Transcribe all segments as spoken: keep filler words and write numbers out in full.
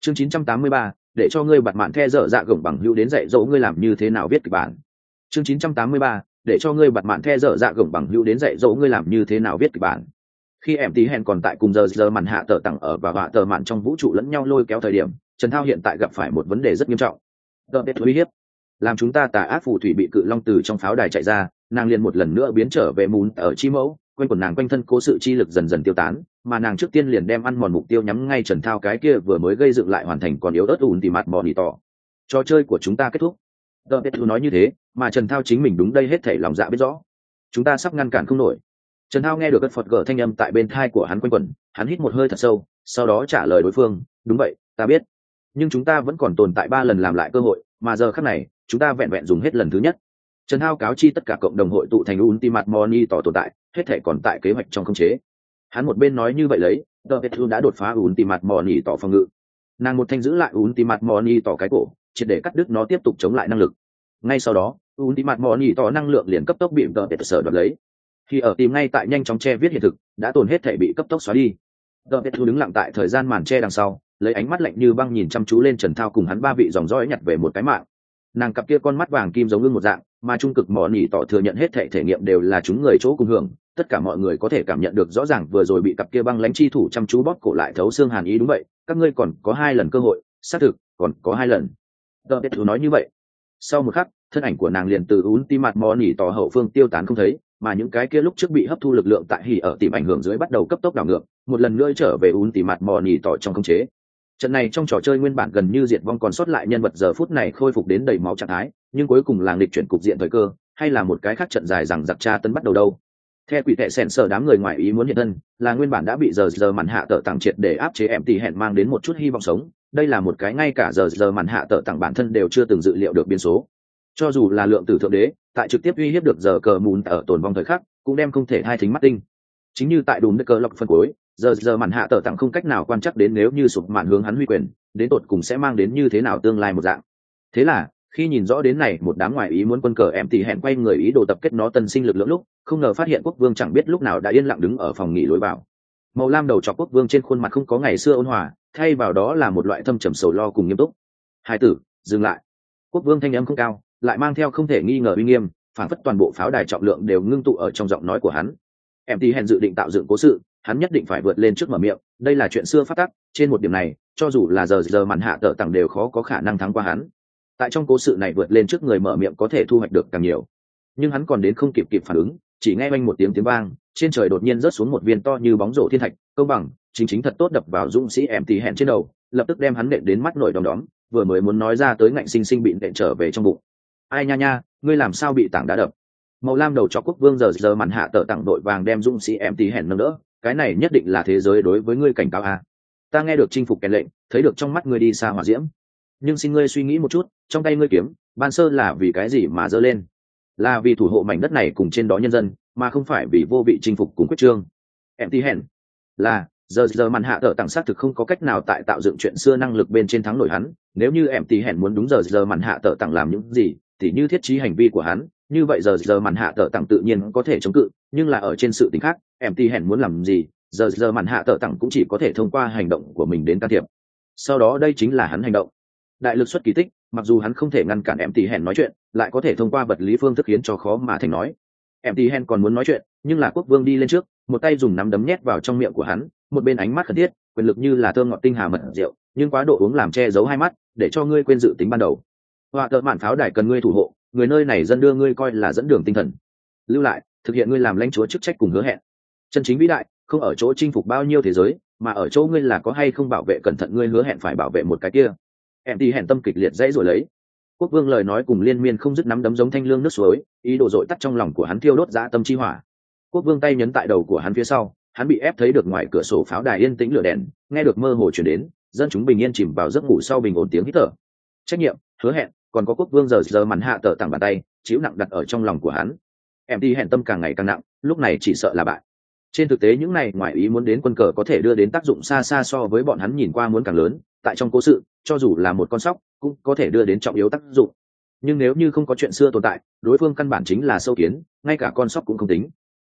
chương chín trăm tám mươi ba, để cho ngươi bặt mạn the dở dạ gồng bằng hữu đến dạy dỗ ngươi làm như thế nào viết kịch bản. chương chín trăm tám mươi ba, để cho ngươi bặt mạn the dở dạ gồng bằng hữu đến dạy dỗ ngươi làm như thế nào viết kịch bản. Khi em tí hèn còn tại cùng giờ giờ màn hạ tờ tặng ở và vạ tờ mạn trong vũ trụ lẫn nhau lôi kéo thời điểm, Trần Thao hiện tại gặp phải một vấn đề rất nghiêm trọng. Đợt uy hiếp làm chúng ta tà ác phù thủy bị cự long từ trong pháo đài chạy ra, nàng liền một lần nữa biến trở về mún ở chi mẫu, quanh quần nàng quanh thân cố sự chi lực dần dần tiêu tán, mà nàng trước tiên liền đem ăn mòn mục tiêu nhắm ngay Trần Thao cái kia vừa mới gây dựng lại hoàn thành còn yếu ớt ùn tỉ mặt mòn đi tỏ. Trò chơi của chúng ta kết thúc. Đợt nói như thế, mà Trần Thao chính mình đúng đây hết thảy lòng dạ biết rõ. Chúng ta sắp ngăn cản không nổi. Trần Thao nghe được cất phật gở thanh âm tại bên thai của hắn quanh quẩn, hắn hít một hơi thật sâu, sau đó trả lời đối phương, đúng vậy, ta biết. Nhưng chúng ta vẫn còn tồn tại ba lần làm lại cơ hội, mà giờ khắc này, chúng ta vẹn vẹn dùng hết lần thứ nhất. Trần Thao cáo chi tất cả cộng đồng hội tụ thành Ultimate Money tỏ tồn tại, hết thể còn tại kế hoạch trong khống chế. Hắn một bên nói như vậy lấy, The Petru đã đột phá Ultimate Money tỏ phòng ngự. Nàng một thanh giữ lại Ultimate Money tỏ cái cổ, triệt để cắt đứt nó tiếp tục chống lại năng lực. Ngay sau đó, Ultimate Money tỏ năng lượng liền cấp tốc bị The Petru sở đoạt lấy. Khi ở tìm ngay tại nhanh chóng che viết hiện thực, đã tồn hết thể bị cấp tốc xóa đi. The Petru đứng lặng tại thời gian màn che đằng sau, lấy ánh mắt lạnh như băng nhìn chăm chú lên Trần Thao cùng hắn ba vị dòng dõi nhặt về một cái mạng. Nàng cặp kia con mắt vàng kim giống như một dạng, mà trung cực mỏ nỉ tỏ thừa nhận hết thể thể nghiệm đều là chúng người chỗ cùng hưởng, tất cả mọi người có thể cảm nhận được rõ ràng vừa rồi bị cặp kia băng lãnh chi thủ chăm chú bóp cổ lại thấu xương hàn ý. Đúng vậy, các ngươi còn có hai lần cơ hội, xác thực còn có hai lần. The Petru nói như vậy. Sau một khắc, thân ảnh của nàng liền từ Ultimate Money tỏ hậu phương tiêu tán không thấy, mà những cái kia lúc trước bị hấp thu lực lượng tại hỉ ở tìm ảnh hưởng dưới bắt đầu cấp tốc đảo ngược, một lần nữa trở về Ultimate Money tỏ trong khống chế. Trận này trong trò chơi nguyên bản gần như diệt vong còn sót lại nhân vật giờ phút này khôi phục đến đầy máu trạng thái, nhưng cuối cùng là nghịch chuyển cục diện thời cơ, hay là một cái khác trận dài rằng giặc tra tân bắt đầu đâu. Theo quỷ tệ sèn sở đám người ngoài ý muốn hiện thân, là nguyên bản đã bị giờ giờ màn hạ tợ tặng triệt để áp chế em tỷ hẹn mang đến một chút hy vọng sống, đây là một cái ngay cả giờ giờ màn hạ tợ tặng bản thân đều chưa từng dự liệu được biến số. Cho dù là lượng tử thượng đế, tại trực tiếp uy hiếp được giờ cờ mùn ở tồn vong thời khắc, cũng đem không thể hai thính mắt tinh. Chính như tại đùm cờ lọc phân cuối, giờ giờ màn hạ tờ tặng không cách nào quan chắc đến nếu như sụp màn hướng hắn huy quyền, đến tột cùng sẽ mang đến như thế nào tương lai một dạng. Thế là khi nhìn rõ đến này một đám ngoại ý muốn quân cờ em thì hẹn quay người ý đồ tập kết nó tân sinh lực lượng lúc, không ngờ phát hiện quốc vương chẳng biết lúc nào đã yên lặng đứng ở phòng nghỉ lối vào. Màu lam đầu chọc quốc vương trên khuôn mặt không có ngày xưa ôn hòa, thay vào đó là một loại thâm trầm sầu lo cùng nghiêm túc. Hai tử, dừng lại. Quốc vương thanh âm không cao, lại mang theo không thể nghi ngờ uy nghiêm, phản phất toàn bộ pháo đài trọng lượng đều ngưng tụ ở trong giọng nói của hắn. Em thì hẹn dự định tạo dựng cố sự, hắn nhất định phải vượt lên trước mở miệng, đây là chuyện xưa phát tắc, trên một điểm này cho dù là giờ giờ màn hạ tợ tặng đều khó có khả năng thắng qua hắn. Tại trong cố sự này vượt lên trước người mở miệng có thể thu hoạch được càng nhiều, nhưng hắn còn đến không kịp kịp phản ứng, chỉ nghe oanh một tiếng tiếng vang, trên trời đột nhiên rớt xuống một viên to như bóng rổ thiên thạch, công bằng chính chính thật tốt đập vào dũng sĩ em thì hẹn trên đầu, lập tức đem hắn nện đến mắt nổi đom đóm, vừa mới muốn nói ra tới ngạnh sinh sinh bị nện trở về trong bụng. Ai nha nha, ngươi làm sao bị tảng đá đập? Màu lam đầu chó quốc vương giờ giờ màn hạ tợ tặng đội vàng đem dũng sĩ em tí hèn nâng đỡ, cái này nhất định là thế giới đối với ngươi cảnh cáo à. Ta nghe được chinh phục kèn lệnh, thấy được trong mắt ngươi đi xa hỏa diễm, nhưng xin ngươi suy nghĩ một chút, trong tay ngươi kiếm ban sơ là vì cái gì mà giơ lên? Là vì thủ hộ mảnh đất này cùng trên đó nhân dân, mà không phải vì vô vị chinh phục cùng quyết trương. Em tí hèn là giờ giờ màn hạ tợ tặng xác thực không có cách nào tại tạo dựng chuyện xưa năng lực bên trên thắng nổi hắn, nếu như em tí hèn muốn đúng giờ giờ màn hạ tợ tặng làm những gì thì như thiết trí hành vi của hắn, như vậy giờ giờ màn hạ tợ tặng tự nhiên có thể chống cự, nhưng là ở trên sự tính khác, em tí hèn muốn làm gì giờ giờ màn hạ tợ tặng cũng chỉ có thể thông qua hành động của mình đến can thiệp, sau đó đây chính là hắn hành động đại lực xuất kỳ tích, mặc dù hắn không thể ngăn cản em tí hèn nói chuyện, lại có thể thông qua vật lý phương thức khiến cho khó mà thành nói. Em tí hèn còn muốn nói chuyện, nhưng là quốc vương đi lên trước, một tay dùng nắm đấm nhét vào trong miệng của hắn, một bên ánh mắt khẩn thiết, quyền lực như là thơm ngọt tinh hà mật rượu, nhưng quá độ uống làm che giấu hai mắt, để cho ngươi quên dự tính ban đầu. Họa tợ mạn pháo đài cần ngươi thủ hộ, người nơi này dân đưa ngươi coi là dẫn đường tinh thần, lưu lại thực hiện ngươi làm lãnh chúa chức trách cùng hứa hẹn. Chân chính vĩ đại không ở chỗ chinh phục bao nhiêu thế giới, mà ở chỗ ngươi là có hay không bảo vệ cẩn thận ngươi hứa hẹn phải bảo vệ một cái kia. Em thì hẹn tâm kịch liệt dãy rồi lấy. Quốc vương lời nói cùng liên miên không dứt nắm đấm giống thanh lương nước suối, ý đồ dội tắt trong lòng của hắn thiêu đốt dã tâm chi hỏa. Quốc vương tay nhấn tại đầu của hắn phía sau, hắn bị ép thấy được ngoài cửa sổ pháo đài yên tĩnh lửa đèn, nghe được mơ hồ chuyển đến dân chúng bình yên chìm vào giấc ngủ sau bình ổn tiếng hít thở. Trách nhiệm, hứa hẹn, còn có quốc vương giờ giờ màn hạ tờ tặng bàn tay chịu nặng đặt ở trong lòng của hắn. Em đi hẹn tâm càng ngày càng nặng, lúc này chỉ sợ là bại. Trên thực tế những này ngoài ý muốn đến quân cờ có thể đưa đến tác dụng xa xa so với bọn hắn nhìn qua muốn càng lớn, tại trong cố sự cho dù là một con sóc cũng có thể đưa đến trọng yếu tác dụng, nhưng nếu như không có chuyện xưa tồn tại, đối phương căn bản chính là sâu kiến, ngay cả con sóc cũng không tính.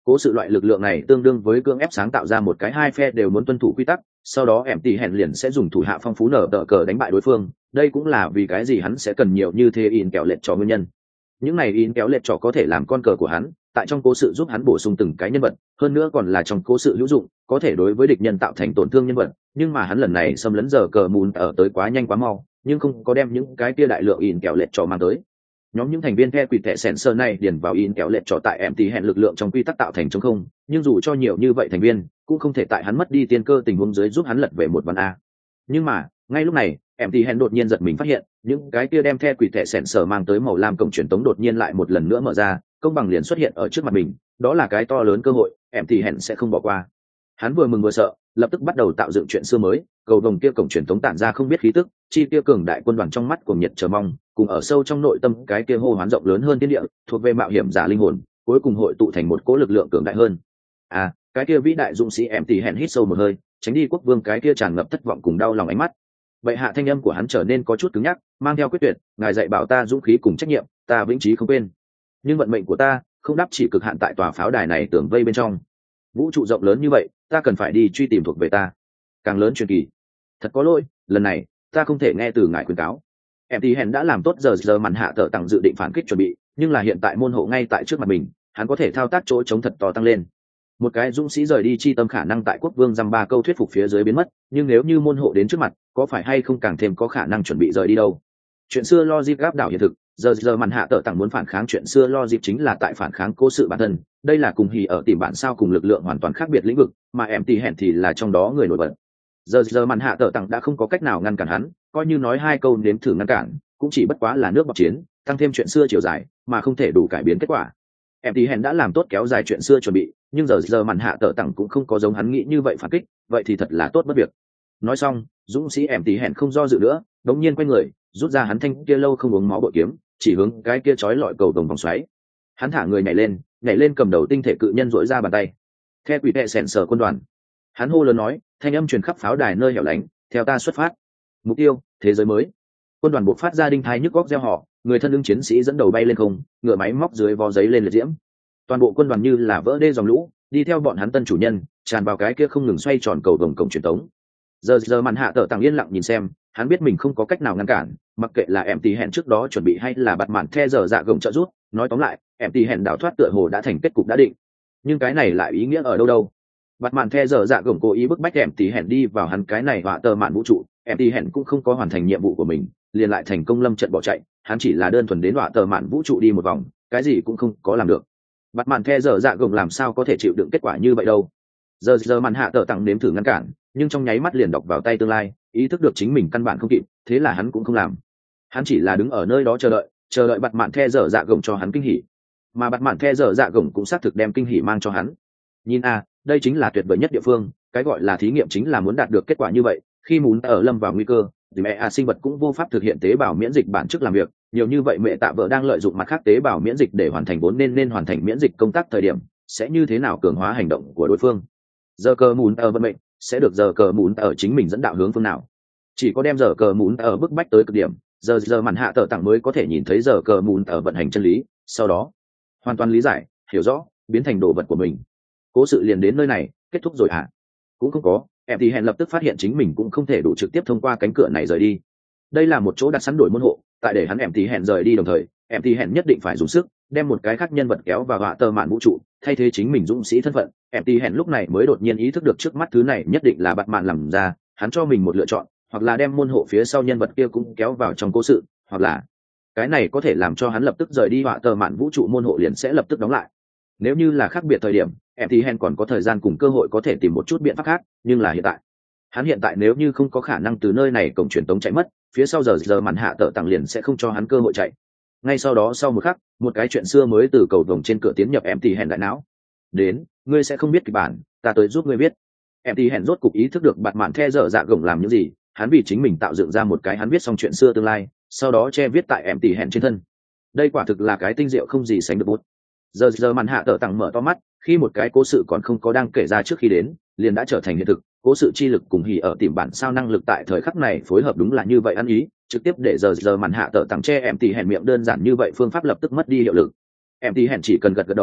Cố sự loại lực lượng này tương đương với cưỡng ép sáng tạo ra một cái hai phe đều muốn tuân thủ quy tắc, sau đó em tỷ hẹn liền sẽ dùng thủ hạ phong phú nở tờ cờ đánh bại đối phương. Đây cũng là vì cái gì hắn sẽ cần nhiều như thế in kéo lệch trò nguyên nhân. Những này in kéo lệch trò có thể làm con cờ của hắn, tại trong cố sự giúp hắn bổ sung từng cái nhân vật, hơn nữa còn là trong cố sự hữu dụng, có thể đối với địch nhân tạo thành tổn thương nhân vật. Nhưng mà hắn lần này xâm lấn giờ cờ mùn ở tới quá nhanh quá mau, nhưng không có đem những cái kia đại lượng in kéo lệch trò mang tới. Nhóm những thành viên phe quỷ tệ sensor này điền vào in kéo lệch trò tại em tỷ hẹn lực lượng trong quy tắc tạo thành trống không, nhưng dù cho nhiều như vậy thành viên cũng không thể tại hắn mất đi tiên cơ tình huống dưới giúp hắn lật về một ván a. Nhưng mà ngay lúc này em tỷ hẹn đột nhiên giật mình phát hiện những cái kia đem phe quỷ tệ sensor mang tới màu lam cổng truyền tống đột nhiên lại một lần nữa mở ra, công bằng liền xuất hiện ở trước mặt mình. Đó là cái to lớn cơ hội, em tỷ hẹn sẽ không bỏ qua. Hắn vừa mừng vừa sợ, lập tức bắt đầu tạo dựng chuyện xưa mới. Cầu vồng kia cổng truyền tống tản ra không biết khí tức, chi kia cường đại quân đoàn trong mắt của nhiệt chờ mong, cùng ở sâu trong nội tâm cái kia hô hoán rộng lớn hơn thiên địa, thuộc về mạo hiểm giả linh hồn, cuối cùng hội tụ thành một cỗ lực lượng cường đại hơn. À, cái kia vĩ đại dũng sĩ em tỷ hẹn hít sâu một hơi, tránh đi quốc vương cái kia tràn ngập thất vọng cùng đau lòng ánh mắt. Vậy hạ thanh âm của hắn trở nên có chút cứng nhắc, mang theo quyết tuyệt, ngài dạy bảo ta dũng khí cùng trách nhiệm, ta vĩnh chí không quên. Nhưng vận mệnh của ta không đáp chỉ cực hạn tại tòa pháo đài này tưởng vây bên trong. Vũ trụ rộng lớn như vậy, ta cần phải đi truy tìm thuộc về ta càng lớn truyền kỳ. Thật có lỗi, lần này ta không thể nghe từ ngài khuyên cáo. Em tí hèn đã làm tốt giờ giờ màn hạ tờ tặng dự định phản kích chuẩn bị, nhưng là hiện tại môn hộ ngay tại trước mặt mình, hắn có thể thao tác chỗ chống thật to tăng lên. Một cái dũng sĩ rời đi chi tâm khả năng tại quốc vương dăm ba câu thuyết phục phía dưới biến mất, nhưng nếu như môn hộ đến trước mặt, có phải hay không càng thêm có khả năng chuẩn bị rời đi đâu. Chuyện xưa logic gáp đảo hiện thực, giờ giờ màn hạ tờ tặng muốn phản kháng chuyện xưa logic chính là tại phản kháng cố sự bản thân. Đây là cùng hỉ ở tìm bản sao cùng lực lượng hoàn toàn khác biệt lĩnh vực, mà em tí hèn thì là trong đó người nổi bật. Giờ giờ màn hạ tờ tặng đã không có cách nào ngăn cản hắn, coi như nói hai câu nếm thử ngăn cản cũng chỉ bất quá là nước bọt chiến, tăng thêm chuyện xưa chiều dài mà không thể đủ cải biến kết quả. Em tí hèn đã làm tốt kéo dài chuyện xưa chuẩn bị, nhưng giờ giờ màn hạ tờ tặng cũng không có giống hắn nghĩ như vậy phản kích, vậy thì thật là tốt bất việc. Nói xong, dũng sĩ em tí hèn không do dự nữa, đống nhiên quay người rút ra hắn thanh kia lâu không uống máu bội kiếm, chỉ hướng cái kia chói lọi cầu vồng vòng xoáy. Hắn thả người nhảy lên, nhảy lên cầm đầu tinh thể cự nhân dỗi ra bàn tay. Theo quỷ tệ sèn sờ quân đoàn, hắn hô lớn nói, thanh âm truyền khắp pháo đài nơi hẻo lánh, theo ta xuất phát. Mục tiêu, thế giới mới. Quân đoàn buộc phát ra đinh thai nhức góc reo hò, người thân ứng chiến sĩ dẫn đầu bay lên không, ngựa máy móc dưới vó giấy lên liệt diễm. Toàn bộ quân đoàn như là vỡ đê dòng lũ, đi theo bọn hắn tân chủ nhân, tràn vào cái kia không ngừng xoay tròn cầu vồng cổng truyền tống. Giờ giờ màn hạ tờ tặng yên lặng nhìn xem, hắn biết mình không có cách nào ngăn cản, mặc kệ là em tí hẹn trước đó chuẩn bị hay là bạt mạn the giờ dạ gồng trợ rút. Nói tóm lại, em tí hẹn đảo thoát tựa hồ đã thành kết cục đã định. Nhưng cái này lại ý nghĩa ở đâu đâu? Bạt mạn the giờ dạ gồng cố ý bức bách em tí hẹn đi vào hắn cái này họa tờ mạn vũ trụ, em tí hẹn cũng không có hoàn thành nhiệm vụ của mình, liền lại thành công lâm trận bỏ chạy. Hắn chỉ là đơn thuần đến họa tờ mạn vũ trụ đi một vòng, cái gì cũng không có làm được. Bạt mạn the giờ dạ gồng làm sao có thể chịu đựng kết quả như vậy đâu? Giờ giờ màn hạ tờ tặng nếm thử ngăn cản, nhưng trong nháy mắt liền đọc vào tay tương lai, ý thức được chính mình căn bản không kịp, thế là hắn cũng không làm. Hắn chỉ là đứng ở nơi đó chờ đợi, chờ đợi bạt mạn the giờ dạ gồng cho hắn kinh hỉ, mà bạt mạn the giờ dạ gồng cũng xác thực đem kinh hỉ mang cho hắn. Nhìn a, đây chính là tuyệt vời nhất địa phương, cái gọi là thí nghiệm chính là muốn đạt được kết quả như vậy. Khi muốn ở lâm vào nguy cơ, thì mẹ a sinh vật cũng vô pháp thực hiện tế bào miễn dịch bản chức làm việc, nhiều như vậy mẹ tạ vợ đang lợi dụng mặt khác tế bào miễn dịch để hoàn thành vốn nên nên hoàn thành miễn dịch công tác thời điểm, sẽ như thế nào cường hóa hành động của đối phương. Giờ cờ muốn ở vận mệnh sẽ được giờ cờ muốn ở chính mình dẫn đạo hướng phương nào. Chỉ có đem giờ cờ muốn ở bức bách tới cực điểm, giờ giờ màn hạ tờ tặng mới có thể nhìn thấy giờ cờ muốn ở vận hành chân lý, sau đó hoàn toàn lý giải, hiểu rõ, biến thành đồ vật của mình. Cố sự liền đến nơi này kết thúc rồi hả? Cũng không có, em thì hẹn lập tức phát hiện chính mình cũng không thể đủ trực tiếp thông qua cánh cửa này rời đi. Đây là một chỗ đặt sẵn đổi môn hộ, tại để hắn em thì hẹn rời đi đồng thời, em thì hẹn nhất định phải dùng sức đem một cái khác nhân vật kéo vào họa tờ mạn vũ trụ, thay thế chính mình dũng sĩ thân phận. Em thì hẹn lúc này mới đột nhiên ý thức được trước mắt thứ này nhất định là bạt mạn làm ra, hắn cho mình một lựa chọn, hoặc là đem môn hộ phía sau nhân vật kia cũng kéo vào trong cố sự, hoặc là cái này có thể làm cho hắn lập tức rời đi họa tờ mạn vũ trụ, môn hộ liền sẽ lập tức đóng lại. Nếu như là khác biệt thời điểm, em thì hẹn còn có thời gian cùng cơ hội có thể tìm một chút biện pháp khác, nhưng là hiện tại hắn hiện tại nếu như không có khả năng từ nơi này cổng truyền tống chạy mất, phía sau giờ giờ màn hạ tờ tặng liền sẽ không cho hắn cơ hội chạy. Ngay sau đó sau một khắc, một cái chuyện xưa mới từ cầu vồng trên cửa tiến nhập em thì hẹn đại não. Đến, ngươi sẽ không biết kịch bản, ta tới giúp ngươi biết. Em thì hẹn rốt cục ý thức được bạt mạn the dở dạ gồng làm những gì, hắn vì chính mình tạo dựng ra một cái hắn viết xong chuyện xưa tương lai, sau đó che viết tại em thì hẹn trên thân. Đây quả thực là cái tinh diệu không gì sánh được bút. Giờ giờ màn hạ tờ tặng mở to mắt, khi một cái cố sự còn không có đang kể ra trước khi đến, liền đã trở thành hiện thực. Cố sự chi lực cùng hỉ ở tìm bản sao năng lực tại thời khắc này phối hợp đúng là như vậy ăn ý, trực tiếp để giờ giờ màn hạ tờ tặng che em thì hẹn miệng đơn giản như vậy phương pháp lập tức mất đi hiệu lực. Em thì hẹn chỉ cần gật gật đầu,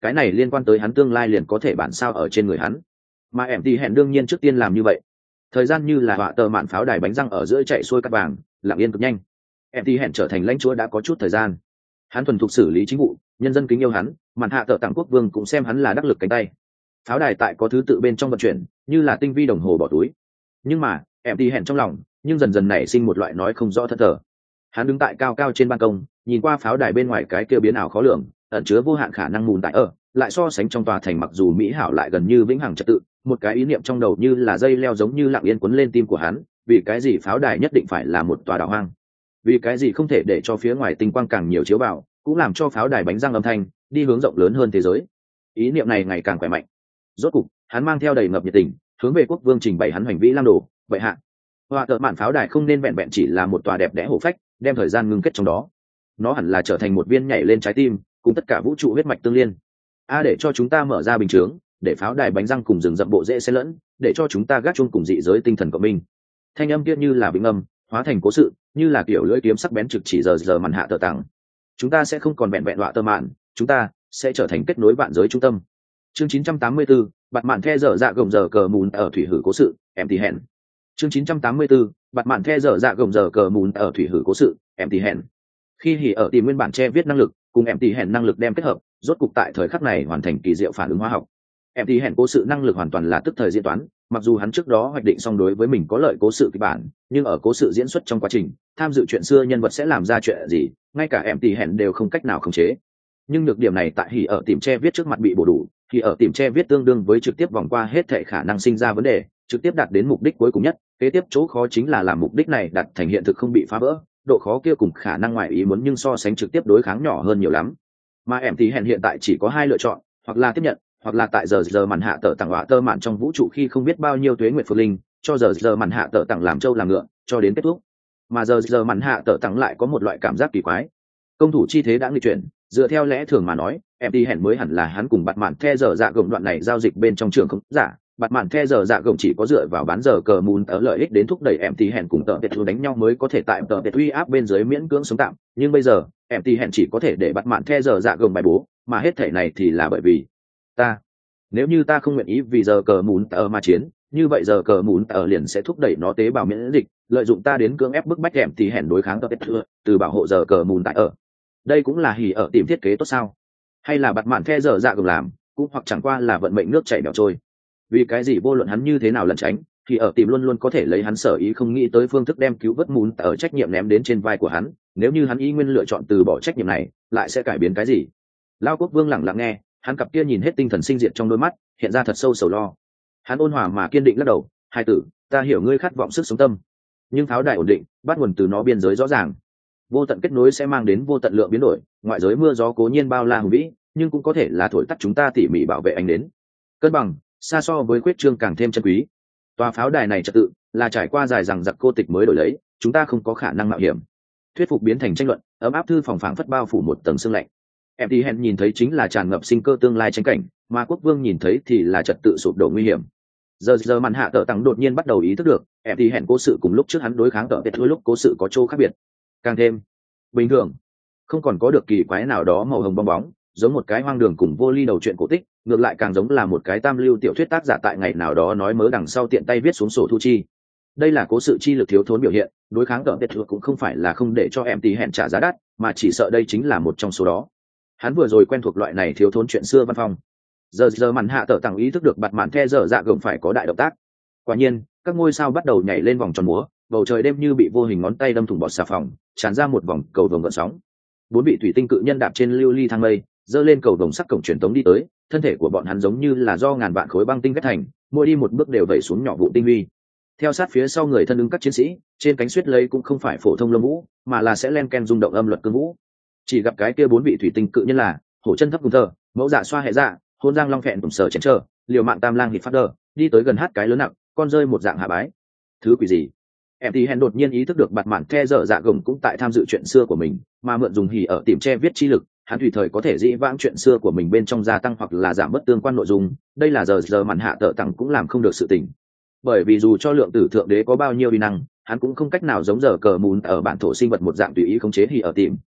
cái này liên quan tới hắn tương lai liền có thể bản sao ở trên người hắn. Mà em thì hẹn đương nhiên trước tiên làm như vậy. Thời gian như là họa tờ mạn pháo đài bánh răng ở giữa chạy xuôi cắt vàng, lặng yên cực nhanh. Em thì hẹn trở thành lãnh chúa đã có chút thời gian. Hắn thuần thục xử lý chính vụ, nhân dân kính yêu hắn, mạn hạ tờ tặng quốc vương cũng xem hắn là đắc lực cánh tay. Pháo đài tại có thứ tự bên trong vận chuyển, như là tinh vi đồng hồ bỏ túi. Nhưng mà em thì hẹn trong lòng nhưng dần dần nảy sinh một loại nói không rõ thất thờ. Hắn đứng tại cao cao trên ban công, nhìn qua pháo đài bên ngoài cái kia biến ảo khó lường, ẩn chứa vô hạn khả năng mùn tại ở, lại so sánh trong tòa thành mặc dù mỹ hảo lại gần như vĩnh hằng trật tự, một cái ý niệm trong đầu như là dây leo giống như lặng yên quấn lên tim của hắn, vì cái gì pháo đài nhất định phải là một tòa đảo hoang? Vì cái gì không thể để cho phía ngoài tinh quang càng nhiều chiếu vào, cũng làm cho pháo đài bánh răng âm thanh đi hướng rộng lớn hơn thế giới? Ý niệm này ngày càng khỏe mạnh. Rốt cục, hắn mang theo đầy ngập nhiệt tình, hướng về quốc vương trình bày hắn hành vi lam đồ, vậy hạ. Họa tợ mạn pháo đài không nên vẹn vẹn chỉ là một tòa đẹp đẽ hổ phách, đem thời gian ngưng kết trong đó. Nó hẳn là trở thành một viên nhảy lên trái tim, cùng tất cả vũ trụ huyết mạch tương liên. A để cho chúng ta mở ra bình chướng, để pháo đài bánh răng cùng rừng rậm bộ dễ xen lẫn, để cho chúng ta gác chung cùng dị giới tinh thần của mình. Thanh âm kia như là bình âm, hóa thành cố sự, như là kiểu lưỡi kiếm sắc bén trực chỉ giờ giờ màn hạ tờ tặng. Chúng ta sẽ không còn vẹn vẹn họa tơ mạn, chúng ta sẽ trở thành kết nối vạn giới trung tâm. Chương chín trăm tám mươi tư, bạt mạn the dở dạ gồng giờ cờ mùn ở thủy hử cố sự, em thì hẹn. Chương chín trăm tám mươi tư, bạt mạn the dở dạ gồng giờ cờ mùn ở thủy hử cố sự, em thì hẹn. Khi hỉ ở tìm nguyên bản che viết năng lực cùng em thì hẹn năng lực đem kết hợp, rốt cục tại thời khắc này hoàn thành kỳ diệu phản ứng hóa học. Em thì hẹn cố sự năng lực hoàn toàn là tức thời diễn toán, mặc dù hắn trước đó hoạch định xong đối với mình có lợi cố sự kịch bản, nhưng ở cố sự diễn xuất trong quá trình tham dự chuyện xưa nhân vật sẽ làm ra chuyện gì, ngay cả em thì hẹn đều không cách nào khống chế. Nhưng được điểm này tại hỉ ở tìm che viết trước mặt bị bổ đủ, thì ở tìm che viết tương đương với trực tiếp vòng qua hết thảy khả năng sinh ra vấn đề, trực tiếp đạt đến mục đích cuối cùng nhất. Kế tiếp chỗ khó chính là làm mục đích này đạt thành hiện thực không bị phá vỡ, độ khó kia cùng khả năng ngoài ý muốn nhưng so sánh trực tiếp đối kháng nhỏ hơn nhiều lắm. Mà em thì hẹn hiện tại chỉ có hai lựa chọn, hoặc là tiếp nhận, hoặc là tại giờ giờ màn hạ tờ tặng họa tơ mạn trong vũ trụ khi không biết bao nhiêu tuế nguyệt phượng linh, cho giờ giờ màn hạ tờ tặng làm trâu làm ngựa, cho đến kết thúc. Mà giờ giờ màn hạ tờ tặng lại có một loại cảm giác kỳ quái. Công thủ chi thế đã nghịch chuyển, dựa theo lẽ thường mà nói, em thì hẹn mới hẳn là hắn cùng bạt mạn the giờ dạ gồng đoạn này giao dịch bên trong trường không giả. Bạt mạn the giờ dạ gồng chỉ có dựa vào bán giờ cờ mùn ở lợi ích đến thúc đẩy em thì hẹn cùng tờ tệt đánh nhau mới có thể tại tờ tệt uy áp bên dưới miễn cưỡng sống tạm, nhưng bây giờ em thì hẹn chỉ có thể để bạt mạn the giờ dạ gồng bài bố, mà hết thể này thì là bởi vì ta. Nếu như ta không nguyện ý vì giờ cờ mùn ở mà chiến, như vậy giờ cờ mùn ở liền sẽ thúc đẩy nó tế bào miễn dịch, lợi dụng ta đến cưỡng ép bức bách em thì hẹn đối kháng tờ tệt từ bảo hộ giờ cờ mùn tại ở. Đây cũng là hỉ ở tìm thiết kế tốt sao? Hay là bạt mạn the giờ dạ gồng làm, cũng hoặc chẳng qua là vận mệnh nước chảy bèo trôi. Vì cái gì vô luận hắn như thế nào lẩn tránh, thì ở tìm luôn luôn có thể lấy hắn sở ý không nghĩ tới phương thức đem cứu vớt mùn ở trách nhiệm ném đến trên vai của hắn. Nếu như hắn ý nguyên lựa chọn từ bỏ trách nhiệm này, lại sẽ cải biến cái gì? Lao quốc vương lẳng lặng nghe, hắn cặp kia nhìn hết tinh thần sinh diệt trong đôi mắt hiện ra thật sâu sầu lo. Hắn ôn hòa mà kiên định lắc đầu, hai tử, ta hiểu ngươi khát vọng sức sống tâm, nhưng pháo đài ổn định bắt nguồn từ nó biên giới rõ ràng. Vô tận kết nối sẽ mang đến vô tận lượng biến đổi, ngoại giới mưa gió cố nhiên bao la hùng vĩ, nhưng cũng có thể là thổi tắt chúng ta tỉ mỉ bảo vệ ánh đến. Cân bằng xa so với quyết trương càng thêm chân quý. Tòa pháo đài này trật tự là trải qua dài rằng giặc cô tịch mới đổi lấy, chúng ta không có khả năng mạo hiểm. Thuyết phục biến thành tranh luận, ấm áp thư phòng phảng phất bao phủ một tầng sương lạnh. Em thì hẹn nhìn thấy chính là tràn ngập sinh cơ tương lai tranh cảnh, mà quốc vương nhìn thấy thì là trật tự sụp đổ nguy hiểm. Giờ giờ màn hạ tờ tăng đột nhiên bắt đầu ý thức được, em thì hẹn cố sự cùng lúc trước hắn đối kháng tờ tết lúc cố sự có chỗ khác biệt. Càng thêm bình thường, không còn có được kỳ quái nào đó màu hồng bong bóng, giống một cái hoang đường cùng vô ly đầu chuyện cổ tích, ngược lại càng giống là một cái tam lưu tiểu thuyết tác giả tại ngày nào đó nói mớ đằng sau tiện tay viết xuống sổ thu chi. Đây là cố sự chi lực thiếu thốn biểu hiện, đối kháng tờ tết cũng không phải là không để cho em thì hẹn trả giá đắt, mà chỉ sợ đây chính là một trong số đó. Hắn vừa rồi quen thuộc loại này thiếu thốn chuyện xưa văn phong. Giờ giờ màn hạ tờ tăng ý thức được bạt mạn the giờ dạ gồng phải có đại động tác. Quả nhiên, các ngôi sao bắt đầu nhảy lên vòng tròn múa, bầu trời đêm như bị vô hình ngón tay đâm thủng bọt xà phòng, tràn ra một vòng cầu vồng gợn sóng. Bốn vị thủy tinh cự nhân đạp trên lưu ly thang mây, dơ lên cầu vồng sắc cổng truyền tống đi tới, thân thể của bọn hắn giống như là do ngàn vạn khối băng tinh ghép thành, mỗi đi một bước đều vẩy xuống nhỏ vụ tinh huy. Theo sát phía sau người thân ứng các chiến sĩ, trên cánh suyết lấy cũng không phải phổ thông lông vũ, mà là sẽ len ken rung động âm luật cương vũ. Chỉ gặp cái kia bốn vị thủy tinh cự nhân là hổ chân thấp cùng thờ, mẫu dạ xoa hệ dạ, hôn giang long phẹn cùng sở chén chờ, liều mạng tam lang hít phát đờ, đi tới gần hát cái lớn nặng, con rơi một dạng hạ bái. Thứ quỷ gì? Em thì hèn đột nhiên ý thức được bạt mạn the dở dạ gồng cũng tại tham dự chuyện xưa của mình, mà mượn dùng hỉ ở tìm che viết chi lực, hắn tùy thời có thể dĩ vãng chuyện xưa của mình bên trong gia tăng hoặc là giảm bớt tương quan nội dung. Đây là giờ giờ màn hạ tợ tặng cũng làm không được sự tình, bởi vì dù cho lượng tử thượng đế có bao nhiêu uy năng, hắn cũng không cách nào giống giờ cờ mùn ở bản thổ sinh vật một dạng tùy ý khống chế hỉ ở tìm.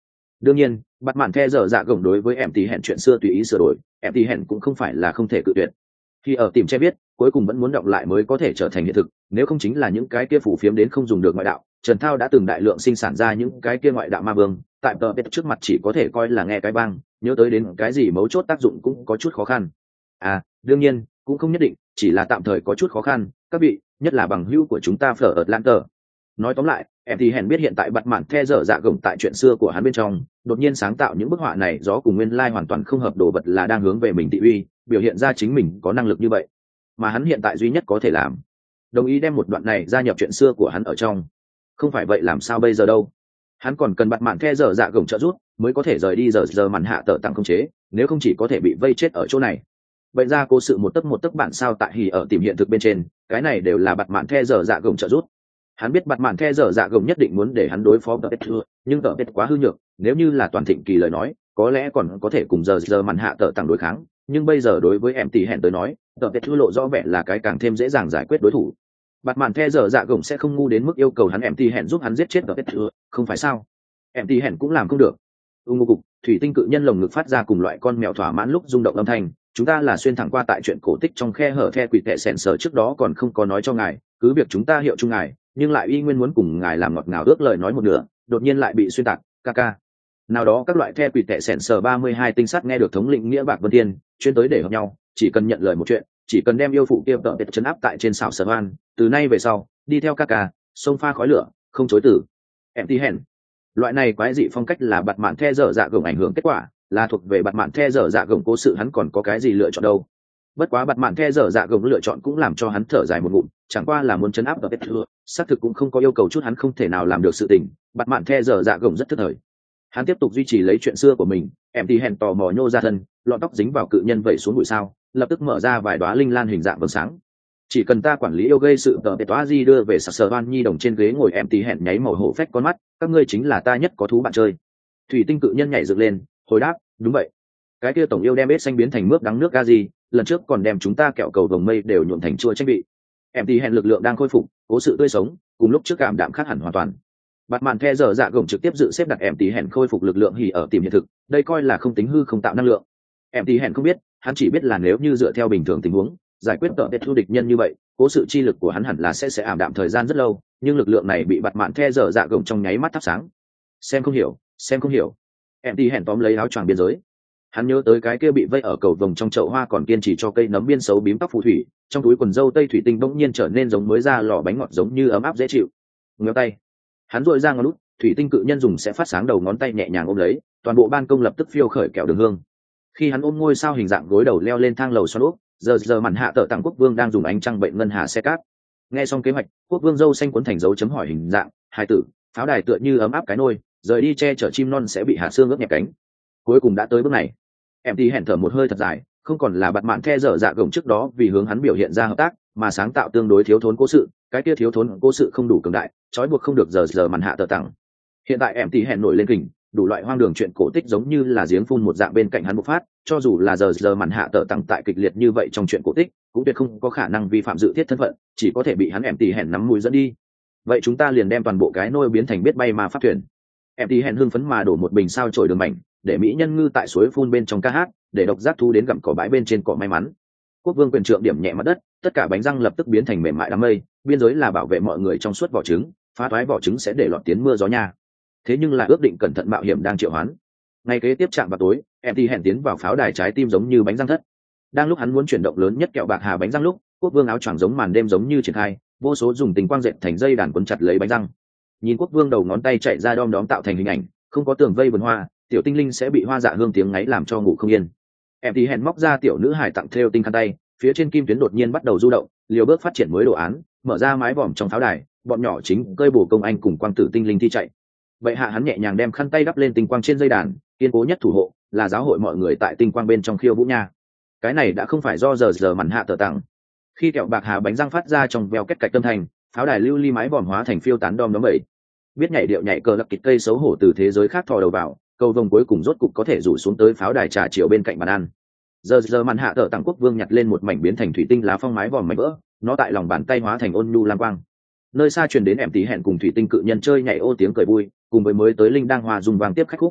Đương nhiên bắt mạn the dở dạ gồng đối với em tỷ hẹn chuyện xưa tùy ý sửa đổi, em tỷ hẹn cũng không phải là không thể cự tuyệt. Khi ở tìm che biết cuối cùng vẫn muốn động lại mới có thể trở thành hiện thực, nếu không chính là những cái kia phủ phiếm đến không dùng được ngoại đạo. Trần Thao đã từng đại lượng sinh sản ra những cái kia ngoại đạo ma vương, tại tờ biết trước mặt chỉ có thể coi là nghe cái bang, nhớ tới đến cái gì mấu chốt tác dụng cũng có chút khó khăn. À đương nhiên cũng không nhất định, chỉ là tạm thời có chút khó khăn các vị, nhất là bằng hữu của chúng ta phở ở lan tờ. Nói tóm lại, em thì hèn biết hiện tại bặt mạn the dở dạ gồng tại chuyện xưa của hắn bên trong đột nhiên sáng tạo những bức họa này gió cùng nguyên lai hoàn toàn không hợp đồ vật là đang hướng về mình thị uy, biểu hiện ra chính mình có năng lực như vậy, mà hắn hiện tại duy nhất có thể làm đồng ý đem một đoạn này gia nhập chuyện xưa của hắn ở trong. Không phải vậy làm sao bây giờ đâu, hắn còn cần bặt mạn the dở dạ gồng trợ giúp mới có thể rời đi giờ giờ màn hạ tờ tăng không chế, nếu không chỉ có thể bị vây chết ở chỗ này. Vậy ra cố sự một tấc một tấc bản sao tại hỉ ở tìm hiện thực bên trên, cái này đều là bặt mạn the dở dạ gồng trợ giúp. Hắn biết bặt mạn the dở dạ gồng nhất định muốn để hắn đối phó tờ pet thưa, nhưng tờ pet quá hư nhược, nếu như là toàn thịnh kỳ lời nói có lẽ còn có thể cùng giờ giờ màn hạ tờ tăng đối kháng, nhưng bây giờ đối với em tỷ hẹn tới nói tờ pet thưa lộ rõ vẻ là cái càng thêm dễ dàng giải quyết đối thủ. Bặt mạn the dở dạ gồng sẽ không ngu đến mức yêu cầu hắn em tỷ hẹn giúp hắn giết chết tờ pet thưa, không phải sao? Em tỷ hẹn cũng làm không được. U ngô cục thủy tinh cự nhân lồng ngực phát ra cùng loại con mèo thỏa mãn lúc rung động âm thanh. Chúng ta là xuyên thẳng qua tại chuyện cổ tích trong khe hở the quỷ tệ sẹn sở trước đó còn không có nói cho ngài, cứ việc chúng ta hiệu chung ngài nhưng lại y nguyên muốn cùng ngài làm ngọt ngào ước lời nói một nửa, đột nhiên lại bị xuyên tạc. Ca ca nào đó các loại the quỷ tệ sẹn sở ba mươi hai tinh sắt nghe được thống lĩnh nghĩa bạc vân thiên chuyên tới để hợp nhau, chỉ cần nhận lời một chuyện, chỉ cần đem yêu phụ kia tợ biệt chấn áp tại trên xảo sở van, từ nay về sau đi theo ca ca sông pha khói lửa không chối từ. Em tí hèn loại này quái dị phong cách là bặt mạn the dở dạ gồng ảnh hưởng kết quả, là thuộc về bặt mạn the dở dạ gồng cố sự, hắn còn có cái gì lựa chọn đâu. Bất quá bặt mạn the dở dạ gồng lựa chọn cũng làm cho hắn thở dài một ngụm, chẳng qua là muốn chấn áp ở vết thưa, xác thực cũng không có yêu cầu chút hắn không thể nào làm được sự tình. Bặt mạn the dở dạ gồng rất thức thời, hắn tiếp tục duy trì lấy chuyện xưa của mình. Em thì hèn tò mò nhô ra thân, lọn tóc dính vào cự nhân vẩy xuống bụi sao, lập tức mở ra vài đóa linh lan hình dạng vầng sáng. Chỉ cần ta quản lý yêu gây sự tờ tòa di đưa về sặc sờ van nhi đồng trên ghế ngồi, em tí hẹn nháy màu hổ phách con mắt, các ngươi chính là ta nhất có thú bạn chơi. Thủy tinh cự nhân nhảy dựng lên hồi đáp, đúng vậy, cái kia tổng yêu đem ếch xanh biến thành mướp đắng nước ga gì, lần trước còn đem chúng ta kẹo cầu vồng mây đều nhuộm thành chua tranh vị. Em tí hẹn lực lượng đang khôi phục, cố sự tươi sống cùng lúc trước cảm đạm khác hẳn hoàn toàn. Bạt mạn the dở dạ gồng trực tiếp dự xếp đặt em tí hẹn khôi phục lực lượng hỉ ở tìm hiện thực, đây coi là không tính hư không tạo năng lượng. Em tí hẹn không biết, hắn chỉ biết là nếu như dựa theo bình thường tình huống giải quyết tợ thu địch nhân như vậy, cố sự chi lực của hắn hẳn là sẽ sẽ ảm đạm thời gian rất lâu, nhưng lực lượng này bị bạt mạn the dở dạ gồng trong nháy mắt thắp sáng. Xem không hiểu, xem không hiểu. Em tí hẹn tóm lấy áo choàng biên giới, hắn nhớ tới cái kia bị vây ở cầu vồng trong chậu hoa còn kiên trì cho cây nấm biên xấu bím tóc phù thủy, trong túi quần dâu tây thủy tinh bỗng nhiên trở nên giống mới ra lò bánh ngọt, giống như ấm áp dễ chịu. Ngéo tay, hắn dội ra ngón út, thủy tinh cự nhân dùng sẽ phát sáng đầu ngón tay nhẹ nhàng ôm lấy, toàn bộ ban công lập tức phiêu khởi kẹo đường hương. Khi hắn ôm ngôi sao hình dạng gối đầu leo lên thang lầu xoắn úp, giờ giờ màn hạ tợ tặng quốc vương đang dùng ánh trăng bệnh ngân hà xe cát. Nghe xong kế hoạch, quốc vương dâu xanh cuốn thành dấu chấm hỏi hình dạng, hai tử, pháo đài tựa như ấm áp cái nôi, rời đi che chở chim non sẽ bị hạ xương ướt nhẹ cánh. Cuối cùng đã tới bước này, em thì hẹn thở một hơi thật dài, không còn là bặt mạn the dở dạ gồng trước đó vì hướng hắn biểu hiện ra hợp tác mà sáng tạo tương đối thiếu thốn cố sự, cái kia thiếu thốn cố sự không đủ cường đại, trói buộc không được giờ giờ màn hạ tợ tặng. Hiện tại em thì hẹn nổi lên kình, đủ loại hoang đường chuyện cổ tích giống như là giếng phun một dạng bên cạnh hắn bộc phát, cho dù là giờ giờ màn hạ tợ tặng tại kịch liệt như vậy trong chuyện cổ tích cũng tuyệt không có khả năng vi phạm dự thiết thân phận, chỉ có thể bị hắn em tỉ hẹn nắm mũi dẫn đi. Vậy chúng ta liền đem toàn bộ cái nôi biến thành biết bay ma pháp thuyền. Em tỉ hẹn hưng phấn mà đổ một bình sao trổi đường mảnh, để mỹ nhân ngư tại suối phun bên trong ca hát, để độc giác thu đến gặm cỏ bãi bên trên cỏ may mắn. Quốc vương quyền trượng điểm nhẹ mặt đất, tất cả bánh răng lập tức biến thành mềm mại đám mây, biên giới là bảo vệ mọi người trong suốt vỏ trứng, phá thoái vỏ trứng sẽ để lọt tiến mưa gió nha. Thế nhưng là ước định cẩn thận mạo hiểm đang triệu hoán. Ngày kế tiếp chạm vào tối, em thì hẹn tiến vào pháo đài trái tim giống như bánh răng thất. Đang lúc hắn muốn chuyển động lớn nhất kẹo bạc hà bánh răng lúc, quốc vương áo choàng giống màn đêm giống như triển khai, vô số dùng tình quang dệt thành dây đàn cuốn chặt lấy bánh răng. Nhìn quốc vương đầu ngón tay chạy ra đom đóm tạo thành hình ảnh, không có tường vây vườn hoa, tiểu tinh linh sẽ bị hoa dạ hương tiếng ngáy làm cho ngủ không yên. Em thì hẹn móc ra tiểu nữ hải tặng theo tinh khăn tay, phía trên kim tuyến đột nhiên bắt đầu du động, liều bước phát triển mới đồ án, mở ra mái vòm trong pháo đài, bọn nhỏ chính cơi bổ công anh cùng quang tử tinh linh thi chạy. Vậy hạ hắn nhẹ nhàng đem khăn tay đắp lên tinh quang trên dây đàn, kiên cố nhất thủ hộ là giáo hội mọi người tại tinh quang bên trong khiêu vũ nha. Cái này đã không phải do giờ giờ màn hạ tờ tặng. Khi kẹo bạc hà bánh răng phát ra trong veo kết cạch tâm thành, pháo đài lưu ly mái vòm hóa thành phiêu tán đom đóm bẩy. Biết nhảy điệu nhảy cờ lập kịch cây xấu hổ từ thế giới khác thò đầu vào, cầu vồng cuối cùng rốt cục có thể rủ xuống tới pháo đài trà chiều bên cạnh bàn ăn. Giờ giờ màn hạ tờ tặng quốc vương nhặt lên một mảnh biến thành thủy tinh lá phong mái vòm mảnh vỡ, nó tại lòng bàn tay hóa thành ôn nhu lam quang. Nơi xa truyền đến em tí hẹn cùng thủy tinh cự nhân chơi nhảy ô tiếng cười vui, cùng với mới tới linh đang hòa dùng vàng tiếp khách khúc.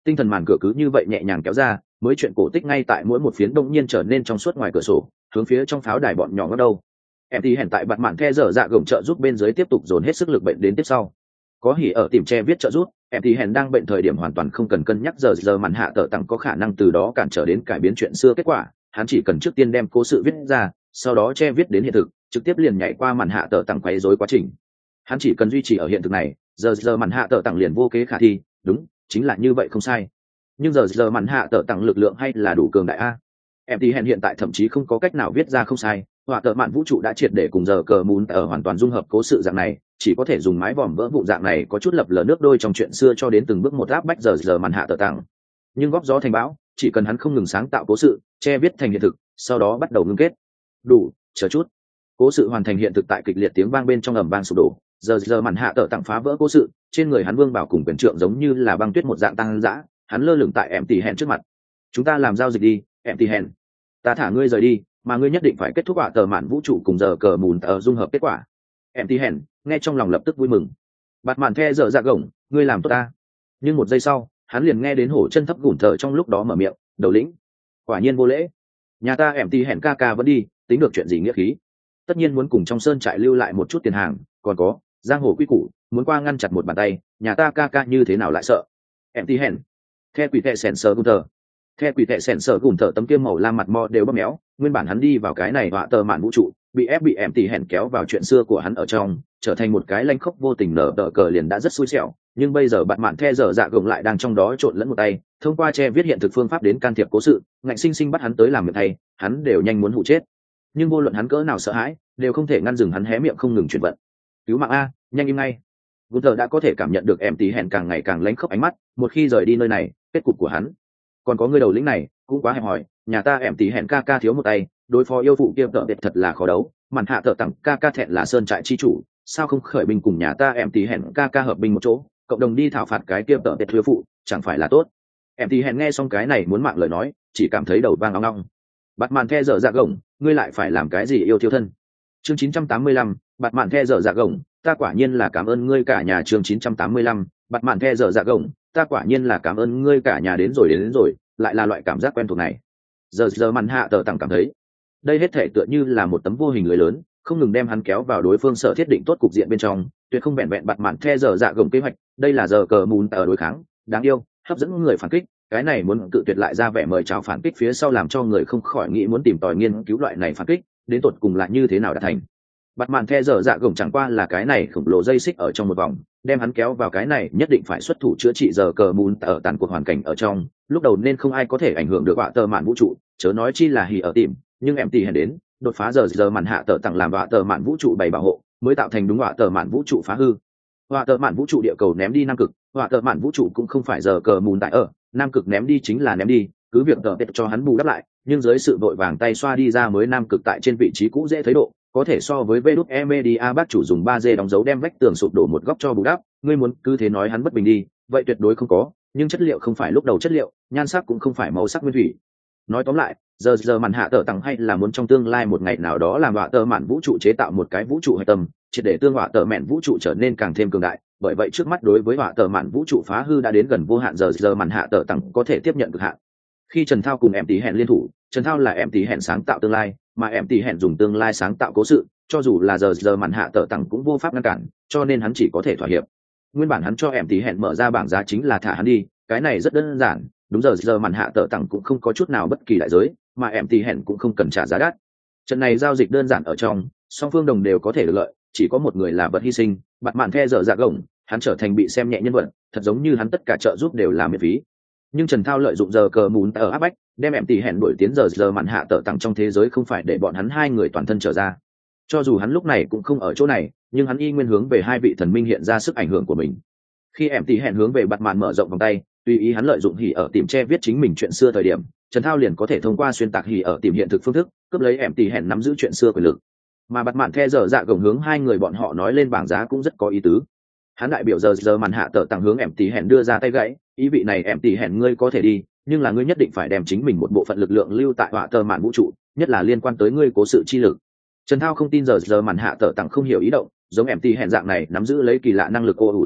Tinh thần màn cửa cứ như vậy nhẹ nhàng kéo ra, mới chuyện cổ tích ngay tại mỗi một phiến đông nhiên trở nên trong suốt ngoài cửa sổ, hướng phía trong pháo đài bọn nhỏ ngóc đầu. Em thì hẹn tại bạt mạn the dở dạ gồng trợ giúp bên dưới tiếp tục dồn hết sức lực bệnh đến tiếp sau. Có hỉ ở tìm che viết trợ giúp, em thì hẹn đang bệnh thời điểm hoàn toàn không cần cân nhắc giờ giờ màn hạ tờ tặng có khả năng từ đó cản trở đến cải biến chuyện xưa kết quả, hắn chỉ cần trước tiên đem cố sự viết ra, sau đó che viết đến hiện thực, trực tiếp liền nhảy qua màn hạ tờ tặng quấy rối quá trình. Hắn chỉ cần duy trì ở hiện thực này, giờ giờ màn hạ tờ tặng liền vô kế khả thi, đúng, chính là như vậy không sai. Nhưng giờ giờ màn hạ tờ tặng lực lượng hay là đủ cường đại a. Em thì hẹn hiện tại thậm chí không có cách nào viết ra không sai, họa tờ mạn vũ trụ đã triệt để cùng giờ cờ mún ở hoàn toàn dung hợp cố sự dạng này, chỉ có thể dùng mái vòm vỡ vụn dạng này có chút lập lờ nước đôi trong chuyện xưa cho đến từng bước một áp bách giờ giờ màn hạ tờ tặng. Nhưng góp gió thành bão, chỉ cần hắn không ngừng sáng tạo cố sự, che viết thành hiện thực, sau đó bắt đầu ngưng kết. Đủ, chờ chút. Cố sự hoàn thành hiện thực tại kịch liệt tiếng vang bên trong ầm vang sụp đổ, giờ giờ màn hạ tờ tặng phá vỡ cố sự, trên người hắn vương bảo cùng quyền trượng giống như là băng tuyết một dạng tăng dã, hắn lơ lửng tại em tỷ hẹn trước mặt. Chúng ta làm giao dịch đi, em tỷ hẹn. Ta thả ngươi rời đi, mà ngươi nhất định phải kết thúc họa tờ mạn vũ trụ cùng giờ cờ mùn tờ dung hợp kết quả. Em tí hèn nghe trong lòng lập tức vui mừng. Bạt mạn the dở dạ gồng, ngươi làm tốt ta. Nhưng một giây sau, hắn liền nghe đến hổ chân thấp gùn thở trong lúc đó mở miệng, đầu lĩnh, quả nhiên vô lễ. Nhà ta em tí hèn ca ca vẫn đi, tính được chuyện gì nghĩa khí. Tất nhiên muốn cùng trong sơn trại lưu lại một chút tiền hàng, còn có giang hồ quy củ, muốn qua ngăn chặt một bàn tay, nhà ta ca ca như thế nào lại sợ. Em tí hèn the quỷ tệ sèn sờ gùn thở theo quỷ tệ sèn sờ gùn thở tấm kia màu lam mặt mò đều bóp méo, nguyên bản hắn đi vào cái này họa tờ mạn vũ trụ, bị ép bị em tỉ hẹn kéo vào chuyện xưa của hắn ở trong, trở thành một cái lanh khốc vô tình nở đỡ cờ liền đã rất xui xẻo, nhưng bây giờ bạn mạn the dở dạ gồng lại đang trong đó trộn lẫn một tay, thông qua che viết hiện thực phương pháp đến can thiệp cố sự, ngạnh sinh sinh bắt hắn tới làm việc thay, hắn đều nhanh muốn hụ chết. Nhưng vô luận hắn cỡ nào sợ hãi, đều không thể ngăn dừng hắn hé miệng không ngừng chuyển vận. Cứu mạng a, nhanh im ngay. Gunther đã có thể cảm nhận được em tỉ hẹn càng ngày càng lánh khóc ánh mắt, một khi rời đi nơi này, kết cục của hắn. Còn có người đầu lĩnh này, cũng quá hẹp hòi, nhà ta em tỉ hẹn ca ca thiếu một tay, đối phó yêu phụ kia tợ biệt thật là khó đấu, màn hạ tợ tặng ca ca thẹn là sơn trại chi chủ, sao không khởi binh cùng nhà ta em tỉ hẹn ca ca hợp binh một chỗ, cộng đồng đi thảo phạt cái kia tợ biệt thiếu phụ, chẳng phải là tốt. Em tỉ hẹn nghe xong cái này muốn mạng lời nói, chỉ cảm thấy đầu vang ong ong. Bạt màn the dở dạ gồng, ngươi lại phải làm cái gì yêu thiêu thân. Chương chín trăm tám mươi lăm, bạt màn the dở dạ gồng, ta quả nhiên là cảm ơn ngươi cả nhà. Chương chín trăm tám mươi lăm, bạt màn the dở dạ gồng, ta quả nhiên là cảm ơn ngươi cả nhà. Đến rồi đến, đến rồi, lại là loại cảm giác quen thuộc này. Giờ giờ màn hạ tờ tặng cảm thấy, đây hết thể tựa như là một tấm vô hình lưới lớn, không ngừng đem hắn kéo vào đối phương sở thiết định tốt cục diện bên trong, tuyệt không vẹn vẹn bạt màn the dở dạ gồng kế hoạch, đây là giờ cờ mùn ở đối kháng, đáng yêu, hấp dẫn người phản kích, cái này muốn tự tuyệt lại ra vẻ mời chào phản kích phía sau làm cho người không khỏi nghĩ muốn tìm tòi nghiên cứu loại này phản kích, đến tột cùng là như thế nào đã thành. Bạt màn the dở dạ gồng chẳng qua là cái này khổng lồ dây xích ở trong một vòng, đem hắn kéo vào cái này nhất định phải xuất thủ chữa trị giờ cờ mùn ở tàn cuộc hoàn cảnh ở trong, lúc đầu nên không ai có thể ảnh hưởng được họa tờ mạn vũ trụ, chớ nói chi là hỉ ở tìm, nhưng em tỉ hèn đến, đột phá giờ giờ màn hạ tờ tặng làm họa tờ mạn vũ trụ bày bảo hộ, mới tạo thành đúng họa tờ mạn vũ trụ phá hư. Họa tờ mạn vũ trụ địa cầu ném đi nam cực, họa tờ mạn vũ trụ cũng không phải giờ cờ mùn tại ở, nam cực ném đi chính là ném đi, cứ việc tờ cho hắn bù đắp lại, nhưng dưới sự vội vàng tay xoa đi ra mới nam cực tại trên vị trí cũ dễ thấy độ, có thể so với vê đút e media bác chủ dùng ba d đóng dấu đem vách tường sụp đổ một góc cho bù đắp, ngươi muốn cứ thế nói hắn bất bình đi, vậy tuyệt đối không có, nhưng chất liệu không phải lúc đầu chất liệu, nhan sắc cũng không phải màu sắc nguyên thủy. Nói tóm lại, giờ giờ màn hạ tờ tặng hay là muốn trong tương lai một ngày nào đó làm họa tờ mạn vũ trụ chế tạo một cái vũ trụ hệ tâm, chỉ để tương họa tờ mạn vũ trụ trở nên càng thêm cường đại, bởi vậy trước mắt đối với họa tờ mạn vũ trụ phá hư đã đến gần vô hạn, giờ giờ màn hạ tờ tặng có thể tiếp nhận cực hạn. Khi Trần Thao cùng em tí hẹn liên thủ, Trần Thao là em tí hẹn sáng tạo tương lai, mà em tí hẹn dùng tương lai sáng tạo cố sự, cho dù là giờ giờ màn hạ tờ tặng cũng vô pháp ngăn cản, cho nên hắn chỉ có thể thỏa hiệp. Nguyên bản hắn cho em tí hẹn mở ra bảng giá chính là thả hắn đi, cái này rất đơn giản, đúng giờ giờ màn hạ tờ tặng cũng không có chút nào bất kỳ đại giới, mà em tí hẹn cũng không cần trả giá đắt. Trận này giao dịch đơn giản ở trong, song phương đồng đều có thể được lợi, chỉ có một người là vật hy sinh, bạt mạn the dở dạ gồng, hắn trở thành bị xem nhẹ nhân vật, thật giống như hắn tất cả trợ giúp đều là miễn phí. Nhưng Trần Thao lợi dụng giờ cờ mún ở áp bách, đem em tỷ hẹn đuổi tiến giờ giờ màn hạ tờ tặng trong thế giới không phải để bọn hắn hai người toàn thân trở ra. Cho dù hắn lúc này cũng không ở chỗ này, nhưng hắn y nguyên hướng về hai vị thần minh hiện ra sức ảnh hưởng của mình. Khi em tỷ hẹn hướng về bạt mạn mở rộng vòng tay, tùy ý hắn lợi dụng hỉ ở tìm che viết chính mình chuyện xưa thời điểm, Trần Thao liền có thể thông qua xuyên tạc hỉ ở tìm hiện thực phương thức, cướp lấy em tỷ hẹn nắm giữ chuyện xưa quyền lực. Mà bạt mạn the dở dạ gồng hướng hai người bọn họ nói lên bảng giá cũng rất có ý tứ. Hắn đại biểu giờ giờ màn hạ tờ tặng hướng em tỷ hẹn đưa ra tay gãy, ý vị này em tỷ hẹn ngươi có thể đi, nhưng là ngươi nhất định phải đem chính mình một bộ phận lực lượng lưu tại họa tờ màn vũ trụ, nhất là liên quan tới ngươi cố sự chi lực. Trần Thao không tin giờ giờ màn hạ tờ tặng không hiểu ý động, giống em tỷ hẹn dạng này nắm giữ lấy kỳ lạ năng lực ô ủ tờ gột,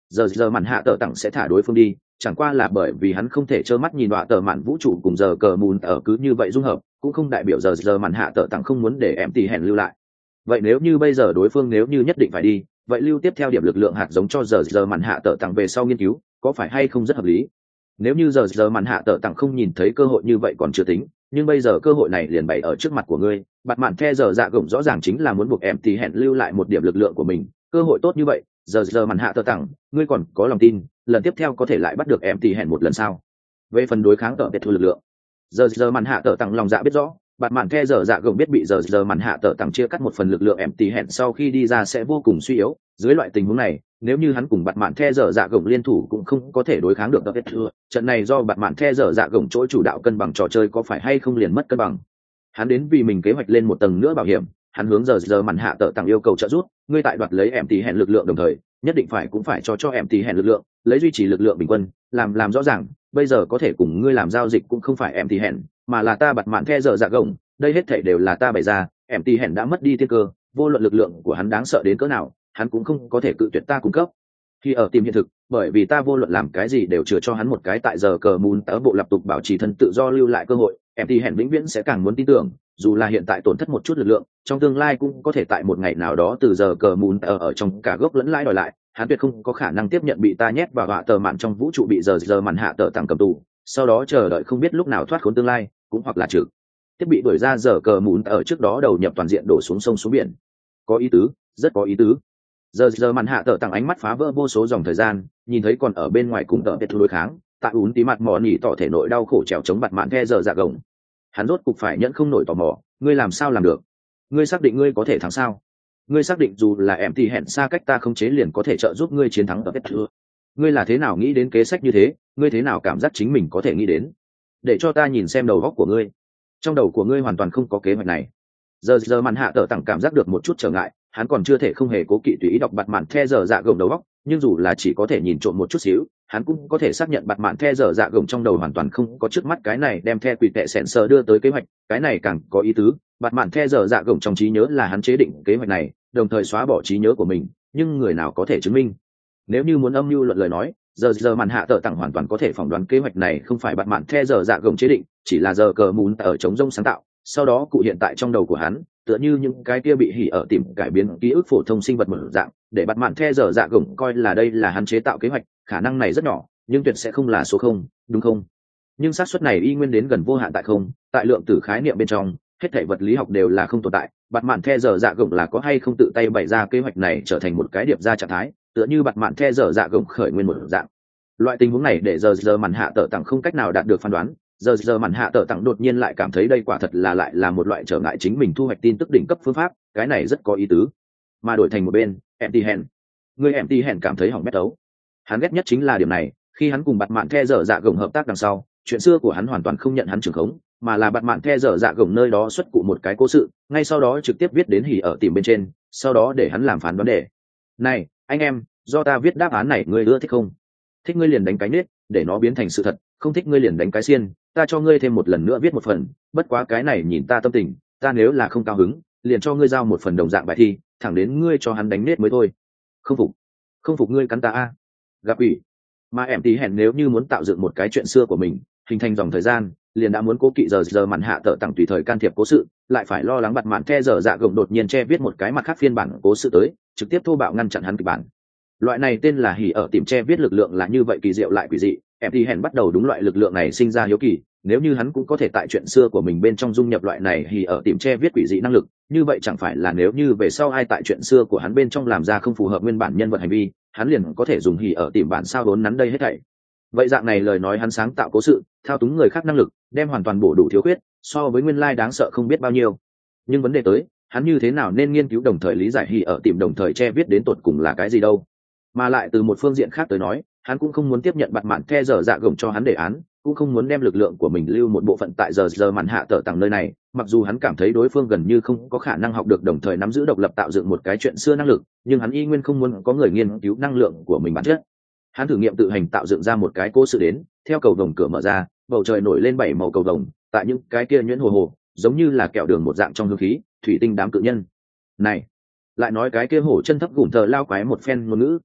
giờ giờ màn hạ tờ tặng sẽ thả đối phương đi, chẳng qua là bởi vì hắn không thể trơ mắt nhìn đọa tờ mạn vũ trụ cùng giờ cờ mùn ở cứ như vậy dung hợp, cũng không đại biểu giờ giờ màn hạ tờ tặng không muốn để em tỷ hẹn lưu lại. Vậy nếu như bây giờ đối phương nếu như nhất định phải đi, vậy lưu tiếp theo điểm lực lượng hạt giống cho giờ giờ màn hạ tờ tặng về sau nghiên cứu, có phải hay không rất hợp lý? Nếu như giờ giờ màn hạ tờ tặng không nhìn thấy cơ hội như vậy còn chưa tính, nhưng bây giờ cơ hội này liền bày ở trước mặt của ngươi, bạt mạn the giờ dạ gồng rõ ràng chính là muốn buộc em tỷ hẹn lưu lại một điểm lực lượng của mình, cơ hội tốt như vậy, giờ giờ màn hạ tờ tặng, ngươi còn có lòng tin lần tiếp theo có thể lại bắt được em tỷ hẹn một lần sau? Về phần đối kháng tờ biệt thu lực lượng, giờ giờ màn hạ tờ tặng lòng dạ biết rõ, bạt mạn the giờ dạ gồng biết bị giờ giờ màn hạ tờ tặng chia cắt một phần lực lượng em tỷ hẹn sau khi đi ra sẽ vô cùng suy yếu. Dưới loại tình huống này, nếu như hắn cùng bạt mạn the giờ dạ gồng liên thủ cũng không có thể đối kháng được tờ biệt thu, trận này do bạt mạn the giờ dạ gồng chỗ chủ đạo cân bằng trò chơi có phải hay không liền mất cân bằng. Hắn đến vì mình kế hoạch lên một tầng nữa bảo hiểm, hắn hướng giờ giờ màn hạ tờ tặng yêu cầu trợ giúp, ngươi tại đoạt lấy em tỷ hẹn lực lượng đồng thời nhất định phải cũng phải cho cho em tỷ hẹn lực lượng, lấy duy trì lực lượng bình quân, làm làm rõ ràng bây giờ có thể cùng ngươi làm giao dịch cũng không phải em tỷ hẹn, mà là ta bạt mạn the giờ dạ gồng, đây hết thảy đều là ta bày ra, em tỷ hẹn đã mất đi tiên cơ, vô luận lực lượng của hắn đáng sợ đến cỡ nào, hắn cũng không có thể cự tuyệt ta cung cấp. Khi ở tìm hiện thực, bởi vì ta vô luận làm cái gì đều chừa cho hắn một cái tại giờ cờ mùn tớ bộ lập tục bảo trì thân tự do lưu lại cơ hội, em tỷ hẹn vĩnh viễn sẽ càng muốn tin tưởng, dù là hiện tại tổn thất một chút lực lượng, trong tương lai cũng có thể tại một ngày nào đó từ giờ cờ mùn tớ ở trong cả gốc lẫn lãi đòi lại, hắn tuyệt không có khả năng tiếp nhận bị ta nhét vào họa tờ mạn trong vũ trụ bị giờ giờ màn hạ tờ tặng cầm tù, sau đó chờ đợi không biết lúc nào thoát khốn tương lai, cũng hoặc là trừ thiết bị đuổi ra giờ cờ mùn ở trước đó đầu nhập toàn diện đổ xuống sông xuống biển. Có ý tứ, rất có ý tứ. Giờ giờ màn hạ tờ tặng ánh mắt phá vỡ vô số dòng thời gian, nhìn thấy còn ở bên ngoài cùng tờ biệt thu đối kháng, tại ún tí mặt mò nỉ tỏ thể nội đau khổ trèo chống bạt mạn the giờ dạ gồng. Hắn rốt cục phải nhẫn không nổi tò mò, ngươi làm sao làm được? Ngươi xác định ngươi có thể thắng sao? Ngươi xác định dù là em thì hẹn xa cách ta không chế liền có thể trợ giúp ngươi chiến thắng tờ biệt thu? Ngươi là thế nào nghĩ đến kế sách như thế? Ngươi thế nào cảm giác chính mình có thể nghĩ đến? Để cho ta nhìn xem đầu óc của ngươi. Trong đầu của ngươi hoàn toàn không có kế hoạch này. Giờ giờ màn hạ tờ tặng cảm giác được một chút trở ngại, hắn còn chưa thể không hề cố kỵ tùy ý đọc bạt mạn the giờ dạ gồng đầu óc, nhưng dù là chỉ có thể nhìn trộm một chút xíu, hắn cũng có thể xác nhận bạt mạn the giờ dạ gồng trong đầu hoàn toàn không có trước mắt cái này đem the quỷ tệ sẹn sờ đưa tới kế hoạch, cái này càng có ý tứ, bạt mạn the giờ dạ gồng trong trí nhớ là hắn chế định kế hoạch này, đồng thời xóa bỏ trí nhớ của mình, nhưng người nào có thể chứng minh? Nếu như muốn âm mưu luận lời nói, giờ giờ màn hạ tờ tặng hoàn toàn có thể phỏng đoán kế hoạch này không phải bạt mạn the giờ dạ gồng chế định, chỉ là giờ cờ mùn ở chống rông sáng tạo, sau đó cụ hiện tại trong đầu của hắn, tựa như những cái kia bị hỉ ở tìm cải biến ký ức phổ thông sinh vật mở dạng, để bạt mạn the giờ dạ gồng coi là đây là hắn chế tạo kế hoạch, khả năng này rất nhỏ, nhưng tuyệt sẽ không là số không, đúng không? Nhưng xác suất này y nguyên đến gần vô hạn tại không, tại lượng tử khái niệm bên trong, hết thảy vật lý học đều là không tồn tại, bạt mạn the giờ dạ gồng là có hay không tự tay bày ra kế hoạch này trở thành một cái điệp ra trạng thái, tựa như bạt mạn the giờ dạ gồng khởi nguyên một dạng. Loại tình huống này để giờ giờ màn hạ tờ tặng không cách nào đạt được phán đoán, giờ giờ màn hạ tờ tặng đột nhiên lại cảm thấy đây quả thật là lại là một loại trở ngại chính mình thu hoạch tin tức đỉnh cấp phương pháp, cái này rất có ý tứ. Mà đổi thành một bên, empty hẹn, người empty hẹn cảm thấy hỏng bét đấu. Hắn ghét nhất chính là điểm này, khi hắn cùng bạt mạn the giờ dạ gồng hợp tác đằng sau, chuyện xưa của hắn hoàn toàn không nhận hắn trưởng khống, mà là bạt mạn the giờ dạ gồng nơi đó xuất cụ một cái cố sự, ngay sau đó trực tiếp viết đến hỉ ở tìm bên trên, sau đó để hắn làm phán đoán đề. Này, anh em, do ta viết đáp án này ngươi ưa thích không? Thích ngươi liền đánh cái nết, để nó biến thành sự thật, không thích ngươi liền đánh cái xiên, ta cho ngươi thêm một lần nữa viết một phần, bất quá cái này nhìn ta tâm tình, ta nếu là không cao hứng, liền cho ngươi giao một phần đồng dạng bài thi, thẳng đến ngươi cho hắn đánh nết mới thôi. Không phục, không phục ngươi cắn ta a. Gặp ủy. Mà em tí hẹn nếu như muốn tạo dựng một cái chuyện xưa của mình, hình thành dòng thời gian, liền đã muốn cố kỵ giờ giờ màn hạ tờ tặng tùy thời can thiệp cố sự, lại phải lo lắng bạt mạn the giờ dạ gồng đột nhiên che viết một cái mặt khác phiên bản cố sự tới, trực tiếp thô bạo ngăn chặn hắn kịch bản. Loại này tên là hỉ ở tìm che viết lực lượng là như vậy kỳ diệu lại quỷ dị, em thì hẹn bắt đầu đúng loại lực lượng này sinh ra hiếu kỳ, nếu như hắn cũng có thể tại chuyện xưa của mình bên trong dung nhập loại này hỉ ở tìm che viết quỷ dị năng lực, như vậy chẳng phải là nếu như về sau ai tại chuyện xưa của hắn bên trong làm ra không phù hợp nguyên bản nhân vật hành vi, hắn liền có thể dùng hỉ ở tìm bản sao đốn nắn đây hết thảy. Vậy dạng này lời nói hắn sáng tạo cố sự, thao túng người khác năng lực, đem hoàn toàn bổ đủ thiếu khuyết, so với nguyên lai đáng sợ không biết bao nhiêu. Nhưng vấn đề tới, hắn như thế nào nên nghiên cứu đồng thời lý giải hỉ ở tìm đồng thời che viết đến tột cùng là cái gì đâu? Mà lại từ một phương diện khác tới nói, hắn cũng không muốn tiếp nhận bạt mạn the giờ dạ gồng cho hắn đề án, cũng không muốn đem lực lượng của mình lưu một bộ phận tại giờ giờ màn hạ tờ tặng nơi này, mặc dù hắn cảm thấy đối phương gần như không có khả năng học được đồng thời nắm giữ độc lập tạo dựng một cái chuyện xưa năng lực, nhưng hắn y nguyên không muốn có người nghiên cứu năng lượng của mình bản chất. Hắn thử nghiệm tự hành tạo dựng ra một cái cố sự đến, theo cầu vồng cửa mở ra, bầu trời nổi lên bảy màu cầu vồng, tại những cái kia nhuyễn hồ hồ, giống như là kẹo đường một dạng trong hương khí, thủy tinh đám cự nhân. Này, lại nói cái kia hổ chân thấp gùn thờ lao quái một phen ngôn ngữ.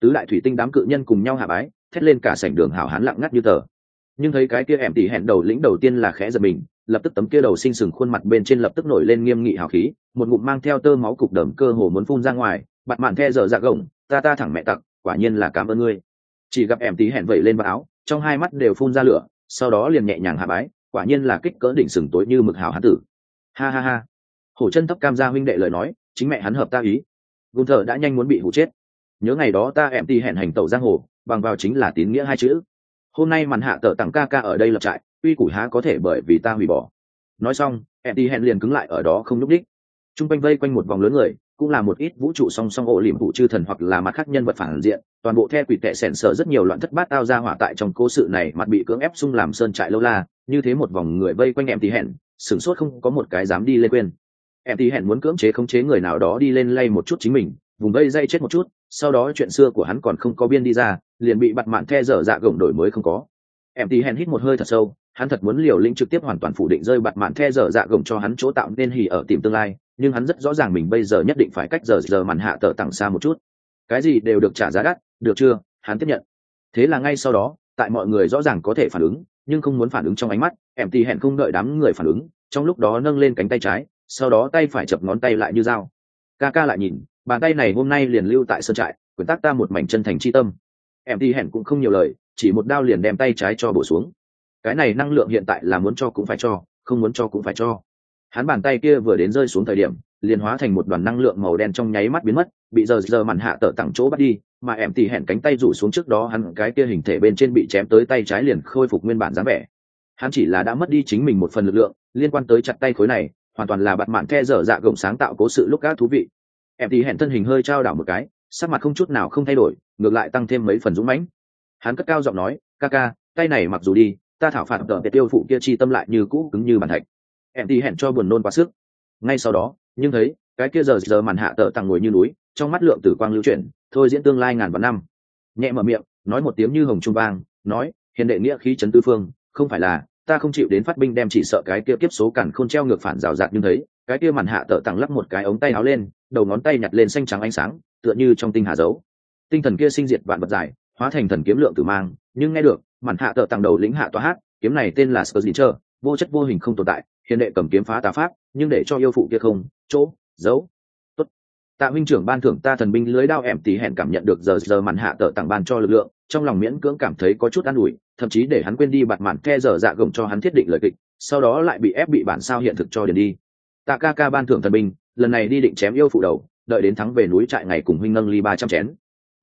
tứ đại thủy tinh đám cự nhân cùng nhau hạ bái, thét lên cả sảnh đường hào hán lặng ngắt như tờ. Nhưng thấy cái kia em tỉ hẹn đầu lĩnh đầu tiên là khẽ giật mình, lập tức tấm kia đầu sinh sừng khuôn mặt bên trên lập tức nổi lên nghiêm nghị hào khí, một ngụm mang theo tơ máu cục đờm cơ hồ muốn phun ra ngoài. Bặt mạn the dở dạ gồng, ta ta thẳng mẹ tặc, quả nhiên là cảm ơn ngươi. Chỉ gặp em tí hẹn vẩy lên vào áo, trong hai mắt đều phun ra lửa, sau đó liền nhẹ nhàng hạ bái, quả nhiên là kích cỡ đỉnh sừng tối như mực hào hán tử. Ha ha ha. Hổ chân thấp cam gia huynh đệ lời nói, chính mẹ hắn hợp ta ý. Gun thở đã nhanh muốn bị hủ chết. Nhớ ngày đó ta em tí hẹn hành tẩu giang hồ, bằng vào chính là tín nghĩa hai chữ. Hôm nay màn hạ tờ tặng ca ca ở đây lập trại, uy củ há có thể bởi vì ta hủy bỏ. Nói xong, em tí hẹn liền cứng lại ở đó không nhúc đích. Trung quanh vây quanh một vòng lớn người, cũng là một ít vũ trụ song song ổ liềm vụ chư thần hoặc là mặt khác nhân vật phản diện, toàn bộ theo quỷ tệ sẻn sở rất nhiều loạn thất bát tao ra hỏa tại trong cố sự này mặt bị cưỡng ép xung làm sơn trại lâu la, như thế một vòng người vây quanh em tí hẹn, sửng sốt không có một cái dám đi lên quên. Em tí hẹn muốn cưỡng chế khống chế người nào đó đi lên lay một chút chính mình, vùng vây dây chết một chút, sau đó chuyện xưa của hắn còn không có biên đi ra, liền bị bặt mạn the dở dạ gồng đổi mới không có. Em tí hẹn hít một hơi thật sâu, hắn thật muốn liều lĩnh trực tiếp hoàn toàn phủ định rơi bặt mạn the dở dạ gồng cho hắn chỗ tạo nên hỉ ở tìm tương lai, nhưng hắn rất rõ ràng mình bây giờ nhất định phải cách giờ giờ màn hạ tờ tặng xa một chút. Cái gì đều được trả giá đắt, được chưa? Hắn tiếp nhận. Thế là ngay sau đó, tại mọi người rõ ràng có thể phản ứng, nhưng không muốn phản ứng trong ánh mắt, em tí hẹn không đợi đám người phản ứng, trong lúc đó nâng lên cánh tay trái, sau đó tay phải chập ngón tay lại như dao. Ca ca lại nhìn, bàn tay này hôm nay liền lưu tại sơn trại, quyển tác ta một mảnh chân thành chi tâm. Em tí hẹn cũng không nhiều lời, chỉ một đao liền đem tay trái cho bổ xuống. Cái này năng lượng hiện tại là muốn cho cũng phải cho, không muốn cho cũng phải cho. Hắn bàn tay kia vừa đến rơi xuống thời điểm, liền hóa thành một đoàn năng lượng màu đen trong nháy mắt biến mất, bị giờ giờ màn hạ tở tặng chỗ bắt đi, mà em tỉ hẹn cánh tay rủ xuống trước đó hắn cái kia hình thể bên trên bị chém tới tay trái liền khôi phục nguyên bản dáng vẻ. Hắn chỉ là đã mất đi chính mình một phần lực lượng, liên quan tới chặt tay khối này, hoàn toàn là bặt mạn the dở dạ gồng sáng tạo cố sự lúc gác thú vị. Em tỉ hẹn thân hình hơi trao đảo một cái, sắc mặt không chút nào không thay đổi, ngược lại tăng thêm mấy phần dũng mãnh. Hắn cất cao giọng nói, ca ca, tay này mặc dù đi, ta thảo phạt tờ tiêu phụ kia chi tâm lại như cũ cứng như bàn thạch. Em tỉ hẹn cho buồn nôn quá sức. Ngay sau đó, nhưng thấy cái kia giờ giờ màn hạ tờ tặng ngồi như núi, trong mắt lượng tử quang lưu chuyển, thôi diễn tương lai ngàn vạn năm. Nhẹ mở miệng, nói một tiếng như hồng trung vang, nói, hiền đệ nghĩa khí chấn tứ phương, không phải là ta không chịu đến phát binh đem chỉ sợ cái kia kiếp số cản khôn treo ngược phản rào rạt, nhưng thấy cái kia màn hạ tờ tặng lắp một cái ống tay áo lên, đầu ngón tay nhặt lên xanh trắng ánh sáng, tựa như trong tinh hà dấu. Tinh thần kia sinh diệt vạn vật dài, hóa thành thần kiếm lượng tử mang, nhưng nghe được màn hạ tờ tặng đầu lĩnh hạ toa hát, kiếm này tên là Skircher, vô chất vô hình không tồn tại, hiền đệ cầm kiếm phá tà pháp, nhưng để cho yêu phụ kia không chỗ giấu. Tốt. Tạ huynh trưởng ban thưởng ta thần binh lưới đao. Em tí hẹn cảm nhận được giờ giờ màn hạ tờ tặng ban cho lực lượng, trong lòng miễn cưỡng cảm thấy có chút an ủi, thậm chí để hắn quên đi bặt mạn the dở dạ gồng cho hắn thiết định lời kịch, sau đó lại bị ép bị bản sao hiện thực cho điền đi. Tạ ca ca ban thưởng thần binh, lần này đi định chém yêu phụ đầu, đợi đến thắng về núi trại ngày cùng huynh nâng ly ba trăm chén.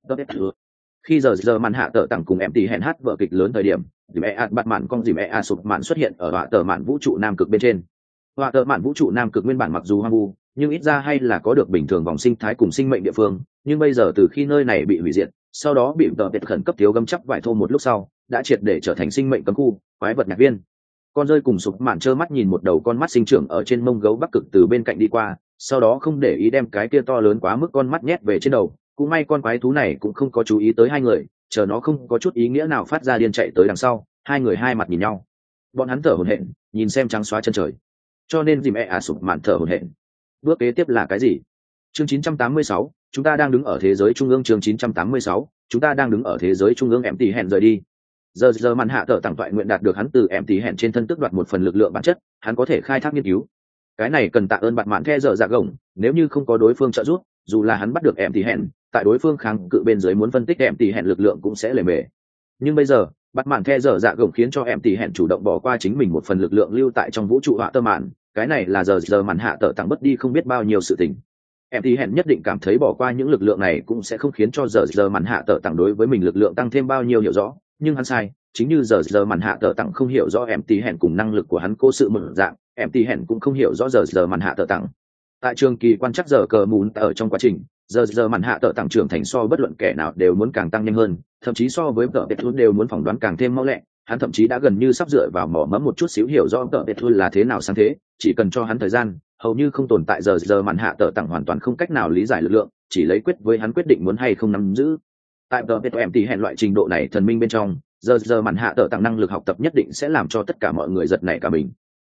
Khi giờ giờ màn hạ tờ tặng cùng em tí hẹn hát vở kịch lớn thời điểm, dìm e ạt bặt mạn con dìm e a sụp mạn xuất hiện ở họa tờ mạn vũ trụ nam cực bên trên. Họa tờ mạn vũ trụ nam cực nguyên bản mặc dù hoang vu, nhưng ít ra hay là có được bình thường vòng sinh thái cùng sinh mệnh địa phương, nhưng bây giờ từ khi nơi này bị hủy diệt, sau đó bị tờ biệt khẩn cấp thiếu găm chắc vải thô một lúc sau, đã triệt để trở thành sinh mệnh cấm khu, quái vật nhạc viên. Con rơi cùng sụp mạn trơ mắt nhìn một đầu con mắt sinh trưởng ở trên mông gấu bắc cực từ bên cạnh đi qua, sau đó không để ý đem cái kia to lớn quá mức con mắt nhét về trên đầu. Cũng may con quái thú này cũng không có chú ý tới hai người, chờ nó không có chút ý nghĩa nào phát ra điên chạy tới đằng sau, hai người hai mặt nhìn nhau. Bọn hắn thở hổn hển, nhìn xem trắng xóa chân trời. Cho nên dìm e à sụp mạn thở hổn hển. Bước kế tiếp là cái gì? Chương chín trăm tám mươi sáu, chúng ta đang đứng ở thế giới trung ương. Chương chín trăm tám mươi sáu, chúng ta đang đứng ở thế giới trung ương. Em tí hẹn rời đi. Giờ giờ màn hạ tờ tặng toại nguyện đạt được hắn từ em tí hẹn trên thân tước đoạt một phần lực lượng bản chất, hắn có thể khai thác nghiên cứu. Cái này cần tạ ơn bặt mạn the dở dạ gồng, nếu như không có đối phương trợ giúp, dù là hắn bắt được em tí hẹn, tại đối phương kháng cự bên dưới muốn phân tích em tí hẹn lực lượng cũng sẽ lề mề. Nhưng bây giờ bắt mạn the dở dạ gồng khiến cho em tí hẹn chủ động bỏ qua chính mình một phần lực lượng lưu tại trong vũ trụ họa tơ mạn, cái này là giờ giờ màn hạ tờ tặng mất đi không biết bao nhiêu sự tình. Em tí hẹn nhất định cảm thấy bỏ qua những lực lượng này cũng sẽ không khiến cho giờ giờ màn hạ tờ tặng đối với mình lực lượng tăng thêm bao nhiêu hiểu rõ, nhưng hắn sai, chính như giờ giờ màn hạ tờ tặng không hiểu rõ em tí hẹn cùng năng lực của hắn cố sự mở dạng, em tí hẹn cũng không hiểu rõ giờ giờ màn hạ tờ tặng. Tại trường kỳ quan chắc giờ cờ mún ở trong quá trình, giờ giờ màn hạ tờ tặng trưởng thành so bất luận kẻ nào đều muốn càng tăng nhanh hơn, thậm chí so với tờ Petrus đều muốn phỏng đoán càng thêm mau lẹ. Hắn thậm chí đã gần như sắp dựa vào mỏ mẫm một chút xíu hiểu rõ tờ Petrus là thế nào sáng thế, chỉ cần cho hắn thời gian, hầu như không tồn tại giờ giờ màn hạ tờ tặng hoàn toàn không cách nào lý giải lực lượng, chỉ lấy quyết với hắn quyết định muốn hay không nắm giữ. Tại tờ Petrus em tí hẹn loại trình độ này thần minh bên trong, giờ giờ màn hạ tờ tặng năng lực học tập nhất định sẽ làm cho tất cả mọi người giật nảy cả mình.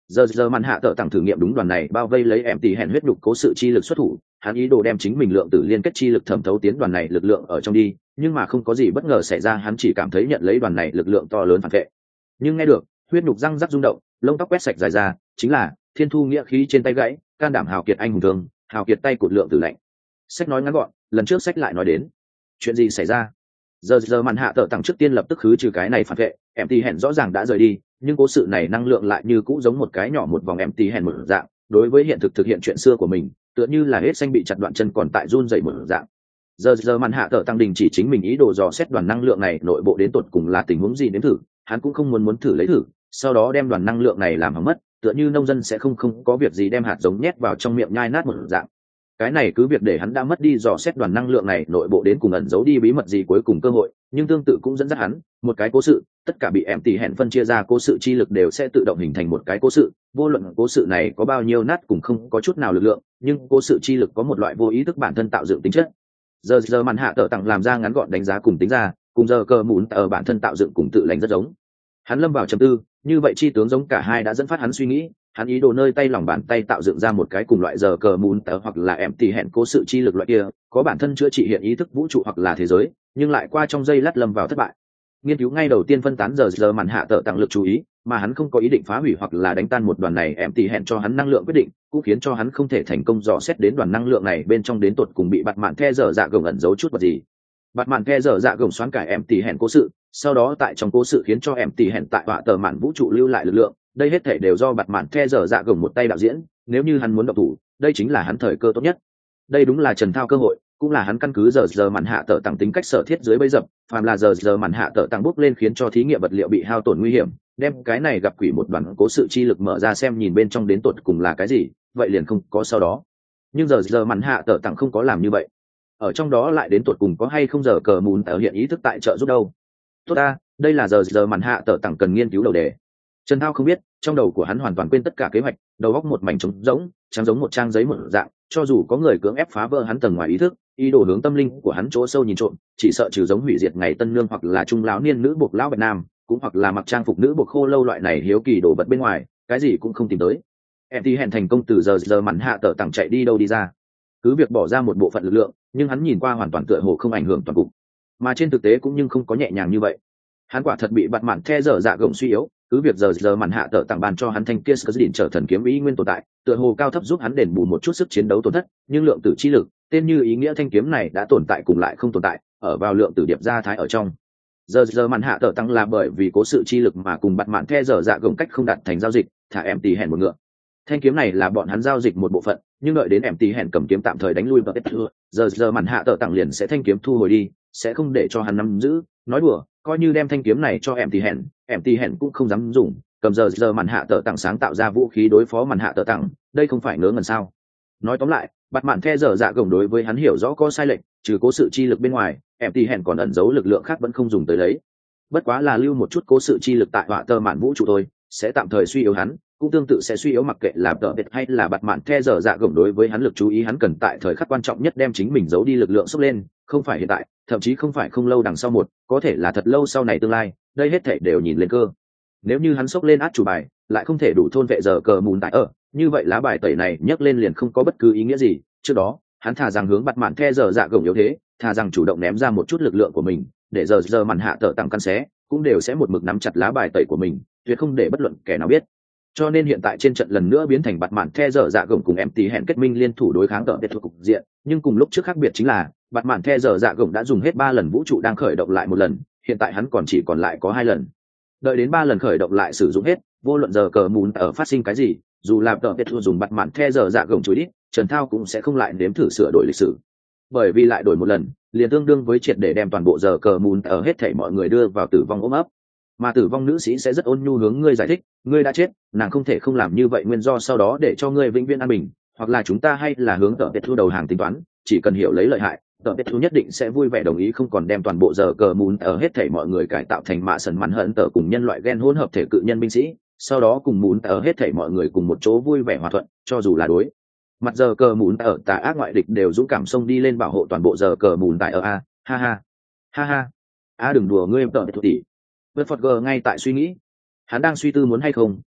Giờ giờ màn hạ tợ tặng thử nghiệm đúng đoàn này bao vây lấy em tỷ hẹn huyết nhục cố sự chi lực xuất thủ, hắn ý đồ đem chính mình lượng tử liên kết chi lực thẩm thấu tiến đoàn này lực lượng ở trong đi, nhưng mà không có gì bất ngờ xảy ra, hắn chỉ cảm thấy nhận lấy đoàn này lực lượng to lớn phản vệ. Nhưng nghe được, huyết nhục răng rắc rung động, lông tóc quét sạch dài ra, chính là thiên thu nghĩa khí trên tay gãy, can đảm hào kiệt anh hùng thương, hào kiệt tay cụt lượng tử lạnh. Sách nói ngắn gọn, lần trước sách lại nói đến, chuyện gì xảy ra? Giờ giờ màn hạ tợ tặng trước tiên lập tức khứ trừ cái này phản vệ, em tỷ hẹn rõ ràng đã rời đi, nhưng cố sự này năng lượng lại như cũ giống một cái nhỏ một vòng em tí hèn một dạng, đối với hiện thực thực hiện chuyện xưa của mình tựa như là hết xanh bị chặt đoạn chân còn tại run dậy một dạng. Giờ giờ màn hạ tợ tăng đình chỉ chính mình ý đồ dò xét đoàn năng lượng này nội bộ đến tột cùng là tình huống gì đến thử, hắn cũng không muốn muốn thử lấy thử sau đó đem đoàn năng lượng này làm hỏng mất, tựa như nông dân sẽ không không có việc gì đem hạt giống nhét vào trong miệng nhai nát một dạng. Cái này cứ việc để hắn đã mất đi dò xét đoàn năng lượng này nội bộ đến cùng ẩn giấu đi bí mật gì cuối cùng cơ hội, nhưng tương tự cũng dẫn dắt hắn một cái cố sự, tất cả bị em tỷ hẹn phân chia ra cố sự chi lực đều sẽ tự động hình thành một cái cố sự, vô luận cố sự này có bao nhiêu nát cùng không có chút nào lực lượng, nhưng cố sự chi lực có một loại vô ý thức bản thân tạo dựng tính chất. Giờ giờ màn hạ tợ tặng làm ra ngắn gọn đánh giá cùng tính ra, cùng giờ cờ mún ở bản thân tạo dựng cùng tự lành rất giống. Hắn lâm vào trầm tư, như vậy chi tướng giống cả hai đã dẫn phát hắn suy nghĩ, hắn ý đồ nơi tay lòng bàn tay tạo dựng ra một cái cùng loại giờ cờ mún tờ hoặc là em tỷ hẹn cố sự chi lực loại kia, có bản thân chữa trị hiện ý thức vũ trụ hoặc là thế giới, nhưng lại qua trong giây lát lâm vào thất bại. Nghiên cứu ngay đầu tiên phân tán giờ giờ màn hạ tợ tặng lực chú ý, mà hắn không có ý định phá hủy hoặc là đánh tan một đoàn này em tỷ hẹn cho hắn năng lượng quyết định, cũng khiến cho hắn không thể thành công dò xét đến đoàn năng lượng này bên trong đến tột cùng bị bạt mạn the dở dạ gồng ẩn giấu chút vật gì. Bạt mạn the dở dạ gồng xoán cải em tỷ hẹn cố sự, sau đó tại trong cố sự khiến cho em tỷ hẹn tại họa tờ mạn vũ trụ lưu lại lực lượng, đây hết thể đều do bạt mạn the dở dạ gồng một tay đạo diễn, nếu như hắn muốn động thủ, đây chính là hắn thời cơ tốt nhất. Đây đúng là trần thao cơ hội, cũng là hắn căn cứ giờ giờ màn hạ tợ tăng tính cách sở thiết dưới bấy dập, phàm là giờ giờ màn hạ tợ tăng bốc lên khiến cho thí nghiệm vật liệu bị hao tổn nguy hiểm, đem cái này gặp quỷ một đoàn cố sự chi lực mở ra xem nhìn bên trong đến tột cùng là cái gì, vậy liền không có sau đó. Nhưng giờ giờ màn hạ tợ tăng không có làm như vậy, ở trong đó lại đến tột cùng có hay không giờ cờ mùn tạo hiện ý thức tại trợ giúp đâu. Tốt ta, đây là giờ giờ màn hạ tợ tăng cần nghiên cứu đầu đề. Trần Thao không biết, trong đầu của hắn hoàn toàn quên tất cả kế hoạch, đầu óc một mảnh trống rỗng, trắng giống một trang giấy một dạng, cho dù có người cưỡng ép phá vỡ hắn tầng ngoài ý thức, ý đồ hướng tâm linh của hắn chỗ sâu nhìn trộm, chỉ sợ trừ giống hủy diệt ngày tân nương hoặc là trung lão niên nữ buộc lão Việt Nam, cũng hoặc là mặc trang phục nữ buộc khô lâu loại này hiếu kỳ đồ vật bên ngoài, cái gì cũng không tìm tới. Em thì hẹn thành công từ giờ giờ màn hạ tợ tặng chạy đi đâu đi ra. Cứ việc bỏ ra một bộ phận lực lượng, nhưng hắn nhìn qua hoàn toàn tựa hồ không ảnh hưởng toàn cục, mà trên thực tế cũng nhưng không có nhẹ nhàng như vậy. Hắn quả thật bị bạt mạn the dở dạ gồng suy yếu, cứ việc giờ giờ màn hạ tợ tặng bàn cho hắn thanh kia sơ đỉnh trở thần kiếm ý nguyên tồn tại, tựa hồ cao thấp giúp hắn đền bù một chút sức chiến đấu tổn thất, nhưng lượng tử chi lực, tên như ý nghĩa thanh kiếm này đã tồn tại cùng lại không tồn tại, ở vào lượng tử điệp ra thái ở trong. Giờ giờ màn hạ tợ tăng là bởi vì cố sự chi lực mà cùng bạt mạn the dở dạ gồng cách không đặt thành giao dịch, thả em tì hèn một ngựa. Thanh kiếm này là bọn hắn giao dịch một bộ phận, nhưng đợi đến em tì hèn cầm kiếm tạm thời đánh lui và kết thua, giờ giờ màn hạ tợ tặng liền sẽ thanh kiếm thu hồi đi, sẽ không để cho hắn nắm giữ. Nói đùa, coi như đem thanh kiếm này cho em tì hèn, em tì hèn cũng không dám dùng, cầm giờ giờ màn hạ tợ tặng sáng tạo ra vũ khí đối phó màn hạ tợ tặng, đây không phải ngớ ngẩn sao? Nói tóm lại, bạt mạn the dở dạ gồng đối với hắn hiểu rõ có sai lệch, trừ cố sự chi lực bên ngoài, em tì hèn còn ẩn giấu lực lượng khác vẫn không dùng tới lấy. Bất quá là lưu một chút cố sự chi lực tại họa tơ mạn vũ trụ thôi, sẽ tạm thời suy yếu hắn, cũng tương tự sẽ suy yếu mặc kệ là tợ biệt hay là bạt mạn the dở dạ gồng đối với hắn lực chú ý hắn cần tại thời khắc quan trọng nhất đem chính mình giấu đi lực lượng xốc lên, không phải hiện tại, thậm chí không phải không lâu đằng sau một, có thể là thật lâu sau này tương lai, đây hết thể đều nhìn lên cơ. Nếu như hắn xốc lên át chủ bài, lại không thể đủ thôn vệ giờ cờ mùn tại ở, như vậy lá bài tẩy này nhấc lên liền không có bất cứ ý nghĩa gì. Trước đó, hắn thà rằng hướng bạt mạn the dở dạ gồng yếu thế, thà rằng chủ động ném ra một chút lực lượng của mình, để giờ giờ màn hạ tợ tặng căn xé, cũng đều sẽ một mực nắm chặt lá bài tẩy của mình, tuyệt không để bất luận kẻ nào biết. Cho nên hiện tại trên trận lần nữa biến thành bạt mạn the dở dạ gồng cùng em tí hẹn kết minh liên thủ đối kháng tợ biệt thuộc cục diện, nhưng cùng lúc trước khác biệt chính là bạt mạn the dở dạ gồng đã dùng hết ba lần vũ trụ đang khởi động lại một lần, hiện tại hắn còn chỉ còn lại có hai lần. Đợi đến ba lần khởi động lại sử dụng hết, vô luận giờ cờ mùn ở phát sinh cái gì, dù là tợ biệt thuộc dùng bạt mạn the dở dạ gồng chối đi, Trần Thao cũng sẽ không lại nếm thử sửa đổi lịch sử, bởi vì lại đổi một lần liền tương đương với triệt để đem toàn bộ giờ cờ mùn ở hết thảy mọi người đưa vào tử vong ôm ấp, mà tử vong nữ sĩ sẽ rất ôn nhu hướng ngươi giải thích, ngươi đã chết, nàng không thể không làm như vậy nguyên do sau đó để cho ngươi vĩnh viễn an bình, hoặc là chúng ta hay là hướng tợ biệt thu đầu hàng tính toán, chỉ cần hiểu lấy lợi hại, tợ biệt thu nhất định sẽ vui vẻ đồng ý không còn đem toàn bộ giờ cờ mùn ở hết thảy mọi người cải tạo thành mạ sần mặn hận tợ cùng nhân loại gen hỗn hợp thể cự nhân binh sĩ, sau đó cùng mùn ở hết thảy mọi người cùng một chỗ vui vẻ hòa thuận, cho dù là đối mặt giờ cờ mùn ở tà ác ngoại địch đều dũng cảm xông đi lên bảo hộ toàn bộ giờ cờ mùn tại ở a, ha ha ha ha a, đừng đùa ngươi tợ biệt thu tỷ. Vượt Phật G ngay tại suy nghĩ, hắn đang suy tư muốn hay không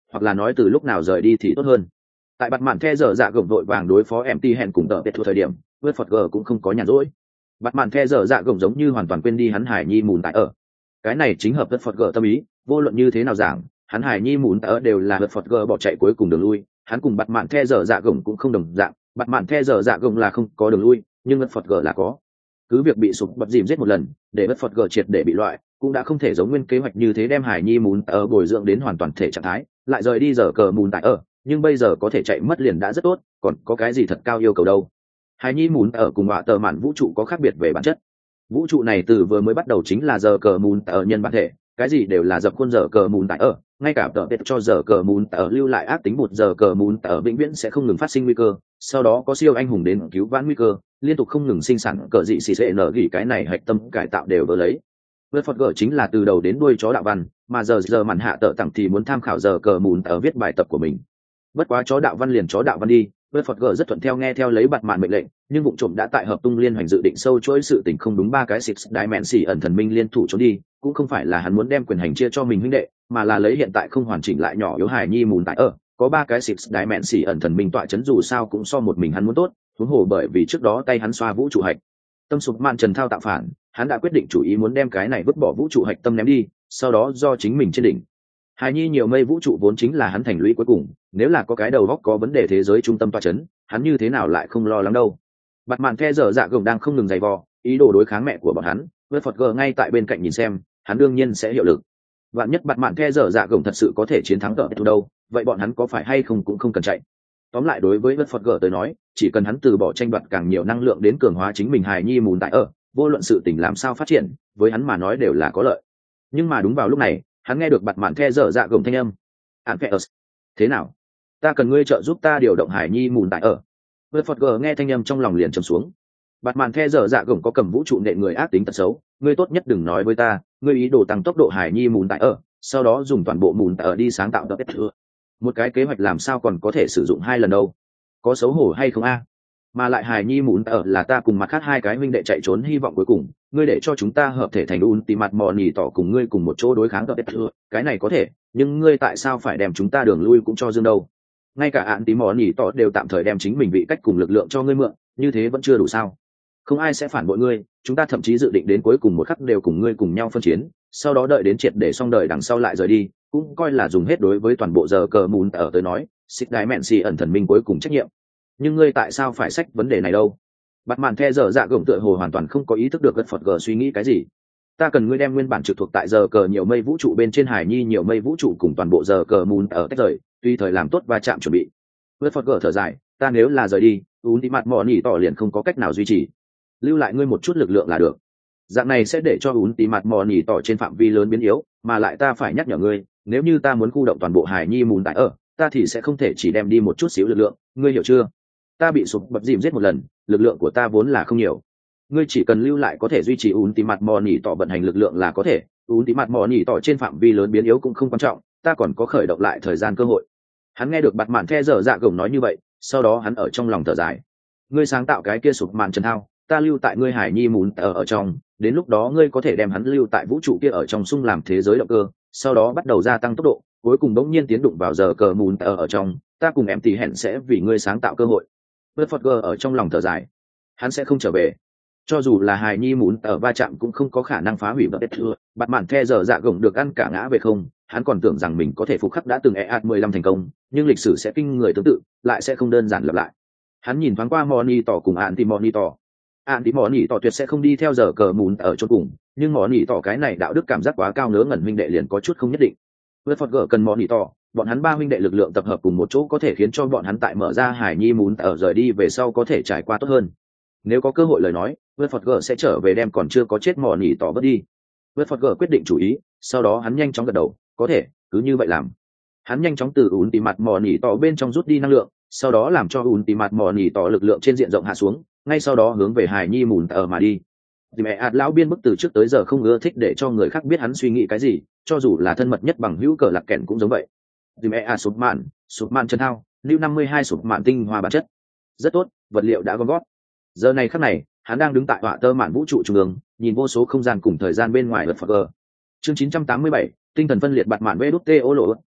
hoặc là nói từ lúc nào rời đi thì tốt hơn. Tại bạt mạn the dở dạ gồng đội vàng đối phó em ti hẹn cùng tờ biệt thua thời điểm, vượt phật g cũng không có nhàn rỗi. Bạt mạn the dở dạ gồng giống như hoàn toàn quên đi hắn hải nhi mùn tại ở. Cái này chính hợp vượt phật g tâm ý, vô luận như thế nào giảng, hắn hải nhi mùn tại ở đều là vượt phật g bỏ chạy cuối cùng đường lui. Hắn cùng bạt mạn the dở dạ gồng cũng không đồng dạng, bạt mạn the dở dạ gồng là không có đường lui, nhưng vượt phật g là có. Cứ việc bị sụp bật dìm giết một lần, để vượt phật g triệt để bị loại, cũng đã không thể giống nguyên kế hoạch như thế đem hải nhi mùn tại ở bồi dưỡng đến hoàn toàn thể trạng thái, lại rời đi giờ cờ mùn tại ở. Nhưng bây giờ có thể chạy mất liền đã rất tốt, còn có cái gì thật cao yêu cầu đâu. Hải nhi mùn ở cùng họa tờ mạn vũ trụ có khác biệt về bản chất. Vũ trụ này từ vừa mới bắt đầu chính là giờ cờ mùn ở nhân bản thể, cái gì đều là dập khuôn giờ cờ mùn tại ở, ngay cả tờ tết cho giờ cờ mùn ở lưu lại ác tính một giờ cờ mùn ở vĩnh viễn sẽ không ngừng phát sinh nguy cơ, sau đó có siêu anh hùng đến cứu vãn nguy cơ, liên tục không ngừng sinh sản cờ dị xì xệ nở gỉ cái này hạch tâm cải tạo đều vỡ lấy. Vượt Phật gở chính là từ đầu đến đuôi chó đạo văn, mà giờ giờ màn hạ tợ tặng thì muốn tham khảo giờ cờ mùn ở viết bài tập của mình. Bất quá chó đạo văn liền chó đạo văn đi, vượt Phật gở rất thuận theo nghe theo lấy bạt mạn mệnh lệnh, nhưng vụ trộm đã tại hợp tung liên hoành dự định sâu chuỗi sự tình không đúng ba cái six dimension ẩn thần minh liên thủ trốn đi, cũng không phải là hắn muốn đem quyền hành chia cho mình huynh đệ, mà là lấy hiện tại không hoàn chỉnh lại nhỏ yếu hài nhi mùn tại ở, có ba cái six dimension ẩn thần minh tọa chấn dù sao cũng so một mình hắn muốn tốt, huống hồ bởi vì trước đó tay hắn xoa vũ trụ hạch tâm sụp mạn trần thao tạo phản, hắn đã quyết định chủ ý muốn đem cái này vứt bỏ vũ trụ hạch tâm ném đi, sau đó do chính mình trên đỉnh. Hài nhi nhiều mây vũ trụ vốn chính là hắn thành lũy cuối cùng, nếu là có cái đầu góc có vấn đề thế giới trung tâm tọa chấn, hắn như thế nào lại không lo lắng đâu. Bạt mạn the dở dạ gồng đang không ngừng giày vò, ý đồ đối kháng mẹ của bọn hắn, vượt Phật gờ ngay tại bên cạnh nhìn xem, hắn đương nhiên sẽ hiệu lực. Vạn nhất bạt mạn the dở dạ gồng thật sự có thể chiến thắng tờ tu đâu, vậy bọn hắn có phải hay không cũng không cần chạy. Tóm lại đối với vượt Phật gờ tới nói, chỉ cần hắn từ bỏ tranh đoạt càng nhiều năng lượng đến cường hóa chính mình hài nhi mùn tại ở, vô luận sự tình làm sao phát triển, với hắn mà nói đều là có lợi. Nhưng mà đúng vào lúc này, hắn nghe được bạt mạn the dở dạ gồng thanh âm. Anpeus, thế nào? Ta cần ngươi trợ giúp ta điều động hải nhi mùn tại ở. Vượt Phật gờ nghe thanh âm trong lòng liền trầm xuống. Bạt mạn the dở dạ gồng có cầm vũ trụ nệ người ác tính tật xấu, ngươi tốt nhất đừng nói với ta, ngươi ý đồ tăng tốc độ hải nhi mùn tại ở, sau đó dùng toàn bộ mùn tại ở đi sáng tạo đợt thừa. Một cái kế hoạch làm sao còn có thể sử dụng hai lần đâu? Có xấu hổ hay không a? Mà lại hải nhi mùn tại ở là ta cùng mặt khác hai cái huynh đệ chạy trốn hy vọng cuối cùng, ngươi để cho chúng ta hợp thể thành Ultimate Money tỏ cùng ngươi cùng một chỗ đối kháng đợt thừa, cái này có thể, nhưng ngươi tại sao phải đem chúng ta đường lui cũng cho dương đâu? Ngay cả án tí mò nỉ tỏ đều tạm thời đem chính mình vị cách cùng lực lượng cho ngươi mượn, như thế vẫn chưa đủ sao? Không ai sẽ phản bội ngươi, chúng ta thậm chí dự định đến cuối cùng một khắc đều cùng ngươi cùng nhau phân chiến, sau đó đợi đến triệt để xong đời đằng sau lại rời đi, cũng coi là dùng hết đối với toàn bộ giờ cờ mùn ở tới nói, xích đái mẹn xì ẩn thần minh cuối cùng trách nhiệm. Nhưng ngươi tại sao phải xách vấn đề này đâu? Bạt mạn the giờ dạ gồng tựa hồ hoàn toàn không có ý thức được gật Phật gờ suy nghĩ cái gì. Ta cần ngươi đem nguyên bản trực thuộc tại giờ cờ nhiều mây vũ trụ bên trên hải nhi nhiều mây vũ trụ cùng toàn bộ giờ cờ mùn ở tách rời, tùy thời làm tốt va chạm chuẩn bị. Vượt Phật gờ thở dài, ta nếu là rời đi, ún tí mặt mò nỉ tỏ liền không có cách nào duy trì, lưu lại ngươi một chút lực lượng là được. Dạng này sẽ để cho ún tí mặt mò nỉ tỏ trên phạm vi lớn biến yếu, mà lại ta phải nhắc nhở ngươi, nếu như ta muốn khu động toàn bộ hải nhi mùn tại ở, ta thì sẽ không thể chỉ đem đi một chút xíu lực lượng, ngươi hiểu chưa? Ta bị sụp bập dìm giết một lần, lực lượng của ta vốn là không nhiều, ngươi chỉ cần lưu lại có thể duy trì ún tí mặt mò nỉ tỏ vận hành lực lượng là có thể, ún tí mặt mò nỉ tỏ trên phạm vi lớn biến yếu cũng không quan trọng, ta còn có khởi động lại thời gian cơ hội. Hắn nghe được bạt mạn the dở dạ gồng nói như vậy, sau đó hắn ở trong lòng thở dài. Ngươi sáng tạo cái kia sụp màn trần thao, ta lưu tại ngươi hải nhi mùn ở ở trong, đến lúc đó ngươi có thể đem hắn lưu tại vũ trụ kia ở trong xung làm thế giới động cơ, sau đó bắt đầu gia tăng tốc độ, cuối cùng đống nhiên tiến đụng vào giờ cờ mùn ở ở trong, ta cùng em tỷ hẹn sẽ vì ngươi sáng tạo cơ hội. Vượt Phật gờ ở trong lòng thở dài, hắn sẽ không trở về. Cho dù là hài nhi muốn ở va chạm cũng không có khả năng phá hủy vỡ tết thưa, bạt mạn the giờ dạ gồng được ăn cả ngã về không, hắn còn tưởng rằng mình có thể phục khắc đã từng e ạt mười lăm thành công, nhưng lịch sử sẽ kinh người tương tự, lại sẽ không đơn giản lặp lại. Hắn nhìn thoáng qua Moni tỏ cùng Anti Moni tỏ. Anti Moni tỏ tuyệt sẽ không đi theo giờ cờ mùn ở chỗ cùng, nhưng Moni tỏ cái này đạo đức cảm giác quá cao ngớ ngẩn huynh đệ liền có chút không nhất định. Vượt Phật gở cần Moni tỏ, bọn hắn ba huynh đệ lực lượng tập hợp cùng một chỗ có thể khiến cho bọn hắn tại mở ra hải nhi mùn ở rời đi về sau có thể trải qua tốt hơn. Nếu có cơ hội lời nói, vượt Phật gở sẽ trở về đem còn chưa có chết mò nỉ tỏ bớt đi. Vượt Phật gở quyết định chủ ý, sau đó hắn nhanh chóng gật đầu, có thể, cứ như vậy làm. Hắn nhanh chóng từ ún tì mặt mò nỉ tỏ bên trong rút đi năng lượng, sau đó làm cho ún tì mặt mò nỉ tỏ lực lượng trên diện rộng hạ xuống, ngay sau đó hướng về hải nhi mùn ở mà đi. Thì mẹ ạt lão biên bức từ trước tới giờ không ưa thích để cho người khác biết hắn suy nghĩ cái gì, cho dù là thân mật nhất bằng hữu cờ lạc kèn cũng giống vậy. Thì mẹ ạt sụp mạn, sụp mạn chân thao, lưu năm mươi hai sụp mạn tinh hoa bản chất. Rất tốt, vật liệu đã gom gót. Giờ này khắc này, hắn đang đứng tại họa tơ mạn vũ trụ trung ương, nhìn vô số không gian cùng thời gian bên ngoài vật Phật. Chương chín trăm tám mươi bảy, tinh thần phân liệt bạt mạn vê đút tê ô lộ, yêu,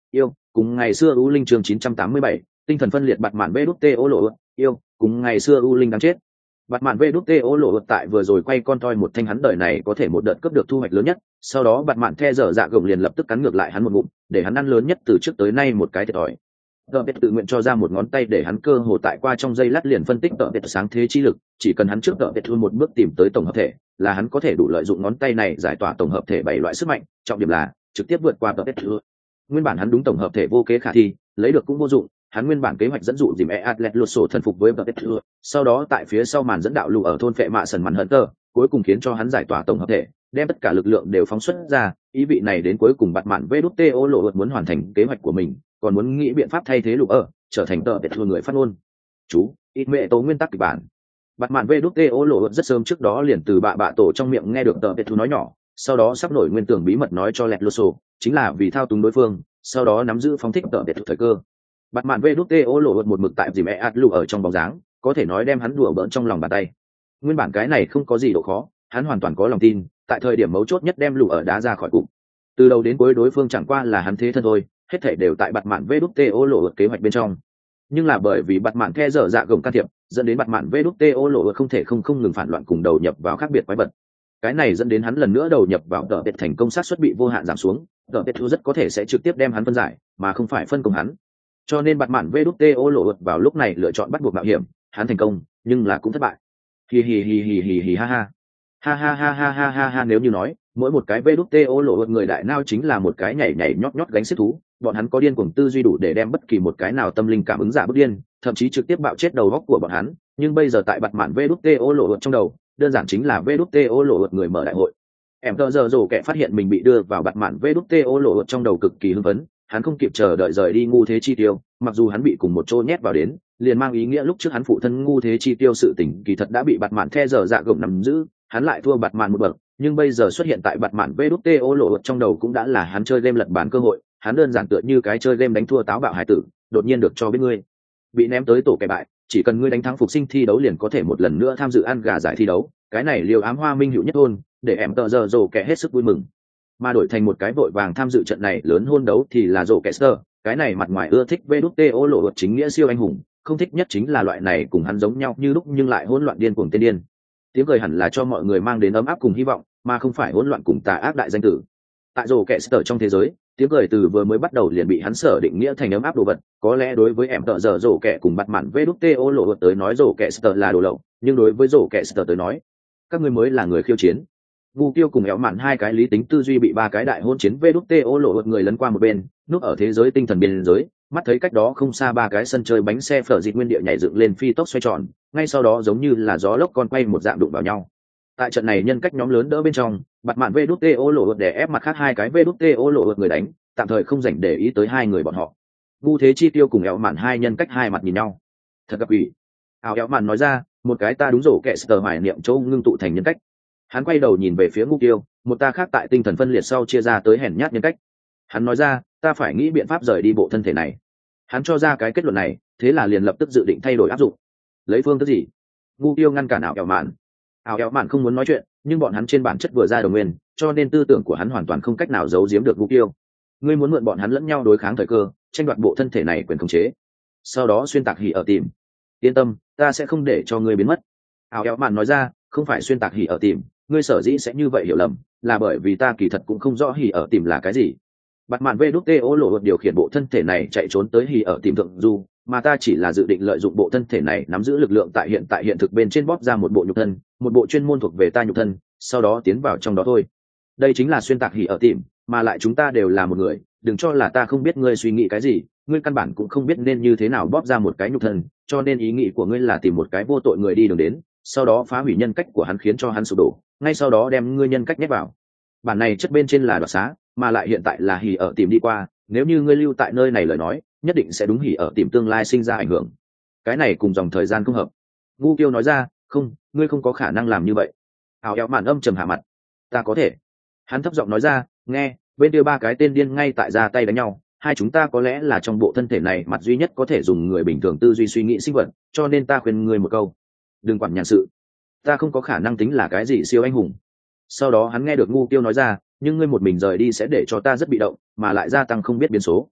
cùng ngày xưa u linh chương chín trăm tám mươi bảy, tinh thần phân liệt bạt mạn vê đút tê ô lộ yêu cùng ngày xưa u linh đáng chết. Bạt mạn vê đút tê ô lộ tại vừa rồi quay con toi một thanh hắn đời này có thể một đợt cướp được thu hoạch lớn nhất, sau đó bạt mạn the dở dạ gồng liền lập tức cắn ngược lại hắn một ngụm, để hắn ăn lớn nhất từ trước tới nay một cái thiệt thòi. Tợ Bệt tự nguyện cho ra một ngón tay để hắn cơ hồ tại qua trong giây lát liền phân tích Tợ Bệt sáng thế chi lực, chỉ cần hắn trước Tợ Bệt hơn một bước tìm tới tổng hợp thể, là hắn có thể đủ lợi dụng ngón tay này giải tỏa tổng hợp thể bảy loại sức mạnh, trọng điểm là trực tiếp vượt qua Tợ Bệt. Nguyên bản hắn đúng tổng hợp thể vô kế khả thi, lấy được cũng vô dụng, hắn nguyên bản kế hoạch dẫn dụ dìm e atlet lột sổ thần phục với Tợ Bệt, sau đó tại phía sau màn dẫn đạo lù ở thôn phệ mạ sần màn hận tơ, cuối cùng khiến cho hắn giải tỏa tổng hợp thể, đem tất cả lực lượng đều phóng xuất ra, ý vị này đến cuối cùng bạt mạn vê đút tê ô lộ muốn hoàn thành kế hoạch của mình, còn muốn nghĩ biện pháp thay thế lục ở trở thành Tợ Bệt người phát ngôn. Chú ít mẹ tố nguyên tắc kịch bản. Bạt mạn vê đút tê ô lộ rất sớm trước đó liền từ bạ bạ tổ trong miệng nghe được Tợ Bệt nói nhỏ, sau đó sắp nổi nguyên tưởng bí mật nói cho lẹt lô sổ, chính là vì thao túng đối phương, sau đó nắm giữ phóng thích Tợ Bệt thời cơ. Bạt mạn vê đút tê ô lộ một mực tại dìm e at lục ở trong bóng dáng, có thể nói đem hắn đùa bỡn trong lòng bàn tay. Nguyên bản cái này không có gì độ khó, hắn hoàn toàn có lòng tin, tại thời điểm mấu chốt nhất đem lù ở đá ra khỏi cục. Từ đầu đến cuối đối phương chẳng qua là hắn thế thân thôi, hết thảy đều tại bạt mạn vê đút tê ô lộ kế hoạch bên trong. Nhưng là bởi vì bạt mạn the dở dạ gồng can thiệp, dẫn đến bạt mạn vê đút tê ô lộ không thể không không ngừng phản loạn cùng đầu nhập vào khác biệt quái vật. Cái này dẫn đến hắn lần nữa đầu nhập vào Tợ Bệt thành công xác suất bị vô hạn giảm xuống, Tợ Bệt rất có thể sẽ trực tiếp đem hắn phân giải, mà không phải phân công hắn. Cho nên bạt mạn vê đút tê ô lộ vào lúc này lựa chọn bắt buộc mạo hiểm, hắn thành công, nhưng là cũng thất bại. Hì hì hì hì hì hì ha ha. Ha ha ha ha ha ha ha nếu như nói, mỗi một cái vê đút tê ô lộ người đại nao chính là một cái nhảy nhảy nhót nhót gánh xếp thú, bọn hắn có điên cuồng tư duy đủ để đem bất kỳ một cái nào tâm linh cảm ứng giả bức điên, thậm chí trực tiếp bạo chết đầu óc của bọn hắn, nhưng bây giờ tại bạt mạn vê đút tê ô lộ trong đầu, đơn giản chính là vê đút tê ô lộ người mở đại hội. Em tờ giờ rồ kẻ phát hiện mình bị đưa vào bạt mạn vê đút tê ô lộ trong đầu cực kỳ hưng phấn, hắn không kịp chờ đợi rời đi ngu thế chi tiêu, mặc dù hắn bị cùng một chỗ nhét vào đến, liền mang ý nghĩa lúc trước hắn phụ thân ngu thế chi tiêu sự tình kỳ thật đã bị bạt mạn the dở dạ gồng nắm giữ, hắn lại thua bạt mạn một bậc, nhưng bây giờ xuất hiện tại bạt mạn vê đút tê ô lộ trong đầu cũng đã là hắn chơi game lật bàn cơ hội, hắn đơn giản tựa như cái chơi game đánh thua táo bạo hải tử, đột nhiên được cho biết ngươi bị ném tới tổ kẻ bại, chỉ cần ngươi đánh thắng phục sinh thi đấu liền có thể một lần nữa tham dự ăn gà giải thi đấu, cái này liều ám hoa minh hữu nhất thôn, để em tờ giờ rồ kẻ hết sức vui mừng. Mà đổi thành một cái vội vàng tham dự trận này lớn hôn đấu thì là rồ kẻ sơ, cái này mặt ngoài ưa thích vê đút tê ô lộ chính nghĩa siêu anh hùng, không thích nhất chính là loại này cùng hắn giống nhau như lúc nhưng lại hỗn loạn điên cuồng tên điên. Tiếng cười hẳn là cho mọi người mang đến ấm áp cùng hy vọng, mà không phải hỗn loạn cùng tà ác đại danh tử. Tại rồ kẻ sơ trong thế giới, tiếng cười từ vừa mới bắt đầu liền bị hắn sở định nghĩa thành ấm áp đồ vật, có lẽ đối với em tợ giờ rồ kẻ cùng bạt mạn vê đút tê ô lộ tới nói rồ kẻ sơ là đồ lậu, nhưng đối với rồ kẻ sơ tới nói, các ngươi mới là người khiêu chiến. Vu Tiêu cùng Éo Mạn hai cái lý tính tư duy bị ba cái đại hôn chiến vê đút tê ô lộ người lấn qua một bên, núp ở thế giới tinh thần biên giới, mắt thấy cách đó không xa ba cái sân chơi bánh xe phở dịt nguyên địa nhảy dựng lên phi tốc xoay tròn, ngay sau đó giống như là gió lốc con quay một dạng đụng vào nhau. Tại trận này nhân cách nhóm lớn đỡ bên trong, bạt mạn vê đút tê ô lộ để ép mặt khác hai cái vê đút tê ô lộ người đánh, tạm thời không dành để ý tới hai người bọn họ. Vu Thế Chi Tiêu cùng Éo Mạn hai nhân cách hai mặt nhìn nhau. Thật gặp ủy. Ảo Éo Mạn nói ra, một cái ta đúng rổ kẻ sờ hoài niệm chỗ ngưng tụ thành nhân cách. Hắn quay đầu nhìn về phía Ngũ Tiêu, một ta khác tại tinh thần phân liệt sau chia ra tới hèn nhát nhân cách. Hắn nói ra, ta phải nghĩ biện pháp rời đi bộ thân thể này. Hắn cho ra cái kết luận này, thế là liền lập tức dự định thay đổi áp dụng. Lấy phương thức gì? Ngũ Tiêu ngăn cản Ảo Éo Mạn. Ảo Éo Mạn không muốn nói chuyện, nhưng bọn hắn trên bản chất vừa ra đồng nguyên, cho nên tư tưởng của hắn hoàn toàn không cách nào giấu giếm được Ngũ Tiêu. Ngươi muốn mượn bọn hắn lẫn nhau đối kháng thời cơ, tranh đoạt bộ thân thể này quyền khống chế, sau đó xuyên tạc hỉ ở tìm. Yên tâm, ta sẽ không để cho ngươi biến mất. Ảo Éo Mạn nói ra, không phải xuyên tạc hỉ ở tìm, ngươi sở dĩ sẽ như vậy hiểu lầm, là bởi vì ta kỳ thật cũng không rõ hỉ ở tìm là cái gì. Bạt mạn vê đút tê ô lộ điều khiển bộ thân thể này chạy trốn tới hỉ ở tìm thượng du, mà ta chỉ là dự định lợi dụng bộ thân thể này nắm giữ lực lượng tại hiện tại hiện thực bên trên bóp ra một bộ nhục thân, một bộ chuyên môn thuộc về ta nhục thân, sau đó tiến vào trong đó thôi. Đây chính là xuyên tạc hỉ ở tìm, mà lại chúng ta đều là một người, đừng cho là ta không biết ngươi suy nghĩ cái gì, ngươi căn bản cũng không biết nên như thế nào bóp ra một cái nhục thân, cho nên ý nghĩ của ngươi là tìm một cái vô tội người đi đường đến, sau đó phá hủy nhân cách của hắn khiến cho hắn sụp đổ, ngay sau đó đem ngươi nhân cách nhét vào. Bản này chất bên trên là đoạt xá, mà lại hiện tại là hỉ ở tìm đi qua, nếu như ngươi lưu tại nơi này lời nói, nhất định sẽ đúng hỉ ở tìm tương lai sinh ra ảnh hưởng. Cái này cùng dòng thời gian không hợp. Ngu Kiêu nói ra, không, ngươi không có khả năng làm như vậy. Ảo Éo Mạn âm trầm hạ mặt, ta có thể. Hắn thấp giọng nói ra, nghe, bên kia ba cái tên điên ngay tại ra tay đánh nhau, hai chúng ta có lẽ là trong bộ thân thể này mặt duy nhất có thể dùng người bình thường tư duy suy nghĩ sinh vật, cho nên ta khuyên ngươi một câu, đừng quản nhàn sự. Ta không có khả năng tính là cái gì siêu anh hùng. Sau đó hắn nghe được Ngu Kiêu nói ra, nhưng ngươi một mình rời đi sẽ để cho ta rất bị động, mà lại gia tăng không biết biến số.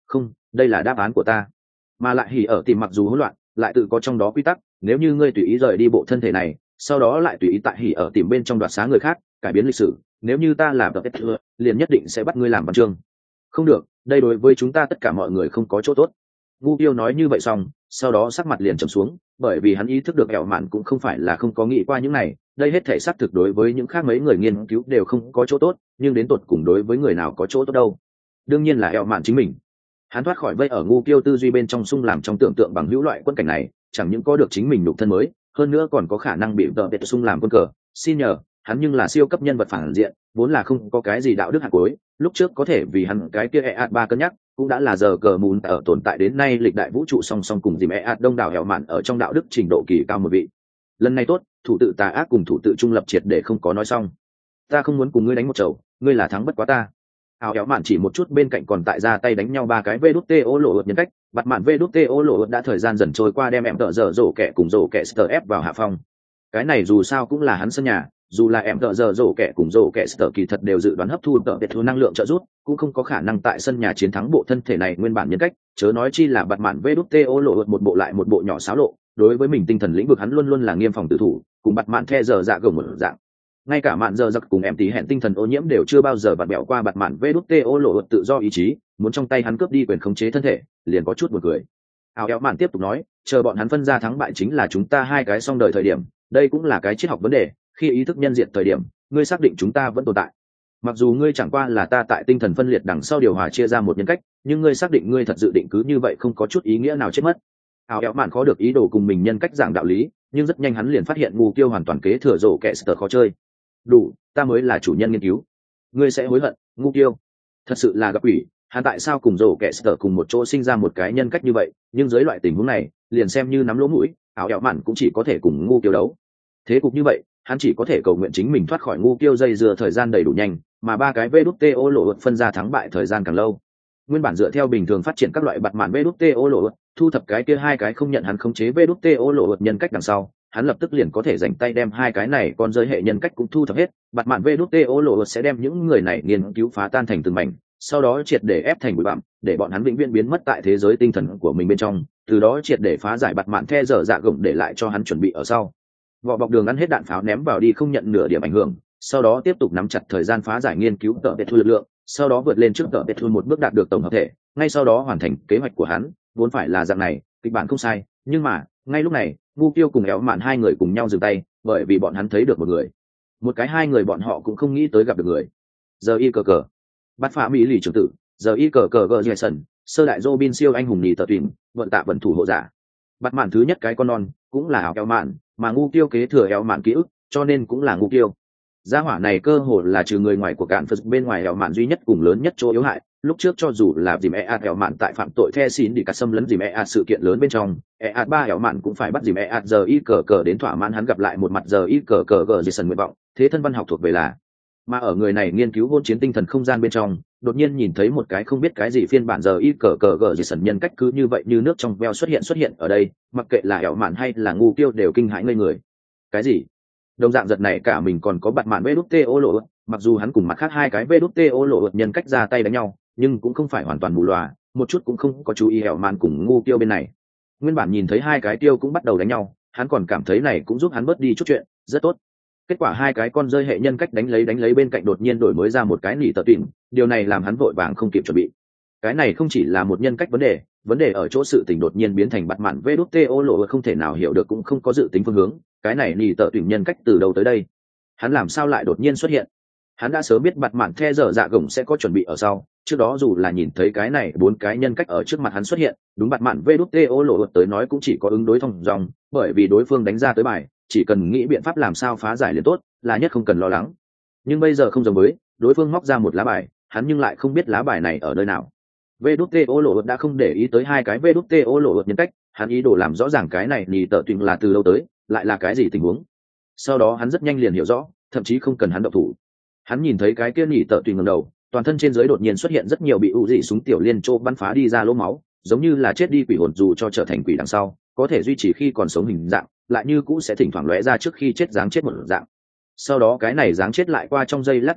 Không, đây là đáp án của ta. Mà lại hỉ ở tìm mặc dù hỗn loạn, lại tự có trong đó quy tắc, nếu như ngươi tùy ý rời đi bộ thân thể này, sau đó lại tùy ý tại hỉ ở tìm bên trong đoạt xá người khác, cải biến lịch sử, nếu như ta làm tập thừa, liền nhất định sẽ bắt ngươi làm văn chương. Không được, đây đối với chúng ta tất cả mọi người không có chỗ tốt. Ngu Tiêu nói như vậy xong, sau đó sắc mặt liền trầm xuống, bởi vì hắn ý thức được ẻo mạn cũng không phải là không có nghĩ qua những này, đây hết thể xác thực đối với những khác mấy người nghiên cứu đều không có chỗ tốt, nhưng đến tột cùng đối với người nào có chỗ tốt đâu? Đương nhiên là ẻo mạn chính mình. Hắn thoát khỏi vây ở Ngu Tiêu tư duy bên trong xung làm trong tưởng tượng bằng hữu loại quân cảnh này, chẳng những có được chính mình nhục thân mới, hơn nữa còn có khả năng bị tợ biệt xung làm quân cờ. Xin nhờ, hắn nhưng là siêu cấp nhân vật phản diện, vốn là không có cái gì đạo đức hạt cuối, lúc trước có thể vì hắn cái kia e a ba cân nhắc, cũng đã là giờ cờ mùn ở tồn tại đến nay lịch đại vũ trụ song song cùng dìm e a đông đảo hẻo mạn ở trong đạo đức trình độ kỳ cao một vị. Lần này tốt, thủ tự tà ác cùng thủ tự trung lập triệt để không có nói xong. Ta không muốn cùng ngươi đánh một chầu, ngươi là thắng bất quá ta. Ảo hẻo mạn chỉ một chút bên cạnh còn tại ra tay đánh nhau ba cái vê đút tê ô lộ ợt nhân cách, bặt mạn vê đút tê ô lộ ợt đã thời gian dần trôi qua đem em tợ dở dỗ kẻ cùng dỗ kẻ sờ ép vào hạ phong. Cái này dù sao cũng là hắn sân nhà, dù là em tợ giờ rổ kẻ cùng rổ kẻ sờ kỳ thật đều dự đoán hấp thu tợ biệt thu năng lượng trợ giúp, cũng không có khả năng tại sân nhà chiến thắng bộ thân thể này nguyên bản nhân cách, chớ nói chi là bặt mạn vê đút tê ô lộ một bộ lại một bộ nhỏ xáo lộ. Đối với mình tinh thần lĩnh vực hắn luôn luôn là nghiêm phòng tự thủ, cùng bặt mạn the giờ dạ gồng một dạng. Ngay cả mạn giờ giặc cùng em tí hẹn tinh thần ô nhiễm đều chưa bao giờ bạt bẹo qua bặt mạn vê đút tê ô lộ tự do ý chí, muốn trong tay hắn cướp đi quyền khống chế thân thể, liền có chút buồn cười. Áo éo mạn tiếp tục nói, chờ bọn hắn phân ra thắng bại chính là chúng ta hai cái xong đời thời điểm, đây cũng là cái triết học vấn đề, khi ý thức nhân diện thời điểm, ngươi xác định chúng ta vẫn tồn tại. Mặc dù ngươi chẳng qua là ta tại tinh thần phân liệt đằng sau điều hòa chia ra một nhân cách, nhưng ngươi xác định ngươi thật dự định cứ như vậy không có chút ý nghĩa nào chết mất. Áo éo mạn khó được ý đồ cùng mình nhân cách giảng đạo lý, nhưng rất nhanh hắn liền phát hiện Ngu Kiêu hoàn toàn kế thừa rổ kẻ sờ khó chơi. Đủ, ta mới là chủ nhân nghiên cứu. Ngươi sẽ hối hận, Ngu Kiêu. Thật sự là gặp ủy, hắn tại sao cùng rổ kẻ sờ cùng một chỗ sinh ra một cái nhân cách như vậy, nhưng dưới loại tình huống này, liền xem như nắm lỗ mũi, áo éo mạn cũng chỉ có thể cùng Ngu Kiêu đấu. Thế cục như vậy, hắn chỉ có thể cầu nguyện chính mình thoát khỏi Ngu Kiêu dây dưa thời gian đầy đủ nhanh, mà ba cái vê đút tê ô lộ phân ra thắng bại thời gian càng lâu. Nguyên bản dựa theo bình thường phát triển các loại bặt mạn vê đút tê ô lộ, thu thập cái kia hai cái không nhận hắn khống chế vê đút tê ô lộ nhân cách đằng sau, hắn lập tức liền có thể dành tay đem hai cái này con giới hệ nhân cách cũng thu thập hết, bặt mạn vê đút tê ô lộ sẽ đem những người này nghiên cứu phá tan thành từng mảnh, sau đó triệt để ép thành bụi bặm, để bọn hắn vĩnh viễn biến mất tại thế giới tinh thần của mình bên trong, từ đó triệt để phá giải bặt mạn the dở dạ gồng để lại cho hắn chuẩn bị ở sau. Vỏ bọc đường ăn hết đạn pháo ném vào đi không nhận nửa điểm ảnh hưởng, sau đó tiếp tục nắm chặt thời gian phá giải nghiên cứu tợ biệt thu lực lượng, sau đó vượt lên trước tợ biệt thu một bước đạt được tổng hợp thể, ngay sau đó hoàn thành kế hoạch của hắn, vốn phải là dạng này, kịch bản không sai, nhưng mà, ngay lúc này, Ngu Kiêu cùng éo mạn hai người cùng nhau dừng tay, bởi vì bọn hắn thấy được một người. Một cái hai người bọn họ cũng không nghĩ tới gặp được người. Giờ y cờ cờ. Bắt phá Mỹ lì trưởng tử, giờ y cờ cờ gờ Jason, sơ đại Robin siêu anh hùng nhì tờ tuyển, vận tạ vận thủ hộ giả. Bắt mạn thứ nhất cái con non, cũng là áo éo mạn, mà Ngu Kiêu kế thừa éo mạn ký ức, cho nên cũng là Ngu Kiêu. Gia hỏa này cơ hồ là trừ người ngoài của cạn Phật bên ngoài éo mạn duy nhất cùng lớn nhất chỗ yếu hại. Lúc trước cho dù là dìm e ạt éo mạn tại phạm tội the xin đi cắt xâm lấn dìm e ạt sự kiện lớn bên trong, e ạt ba éo mạn cũng phải bắt dìm e ạt giờ y cờ cờ đến thỏa mãn hắn gặp lại một mặt giờ y cờ cờ gờ Jason nguyện vọng, thế thân văn học thuộc về là. Mà ở người này nghiên cứu hôn chiến tinh thần không gian bên trong, đột nhiên nhìn thấy một cái không biết cái gì phiên bản giờ y cờ cờ gờ Jason nhân cách cứ như vậy như nước trong veo xuất hiện xuất hiện ở đây, mặc kệ là éo mạn hay là Ngu Kiêu đều kinh hãi ngây người. Cái gì? Đồng dạng giật này cả mình còn có bặt mạn vê đút tê ô lộ, mặc dù hắn cùng mặt khác hai cái vê đút tê ô lộ nhân cách ra tay đánh nhau, nhưng cũng không phải hoàn toàn mù lòa, một chút cũng không có chú ý éo mạn cùng Ngu Kiêu bên này. Nguyên bản nhìn thấy hai cái tiêu cũng bắt đầu đánh nhau, hắn còn cảm thấy này cũng giúp hắn bớt đi chút chuyện, rất tốt. Kết quả hai cái con rơi hệ nhân cách đánh lấy đánh lấy bên cạnh đột nhiên đổi mới ra một cái nỉ tờ tịnh, điều này làm hắn vội vàng không kịp chuẩn bị. Cái này không chỉ là một nhân cách vấn đề, vấn đề ở chỗ sự tình đột nhiên biến thành bặt mạn vê đút tê ô lộ không thể nào hiểu được cũng không có dự tính phương hướng, cái này nỉ tờ tịnh nhân cách từ đâu tới đây? Hắn làm sao lại đột nhiên xuất hiện? Hắn đã sớm biết bặt mạn the dở dạ gồng sẽ có chuẩn bị ở sau, trước đó dù là nhìn thấy cái này bốn cái nhân cách ở trước mặt hắn xuất hiện, đúng bặt mạn vê đút tê ô lộ tới nói cũng chỉ có ứng đối thông dòng, bởi vì đối phương đánh ra tới bài, chỉ cần nghĩ biện pháp làm sao phá giải liền tốt, là nhất không cần lo lắng. Nhưng bây giờ không giống với, đối phương móc ra một lá bài, hắn nhưng lại không biết lá bài này ở nơi nào. vê đút tê ô lộ đã không để ý tới hai cái vê đút tê ô lộ nhân cách, hắn ý đồ làm rõ ràng cái này nhì tợ tuyển là từ đâu tới, lại là cái gì tình huống. Sau đó hắn rất nhanh liền hiểu rõ, thậm chí không cần hắn động thủ. Hắn nhìn thấy cái kia nhì tợ tuyển ngẩng đầu, toàn thân trên dưới đột nhiên xuất hiện rất nhiều bị ủ dị súng tiểu liên trô bắn phá đi ra lỗ máu, giống như là chết đi quỷ hồn dù cho trở thành quỷ đằng sau, có thể duy trì khi còn sống hình dạng, lại như cũ sẽ thỉnh thoảng lóe ra trước khi chết dáng chết một dạng. Sau đó cái này dáng chết lại qua trong giây lát biến mất,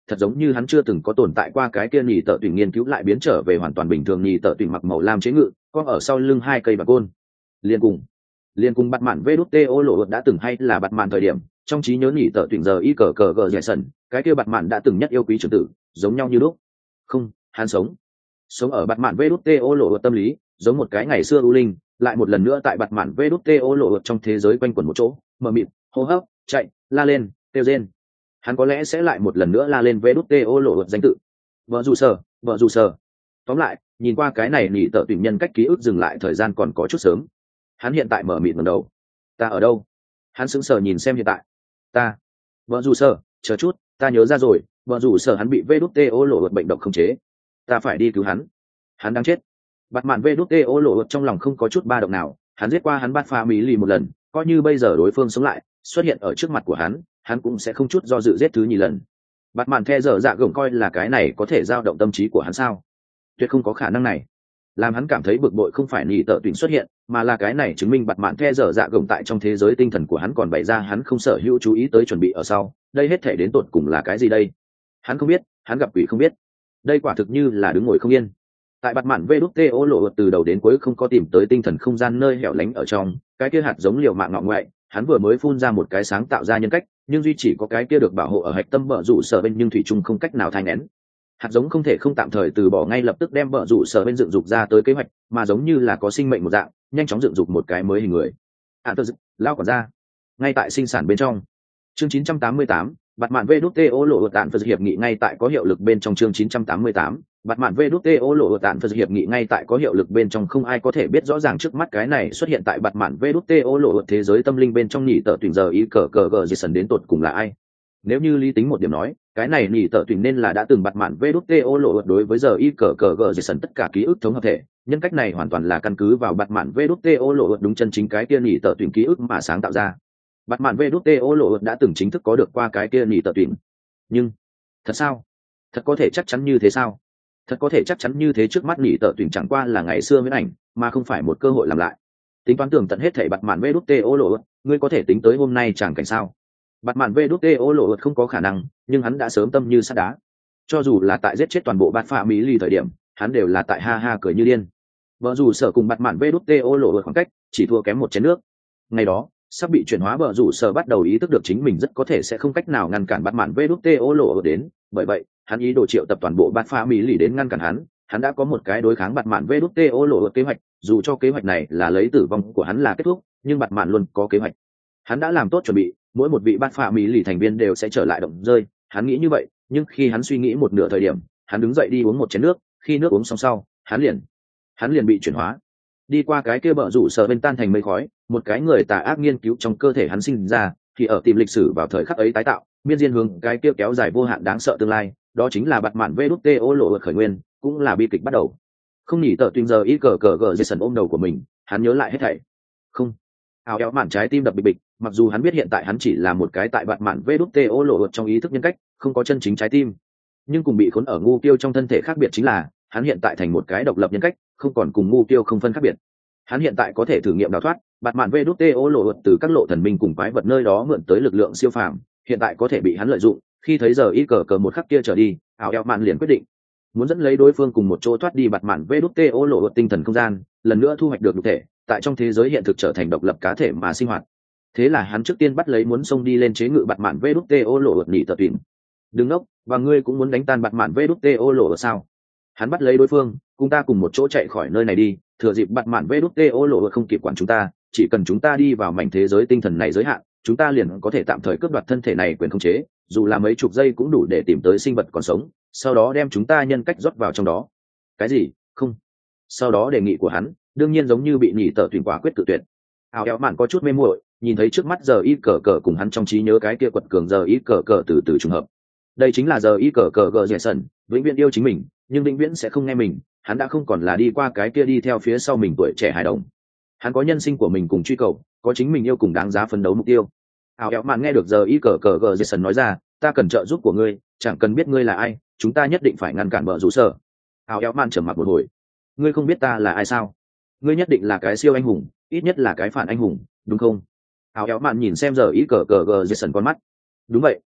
thật giống như hắn chưa từng có tồn tại qua cái kia nhì tợ tùy nghiên cứu lại biến trở về hoàn toàn bình thường. Nhì tợ tùy mặc màu lam chế ngự con ở sau lưng hai cây bạc côn, liên cùng liên cùng bặt mạn vê đút tê ô lộ đã từng hay là bặt mạn thời điểm trong trí nhớ nhì tợ tùy giờ y cờ cờ gờ dẻ sần cái kia bặt mạn đã từng nhất yêu quý trưởng tử giống nhau như lúc. Không, hắn sống sống ở bặt mạn vê đút tê ô lộ tâm lý, giống một cái ngày xưa u linh lại một lần nữa tại bặt mạn vê đút tê ô lộ trong thế giới quanh quẩn một chỗ, mờ mịt, hô hấp, chạy, la lên, kêu rên. Hắn có lẽ sẽ lại một lần nữa la lên vê đút tê ô lộ danh tự. Vợ dù sở, vợ dù sở. Tóm lại, nhìn qua cái này nhỉ tợ tuyển nhân cách ký ức dừng lại thời gian còn có chút sớm. Hắn hiện tại mở mịt ngẩng đầu. Ta ở đâu? Hắn sững sờ nhìn xem hiện tại. Ta. Vợ dù sở, chờ chút, ta nhớ ra rồi, vợ dù sở hắn bị vê đút tê ô lộ bệnh độc không chế. Ta phải đi cứu hắn. Hắn đang chết. Bạt mạn vê đút tê ô lộ trong lòng không có chút ba động nào, hắn giết qua hắn bắt pha mỹ lì một lần, coi như bây giờ đối phương sống lại, xuất hiện ở trước mặt của hắn, hắn cũng sẽ không chút do dự giết thứ nhì lần. Bạt mạn the dở dạ gồng coi là cái này có thể dao động tâm trí của hắn sao? Tuyệt không có khả năng này. Làm hắn cảm thấy bực bội không phải nhì tợ tuyển xuất hiện, mà là cái này chứng minh bạt mạn the dở dạ gồng tại trong thế giới tinh thần của hắn còn bày ra hắn không sở hữu chú ý tới chuẩn bị ở sau. Đây hết thể đến tột cùng là cái gì đây? Hắn không biết, hắn gặp quỷ không biết. Đây quả thực như là đứng ngồi không yên. Tại bạt mạn vê đút tê ô lộ từ đầu đến cuối không có tìm tới tinh thần không gian nơi hẻo lánh ở trong cái kia hạt giống liều mạng ngọ ngoại, hắn vừa mới phun ra một cái sáng tạo ra nhân cách, nhưng duy chỉ có cái kia được bảo hộ ở hạch tâm bờ rủ sở bên, nhưng thủy chung không cách nào thai nén. Hạt giống không thể không tạm thời từ bỏ ngay lập tức đem bờ rủ sở bên dựng dục ra tới kế hoạch, mà giống như là có sinh mệnh một dạng nhanh chóng dựng dục một cái mới hình người. À tơ lao còn ra ngay tại sinh sản bên trong. Chương chín trăm tám mươi tám, bạt mạn vê đút tê ô lộ tạn phật hiệp nghị ngay tại có hiệu lực bên trong. Chương chín trăm tám mươi tám, bạt mạn vê đút tê ô lộ tạn phật hiệp nghị ngay tại có hiệu lực bên trong. Không ai có thể biết rõ ràng trước mắt cái này xuất hiện tại bạt mạn vê đút tê ô lộ thế giới tâm linh bên trong nhị tợ tuyển giờ ý cờ cờ gờ Jason đến tột cùng là ai. Nếu như lý tính một điểm nói, cái này nhị tợ tuyển nên là đã từng bạt mạn vê đút tê ô lộ đối với giờ ý cờ cờ gờ Jason tất cả ký ức thống hợp thể. Nhân cách này hoàn toàn là căn cứ vào bạt mạn vê đút tê ô lộ đúng chân chính cái kia nhị tợ tuyển ký ức mà sáng tạo ra. Bạt mạn vê đút tê ô lộ đã từng chính thức có được qua cái kia nhị tợ tuyển. Nhưng thật sao? Thật có thể chắc chắn như thế sao? Thật có thể chắc chắn như thế trước mắt nhị tợ tuyển chẳng qua là ngày xưa viễn ảnh, mà không phải một cơ hội làm lại. Tính toán tường tận hết thảy bạt mạn vê đút tê ô lộ, ngươi có thể tính tới hôm nay chẳng cảnh sao? Bạt mạn vê đút tê ô lộ không có khả năng, nhưng hắn đã sớm tâm như sắt đá. Cho dù là tại giết chết toàn bộ bạt phạ mỹ lì thời điểm, hắn đều là tại ha ha cười như điên. Vợ dù sở cùng bạt mạn vê đút tê ô lộ khoảng cách chỉ thua kém một chén nước. Ngày đó sắp bị chuyển hóa, bờ rủ sở bắt đầu ý thức được chính mình rất có thể sẽ không cách nào ngăn cản bạt mạn vê đút tê ô lộ đến, bởi vậy hắn ý đồ triệu tập toàn bộ bạt pha mỹ lì đến ngăn cản hắn. Hắn đã có một cái đối kháng bạt mạn vê đút tê ô lộ kế hoạch, dù cho kế hoạch này là lấy tử vong của hắn là kết thúc, nhưng bạt mạn luôn có kế hoạch. Hắn đã làm tốt chuẩn bị, mỗi một vị bạt pha mỹ lì thành viên đều sẽ trở lại động rơi. Hắn nghĩ như vậy, nhưng khi hắn suy nghĩ một nửa thời điểm, hắn đứng dậy đi uống một chén nước. Khi nước uống xong sau, hắn liền hắn liền bị chuyển hóa, đi qua cái kia bờ rủ sở bên tan thành mây khói. Một cái người tà ác nghiên cứu trong cơ thể hắn sinh ra, thì ở tìm lịch sử vào thời khắc ấy tái tạo, miên diên hướng cái kia kéo dài vô hạn đáng sợ tương lai. Đó chính là bạt mạn vê đút tê ô lộ khởi nguyên, cũng là bi kịch bắt đầu. Không nhỉ tờ tuyên giờ ít cờ cờ gờ Jason ôm đầu của mình, hắn nhớ lại hết thảy. Không, áo éo mạn trái tim đập bịch bịch, mặc dù hắn biết hiện tại hắn chỉ là một cái tại bạt mạn vê đút tê ô lộ trong ý thức nhân cách, không có chân chính trái tim, nhưng cùng bị khốn ở ngu kiêu trong thân thể khác biệt chính là hắn hiện tại thành một cái độc lập nhân cách, không còn cùng ngu kiêu không phân khác biệt. Hắn hiện tại có thể thử nghiệm đào thoát, bạt mạn vê đút tê ô lộ từ các lộ thần minh cùng quái vật nơi đó mượn tới lực lượng siêu phàm, hiện tại có thể bị hắn lợi dụng. Khi thấy giờ ít cờ cờ một khắc kia trở đi, ảo eo mạn liền quyết định muốn dẫn lấy đối phương cùng một chỗ thoát đi bạt mạn vê đút tê ô lộ tinh thần không gian, lần nữa thu hoạch được nhục thể, tại trong thế giới hiện thực trở thành độc lập cá thể mà sinh hoạt. Thế là hắn trước tiên bắt lấy muốn xông đi lên chế ngự bạt mạn vê đút tê ô lộ nhị tờ tuyển. Đừng ngốc, và ngươi cũng muốn đánh tan bạt mạn vê đút tê ô lộ sao? Hắn bắt lấy đối phương, cùng ta cùng một chỗ chạy khỏi nơi này đi, thừa dịp bạt mạn vê đút tê ô lộ không kịp quản chúng ta, chỉ cần chúng ta đi vào mảnh thế giới tinh thần này giới hạn, chúng ta liền có thể tạm thời cướp đoạt thân thể này quyền khống chế, dù là mấy chục giây cũng đủ để tìm tới sinh vật còn sống, sau đó đem chúng ta nhân cách rót vào trong đó. Cái gì? Không. Sau đó đề nghị của hắn đương nhiên giống như bị nhị tờ tuyển quả quyết tự tuyệt. Áo éo mạn có chút mê muội, nhìn thấy trước mắt giờ y cờ cờ cùng hắn trong trí nhớ cái kia quật cường giờ y cờ cờ từ từ trùng hợp. Đây chính là giờ y cờ cờ gờ Jason, vĩnh viễn yêu chính mình, nhưng vĩnh viễn sẽ không nghe mình. Hắn đã không còn là đi qua cái kia đi theo phía sau mình tuổi trẻ hài đồng. Hắn có nhân sinh của mình cùng truy cầu, có chính mình yêu cùng đáng giá phấn đấu mục tiêu. Áo éo mạn nghe được giờ y cờ cờ gờ Jason nói ra, ta cần trợ giúp của ngươi, chẳng cần biết ngươi là ai, chúng ta nhất định phải ngăn cản bờ rủ sở. Áo éo mạn trầm mặc một hồi, ngươi không biết ta là ai sao? Ngươi nhất định là cái siêu anh hùng, ít nhất là cái phản anh hùng, đúng không? Áo éo mạn nhìn xem giờ y cờ cờ gờ Jason con mắt. Đúng vậy.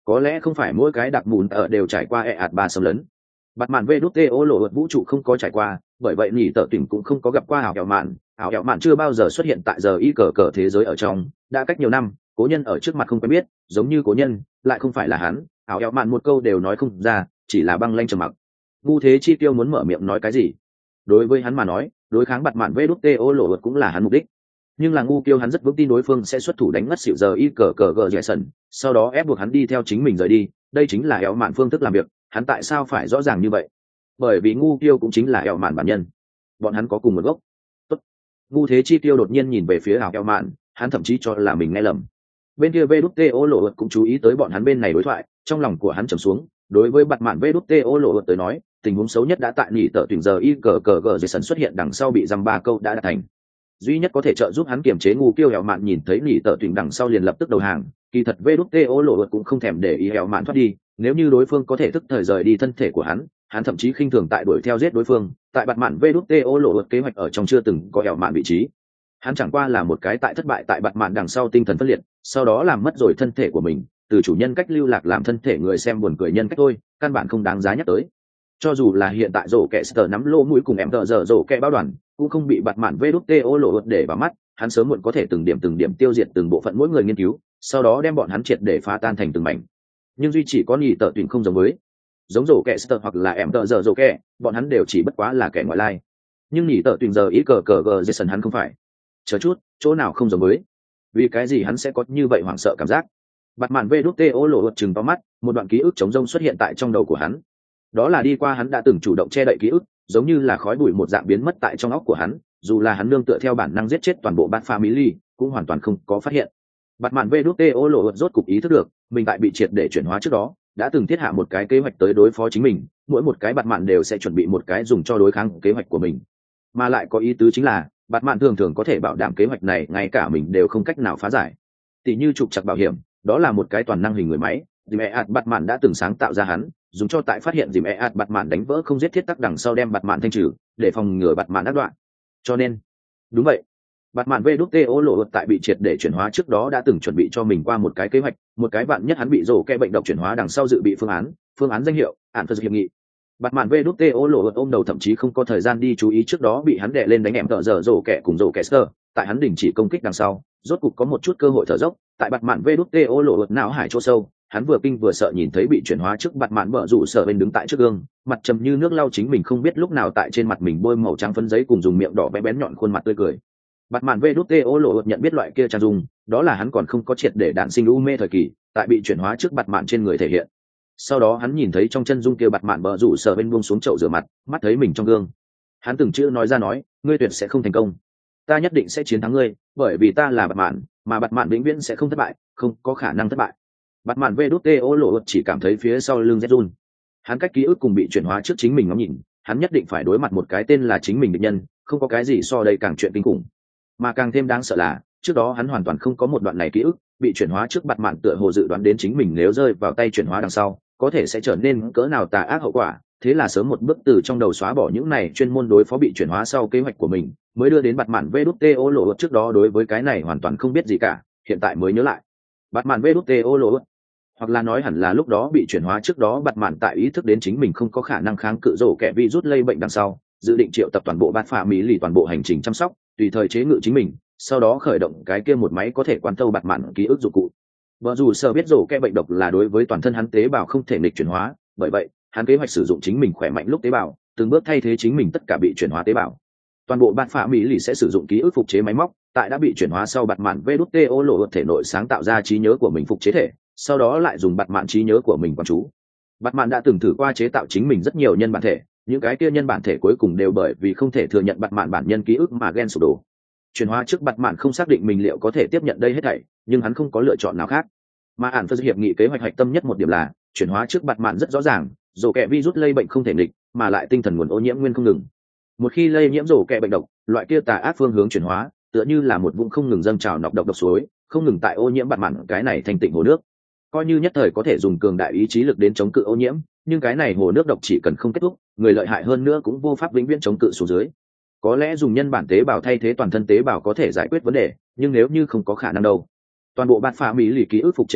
Có lẽ không phải mỗi cái đặc mùn ở đều trải qua e ạt ba xâm lấn. Bạt mạn vê đút tê ô lộ vũ trụ không có trải qua, bởi vậy nhỉ tợ tỉnh cũng không có gặp qua ảo kẹo mạn. Ảo kẹo mạn chưa bao giờ xuất hiện tại giờ y cờ cờ thế giới ở trong, đã cách nhiều năm, cố nhân ở trước mặt không quen biết, giống như cố nhân, lại không phải là hắn. Ảo kẹo mạn một câu đều nói không ra, chỉ là băng lanh trầm mặc. Ngu Thế Chi Tiêu muốn mở miệng nói cái gì? Đối với hắn mà nói, đối kháng bạt mạn vê đút tê ô lộ cũng là hắn mục đích. Nhưng là ngu kiêu hắn rất vững tin đối phương sẽ xuất thủ đánh ngất xỉu giờ y cờ cờ gờ dẻ sần, sau đó ép buộc hắn đi theo chính mình rời đi. Đây chính là ẻo mạn phương thức làm việc, hắn tại sao phải rõ ràng như vậy? Bởi vì ngu kiêu cũng chính là ẻo mạn bản nhân, bọn hắn có cùng một gốc. Tốt. Ngu Thế Chi Tiêu đột nhiên nhìn về phía ảo ẻo mạn, hắn thậm chí cho là mình nghe lầm. Bên kia vê đút tê ô lộ cũng chú ý tới bọn hắn bên này đối thoại, trong lòng của hắn trầm xuống. Đối với bạt mạn vê đút tê ô lộ tới nói, tình huống xấu nhất đã tại nỉ tờ tuyển giờ y cờ cờ gờ dẻ sần xuất hiện đằng sau bị dăm ba câu đã đạt thành. Duy nhất có thể trợ giúp hắn kiềm chế ngu kiêu hẻo mạn nhìn thấy nỉ tờ tuyển đằng sau liền lập tức đầu hàng. Kỳ thật vê đút tê ô lộ cũng không thèm để ý hẻo mạn thoát đi, nếu như đối phương có thể tức thời rời đi thân thể của hắn, hắn thậm chí khinh thường tại đuổi theo giết đối phương. Tại bạt mạn vê đút tê ô lộ kế hoạch ở trong chưa từng có hẻo mạn vị trí, hắn chẳng qua là một cái tại thất bại tại bạt mạn đằng sau tinh thần phân liệt, sau đó làm mất rồi thân thể của mình, từ chủ nhân cách lưu lạc làm thân thể người xem buồn cười nhân cách thôi, căn bản không đáng giá nhắc tới. Cho dù là hiện tại rổ kẹ sờ nắm lỗ mũi cùng em tờ giờ rổ kẹ bao đoàn, cũng không bị bạt mạn vê đút tê ô lộ để vào mắt, hắn sớm muộn có thể từng điểm từng điểm tiêu diệt từng bộ phận mỗi người nghiên cứu, sau đó đem bọn hắn triệt để phá tan thành từng mảnh. Nhưng duy chỉ có nhì tợ tuyển không giống với, giống rổ kẹ sờ hoặc là em tờ giờ rổ kẹ, bọn hắn đều chỉ bất quá là kẻ ngoại lai. Nhưng nhì tợ tuyển giờ ý cờ cờ gờ Jason hắn không phải. Chờ chút, chỗ nào không giống với? Vì cái gì hắn sẽ có như vậy hoảng sợ cảm giác? Bạt mạn vê đút tê ô lộ chừng to mắt, một đoạn ký ức trống rông xuất hiện tại trong đầu của hắn. Đó là đi qua hắn đã từng chủ động che đậy ký ức, giống như là khói bụi một dạng biến mất tại trong óc của hắn, dù là hắn nương tựa theo bản năng giết chết toàn bộ bát family, cũng hoàn toàn không có phát hiện. Bạt mạn vê đút tê ô lộ rốt cục ý thức được, mình tại bị triệt để chuyển hóa trước đó, đã từng thiết hạ một cái kế hoạch tới đối phó chính mình, mỗi một cái bạt mạn đều sẽ chuẩn bị một cái dùng cho đối kháng kế hoạch của mình. Mà lại có ý tứ chính là, bạt mạn thường thường có thể bảo đảm kế hoạch này ngay cả mình đều không cách nào phá giải. Tỷ như trục trặc bảo hiểm, đó là một cái toàn năng hình người máy, dìm e ạt bạt mạn đã từng sáng tạo ra hắn, dùng cho tại phát hiện dìm e ạt bạt mạn đánh vỡ không giết thiết tắc đằng sau đem bạt mạn thanh trừ, để phòng ngừa bạt mạn đắc đoạn. Cho nên, đúng vậy, bạt mạn vê đút tê ô lộ tại bị triệt để chuyển hóa trước đó đã từng chuẩn bị cho mình qua một cái kế hoạch, một cái bạn nhất hắn bị rổ kẹ bệnh độc chuyển hóa đằng sau dự bị phương án, phương án danh hiệu, ản phật hiệp nghị. Bạt mạn vê đút tê ô lộ ôm đầu thậm chí không có thời gian đi chú ý trước đó bị hắn đè lên đánh em tợ giờ rổ kẹ cùng rổ kẹ sơ, tại hắn đình chỉ công kích đằng sau, rốt cục có một chút cơ hội thở dốc. Tại bạt mạn vê đút tê ô lộ não hải chỗ sâu, hắn vừa kinh vừa sợ nhìn thấy bị chuyển hóa trước bạt mạn bở rủ sợ bên đứng tại trước gương, mặt trầm như nước lau chính mình không biết lúc nào tại trên mặt mình bôi màu trắng phấn giấy cùng dùng miệng đỏ bé bén nhọn khuôn mặt tươi cười. Bạt mạn vê đút tê ô lộ nhận biết loại kia trang dung, đó là hắn còn không có triệt để đạn sinh u mê thời kỳ, tại bị chuyển hóa trước bạt mạn trên người thể hiện. Sau đó hắn nhìn thấy trong chân dung kia bạt mạn bở rủ sợ bên buông xuống chậu rửa mặt, mắt thấy mình trong gương, hắn từng chữ nói ra nói, ngươi tuyệt sẽ không thành công, ta nhất định sẽ chiến thắng ngươi, bởi vì ta là bạt mạn, mà bạt mạn vĩnh viễn sẽ không thất bại, không có khả năng thất bại. Bạt mạn vê đút tê ô lộ chỉ cảm thấy phía sau lưng rét run, hắn cách ký ức cùng bị chuyển hóa trước chính mình ngắm nhìn, hắn nhất định phải đối mặt một cái tên là chính mình địch nhân, không có cái gì so đây càng chuyện kinh khủng. Mà càng thêm đáng sợ là, trước đó hắn hoàn toàn không có một đoạn này ký ức, bị chuyển hóa trước bạt mạn tựa hồ dự đoán đến chính mình nếu rơi vào tay chuyển hóa đằng sau, có thể sẽ trở nên cỡ nào tà ác hậu quả, thế là sớm một bước từ trong đầu xóa bỏ những này chuyên môn đối phó bị chuyển hóa sau kế hoạch của mình, mới đưa đến bạt mạn vê đút tê ô lộ trước đó đối với cái này hoàn toàn không biết gì cả, hiện tại mới nhớ lại. Bạt mạn vê đút tê ô lộ, hoặc là nói hẳn là lúc đó bị chuyển hóa trước đó bạt mạn tại ý thức đến chính mình không có khả năng kháng cự rổ kẻ virus lây bệnh đằng sau, dự định triệu tập toàn bộ bát phà mỹ lì toàn bộ hành trình chăm sóc, tùy thời chế ngự chính mình, sau đó khởi động cái kia một máy có thể quan thâu bạt mạn ký ức dụng cụ. Vợ dù sợ biết rổ kẻ bệnh độc là đối với toàn thân hắn tế bào không thể nghịch chuyển hóa, bởi vậy hắn kế hoạch sử dụng chính mình khỏe mạnh lúc tế bào, từng bước thay thế chính mình tất cả bị chuyển hóa tế bào. Toàn bộ bát phà mỹ lì sẽ sử dụng ký ức phục chế máy móc, tại đã bị chuyển hóa sau bạt mạn vê đút tê ô lộ thể nội sáng tạo ra trí nhớ của mình phục chế thể, sau đó lại dùng bạt mạn trí nhớ của mình quan chú. Bạt mạn đã từng thử qua chế tạo chính mình rất nhiều nhân bản thể, những cái kia nhân bản thể cuối cùng đều bởi vì không thể thừa nhận bạt mạn bản nhân ký ức mà gen sụp đổ. Chuyển hóa trước bạt mạn không xác định mình liệu có thể tiếp nhận đây hết thảy, nhưng hắn không có lựa chọn nào khác. Mà ản phật hiệp nghị kế hoạch hạch tâm nhất một điểm là, chuyển hóa trước bạt mạn rất rõ ràng, rổ kẹ virus lây bệnh không thể nghịch, mà lại tinh thần nguồn ô nhiễm nguyên không ngừng. Một khi lây nhiễm rổ kẹ bệnh độc, loại kia tà ác phương hướng chuyển hóa, tựa như là một vũng không ngừng dâng trào nọc độc độc suối, không ngừng tại ô nhiễm bạt mạn cái này thành tịnh hồ nước. Coi như nhất thời có thể dùng cường đại ý chí lực đến chống cự ô nhiễm, nhưng cái này hồ nước độc chỉ cần không kết thúc, người lợi hại hơn nữa cũng vô pháp vĩnh viễn chống cự xuống dưới. Có lẽ dùng nhân bản tế bào thay thế toàn thân tế bào có thể giải quyết vấn đề, nhưng nếu như không có khả năng đâu. Toàn bộ bát phà mỹ lì ký ức phục chế thể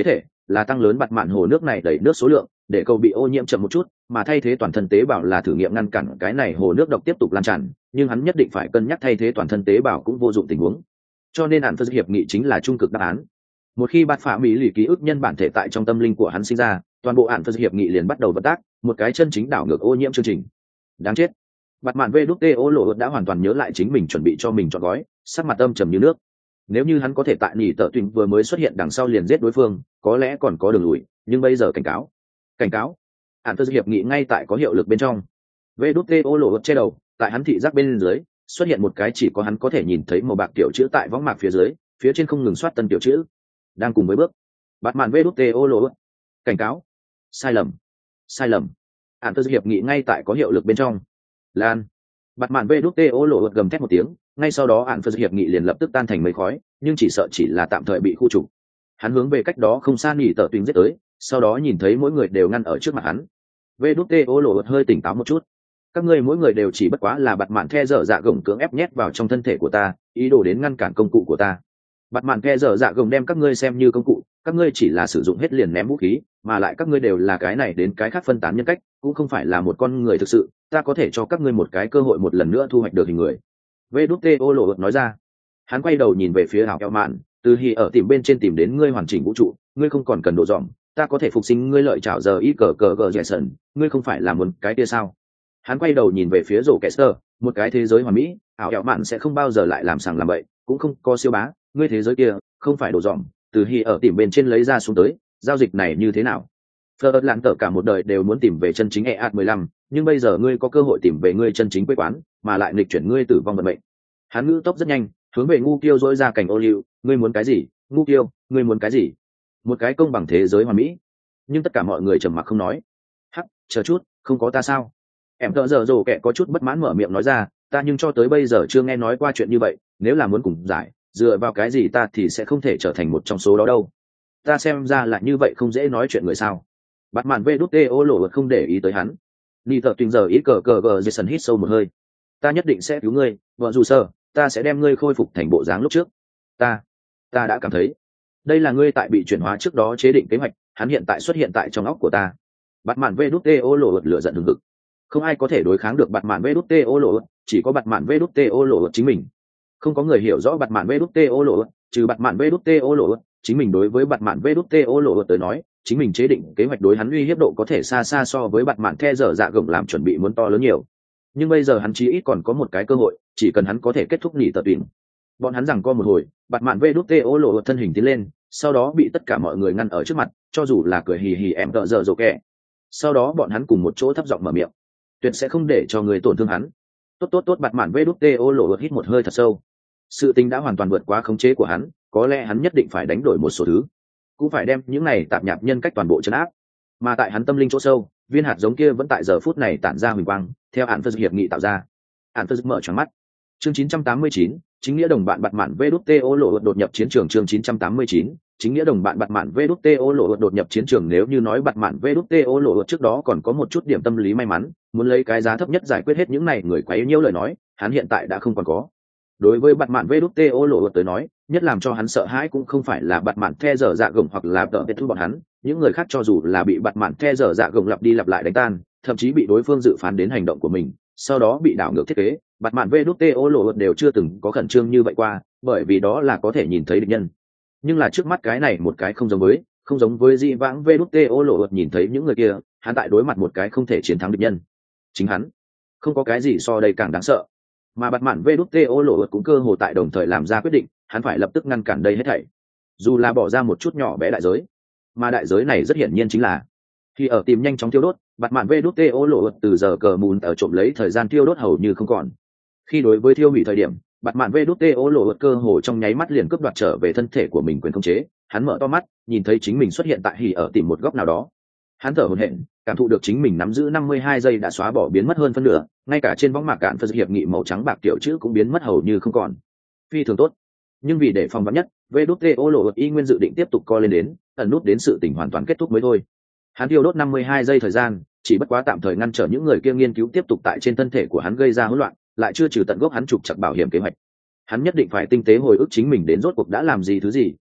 là tăng lớn bạt mạn hồ nước này đẩy nước số lượng để cầu bị ô nhiễm chậm một chút, mà thay thế toàn thân tế bào là thử nghiệm ngăn cản cái này hồ nước độc tiếp tục lan tràn, nhưng hắn nhất định phải cân nhắc thay thế toàn thân tế bào cũng vô dụng tình huống. Cho nên hạn phật hiệp nghị chính là trung cực đáp án. Một khi bạt phạ mỹ lì ký ức nhân bản thể tại trong tâm linh của hắn sinh ra, toàn bộ hạn phật hiệp nghị liền bắt đầu vận tác, một cái chân chính đảo ngược ô nhiễm chương trình. Đáng chết. Bạt mạn vê đút tê ô lộ đã hoàn toàn nhớ lại chính mình chuẩn bị cho mình chọn gói, sắc mặt âm trầm như nước. Nếu như hắn có thể tại nỉ tợ tuyển vừa mới xuất hiện đằng sau liền giết đối phương, có lẽ còn có đường lùi, nhưng bây giờ cảnh cáo cảnh cáo hạn phật hiệp nghị ngay tại có hiệu lực bên trong. Vê đút tê ô lộ che đầu, tại hắn thị giác bên dưới xuất hiện một cái chỉ có hắn có thể nhìn thấy màu bạc tiểu chữ tại võng mạc phía dưới, phía trên không ngừng soát tân tiểu chữ đang cùng với bước bạt mạn vê đút tê ô lộ cảnh cáo sai lầm sai lầm hạn phật hiệp nghị ngay tại có hiệu lực bên trong. Lan bạt mạn vê đút tê ô lộ gầm thét một tiếng, ngay sau đó hạn phật hiệp nghị liền lập tức tan thành mây khói, nhưng chỉ sợ chỉ là tạm thời bị khu trục. Hắn hướng về cách đó không xa nỉ tờ tuyến giết tới, sau đó nhìn thấy mỗi người đều ngăn ở trước mặt hắn. Vê đút tê ô lộ hơi tỉnh táo một chút. Các ngươi mỗi người đều chỉ bất quá là bạt mạn the dở dạ gồng cưỡng ép nhét vào trong thân thể của ta, ý đồ đến ngăn cản công cụ của ta. Bạt mạn the dở dạ gồng đem các ngươi xem như công cụ, các ngươi chỉ là sử dụng hết liền ném vũ khí, mà lại các ngươi đều là cái này đến cái khác phân tán nhân cách, cũng không phải là một con người thực sự. Ta có thể cho các ngươi một cái cơ hội một lần nữa thu hoạch được hình người. Vê đút tê ô lộ nói ra. Hắn quay đầu nhìn về phía hảo eo mạn, từ khi ở tìm bên trên tìm đến ngươi hoàn chỉnh vũ trụ, ngươi không còn cần độ dòm, ta có thể phục sinh ngươi lợi chảo giờ ít cờ cờ cờ dẻ sần, ngươi không phải là một cái kia sao? Hắn quay đầu nhìn về phía rổ Kester, một cái thế giới hoàn mỹ, ảo eo mạn sẽ không bao giờ lại làm sằng làm bậy, cũng không có siêu bá, ngươi thế giới kia không phải độ dòm, từ khi ở tìm bên trên lấy ra xuống tới, giao dịch này như thế nào? Phật lạn tở cả một đời đều muốn tìm về chân chính e a mười lăm, nhưng bây giờ ngươi có cơ hội tìm về ngươi chân chính quê quán, mà lại nghịch chuyển ngươi tử vong vận mệnh. Hắn ngữ tốc rất nhanh, hướng về ngu kiêu dỗi ra cảnh ô liu, ngươi muốn cái gì? Ngu kiêu, ngươi muốn cái gì? Một cái công bằng thế giới hoàn mỹ. Nhưng tất cả mọi người trầm mặc không nói. Hắc, chờ chút, không có ta sao? Em tợ giờ rồ kẹ có chút bất mãn mở miệng nói ra, ta nhưng cho tới bây giờ chưa nghe nói qua chuyện như vậy, nếu là muốn cùng giải, dựa vào cái gì ta thì sẽ không thể trở thành một trong số đó đâu. Ta xem ra là như vậy không dễ nói chuyện người sao? Bắt màn vê đút tê ô lộ không để ý tới hắn. Nị tợ tuyên giờ ý cờ cờ gờ Jason hít sâu một hơi. Ta nhất định sẽ cứu ngươi, vợ dù sơ, ta sẽ đem ngươi khôi phục thành bộ dáng lúc trước. Ta, ta đã cảm thấy, đây là ngươi tại bị chuyển hóa trước đó chế định kế hoạch, hắn hiện tại xuất hiện tại trong óc của ta. Bắt màn vê đút tê ô lộ lửa giận hừng hực. Không ai có thể đối kháng được bạt mạn vê đút tê ô lộ, chỉ có bạt mạn vê đút tê ô lộ chính mình. Không có người hiểu rõ bạt mạn vê đút tê ô lộ, trừ bạt mạn vê đút tê ô lộ, chính mình đối với bạt mạn vê đút tê ô lộ tới nói, chính mình chế định kế hoạch đối hắn uy hiếp độ có thể xa xa so với bạt mạn the dở dạ gồng làm chuẩn bị muốn to lớn nhiều. Nhưng bây giờ hắn chí ít còn có một cái cơ hội, chỉ cần hắn có thể kết thúc nghỉ tập tuyển. Bọn hắn rằng co một hồi, bạt mạn vê đút tê ô lộ thân hình tiến lên, sau đó bị tất cả mọi người ngăn ở trước mặt, cho dù là cười hì hì em tợ dở dồ kẹ. Sau đó bọn hắn cùng một chỗ thấp giọng mở miệng, tuyệt sẽ không để cho người tổn thương hắn. Tốt tốt tốt, bạt mạn vê đút tê ô lộ hít một hơi thật sâu. Sự tình đã hoàn toàn vượt quá khống chế của hắn, có lẽ hắn nhất định phải đánh đổi một số thứ, cũng phải đem những này tạp nhạp nhân cách toàn bộ trấn áp. Mà tại hắn tâm linh chỗ sâu, viên hạt giống kia vẫn tại giờ phút này tản ra huỳnh quang, theo án phật hiệp nghị tạo ra. Án phật mở tròn mắt. Chương chín trăm tám mươi chín, chính nghĩa đồng bạn bạt mạn vê đút tê ô lộ đột nhập chiến trường. Chương chín trăm tám mươi chín, chính nghĩa đồng bạn bạt mạn vê đút tê ô lộ đột nhập chiến trường. Nếu như nói bạt mạn vê đút tê ô lộ trước đó còn có một chút điểm tâm lý may mắn, muốn lấy cái giá thấp nhất giải quyết hết những này người quấy nhiễu lời nói, hắn hiện tại đã không còn có. Đối với bạt mạn vê đút tê ô lộ tới nói, nhất làm cho hắn sợ hãi cũng không phải là bạt mạn the dở dạ gồng hoặc là tợ biệt thu bọn hắn, những người khác cho dù là bị bạt mạn the dở dạ gồng lặp đi lặp lại đánh tan, thậm chí bị đối phương dự phán đến hành động của mình, sau đó bị đảo ngược thiết kế, bạt mạn vê đút tê ô lộ đều chưa từng có khẩn trương như vậy qua, bởi vì đó là có thể nhìn thấy địch nhân. Nhưng là trước mắt cái này một cái không giống với, không giống với dị vãng vê đút tê ô lộ nhìn thấy những người kia, hắn tại đối mặt một cái không thể chiến thắng địch nhân. Chính hắn, không có cái gì so đây càng đáng sợ. Mà bạt mạn vê đút tê ô lộ cũng cơ hồ tại đồng thời làm ra quyết định, hắn phải lập tức ngăn cản đây hết thảy, dù là bỏ ra một chút nhỏ bé đại giới, mà đại giới này rất hiển nhiên chính là khi ở tìm nhanh chóng tiêu đốt, bạt mạn vê đút tê ô lộ từ giờ cờ mùn ở trộm lấy thời gian tiêu đốt hầu như không còn. Khi đối với thiêu hủy thời điểm, bạt mạn vê đút tê ô lộ cơ hồ trong nháy mắt liền cướp đoạt trở về thân thể của mình quyền khống chế. Hắn mở to mắt, nhìn thấy chính mình xuất hiện tại hỉ ở tìm một góc nào đó. Hắn thở hổn hển, cảm thụ được chính mình nắm giữ năm mươi hai giây đã xóa bỏ biến mất hơn phân nửa, ngay cả trên võng mạc cạn phật hiệp nghị màu trắng bạc tiểu chữ cũng biến mất hầu như không còn. Phi thường tốt. Nhưng vì để phòng vắn nhất, vê đút tê ô lộ y nguyên dự định tiếp tục co lên đến, ẩn nút đến sự tình hoàn toàn kết thúc mới thôi. Hắn tiêu đốt năm mươi hai giây thời gian, chỉ bất quá tạm thời ngăn trở những người kia nghiên cứu tiếp tục tại trên thân thể của hắn gây ra hỗn loạn, lại chưa trừ tận gốc hắn trục chặt bảo hiểm kế hoạch. Hắn nhất định phải tinh tế hồi ức chính mình đến rốt cuộc đã làm gì thứ gì, cùng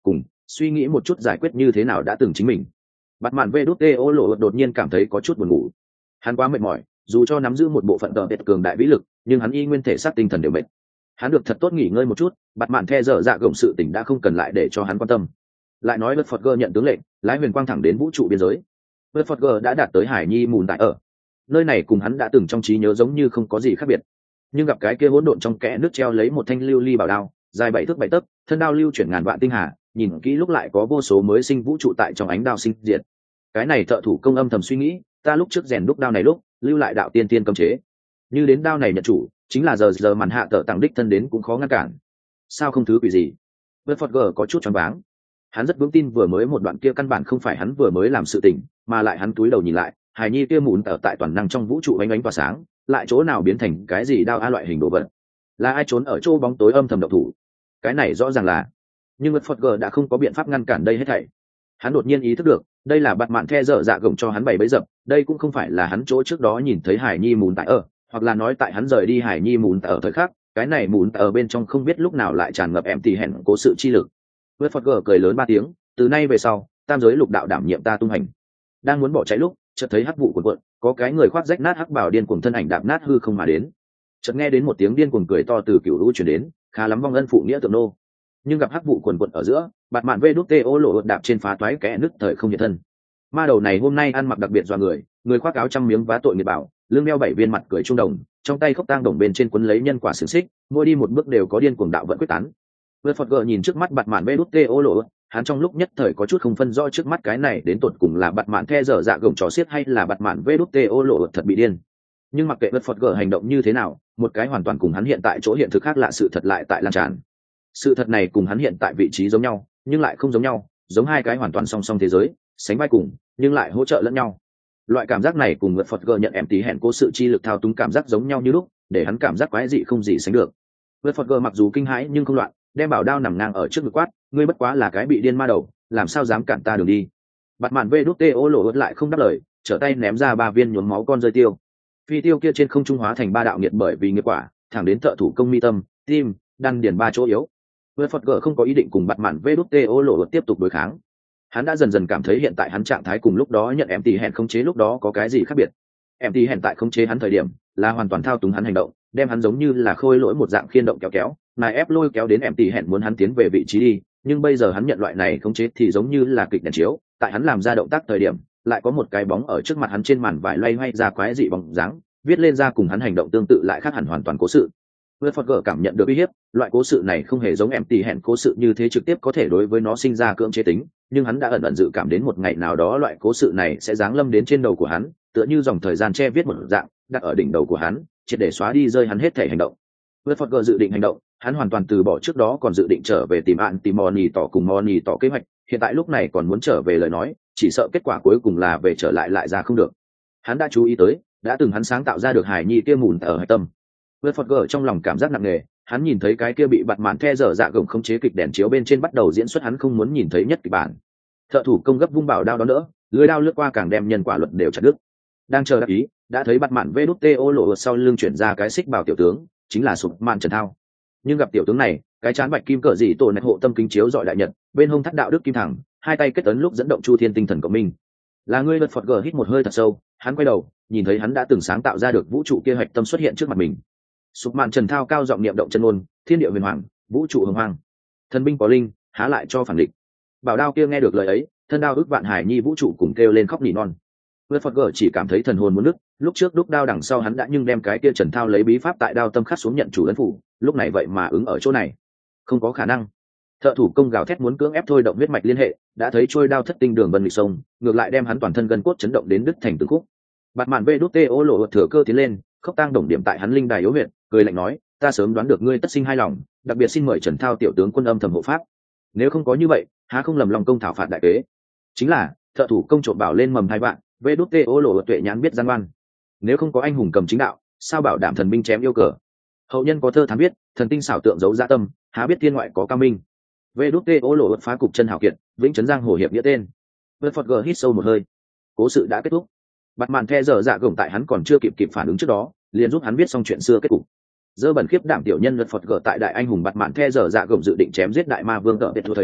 suy nghĩ một chút giải quyết như thế nào đã từng chính mình. Bắt mạn vê đút tê ô lộ đột nhiên cảm thấy có chút buồn ngủ. Hắn quá mệt mỏi, dù cho nắm giữ một bộ phận tờ biệt cường đại vĩ lực, nhưng hắn y nguyên thể xác tinh thần đều mệt. Hắn được thật tốt nghỉ ngơi một chút, bắt mạn the dở dạ gồng sự tình đã không cần lại để cho hắn quan tâm. Lại nói Bất Phật Gơ nhận tướng lệnh, lái huyền quang thẳng đến vũ trụ biên giới. Bất Phật Gơ đã đạt tới Hải Nhi mùn tại ở. Nơi này cùng hắn đã từng trong trí nhớ giống như không có gì khác biệt. Nhưng gặp cái kia hỗn độn trong kẽ nước treo lấy một thanh lưu ly bảo đao, dài bảy thước bảy tấc, thân đao lưu chuyển ngàn vạn tinh hà, nhìn kỹ lúc lại có vô số mới sinh vũ trụ tại trong ánh đao sinh diệt. Cái này thợ thủ công âm thầm suy nghĩ, ta lúc trước rèn đúc đao này lúc, lưu lại đạo tiên tiên cấm chế. Như đến đao này nhận chủ, chính là giờ giờ màn hạ tợ tặng đích thân đến cũng khó ngăn cản. Sao không thứ quỷ gì? Bất Phật Gơ có chút choáng váng. Hắn rất vững tin vừa mới một đoạn kia căn bản không phải hắn vừa mới làm sự tình, mà lại hắn túi đầu nhìn lại, Hải Nhi kia mùn ở tại toàn năng trong vũ trụ ánh ánh tỏa sáng, lại chỗ nào biến thành cái gì đao a loại hình đồ vật? Là ai trốn ở chỗ bóng tối âm thầm động thủ? Cái này rõ ràng là, nhưng Bất Phật Gơ đã không có biện pháp ngăn cản đây hết thảy. Hắn đột nhiên ý thức được, đây là bạt mạn the dở dạ gồng cho hắn bày bẫy dập, đây cũng không phải là hắn chỗ trước đó nhìn thấy Hải Nhi mùn tại ở, hoặc là nói tại hắn rời đi Hải Nhi mùn tại ở thời khắc, cái này mùn tại ở bên trong không biết lúc nào lại tràn ngập em tỉ hẹn cố sự chi lực. Bất Phật Gơ cười lớn ba tiếng, từ nay về sau, tam giới lục đạo đảm nhiệm ta tung hành. Đang muốn bỏ chạy lúc, chợt thấy hắc vụ cuộn cuộn, có cái người khoác rách nát hắc bảo điên cuồng thân ảnh đạp nát hư không mà đến. Chợt nghe đến một tiếng điên cuồng cười to từ cửu lũ truyền đến, khá lắm vong ân phụ nghĩa tượng nô. Nhưng gặp hắc vụ cuộn cuộn ở giữa, bạt mạn vê đút tê ô lộ đạp trên phá toái kẽ nứt thời không hiện thân. Ma đầu này hôm nay ăn mặc đặc biệt dọa người, người khoác áo trăm miếng vá tội nghiệp bảo, lưng đeo bảy viên mặt cười trung đồng, trong tay khốc tang đồng bên trên quấn lấy nhân quả xiềng xích, mỗi đi một bước đều có điên cuồng đạo vận quyết tán. Vượt Phật Gơ nhìn trước mắt bạt mạn vê đút tê ô lộ, hắn trong lúc nhất thời có chút không phân rõ trước mắt cái này đến tột cùng là bạt mạn the dở dạ gồng trò xiết hay là bạt mạn vê đút tê ô lộ thật bị điên. Nhưng mặc kệ Vượt Phật Gơ hành động như thế nào, một cái hoàn toàn cùng hắn hiện tại chỗ hiện thực khác lạ sự thật lại tại lan tràn. Sự thật này cùng hắn hiện tại vị trí giống nhau, nhưng lại không giống nhau, giống hai cái hoàn toàn song song thế giới, sánh vai cùng, nhưng lại hỗ trợ lẫn nhau. Loại cảm giác này cùng Vượt Phật Gơ nhận em tí hẹn cố sự chi lực thao túng cảm giác giống nhau như lúc, để hắn cảm giác quái dị không gì sánh được. Vượt Phật Gơ mặc dù kinh hãi nhưng không loạn, đem bảo đao nằm ngang ở trước ngực quát, ngươi bất quá là cái bị điên ma đầu, làm sao dám cản ta đường đi? Bạt mạn vê đút tê ô lộ lại không đáp lời, trở tay ném ra ba viên nhuốm máu con rơi tiêu. Phi tiêu kia trên không trung hóa thành ba đạo nghiệt bởi vì nghiệp quả, thẳng đến thợ thủ công mi tâm, tim, đan điền ba chỗ yếu. Vượt Phật Gơ không có ý định cùng bạt mạn vê đút tê ô lộ tiếp tục đối kháng. Hắn đã dần dần cảm thấy hiện tại hắn trạng thái cùng lúc đó nhận em tỉ hẹn khống chế lúc đó có cái gì khác biệt. Em tỉ hẹn tại khống chế hắn thời điểm là hoàn toàn thao túng hắn hành động, đem hắn giống như là khôi lỗi một dạng khiên động kéo kéo, nài ép lôi kéo đến em tỉ hẹn muốn hắn tiến về vị trí đi. Nhưng bây giờ hắn nhận loại này khống chế thì giống như là kịch đèn chiếu, tại hắn làm ra động tác thời điểm lại có một cái bóng ở trước mặt hắn trên màn vải loay hoay ra quái dị bóng dáng, viết lên ra cùng hắn hành động tương tự lại khác hẳn hoàn toàn cố sự. Vượt Phật Gơ cảm nhận được uy hiếp, loại cố sự này không hề giống em tỉ hẹn cố sự như thế trực tiếp có thể đối với nó sinh ra cưỡng chế tính, nhưng hắn đã ẩn ẩn dự cảm đến một ngày nào đó loại cố sự này sẽ giáng lâm đến trên đầu của hắn, tựa như dòng thời gian che viết một dạng, đặt ở đỉnh đầu của hắn, triệt để xóa đi rơi hắn hết thể hành động. Vượt Phật Gơ dự định hành động, hắn hoàn toàn từ bỏ trước đó còn dự định trở về tìm ạn tìm Moni tỏ cùng Moni tỏ kế hoạch, hiện tại lúc này còn muốn trở về lời nói, chỉ sợ kết quả cuối cùng là về trở lại lại ra không được. Hắn đã chú ý tới, đã từng hắn sáng tạo ra được Hải Nhi kia mùn ở hải tâm. Vượt Phật Gơ trong lòng cảm giác nặng nề, hắn nhìn thấy cái kia bị bạt mạn the dở dạ gồng không chế kịch đèn chiếu bên trên bắt đầu diễn xuất hắn không muốn nhìn thấy nhất kịch bản. Thợ thủ công gấp vung bảo đao đó nữa, lưỡi đao lướt qua càng đem nhân quả luật đều chặt đứt. Đang chờ đắc ý, đã thấy bạt mạn vê đút tê ô lộ sau lưng chuyển ra cái xích bảo tiểu tướng, chính là Sụp Mạn Trần Thao. Nhưng gặp tiểu tướng này, cái chán bạch kim cỡ dị tổ nẹt hộ tâm kính chiếu dọi đại nhật, bên hông thắt đạo đức kim thẳng, hai tay kết ấn lúc dẫn động chu thiên tinh thần cộng minh. Là ngươi. Vượt Phật Gơ hít một hơi thật sâu, hắn quay đầu, nhìn thấy hắn đã từng sáng tạo ra được vũ trụ kia hạch tâm xuất hiện trước mặt mình. Sụp Mạn Trần Thao cao giọng niệm động chân ngôn, thiên địa huyền hoàng, vũ trụ hồng hoàng, thần binh có linh, há lại cho phản địch. Bảo đao kia nghe được lời ấy, thân đao ước vạn Hải Nhi vũ trụ cùng kêu lên khóc nỉ non. Vượt Phật Gơ chỉ cảm thấy thần hồn muốn nứt, lúc trước đúc đao đằng sau hắn đã nhưng đem cái kia Trần Thao lấy bí pháp tại đao tâm khắc xuống nhận chủ ấn phủ, lúc này vậy mà ứng ở chỗ này, không có khả năng. Thợ thủ công gào thét muốn cưỡng ép thôi động huyết mạch liên hệ, đã thấy trôi đao thất tinh đường vân nghịch sông, ngược lại đem hắn toàn thân gân cốt chấn động đến đứt thành từng khúc. Bạt mạn vê đút tê ô lộ thừa cơ tiến lên, khốc tang đồng điểm tại hắn linh đài yếu huyệt, cười lạnh nói, ta sớm đoán được ngươi tất sinh hai lòng, đặc biệt xin mời Trần Thao tiểu tướng quân âm thầm hộ pháp. Nếu không có như vậy, há không lầm lòng công thảo phạt đại kế. Chính là thợ thủ công trộn bảo lên mầm hai vạn, vê đút tê ô lộ tuệ nhãn biết gian ngoan. Nếu không có anh hùng cầm chính đạo, sao bảo đảm thần binh chém yêu cờ? Hậu nhân có thơ thán biết, thần tinh xảo tượng giấu dạ tâm, há biết thiên ngoại có cao minh. Vê đút tê ô lộ phá cục chân hảo kiệt, vĩnh trấn giang hồ hiệp nghĩa tên. Vượt Phật Gơ hít sâu một hơi, cố sự đã kết thúc. Bạt mạn the dở dạ gồng tại hắn còn chưa kịp kịp phản ứng trước đó, liền giúp hắn viết xong chuyện xưa kết cục. Dơ bẩn khiếp đảm tiểu nhân Vượt Phật Gơ tại đại anh hùng bạt mạn the dở dạ gồng dự định chém giết đại ma vương tợ biệt thời điểm,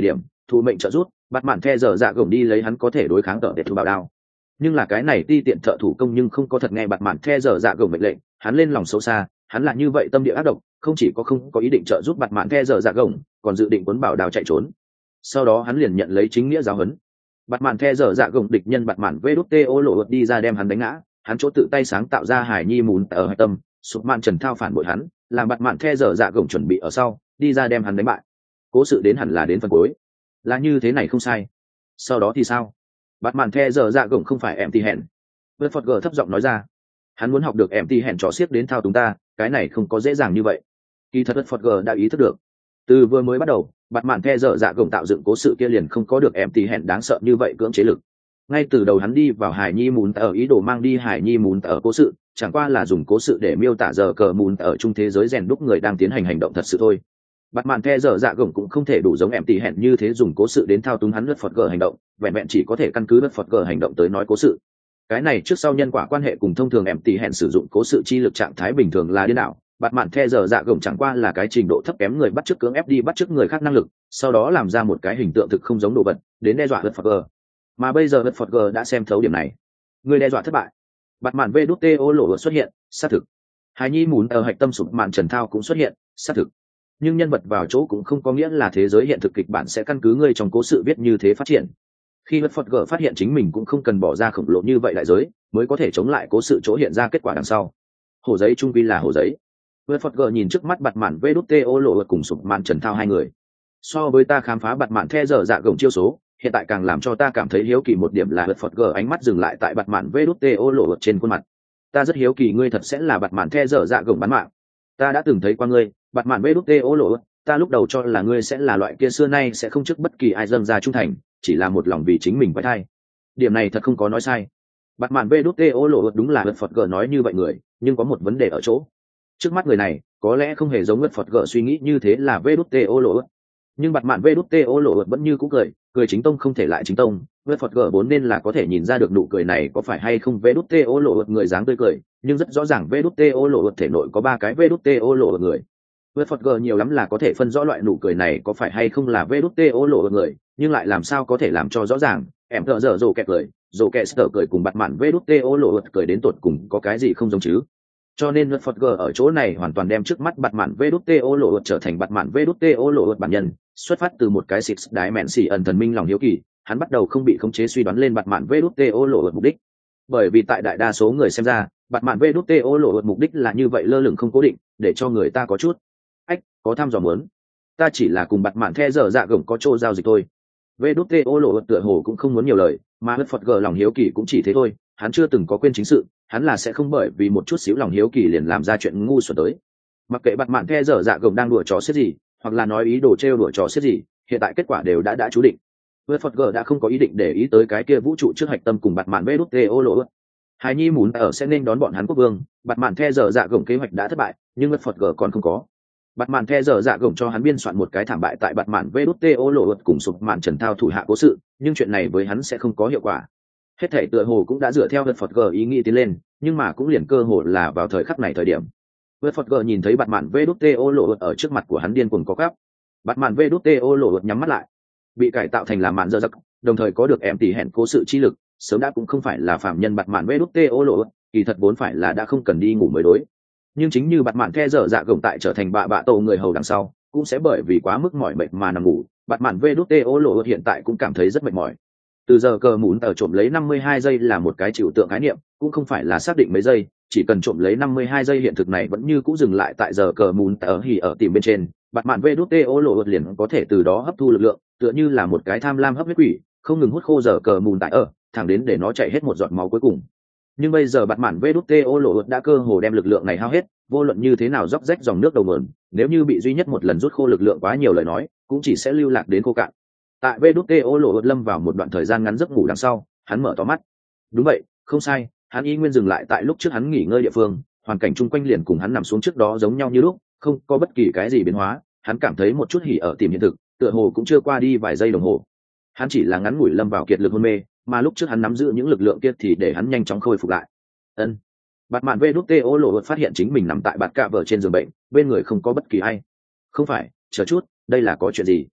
thụ mệnh trợ rút bắt mạn the giờ dạ gồng đi lấy hắn có thể đối kháng tợ tệ thủ bảo đao. Nhưng là cái này ti tiện thợ thủ công nhưng không có thật nghe bắt mạn the giờ dạ gồng mệnh lệnh, hắn lên lòng xấu xa, hắn là như vậy tâm địa ác độc, không chỉ có không có ý định trợ giúp bắt mạn the giờ dạ gồng, còn dự định cuốn bảo đao chạy trốn. Sau đó hắn liền nhận lấy chính nghĩa giáo huấn. Bắt mạn the giờ dạ gồng địch nhân bắt mạn vê đút tê ô lộ đi ra đem hắn đánh ngã, hắn chỗ tự tay sáng tạo ra hải nhi mùn ở hạch tâm, sụp mạn trần thao phản bội hắn, làm bắt mạn the giờ dạ gồng chuẩn bị ở sau đi ra đem hắn đánh bại. Cố sự đến hẳn là đến phần cuối là như thế này không sai. Sau đó thì sao? Bắt mạn the giờ dạ gồng không phải em tì hẹn. Vượt phật gờ thấp giọng nói ra, hắn muốn học được em tì hẹn trò xiếc đến thao túng ta, cái này không có dễ dàng như vậy. Kỳ thật vượt phật gờ đã ý thức được, từ vừa mới bắt đầu bắt mạn the giờ dạ gồng tạo dựng cố sự kia liền không có được em tì hẹn đáng sợ như vậy cưỡng chế lực. Ngay từ đầu hắn đi vào hải nhi mùn ở ý đồ mang đi hải nhi mùn ở cố sự, chẳng qua là dùng cố sự để miêu tả giờ cờ mùn ở trung thế giới rèn đúc người đang tiến hành hành động thật sự thôi. Bắt mạn the giờ dạ gồng cũng không thể đủ giống em tỉ hẹn như thế dùng cố sự đến thao túng hắn lướt phật gờ hành động, vẹn vẹn chỉ có thể căn cứ lướt phật gờ hành động tới nói cố sự. Cái này trước sau nhân quả quan hệ cùng thông thường em tỉ hẹn sử dụng cố sự chi lực trạng thái bình thường là điên đảo. Bắt mạn the giờ dạ gồng chẳng qua là cái trình độ thấp kém người bắt chước cưỡng ép đi bắt chước người khác năng lực, sau đó làm ra một cái hình tượng thực không giống đồ vật đến đe dọa lướt phật gờ. Mà bây giờ lướt phật gờ đã xem thấu điểm này, người đe dọa thất bại. Bắt mạn vê đút tê ô lộ xuất hiện, xác thực. Hải nhi mùn ở hạch tâm sụp mạn trần thao cũng xuất hiện, xác thực. Nhưng nhân vật vào chỗ cũng không có nghĩa là thế giới hiện thực kịch bản sẽ căn cứ ngươi trong cố sự viết như thế phát triển. Khi Bất Phật Gở phát hiện chính mình cũng không cần bỏ ra khổng lồ như vậy đại giới mới có thể chống lại cố sự chỗ hiện ra kết quả đằng sau. Hồ giấy trung quy là hồ giấy. Bất Phật Gở nhìn trước mắt bạt mạn vê đút tê ô lộ cùng sụp mạn trần thao hai người. So với ta khám phá bạt mạn the giờ dạ gồng chiêu số, hiện tại càng làm cho ta cảm thấy hiếu kỳ một điểm là Bất Phật Gở ánh mắt dừng lại tại bạt mạn vê đút tê ô lộ trên khuôn mặt. Ta rất hiếu kỳ ngươi thật sẽ là bạt mạn the giờ dạ gồng bán mạng. Ta đã từng thấy qua ngươi, bạt mạn vê đút tê ô lộ, ta lúc đầu cho là ngươi sẽ là loại kia xưa nay sẽ không trước bất kỳ ai dâng ra trung thành, chỉ là một lòng vì chính mình quái thai. Điểm này thật không có nói sai. Bạt mạn vê đút tê ô lộ đúng là Bất Phật Gở nói như vậy người, nhưng có một vấn đề ở chỗ. Trước mắt người này, có lẽ không hề giống Bất Phật Gở suy nghĩ như thế là vê đút tê ô lộ. Nhưng bạt mạn vê đút tê ô lộ vẫn như cũ cười, cười chính tông không thể lại chính tông. Bất Phật Gở vốn nên là có thể nhìn ra được nụ cười này có phải hay không vê đút tê ô lộ người dáng tươi cười, nhưng rất rõ ràng vê đút tê ô lộ thể nội có ba cái vê đút tê ô lộ người. Bất Phật Gở nhiều lắm là có thể phân rõ loại nụ cười này có phải hay không là vê đút tê ô lộ người, nhưng lại làm sao có thể làm cho rõ ràng em thợ dở dồ kẹt cười, dồ kẹt sờ cười cùng bạt mạn vê đút tê ô lộ cười đến tột cùng có cái gì không giống chứ. Cho nên Bất Phật Gở ở chỗ này hoàn toàn đem trước mắt bạt mạn vê đút tê ô lộ trở thành bạt mạn vê đút tê ô lộ bản nhân, xuất phát từ một cái xịt đái mẹn xỉ ẩn thần minh lòng hiếu kỳ, hắn bắt đầu không bị khống chế suy đoán lên bạt mạn vê đút tê ô lộ mục đích. Bởi vì tại đại đa số người xem ra, bạt mạn vê đút tê ô lộ mục đích là như vậy lơ lửng không cố định, để cho người ta có chút ách có tham dò muốn. Ta chỉ là cùng bạt mạn the dở dạ gồng có chỗ giao dịch thôi. Vê đút tê ô lộ tựa hồ cũng không muốn nhiều lời, mà Bất Phật Gở lòng hiếu kỳ cũng chỉ thế thôi, hắn chưa từng có quên chính sự, hắn là sẽ không bởi vì một chút xíu lòng hiếu kỳ liền làm ra chuyện ngu xuẩn tới. Mặc kệ bạt mạn the dở dạ gồng đang đùa trò xiết gì, hoặc là nói ý đồ trêu đùa trò xiết gì, hiện tại kết quả đều đã đã chú định. Bất Phật Gở đã không có ý định để ý tới cái kia vũ trụ trước hạch tâm cùng bạt mạn vê đút tê ô lộ. Hải nhi muốn ở sẽ nên đón bọn hắn quốc vương, bạt mạn the dở dạ gồng kế hoạch đã thất bại, nhưng Bất Phật Gở còn không có. Bạt mạn the dở dạ gồng cho hắn biên soạn một cái thảm bại tại bạt mạn vê đút tê ô lộ cùng sụp mạn trần thao thủ hạ cố sự, nhưng chuyện này với hắn sẽ không có hiệu quả. Hết thảy tựa hồ cũng đã dựa theo Bất Phật Gở ý nghĩ tiến lên, nhưng mà cũng liền cơ hồ là vào thời khắc này thời điểm. Bất Phật Gở nhìn thấy bạt mạn vê đút tê ô lộ ở trước mặt của hắn điên cuồng có cắp. Bạt mạn vê đút tê ô lộ nhắm mắt lại, bị cải tạo thành làm mạn dơ giặc, đồng thời có được em tỷ hẹn cố sự chi lực, sớm đã cũng không phải là phạm nhân bạt mạn vê đút tê ô lộ, kỳ thật vốn phải là đã không cần đi ngủ mới đối. Nhưng chính như bạt mạn the dở dạ gồng tại trở thành bạ bạ tổ người hầu đằng sau, cũng sẽ bởi vì quá mức mỏi mệt mà nằm ngủ. Bạt mạn vê đút tê ô lộ hiện tại cũng cảm thấy rất mệt mỏi. Từ giờ cờ muốn ở trộm lấy năm mươi hai giây là một cái trừu tượng khái niệm, cũng không phải là xác định mấy giây, chỉ cần trộm lấy năm mươi hai giây hiện thực này vẫn như cũ dừng lại tại giờ cờ muốn ở hỉ ở tìm bên trên, bạt mạn vê đút tê ô lộ liền có thể từ đó hấp thu lực lượng, tựa như là một cái tham lam hấp huyết quỷ, không ngừng hút khô giờ cờ mùn tại ở, thẳng đến để nó chạy hết một giọt máu cuối cùng. Nhưng bây giờ bạt mạn vê đút tê ô lộ đã cơ hồ đem lực lượng này hao hết, vô luận như thế nào róc rách dòng nước đầu nguồn, nếu như bị duy nhất một lần rút khô lực lượng quá nhiều lời nói, cũng chỉ sẽ lưu lạc đến khô cạn. Tại vê đút tê ô lộ lâm vào một đoạn thời gian ngắn giấc ngủ đằng sau, hắn mở to mắt. Đúng vậy, không sai, hắn y nguyên dừng lại tại lúc trước hắn nghỉ ngơi địa phương, hoàn cảnh chung quanh liền cùng hắn nằm xuống trước đó giống nhau như lúc, không có bất kỳ cái gì biến hóa. Hắn cảm thấy một chút hỉ ở tìm hiện thực, tựa hồ cũng chưa qua đi vài giây đồng hồ. Hắn chỉ là ngắn ngủi lâm vào kiệt lực hôn mê, mà lúc trước hắn nắm giữ những lực lượng kia thì để hắn nhanh chóng khôi phục lại. Ân. Bạt mạn vê đút tê ô lộ phát hiện chính mình nằm tại bạt cạ vở trên giường bệnh, bên người không có bất kỳ ai. Không phải, chờ chút, đây là có chuyện gì?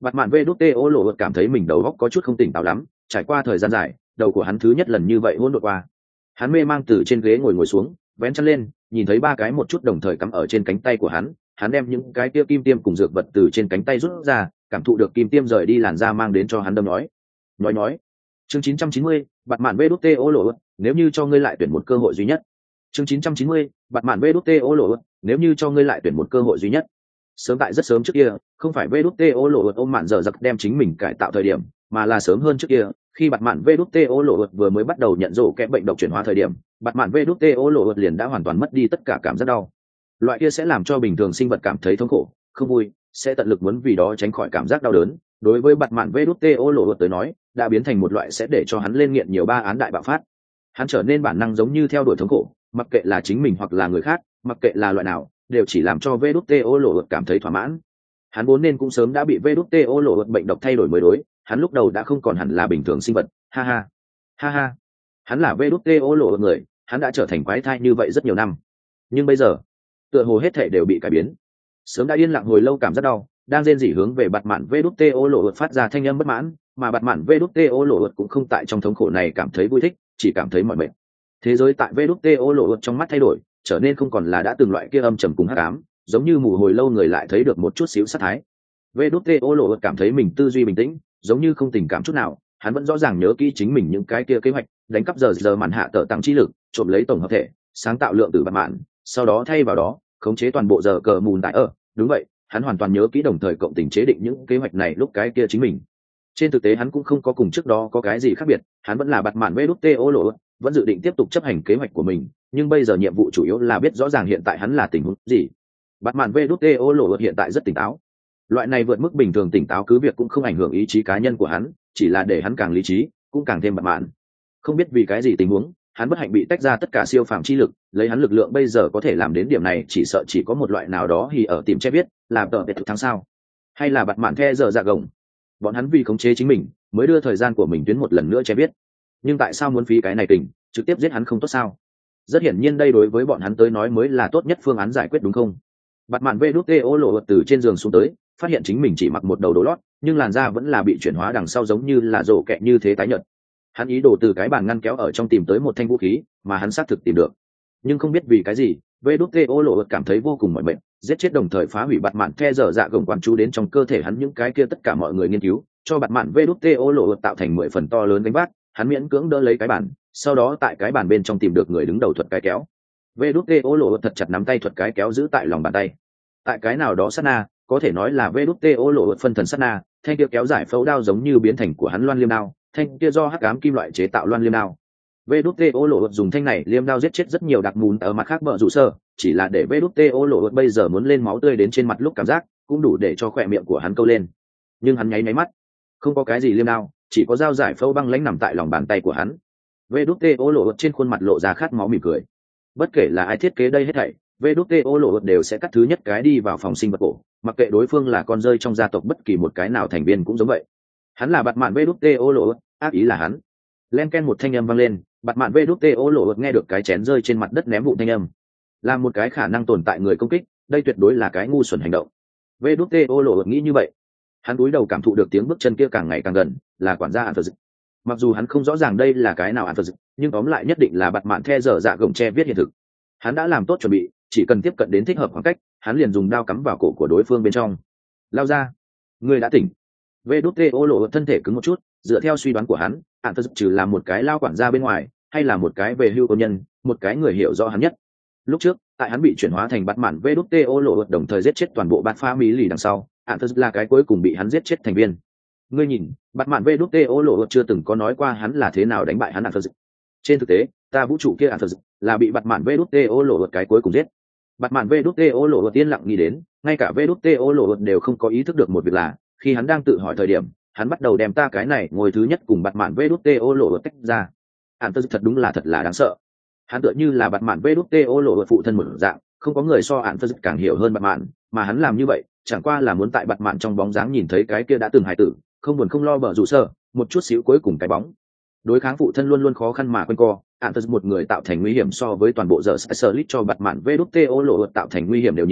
Bạt mạn vê đút tê ô lộ cảm thấy mình đầu óc có chút không tỉnh táo lắm, trải qua thời gian dài đầu của hắn thứ nhất lần như vậy hỗn độn qua. Hắn mê mang từ trên ghế ngồi ngồi xuống, vén chân lên, nhìn thấy ba cái một chút đồng thời cắm ở trên cánh tay của hắn. Hắn đem những cái kia kim tiêm cùng dược vật từ trên cánh tay rút ra, cảm thụ được kim tiêm rời đi làn da mang đến cho hắn đâm nói nói nói chương chín trăm chín mươi, bạt mạn vê đút tê ô lộ nếu như cho ngươi lại tuyển một cơ hội duy nhất. Chương chín trăm chín mươi, bạt mạn vê đút tê ô lộ nếu như cho ngươi lại tuyển một cơ hội duy nhất. Sớm tại rất sớm trước kia, không phải vê đút tê ô lộ ôm mạn dở giặc đem chính mình cải tạo thời điểm, mà là sớm hơn trước kia, khi bạt mạn vê đút tê ô lộ vừa mới bắt đầu nhận rổ kẽ bệnh độc chuyển hóa thời điểm, bạt mạn vê đút tê ô lộ liền đã hoàn toàn mất đi tất cả cảm giác đau. Loại kia sẽ làm cho bình thường sinh vật cảm thấy thống khổ, không vui, sẽ tận lực muốn vì đó tránh khỏi cảm giác đau đớn. Đối với bạt mạn vê đút tê ô lộ tới nói, đã biến thành một loại sẽ để cho hắn lên nghiện nhiều ba án đại bạo phát. Hắn trở nên bản năng giống như theo đuổi thống khổ, mặc kệ là chính mình hoặc là người khác, mặc kệ là loại nào, đều chỉ làm cho vê đút tê ô lộ cảm thấy thỏa mãn. Hắn vốn nên cũng sớm đã bị vê đút tê ô lộ bệnh độc thay đổi mới đối, hắn lúc đầu đã không còn hẳn là bình thường sinh vật, ha ha ha ha. Hắn là vê đút tê ô lộ người, hắn đã trở thành quái thai như vậy rất nhiều năm, nhưng bây giờ tựa hồ hết thể đều bị cải biến. Sớm đã yên lặng hồi lâu cảm giác đau đang rên rỉ hướng về bạt mạn vê đút tê ô lộ phát ra thanh âm bất mãn, mà bạt mạn vê đút tê ô lộ cũng không tại trong thống khổ này cảm thấy vui thích, chỉ cảm thấy mỏi mệt. Thế giới tại vê đút tê ô lộ trong mắt thay đổi, trở nên không còn là đã từng loại kia âm trầm cùng hắc ám, giống như mù hồi lâu người lại thấy được một chút xíu sát thái. Vê đút tê ô lộ cảm thấy mình tư duy bình tĩnh, giống như không tình cảm chút nào. Hắn vẫn rõ ràng nhớ kỹ chính mình những cái kia kế hoạch, đánh cắp giờ giờ màn hạ tờ tăng chi lực, trộm lấy tổng hợp thể, sáng tạo lượng tử bạt mạn, sau đó thay vào đó khống chế toàn bộ giờ cờ mùn tại ở. Đúng vậy, hắn hoàn toàn nhớ kỹ đồng thời cộng tình chế định những kế hoạch này lúc cái kia chính mình. Trên thực tế hắn cũng không có cùng trước đó có cái gì khác biệt, hắn vẫn là bạt mạn vê đút tê ô lộ, vẫn dự định tiếp tục chấp hành kế hoạch của mình, nhưng bây giờ nhiệm vụ chủ yếu là biết rõ ràng hiện tại hắn là tình huống gì. Bạt mạn vê đút tê ô lộ hiện tại rất tỉnh táo. Loại này vượt mức bình thường tỉnh táo cứ việc cũng không ảnh hưởng ý chí cá nhân của hắn, chỉ là để hắn càng lý trí, cũng càng thêm bạt mạn. Không biết vì cái gì tình huống, hắn bất hạnh bị tách ra tất cả siêu phàm chi lực, lấy hắn lực lượng bây giờ có thể làm đến điểm này, chỉ sợ chỉ có một loại nào đó thì ở tìm che biết, làm tờ biệt thực thắng sao, hay là bạt mạn the giờ dạ gồng. Bọn hắn vì khống chế chính mình, mới đưa thời gian của mình tuyến một lần nữa che biết. Nhưng tại sao muốn phí cái này tình, trực tiếp giết hắn không tốt sao? Rất hiển nhiên đây đối với bọn hắn tới nói mới là tốt nhất phương án giải quyết, đúng không? Bạt mạn vê đút tê ô lộ từ trên giường xuống tới, phát hiện chính mình chỉ mặc một đầu đồ lót, nhưng làn da vẫn là bị chuyển hóa đằng sau giống như là rổ kẹ như thế tái nhợt. Hắn ý đồ từ cái bàn ngăn kéo ở trong tìm tới một thanh vũ khí, mà hắn xác thực tìm được, nhưng không biết vì cái gì, vê đút tê ô lộ cảm thấy vô cùng mỏi mệt, giết chết đồng thời phá hủy bạt mạn the dở dạ gồng quan chú đến trong cơ thể hắn những cái kia tất cả mọi người nghiên cứu, cho bạt mạn vê đút tê ô lộ tạo thành mười phần to lớn gánh vác. Hắn miễn cưỡng đỡ lấy cái bàn, sau đó tại cái bàn bên trong tìm được người đứng đầu thuật cái kéo. Vê đút tê ô lộ thật chặt nắm tay thuật cái kéo giữ tại lòng bàn tay. Tại cái nào đó sát na, có thể nói là vê đút tê ô lộ phân thần sát na, thanh kia kéo giải phẫu đao giống như biến thành của hắn loan liêm đao, thanh kia do hắc ám kim loại chế tạo loan liêm đao. Vê đút tê ô lộ dùng thanh này liêm đao giết chết rất nhiều đặc mùn ở mặt khác bờ rủ sơ, chỉ là để vê đút tê ô lộ bây giờ muốn lên máu tươi đến trên mặt lúc cảm giác cũng đủ để cho khỏe miệng của hắn câu lên. Nhưng hắn nháy máy mắt, không có cái gì liêm đao, chỉ có dao giải phẫu băng lãnh nằm tại lòng bàn tay của hắn. Vê đút tê ô lộ trên khuôn mặt lộ ra khát máu mỉm cười. Bất kể là ai thiết kế đây hết thảy, vê đút tê ô lộ đều sẽ cắt thứ nhất cái đi vào phòng sinh vật cổ, mặc kệ đối phương là con rơi trong gia tộc bất kỳ một cái nào thành viên cũng giống vậy. Hắn là bạt mạn vê đút tê ô lộ, ác ý là hắn. Len ken một thanh âm vang lên, bạt mạn vê đút tê ô lộ nghe được cái chén rơi trên mặt đất ném vụn thanh âm. Là một cái khả năng tồn tại người công kích, đây tuyệt đối là cái ngu xuẩn hành động. Vê đút tê ô lộ nghĩ như vậy. Hắn cúi đầu cảm thụ được tiếng bước chân kia càng ngày càng gần, là quản gia An Phật Dịch. Mặc dù hắn không rõ ràng đây là cái nào An Phật Dịch, nhưng tóm lại nhất định là bạt mạn the dở dạ gồng che viết hiện thực. Hắn đã làm tốt chuẩn bị, chỉ cần tiếp cận đến thích hợp khoảng cách, hắn liền dùng đao cắm vào cổ của đối phương bên trong. Lao ra, người đã tỉnh. Vê đút tê ô lộ thân thể cứng một chút, dựa theo suy đoán của hắn, An Phật Dịch trừ là một cái lao quản gia bên ngoài, hay là một cái về hưu công nhân, một cái người hiểu rõ hắn nhất. Lúc trước, tại hắn bị chuyển hóa thành bạt mạn vê đút tê ô lộ đồng thời giết chết toàn bộ bát pha mỹ lì đằng sau, An Phật Dịch là cái cuối cùng bị hắn giết chết thành viên. Ngươi nhìn, bạt mạn vê đút tê ô lộ chưa từng có nói qua hắn là thế nào đánh bại hắn An Phật Dịch. Trên thực tế, ta vũ trụ kia An Phật Dịch là bị bạt mạn vê đút tê ô lộ cái cuối cùng giết. Bạt mạn vê đút tê ô lộ tiên lặng nghĩ đến, ngay cả vê đút tê ô lộ đều không có ý thức được một việc là, khi hắn đang tự hỏi thời điểm, hắn bắt đầu đem ta cái này ngồi thứ nhất cùng bạt mạn vê đút tê ô lộ tách ra. An Phật Dịch thật đúng là thật là đáng sợ. Hắn tựa như là bạt mạn vê đút tê ô lộ phụ thân một dạng, không có người so An Phật Dịch càng hiểu hơn bạt mạn, mà hắn làm như vậy chẳng qua là muốn tại bạt mạn trong bóng dáng nhìn thấy cái kia đã từng hài tử, không buồn không lo bở rủ sơ, một chút xíu cuối cùng cái bóng. Đối kháng phụ thân luôn luôn khó khăn mà quanh co, An Phật Dịch một người tạo thành nguy hiểm so với toàn bộ giờ Slick cho bạt mạn vê đút tê ô lộ tạo thành nguy hiểm đều nhiều.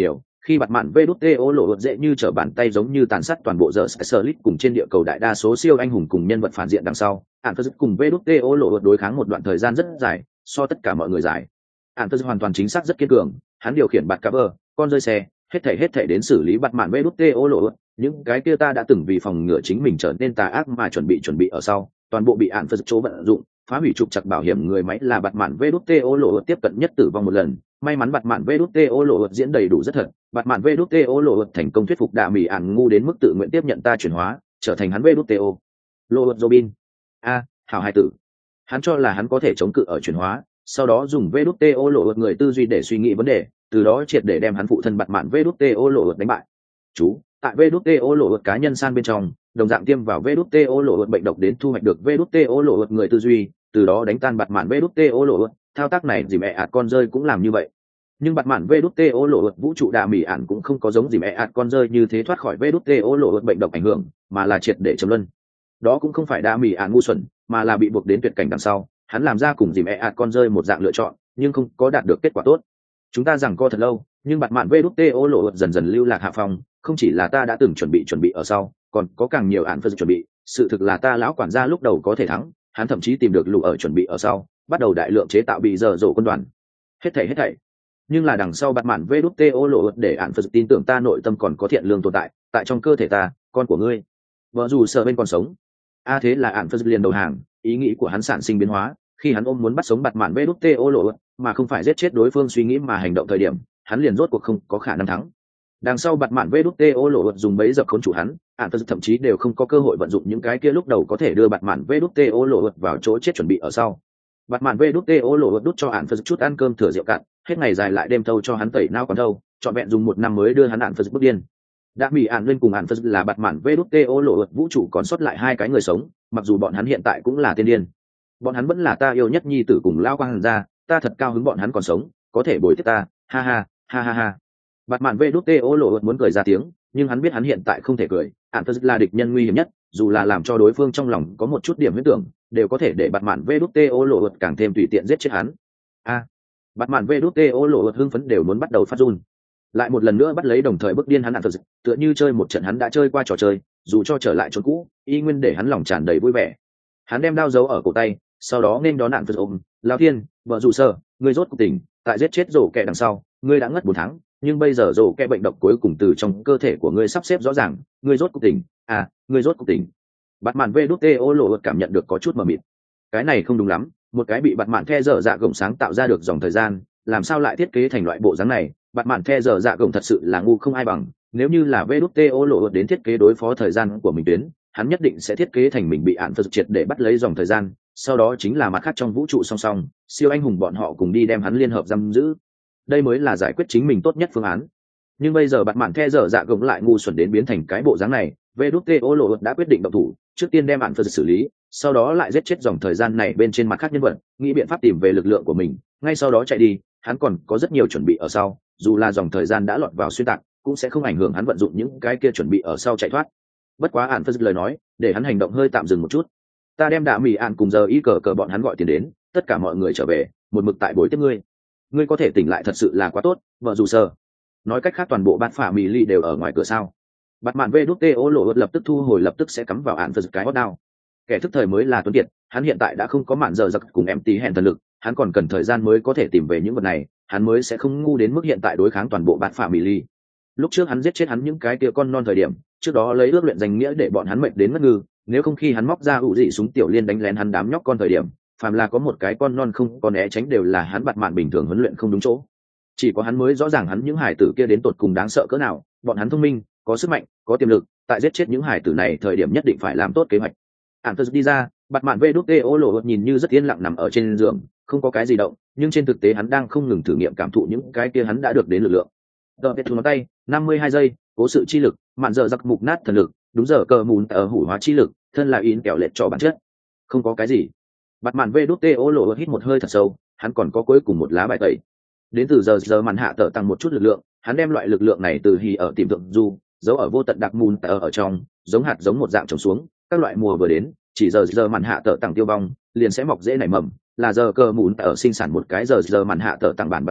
Khi bạt mạn vê đút tê ô lộ dễ như trở bàn tay giống như tàn sát toàn bộ giờ Scarlet cùng trên địa cầu đại đa số siêu anh hùng cùng nhân vật phản diện đằng sau, ản phật cùng vê đút tê ô lộ đối kháng một đoạn thời gian rất dài, so tất cả mọi người dài. ản phật hoàn toàn chính xác rất kiên cường, hắn điều khiển bạt cover, con rơi xe, hết thảy hết thảy đến xử lý bạt mạn vê đút tê ô lộ, những cái kia ta đã từng vì phòng ngừa chính mình trở nên tà ác mà chuẩn bị chuẩn bị ở sau, toàn bộ bị ản phật chỗ vận dụng, phá hủy trục chặt bảo hiểm người máy là bạt mạn vê đút tê ô lộ tiếp cận nhất tử vong một lần. May mắn bạt mạn vê đút tê ô lộ diễn đầy đủ rất thật, bạt mạn vê đút tê ô lộ thành công thuyết phục đạ mỹ ản ngu đến mức tự nguyện tiếp nhận ta chuyển hóa, trở thành hắn vê đút tê ô lộ robin. A, hảo hai tử. Hắn cho là hắn có thể chống cự ở chuyển hóa, sau đó dùng vê đút tê ô lộ người tư duy để suy nghĩ vấn đề, từ đó triệt để đem hắn phụ thân bạt mạn vê đút tê ô lộ đánh bại. Chú, tại vê đút tê ô lộ cá nhân san bên trong, đồng dạng tiêm vào vê đút tê ô lộ bệnh độc đến thu hoạch được vê đút tê ô lộ người tư duy, từ đó đánh tan bạt mạn vê đút tê ô lộ. Thao tác này dì mẹ ạt con rơi cũng làm như vậy, nhưng bạt mạn vê đút tê ô lộ vũ trụ đạ mỹ ạn cũng không có giống dì mẹ ạt con rơi như thế thoát khỏi vê đút tê ô lộ bệnh độc ảnh hưởng, mà là triệt để chấm luân. Đó cũng không phải đạ mỹ ạn ngu xuẩn, mà là bị buộc đến tuyệt cảnh đằng sau, hắn làm ra cùng dì mẹ ạt con rơi một dạng lựa chọn, nhưng không có đạt được kết quả tốt. Chúng ta rằng co thật lâu, nhưng bạt mạn vê đút tê ô lộ dần dần lưu lạc hạ phong, không chỉ là ta đã từng chuẩn bị chuẩn bị ở sau, còn có càng nhiều ạn phân chuẩn bị. Sự thực là ta lão quản gia lúc đầu có thể thắng, hắn thậm chí tìm được lũ ở chuẩn bị ở sau, bắt đầu đại lượng chế tạo bị dở dỗ quân đoàn. Hết thảy hết thảy. Nhưng là đằng sau bạt mạn vê đút tê ô lộ để ạn phân tin tưởng ta nội tâm còn có thiện lương tồn tại, tại trong cơ thể ta, con của ngươi. Vợ dù sợ bên còn sống. A thế là ạn phân liền đầu hàng, ý nghĩ của hắn sản sinh biến hóa, khi hắn ôm muốn bắt sống bạt mạn vê đút tê ô lộ mà không phải giết chết đối phương suy nghĩ mà hành động thời điểm, hắn liền rốt cuộc không có khả năng thắng. Đằng sau bạt mạn vê đút tê ô lộ dùng bẫy dập khốn chủ hắn, ạn phân thậm chí đều không có cơ hội vận dụng những cái kia lúc đầu có thể đưa bạt mạn vê đút tê ô lộ vào chỗ chết chuẩn bị ở sau. Bạt mạn vê đút tê ô lộ đút cho ạn phân chút ăn cơm thừa rượu cạn, hết ngày dài lại đêm thâu cho hắn tẩy não còn thâu, trọn vẹn dùng một năm mới đưa hắn ạn phân bước điên. Đã bị ạn lên cùng ạn phân là bạt mạn vê đút tê ô lộ vũ trụ còn sót lại hai cái người sống, mặc dù bọn hắn hiện tại cũng là tiên điên. Bọn hắn vẫn là ta yêu nhất nhi tử cùng lao quang hàn gia, ta thật cao hứng bọn hắn còn sống, có thể bồi tiếp ta, ha ha, ha ha ha. Bạt mạn vê đút tê ô lộ muốn cười ra tiếng, nhưng hắn biết hắn hiện tại không thể cười, ạn phân là địch nhân nguy hiểm nhất, dù là làm cho đối phương trong lòng có một chút điểm huyết tưởng, đều có thể để bạt mạn vê đút tê ô lộ càng thêm tùy tiện giết chết hắn. A, à, bạt mạn vê đút tê ô lộ hưng phấn đều muốn bắt đầu phát run, lại một lần nữa bắt lấy đồng thời bức điên hắn ạn phân, tựa như chơi một trận hắn đã chơi qua trò chơi, dù cho trở lại chỗ cũ, y nguyên để hắn lòng tràn đầy vui vẻ. Hắn đem đao giấu ở cổ tay, sau đó nên đón ạn phân ôm, lao thiên, vợ dù sơ, ngươi rốt cuộc tỉnh, tại giết chết rổ kẹ đằng sau, ngươi đã ngất bốn tháng, nhưng bây giờ rổ kẹ bệnh độc cuối cùng từ trong cơ thể của ngươi sắp xếp rõ ràng, ngươi rốt cuộc tỉnh, à, ngươi rốt cuộc tỉnh. Bạt mạn vê đút tê ô lộ cảm nhận được có chút mờ mịt, cái này không đúng lắm, một cái bị bạt mạn the dở dạ gồng sáng tạo ra được dòng thời gian, làm sao lại thiết kế thành loại bộ dáng này? Bạt mạn the dở dạ gồng thật sự là ngu không ai bằng, nếu như là vê đút tê ô lộ đến thiết kế đối phó thời gian của mình tuyến, hắn nhất định sẽ thiết kế thành mình bị ạn phật triệt để bắt lấy dòng thời gian, sau đó chính là mặt khác trong vũ trụ song song, siêu anh hùng bọn họ cùng đi đem hắn liên hợp giam giữ, đây mới là giải quyết chính mình tốt nhất phương án. Nhưng bây giờ bạt mạn the dở dạ gồng lại ngu xuẩn đến biến thành cái bộ dáng này, vê đút tê ô lộ đã quyết định động thủ, trước tiên đem ạn phật xử lý, sau đó lại giết chết dòng thời gian này bên trên mặt khác nhân vật, nghĩ biện pháp tìm về lực lượng của mình, ngay sau đó chạy đi. Hắn còn có rất nhiều chuẩn bị ở sau, dù là dòng thời gian đã lọt vào xuyên tạc, cũng sẽ không ảnh hưởng hắn vận dụng những cái kia chuẩn bị ở sau chạy thoát. Bất quá ạn phật lời nói, để hắn hành động hơi tạm dừng một chút. Ta đem đạ mì ạn cùng giờ y cờ cờ bọn hắn gọi tiền đến, tất cả mọi người trở về, một mực tại bối tiếp ngươi. Ngươi có thể tỉnh lại thật sự là quá tốt, vợ dù sơ. Nói cách khác toàn bộ bát phả mì ly đều ở ngoài cửa sao? Bạt mạn vê đút tê ô lộ lập tức thu hồi, lập tức sẽ cắm vào ạn phật cái hot đao. Kẻ thức thời mới là tuấn kiệt, hắn hiện tại đã không có mạn giờ giặc cùng em tí hẹn thần lực, hắn còn cần thời gian mới có thể tìm về những vật này, hắn mới sẽ không ngu đến mức hiện tại đối kháng toàn bộ bát phả mì ly. Lúc trước hắn giết chết hắn những cái kia con non thời điểm, trước đó lấy ước luyện danh nghĩa để bọn hắn mệt đến ngất ngư, nếu không khi hắn móc ra ủ dị súng tiểu liên đánh lén hắn đám nhóc con thời điểm, phàm là có một cái con non không có né tránh đều là hắn bạt mạn bình thường huấn luyện không đúng chỗ. Chỉ có hắn mới rõ ràng hắn những hải tử kia đến tột cùng đáng sợ cỡ nào, bọn hắn thông minh, có sức mạnh, có tiềm lực, tại giết chết những hải tử này thời điểm nhất định phải làm tốt kế hoạch. Ản Tơ đi ra, bạt mạn vê đút tê ô lộ nhìn như rất yên lặng nằm ở trên giường, không có cái gì động, nhưng trên thực tế hắn đang không ngừng thử nghiệm cảm thụ những cái kia hắn đã được đến lực lượng. Đợi thu ngón tay, năm mươi hai giây, cố sự chi lực, mạn giờ giặc mục nát thần lực, đúng giờ cờ mùn ở hủ hóa chi lực, thân là in kẹo lệch cho bản chất. Không có cái gì. Bạt mạn vê đút tê ô lộ hít một hơi thật sâu, hắn còn có cuối cùng một lá bài tẩy. Đến từ giờ giờ màn hạ tở tăng một chút lực lượng, hắn đem loại lực lượng này từ hì ở tìm thượng du, giấu ở vô tận đặc mùn ở ở trong, giống hạt giống một dạng trồng xuống, các loại mùa vừa đến, chỉ giờ giờ màn hạ tở tăng tiêu vong, liền sẽ mọc dễ nảy mầm, là giờ cờ mùn ở sinh sản một cái giờ giờ màn hạ tở tăng bản bạt mạn,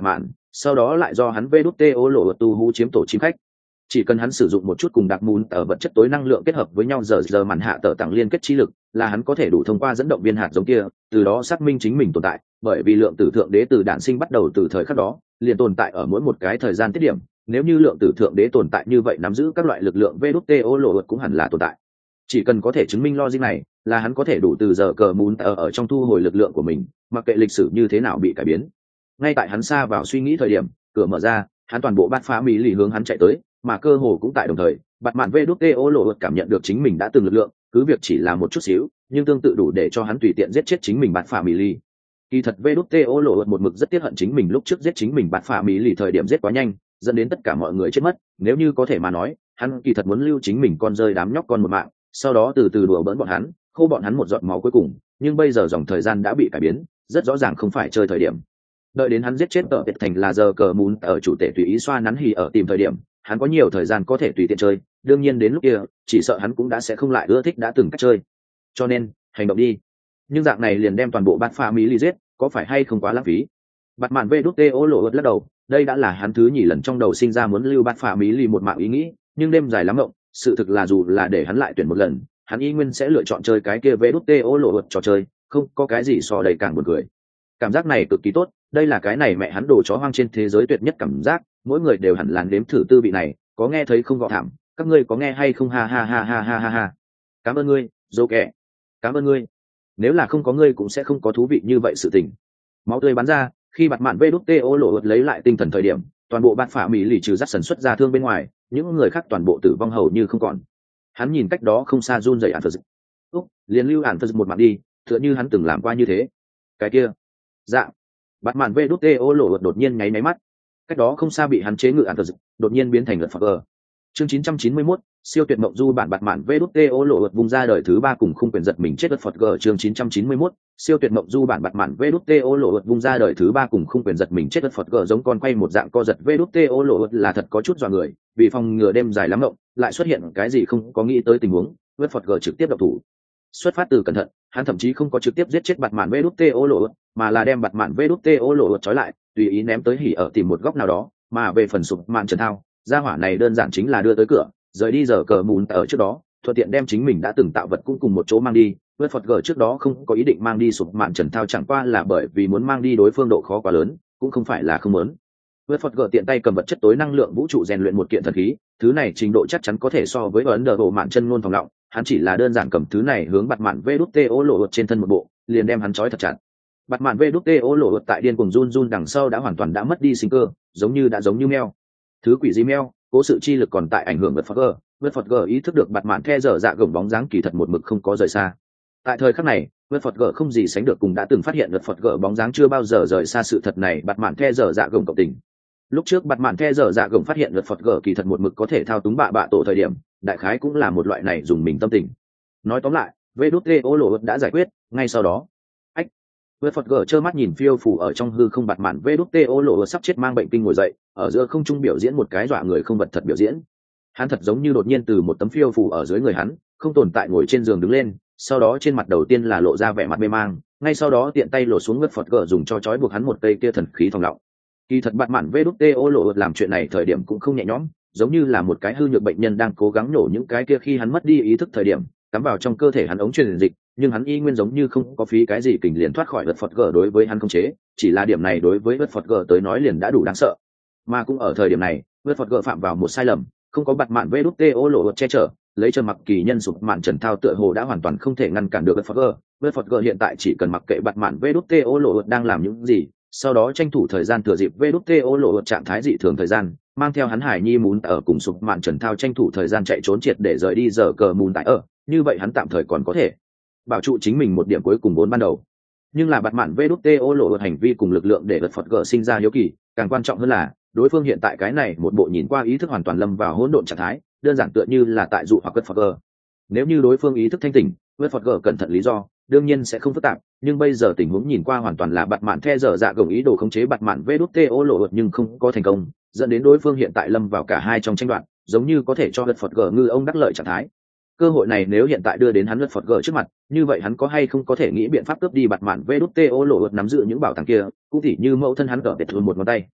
sau đó lại do hắn vê đút tê ô lộ tu hú chiếm tổ chim khách. Chỉ cần hắn sử dụng một chút cùng đặc mùn ở vật chất tối năng lượng kết hợp với nhau giờ giờ màn hạ tờ tặng liên kết chi lực, là hắn có thể đủ thông qua dẫn động viên hạt giống kia, từ đó xác minh chính mình tồn tại, bởi vì lượng tử thượng đế từ đản sinh bắt đầu từ thời khắc đó, liền tồn tại ở mỗi một cái thời gian tiết điểm, nếu như lượng tử thượng đế tồn tại như vậy nắm giữ các loại lực lượng vê đút tê ô lộ cũng hẳn là tồn tại. Chỉ cần có thể chứng minh logic này, là hắn có thể đủ từ giờ cờ mùn ở ở trong thu hồi lực lượng của mình, mặc kệ lịch sử như thế nào bị cải biến. Ngay tại hắn xa vào suy nghĩ thời điểm, cửa mở ra, hắn toàn bộ bát phá mỹ lì hướng hắn chạy tới, mà cơ hồ cũng tại đồng thời, bạt mạn vê đút tê ô lộ cảm nhận được chính mình đã từng lực lượng, cứ việc chỉ là một chút xíu, nhưng tương tự đủ để cho hắn tùy tiện giết chết chính mình bạt phá mỹ lì. Kỳ thật vê đút tê ô lộ một mực rất tiếc hận chính mình lúc trước giết chính mình bạt phá mỹ lì thời điểm giết quá nhanh, dẫn đến tất cả mọi người chết mất. Nếu như có thể mà nói, hắn kỳ thật muốn lưu chính mình con rơi đám nhóc con một mạng, sau đó từ từ đùa bỡn bọn hắn, khô bọn hắn một giọt máu cuối cùng. Nhưng bây giờ dòng thời gian đã bị cải biến, rất rõ ràng không phải chơi thời điểm. Đợi đến hắn giết chết ở Việt thành là giờ cờ mún ở chủ tể tùy ý xoa nắn hì ở tìm thời điểm, hắn có nhiều thời gian có thể tùy tiện chơi. Đương nhiên đến lúc kia, chỉ sợ hắn cũng đã sẽ không lại ưa thích đã từng cách chơi. Cho nên, hành động đi. Nhưng dạng này liền đem toàn bộ bát pha mỹ lì giết, có phải hay không quá lãng phí? Bạt mạn vê đút tê ô lộ lắc đầu, đây đã là hắn thứ nhì lần trong đầu sinh ra muốn lưu bát pha mỹ lì một mạng ý nghĩ, nhưng đêm dài lắm ngộng, sự thực là dù là để hắn lại tuyển một lần, hắn y nguyên sẽ lựa chọn chơi cái kia vê đút tê ô lộ trò chơi, không có cái gì so đầy càng buồn cười. Cảm giác này cực kỳ tốt, đây là cái này mẹ hắn đồ chó hoang trên thế giới tuyệt nhất cảm giác, mỗi người đều hẳn là nếm thử tư vị này, có nghe thấy không gọ thảm, các ngươi có nghe hay không, ha ha ha ha ha ha ha. Cảm ơn ngươi, dô kẻ. Cảm ơn ngươi. Nếu là không có ngươi cũng sẽ không có thú vị như vậy sự tình. Máu tươi bắn ra, khi bạt mạn vê đút tê ô lộ lấy lại tinh thần thời điểm, toàn bộ bát phả mỹ lì trừ dắt sần xuất ra thương bên ngoài, những người khác toàn bộ tử vong hầu như không còn. Hắn nhìn cách đó không xa run rẩy ản phật dịch. Úc, liền lưu ản phật một mặt đi, tựa như hắn từng làm qua như thế. Cái kia, dạ. Bạt mạn vê đút tê ô lộ đột nhiên nháy máy mắt, cách đó không xa bị hắn chế ngự ản phật dịch, đột nhiên biến thành lật phật gờ. Chương chín trăm chín mươi mốt, siêu tuyệt mộng du bản bạt mạn vê đút tê ô lộ vung ra đời thứ ba cùng khung quyền giật mình chết lật phật gờ. Chương chín trăm chín mươi mốt, siêu tuyệt mộng du bản bạt mạn vê đút tê ô lộ vung ra đời thứ ba cùng khung quyền giật mình chết lật phật gờ, giống con quay một dạng co giật vê đút tê ô lộ là thật có chút dọa người, vì phòng ngừa đêm dài lắm ngộng lại xuất hiện cái gì không có nghĩ tới tình huống, vê phật gờ trực tiếp độc thủ. Xuất phát từ cẩn thận, hắn thậm chí không có trực tiếp giết chết bạt mạn vê đút tê ô lộ, mà là đem bạt mạn vê đút tê ô lộ trói lại, tùy ý ném tới hỉ ở tìm một góc nào đó. Mà về phần sụp mạn trần thao, gia hỏa này đơn giản chính là đưa tới cửa, rời đi giờ cờ mùn ở trước đó, thuận tiện đem chính mình đã từng tạo vật cũng cùng một chỗ mang đi. Vê phật gờ trước đó không có ý định mang đi sụp mạn trần thao, chẳng qua là bởi vì muốn mang đi đối phương độ khó quá lớn, cũng không phải là không muốn. Vê phật gờ tiện tay cầm vật chất tối năng lượng vũ trụ rèn luyện một kiện thần khí, thứ này trình độ chắc chắn có thể so với ấn độ bộ mạn chân ngôn phòng lọng, hắn chỉ là đơn giản cầm thứ này hướng bạt mạn vê đút tê ô lộ trên thân một bộ, liền đem hắn trói thật chặt. Bạt mạn vê đút tê ô lộ tại điên cuồng run run đằng sau đã hoàn toàn đã mất đi sinh cơ, giống như đã giống như meo. Thứ quỷ gì meo, cố sự chi lực còn tại ảnh hưởng vật phật gờ. Vật phật gờ ý thức được bạt mạn the dở dạ gồng bóng dáng kỳ thật một mực không có rời xa. Tại thời khắc này, vật phật gờ không gì sánh được cùng đã từng phát hiện vật phật gờ bóng dáng chưa bao giờ rời xa sự thật này. Bạt mạn the dở dạ gồng cộng tình. Lúc trước bạt mạn the dở dạ gồng phát hiện vật phật gờ kỳ thật một mực có thể thao túng bạ bạ tổ thời điểm, đại khái cũng là một loại này dùng mình tâm tình. Nói tóm lại, vê đút tê ô lộ đã giải quyết. Ngay sau đó, ách, vê phật gờ trơ mắt nhìn phiêu phủ ở trong hư không bạt mạn vê đút tê ô lộ sắp chết mang bệnh kinh ngồi dậy, ở giữa không trung biểu diễn một cái dọa người không vật thật biểu diễn. Hắn thật giống như đột nhiên từ một tấm phiêu phủ ở dưới người hắn không tồn tại ngồi trên giường đứng lên, sau đó trên mặt đầu tiên là lộ ra vẻ mặt mê mang, ngay sau đó tiện tay lột xuống vê phật gờ dùng cho trói buộc hắn một cây kia thần khí thòng lọng. Kỳ thật bạt mạn vê đút tê ô lộ làm chuyện này thời điểm cũng không nhẹ nhõm, giống như là một cái hư nhược bệnh nhân đang cố gắng nổ những cái kia khi hắn mất đi ý thức thời điểm cắm vào trong cơ thể hắn ống truyền dịch, nhưng hắn y nguyên giống như không có phí cái gì kình liền thoát khỏi vật phật gờ đối với hắn không chế, chỉ là điểm này đối với vật phật gờ tới nói liền đã đủ đáng sợ. Mà cũng ở thời điểm này, vật phật gờ phạm vào một sai lầm, không có bạt mạn vê đút tê ô lộ che chở, lấy chân mặc kỳ nhân sụp mạn trần thao tựa hồ đã hoàn toàn không thể ngăn cản được vật phật gờ. Vật phật gờ hiện tại chỉ cần mặc kệ bạt mạn vê đút tê ô lộ đang làm những gì, sau đó tranh thủ thời gian thừa dịp vê đút tê ô lộ trạng thái dị thường thời gian, mang theo hắn hải nhi mún ở cùng sụp mạn trần thao tranh thủ thời gian chạy trốn triệt để rời đi giờ cờ mún tại ở, như vậy hắn tạm thời còn có thể bảo trụ chính mình một điểm cuối cùng vốn ban đầu. Nhưng là bạt mạn vê đút tê ô lộ hành vi cùng lực lượng để vật phật gờ sinh ra hiếu kỳ, càng quan trọng hơn là đối phương hiện tại cái này một bộ nhìn qua ý thức hoàn toàn lâm vào hỗn độn trạng thái, đơn giản tựa như là tại dụ hoặc vật phật gờ. Nếu như đối phương ý thức thanh tỉnh, vật phật gờ cẩn thận lý do đương nhiên sẽ không phức tạp, nhưng bây giờ tình huống nhìn qua hoàn toàn là bạt mạn the dở dạ gồng ý đồ khống chế bạt mạn vê đút tê ô lộ nhưng không có thành công, dẫn đến đối phương hiện tại lâm vào cả hai trong tranh đoạn, giống như có thể cho vật phật gờ ngư ông đắc lợi trạng thái. Cơ hội này nếu hiện tại đưa đến hắn vật phật gờ trước mặt, như vậy hắn có hay không có thể nghĩ biện pháp cướp đi bạt mạn vê đút tê ô lộ nắm giữ những bảo tàng kia, cũng tỉ như mẫu thân hắn cỡ biệt luôn một ngón tay.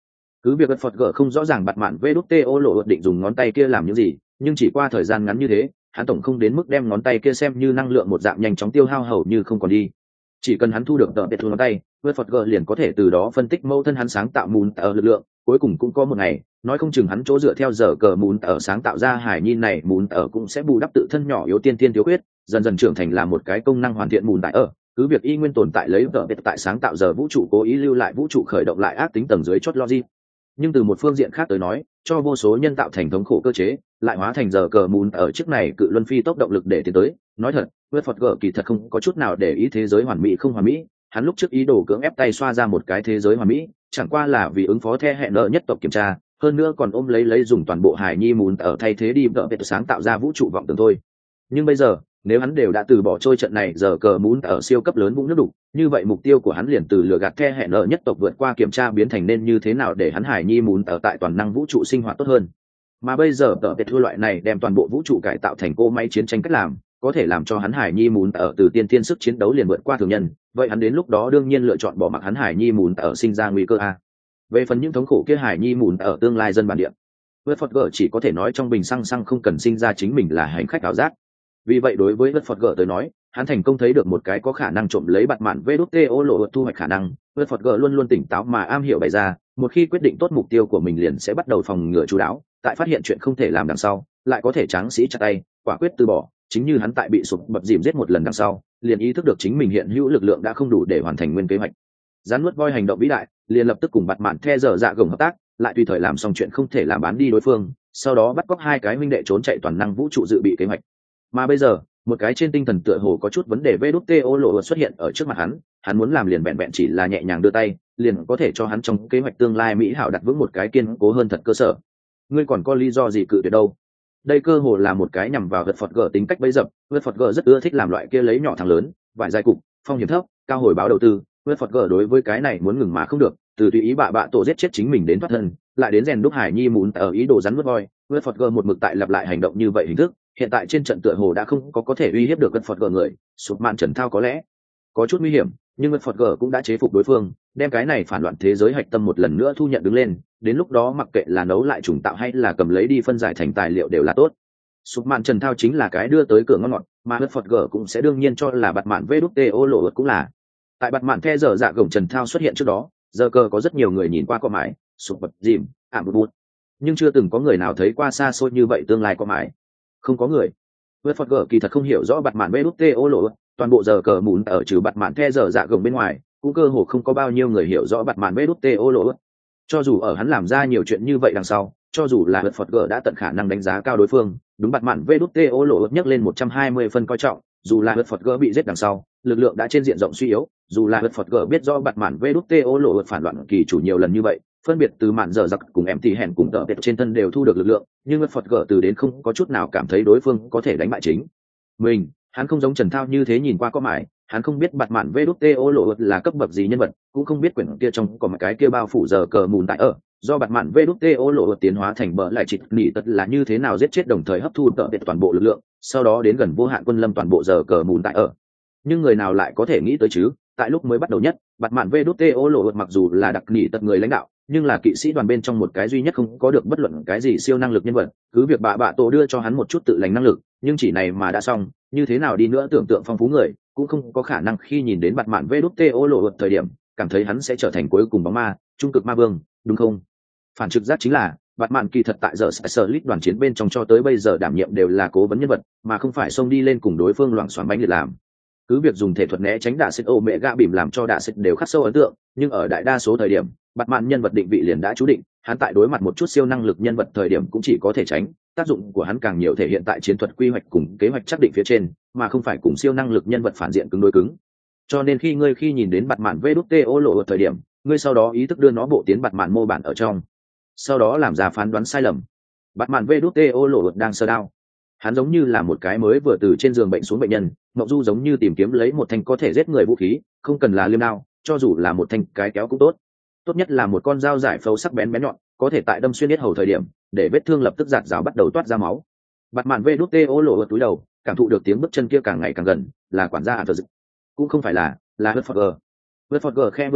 Cứ việc Phật gở không rõ ràng bạt mạn vê đút tê ô lộ định dùng ngón tay kia làm những gì, nhưng chỉ qua thời gian ngắn như thế, hắn tổng không đến mức đem ngón tay kia xem như năng lượng một dạng nhanh chóng tiêu hao hầu như không còn đi. Chỉ cần hắn thu được tờ biệt thu ngón tay, vượt Phật gở liền có thể từ đó phân tích mâu thân hắn sáng tạo mùn ở lực lượng. Cuối cùng cũng có một ngày, nói không chừng hắn chỗ dựa theo giờ cờ mùn ở sáng tạo ra hải nhi này mùn ở cũng sẽ bù đắp tự thân nhỏ yếu tiên tiên thiếu khuyết, dần dần trưởng thành là một cái công năng hoàn thiện mùn tại ở. Cứ việc y nguyên tồn tại lấy tờ biệt tại sáng tạo giờ vũ trụ cố ý lưu lại vũ trụ khởi động lại ác tính tầng dưới chót logic. Nhưng từ một phương diện khác tới nói, cho vô số nhân tạo thành thống khổ cơ chế, lại hóa thành giờ cờ mùn ở trước này cự luân phi tốc động lực để tiến tới. Nói thật, vượt Phật gở kỳ thật không có chút nào để ý thế giới hoàn mỹ không hoàn mỹ. Hắn lúc trước ý đồ cưỡng ép tay xoa ra một cái thế giới hoàn mỹ, chẳng qua là vì ứng phó the hẹn nợ nhất tộc kiểm tra, hơn nữa còn ôm lấy lấy dùng toàn bộ hải nhi mùn ở thay thế đi vợ biệt sáng tạo ra vũ trụ vọng tưởng thôi. Nhưng bây giờ, nếu hắn đều đã từ bỏ trôi trận này giờ cờ mùn ở siêu cấp lớn vũng nước đục, như vậy mục tiêu của hắn liền từ lừa gạt the hẹn nợ nhất tộc vượt qua kiểm tra biến thành nên như thế nào để hắn hải nhi mùn ở tại toàn năng vũ trụ sinh hoạt tốt hơn. Mà bây giờ tờ biệt thua loại này đem toàn bộ vũ trụ cải tạo thành cỗ máy chiến tranh cách làm, có thể làm cho hắn hải nhi mùn ở từ tiên tiên sức chiến đấu liền vượt qua thường nhân, vậy hắn đến lúc đó đương nhiên lựa chọn bỏ mặc hắn hải nhi mùn ở sinh ra nguy cơ a. Về phần những thống khổ kia hải nhi mùn ở tương lai dân bản địa, vượt Phật gở chỉ có thể nói trong bình xăng xăng không cần sinh ra chính mình là hành khách ảo giác. Vì vậy đối với vượt Phật gở tới nói, hắn thành công thấy được một cái có khả năng trộm lấy bạt mạn vê đút tê ô lộ thu hoạch khả năng. Vượt Phật gở luôn luôn tỉnh táo mà am hiểu bày ra, một khi quyết định tốt mục tiêu của mình liền sẽ bắt đầu phòng ngừa chú đáo, tại phát hiện chuyện không thể làm đằng sau lại có thể tráng sĩ chặt tay quả quyết từ bỏ. Chính như hắn tại bị sụp bập dìm giết một lần đằng sau liền ý thức được chính mình hiện hữu lực lượng đã không đủ để hoàn thành nguyên kế hoạch. Rắn nuốt voi hành động vĩ đại, liền lập tức cùng bạt mạn the dở dạ gồng hợp tác, lại tùy thời làm xong chuyện không thể làm bán đi đối phương, sau đó bắt cóc hai cái huynh đệ trốn chạy toàn năng vũ trụ dự bị kế hoạch. Mà bây giờ một cái trên tinh thần tựa hồ có chút vấn đề vê đút tê ô lộ xuất hiện ở trước mặt hắn, hắn muốn làm liền vẹn vẹn chỉ là nhẹ nhàng đưa tay liền có thể cho hắn trong kế hoạch tương lai mỹ hảo đặt vững một cái kiên cố hơn thật cơ sở. Ngươi còn có lý do gì cự tuyệt đâu? Đây cơ hồ là một cái nhằm vào vật Phật gở tính cách bấy dập. Vật Phật gở rất ưa thích làm loại kia lấy nhỏ thằng lớn, vải dài cục, phong hiểm thấp, cao hồi báo đầu tư. Vật Phật gở đối với cái này muốn ngừng mà không được, từ tùy ý bạ bạ tổ giết chết chính mình đến thoát thân, lại đến rèn đúc hải nhi muốn ở ý đồ rắn nuốt voi. Vật Phật gở một mực tại lặp lại hành động như vậy hình thức, hiện tại trên trận tựa hồ đã không có có thể uy hiếp được vật Phật gở người. Sụp mạn trần thao có lẽ có chút nguy hiểm, nhưng vật Phật gở cũng đã chế phục đối phương, đem cái này phản loạn thế giới hạch tâm một lần nữa thu nhận đứng lên. Đến lúc đó mặc kệ là nấu lại trùng tạo hay là cầm lấy đi phân giải thành tài liệu đều là tốt. Sụp mạn trần thao chính là cái đưa tới cửa ngon ngọt, mà vật Phật gở cũng sẽ đương nhiên cho là bạt mạn vê đút tê ô lộ cũng là. Tại bạt mạn the dở dạ gồng trần thao xuất hiện trước đó, giờ cờ có rất nhiều người nhìn qua có mái sụp bập dìm ảm bút, nhưng chưa từng có người nào thấy qua xa xôi như vậy tương lai có mái. Không có người. Vật Phật gở kỳ thật không hiểu rõ bạt mạn vê đút tê ô lộ, toàn bộ giờ cờ mùn ở trừ bạt mạn the dở dạ gồng bên ngoài, cũng cơ hồ không có bao nhiêu người hiểu rõ bạt mạn vê đút tê ô lộ. Cho dù ở hắn làm ra nhiều chuyện như vậy đằng sau, cho dù là vật Phật gở đã tận khả năng đánh giá cao đối phương, đúng bạt mạn vê đút tê ô lộ nhấc lên một trăm hai mươi phân coi trọng, dù là vật Phật gở bị giết đằng sau, lực lượng đã trên diện rộng suy yếu, dù là vật Phật gở biết rõ bạt mạn vê đút tê ô lộ phản loạn kỳ chủ nhiều lần như vậy, phân biệt từ mạn dở giặc cùng em tỉ hèn cùng tợ biệt trên thân đều thu được lực lượng, nhưng vật Phật gở từ đến không có chút nào cảm thấy đối phương có thể đánh bại chính mình. Hắn không giống Trần Thao như thế nhìn qua có mải, hắn không biết bạt mạn vê đút tê ô lộ là cấp bậc gì nhân vật, cũng không biết quyển kia trong có một cái kia bao phủ giờ cờ mùn tại ở, do bạt mạn vê đút tê ô lộ tiến hóa thành bờ lại chịt nỉ tật là như thế nào giết chết đồng thời hấp thu tợ biệt toàn bộ lực lượng, sau đó đến gần vô hạn quân lâm toàn bộ giờ cờ mùn tại ở. Nhưng người nào lại có thể nghĩ tới chứ, tại lúc mới bắt đầu nhất, bạt mạn vê đút tê ô lộ mặc dù là đặc nỉ tật người lãnh đạo, nhưng là kỵ sĩ đoàn bên trong một cái duy nhất không có được bất luận cái gì siêu năng lực nhân vật, cứ việc bạ bạ tổ đưa cho hắn một chút tự lành năng lực, nhưng chỉ này mà đã xong, như thế nào đi nữa tưởng tượng phong phú người cũng không có khả năng khi nhìn đến bạt mạn vê đút tê ô lộ thời điểm cảm thấy hắn sẽ trở thành cuối cùng bóng ma, trung cực ma vương, đúng không? Phản trực giác chính là bạt mạn kỳ thật tại giờ sở lít đoàn chiến bên trong cho tới bây giờ đảm nhiệm đều là cố vấn nhân vật, mà không phải xông đi lên cùng đối phương loảng xoảng bánh liệt làm. Cứ việc dùng thể thuật né tránh đạ xích ô mẹ gạ bìm làm cho đạ xích đều khắc sâu ấn tượng, nhưng ở đại đa số thời điểm bạt mạn nhân vật định vị liền đã chú định, hắn tại đối mặt một chút siêu năng lực nhân vật thời điểm cũng chỉ có thể tránh, tác dụng của hắn càng nhiều thể hiện tại chiến thuật quy hoạch cùng kế hoạch chắc định phía trên, mà không phải cùng siêu năng lực nhân vật phản diện cứng đối cứng. Cho nên khi ngươi khi nhìn đến bạt mạn vê đút tê ô lộ ở thời điểm, ngươi sau đó ý thức đưa nó bộ tiến bạt mạn mô bản ở trong, sau đó làm ra phán đoán sai lầm. Bạt mạn vê đút tê ô lộ đang sơ đao, hắn giống như là một cái mới vừa từ trên giường bệnh xuống bệnh nhân, mộng du giống như tìm kiếm lấy một thanh có thể giết người vũ khí, không cần là liêm đao, cho dù là một thanh cái kéo cũng tốt, tốt nhất là một con dao giải phẫu sắc bén bén nhọn, có thể tại đâm xuyên yết hầu thời điểm để vết thương lập tức giạt rào bắt đầu toát ra máu. Bạt mạn vê đút tê ô lộ ở túi đầu, cảm thụ được tiếng bước chân kia càng ngày càng gần, là quản gia ả thờ cũng không phải là là hớt phật gờ. Hớt phật gờ khe vươn tay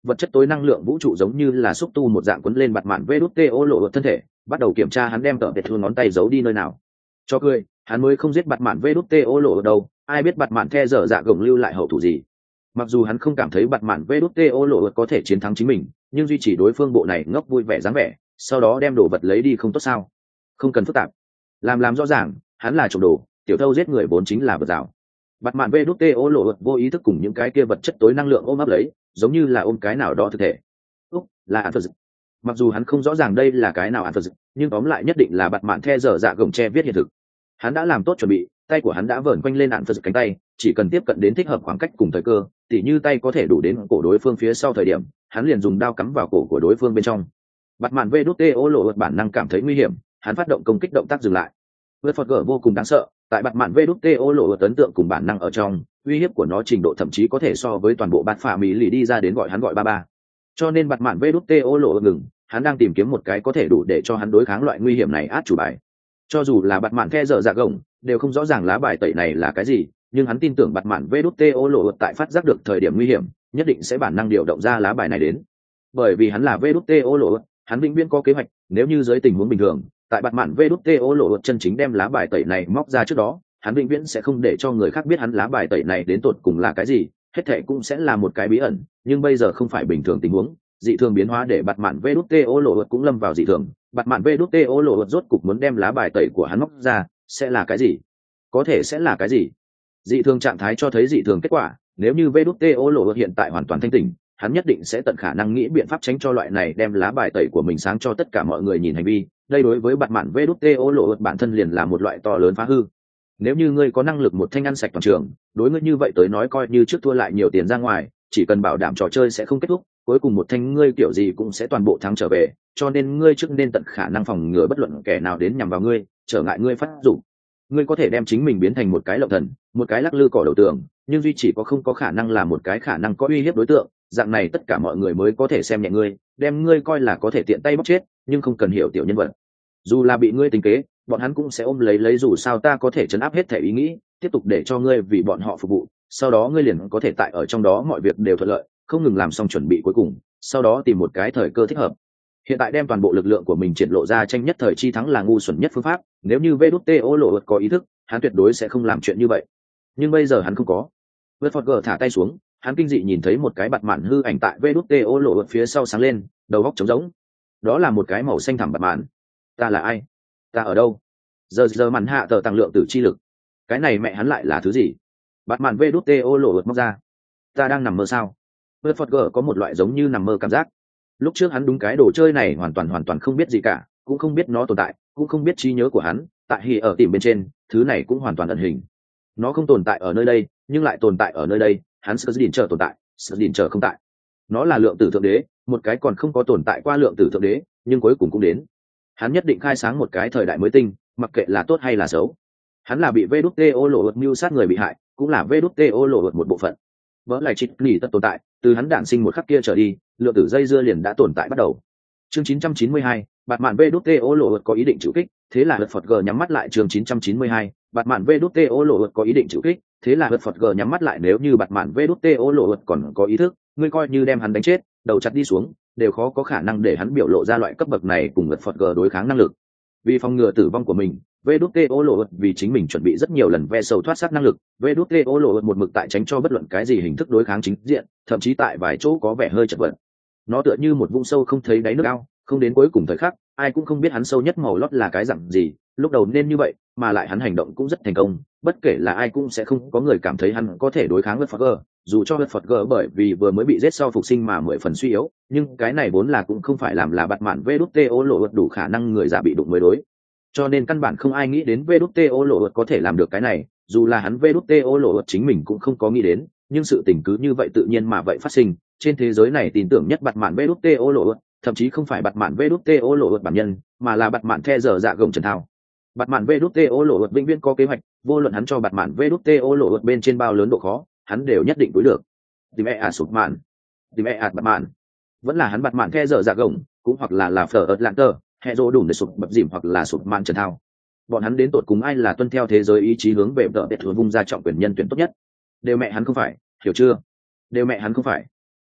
vật chất tối năng lượng vũ trụ giống như là xúc tu một dạng quấn lên bạt mạn vê đút tê ô lộ vật thân thể, bắt đầu kiểm tra hắn đem tờ biệt thu ngón tay giấu đi nơi nào. Cho cười, hắn mới không giết bạt mạn vê đút tê ô lộ đâu, ai biết bạt mạn the dở dạ gồng lưu lại hậu thủ gì. Mặc dù hắn không cảm thấy bạt mạn vê đút tê ô lộ có thể chiến thắng chính mình, nhưng duy trì đối phương bộ này ngốc vui vẻ dáng vẻ, sau đó đem đồ vật lấy đi không tốt sao? Không cần phức tạp, làm làm rõ ràng, hắn là trộm đồ, tiểu thâu giết người vốn chính là vật rào. Bạt mạn vê đút tê ô lộ vô ý thức cùng những cái kia vật chất tối năng lượng ôm ấp lấy, giống như là ôm cái nào đó thực thể. Úc, là ản phật. Mặc dù hắn không rõ ràng đây là cái nào ản phật, nhưng tóm lại nhất định là bạt mạn the dở dạ gồng che viết hiện thực. Hắn đã làm tốt chuẩn bị, tay của hắn đã vờn quanh lên ản phật cánh tay, chỉ cần tiếp cận đến thích hợp khoảng cách cùng thời cơ, tỉ như tay có thể đủ đến cổ đối phương phía sau thời điểm, hắn liền dùng đao cắm vào cổ của đối phương bên trong. Bạt mạn vê đút tê ô lộ bản năng cảm thấy nguy hiểm, hắn phát động công kích, động tác dừng lại. Vượt phật gở vô cùng đáng sợ, tại bạt mạn vê đút tê ô lộ ấn tượng cùng bản năng ở trong, uy hiếp của nó trình độ thậm chí có thể so với toàn bộ bạt phả mỹ lì đi ra đến gọi hắn gọi ba ba. Cho nên bạt mạn vê đút tê ô lộ ngừng, hắn đang tìm kiếm một cái có thể đủ để cho hắn đối kháng loại nguy hiểm này át chủ bài. Cho dù là bạt mạn the dở dạ gồng đều không rõ ràng lá bài tẩy này là cái gì, nhưng hắn tin tưởng bạt mạn vê đút tê ô lộ tại phát giác được thời điểm nguy hiểm, nhất định sẽ bản năng điều động ra lá bài này đến. Bởi vì hắn là vê đút tê ô lộ, hắn vĩnh viễn có kế hoạch, nếu như dưới tình huống bình thường, tại bạt mạn vê đút tê ô lộ chân chính đem lá bài tẩy này móc ra trước đó, hắn vĩnh viễn sẽ không để cho người khác biết hắn lá bài tẩy này đến tột cùng là cái gì, hết thệ cũng sẽ là một cái bí ẩn. Nhưng bây giờ không phải bình thường tình huống, dị thường biến hóa để bạt mạn vê đút tê ô lộ cũng lâm vào dị thường. Bạt mạn vê đút tê ô lộ rốt cục muốn đem lá bài tẩy của hắn móc ra, sẽ là cái gì? Có thể sẽ là cái gì? Dị thường trạng thái cho thấy dị thường kết quả, nếu như vê đút tê ô lộ hiện tại hoàn toàn thanh tỉnh, hắn nhất định sẽ tận khả năng nghĩ biện pháp tránh cho loại này đem lá bài tẩy của mình sáng cho tất cả mọi người nhìn hành vi. Đây đối với bạt mạn vê đút tê ô lộ bản thân liền là một loại to lớn phá hư. Nếu như ngươi có năng lực một thanh ăn sạch toàn trường, đối ngươi như vậy tới nói coi như trước thua lại nhiều tiền ra ngoài, chỉ cần bảo đảm trò chơi sẽ không kết thúc, cuối cùng một thanh ngươi kiểu gì cũng sẽ toàn bộ thắng trở về, cho nên ngươi trước nên tận khả năng phòng ngừa bất luận kẻ nào đến nhằm vào ngươi, trở ngại ngươi phát dụng. Ngươi có thể đem chính mình biến thành một cái lộng thần, một cái lắc lư cỏ đầu tường, nhưng duy chỉ có không có khả năng là một cái khả năng có uy hiếp đối tượng, dạng này tất cả mọi người mới có thể xem nhẹ ngươi, đem ngươi coi là có thể tiện tay bóc chết, nhưng không cần hiểu tiểu nhân vật. Dù là bị ngươi tính kế, bọn hắn cũng sẽ ôm lấy lấy dù sao ta có thể chấn áp hết thể ý nghĩ, tiếp tục để cho ngươi vì bọn họ phục vụ, sau đó ngươi liền có thể tại ở trong đó mọi việc đều thuận lợi, không ngừng làm xong chuẩn bị cuối cùng, sau đó tìm một cái thời cơ thích hợp. Hiện tại đem toàn bộ lực lượng của mình triển lộ ra tranh nhất thời chi thắng là ngu xuẩn nhất phương pháp, nếu như vê đút tê ô lộ có ý thức, hắn tuyệt đối sẽ không làm chuyện như vậy. Nhưng bây giờ hắn không có. Vượt Phật gờ thả tay xuống, hắn kinh dị nhìn thấy một cái bạt mạn hư ảnh tại vê đút tê ô lộ phía sau sáng lên, đầu góc trống rỗng. Đó là một cái màu xanh thẳm bạt mạn. Ta là ai? Ta ở đâu? Giờ giờ màn hạ tờ tăng lượng tử chi lực. Cái này mẹ hắn lại là thứ gì? Bạt mạn vê đút tê ô lộ móc ra. Ta đang nằm mơ sao? Vượt Phật gờ có một loại giống như nằm mơ cảm giác. Lúc trước hắn đúng cái đồ chơi này hoàn toàn hoàn toàn không biết gì cả, cũng không biết nó tồn tại, cũng không biết trí nhớ của hắn, tại hì ở tìm bên trên, thứ này cũng hoàn toàn ẩn hình. Nó không tồn tại ở nơi đây, nhưng lại tồn tại ở nơi đây, hắn Sở Đỉnh chờ tồn tại, Sở Đỉnh chờ không tại. Nó là lượng tử thượng đế, một cái còn không có tồn tại qua lượng tử thượng đế, nhưng cuối cùng cũng đến. Hắn nhất định khai sáng một cái thời đại mới tinh, mặc kệ là tốt hay là xấu. Hắn là bị vê đút tê ô lộ ợt mưu sát người bị hại, cũng là vê đút tê ô lộ ợt một bộ phận. Vỡ lại trịch lì tất tồn tại, từ hắn đản sinh một khắc kia trở đi, lượng tử dây dưa liền đã tồn tại bắt đầu. Chương chín trăm chín mươi hai, bạt mạn vê đút tê ô lộ ợt có ý định chịu kích, thế là Hật Phật G nhắm mắt lại. Chương chín trăm chín mươi hai, bạt mạn vê đút tê ô lộ ợt có ý định chịu kích, thế là Hật Phật G nhắm mắt lại. Nếu như bạt mạn vê đút tê ô lộ ợt còn có ý thức, ngươi coi như đem hắn đánh chết, đầu chặt đi xuống, đều khó có khả năng để hắn biểu lộ ra loại cấp bậc này cùng Hật Phật G đối kháng năng lực. Vì phòng ngừa tử vong của mình, vê đút tê ô lộ ợt vì chính mình chuẩn bị rất nhiều lần ve sầu thoát sát năng lực, vê đút tê ô lộ ợt một mực tại tránh cho bất luận cái gì hình thức đối kháng chính diện, thậm chí tại vài chỗ có vẻ hơi chật vật. Nó tựa như một vũng sâu không thấy đáy nước ao, không đến cuối cùng thời khắc, ai cũng không biết hắn sâu nhất màu lót là cái dạng gì, lúc đầu nên như vậy, mà lại hắn hành động cũng rất thành công, bất kể là ai cũng sẽ không có người cảm thấy hắn có thể đối kháng với Phật G, dù cho Phật G bởi vì vừa mới bị giết sau phục sinh mà mười phần suy yếu, nhưng cái này vốn là cũng không phải làm là bạt mạn vê đút tê ô lộ ợt đủ khả năng người giả bị đụng mới đối. Cho nên căn bản không ai nghĩ đến vê đút tê ô lộ ợt có thể làm được cái này, dù là hắn vê đút tê ô lộ ợt chính mình cũng không có nghĩ đến, nhưng sự tình cứ như vậy tự nhiên mà vậy phát sinh. Trên thế giới này tin tưởng nhất bạt mạn vê đút tê ô lộ ợt, thậm chí không phải bạt mạn vê đút tê ô lộ ợt bản nhân, mà là bạt mạn the dở dạ gồng Trần Thao. Bạt mạn vê đút tê ô lộ ợt vĩnh viễn có kế hoạch, vô luận hắn cho bạt mạn vê đút tê ô lộ ợt bên trên bao lớn độ khó, hắn đều nhất định đối được. Tìm e à sụp mạn, tìm e à bạt mạn, vẫn là hắn bạt mạn the dở dạ gồng, cũng hoặc là là phở ợt lạng tơ, hệ rô đủ để sụp bập dìm hoặc là sụp mạn Trần Thao. Bọn hắn đến tột cùng ai là tuân theo thế giới ý chí hướng về vợ biệt thừa vung ra trọng quyền nhân tuyển tốt nhất, đều mẹ hắn không phải, hiểu chưa? Đều mẹ hắn không phải.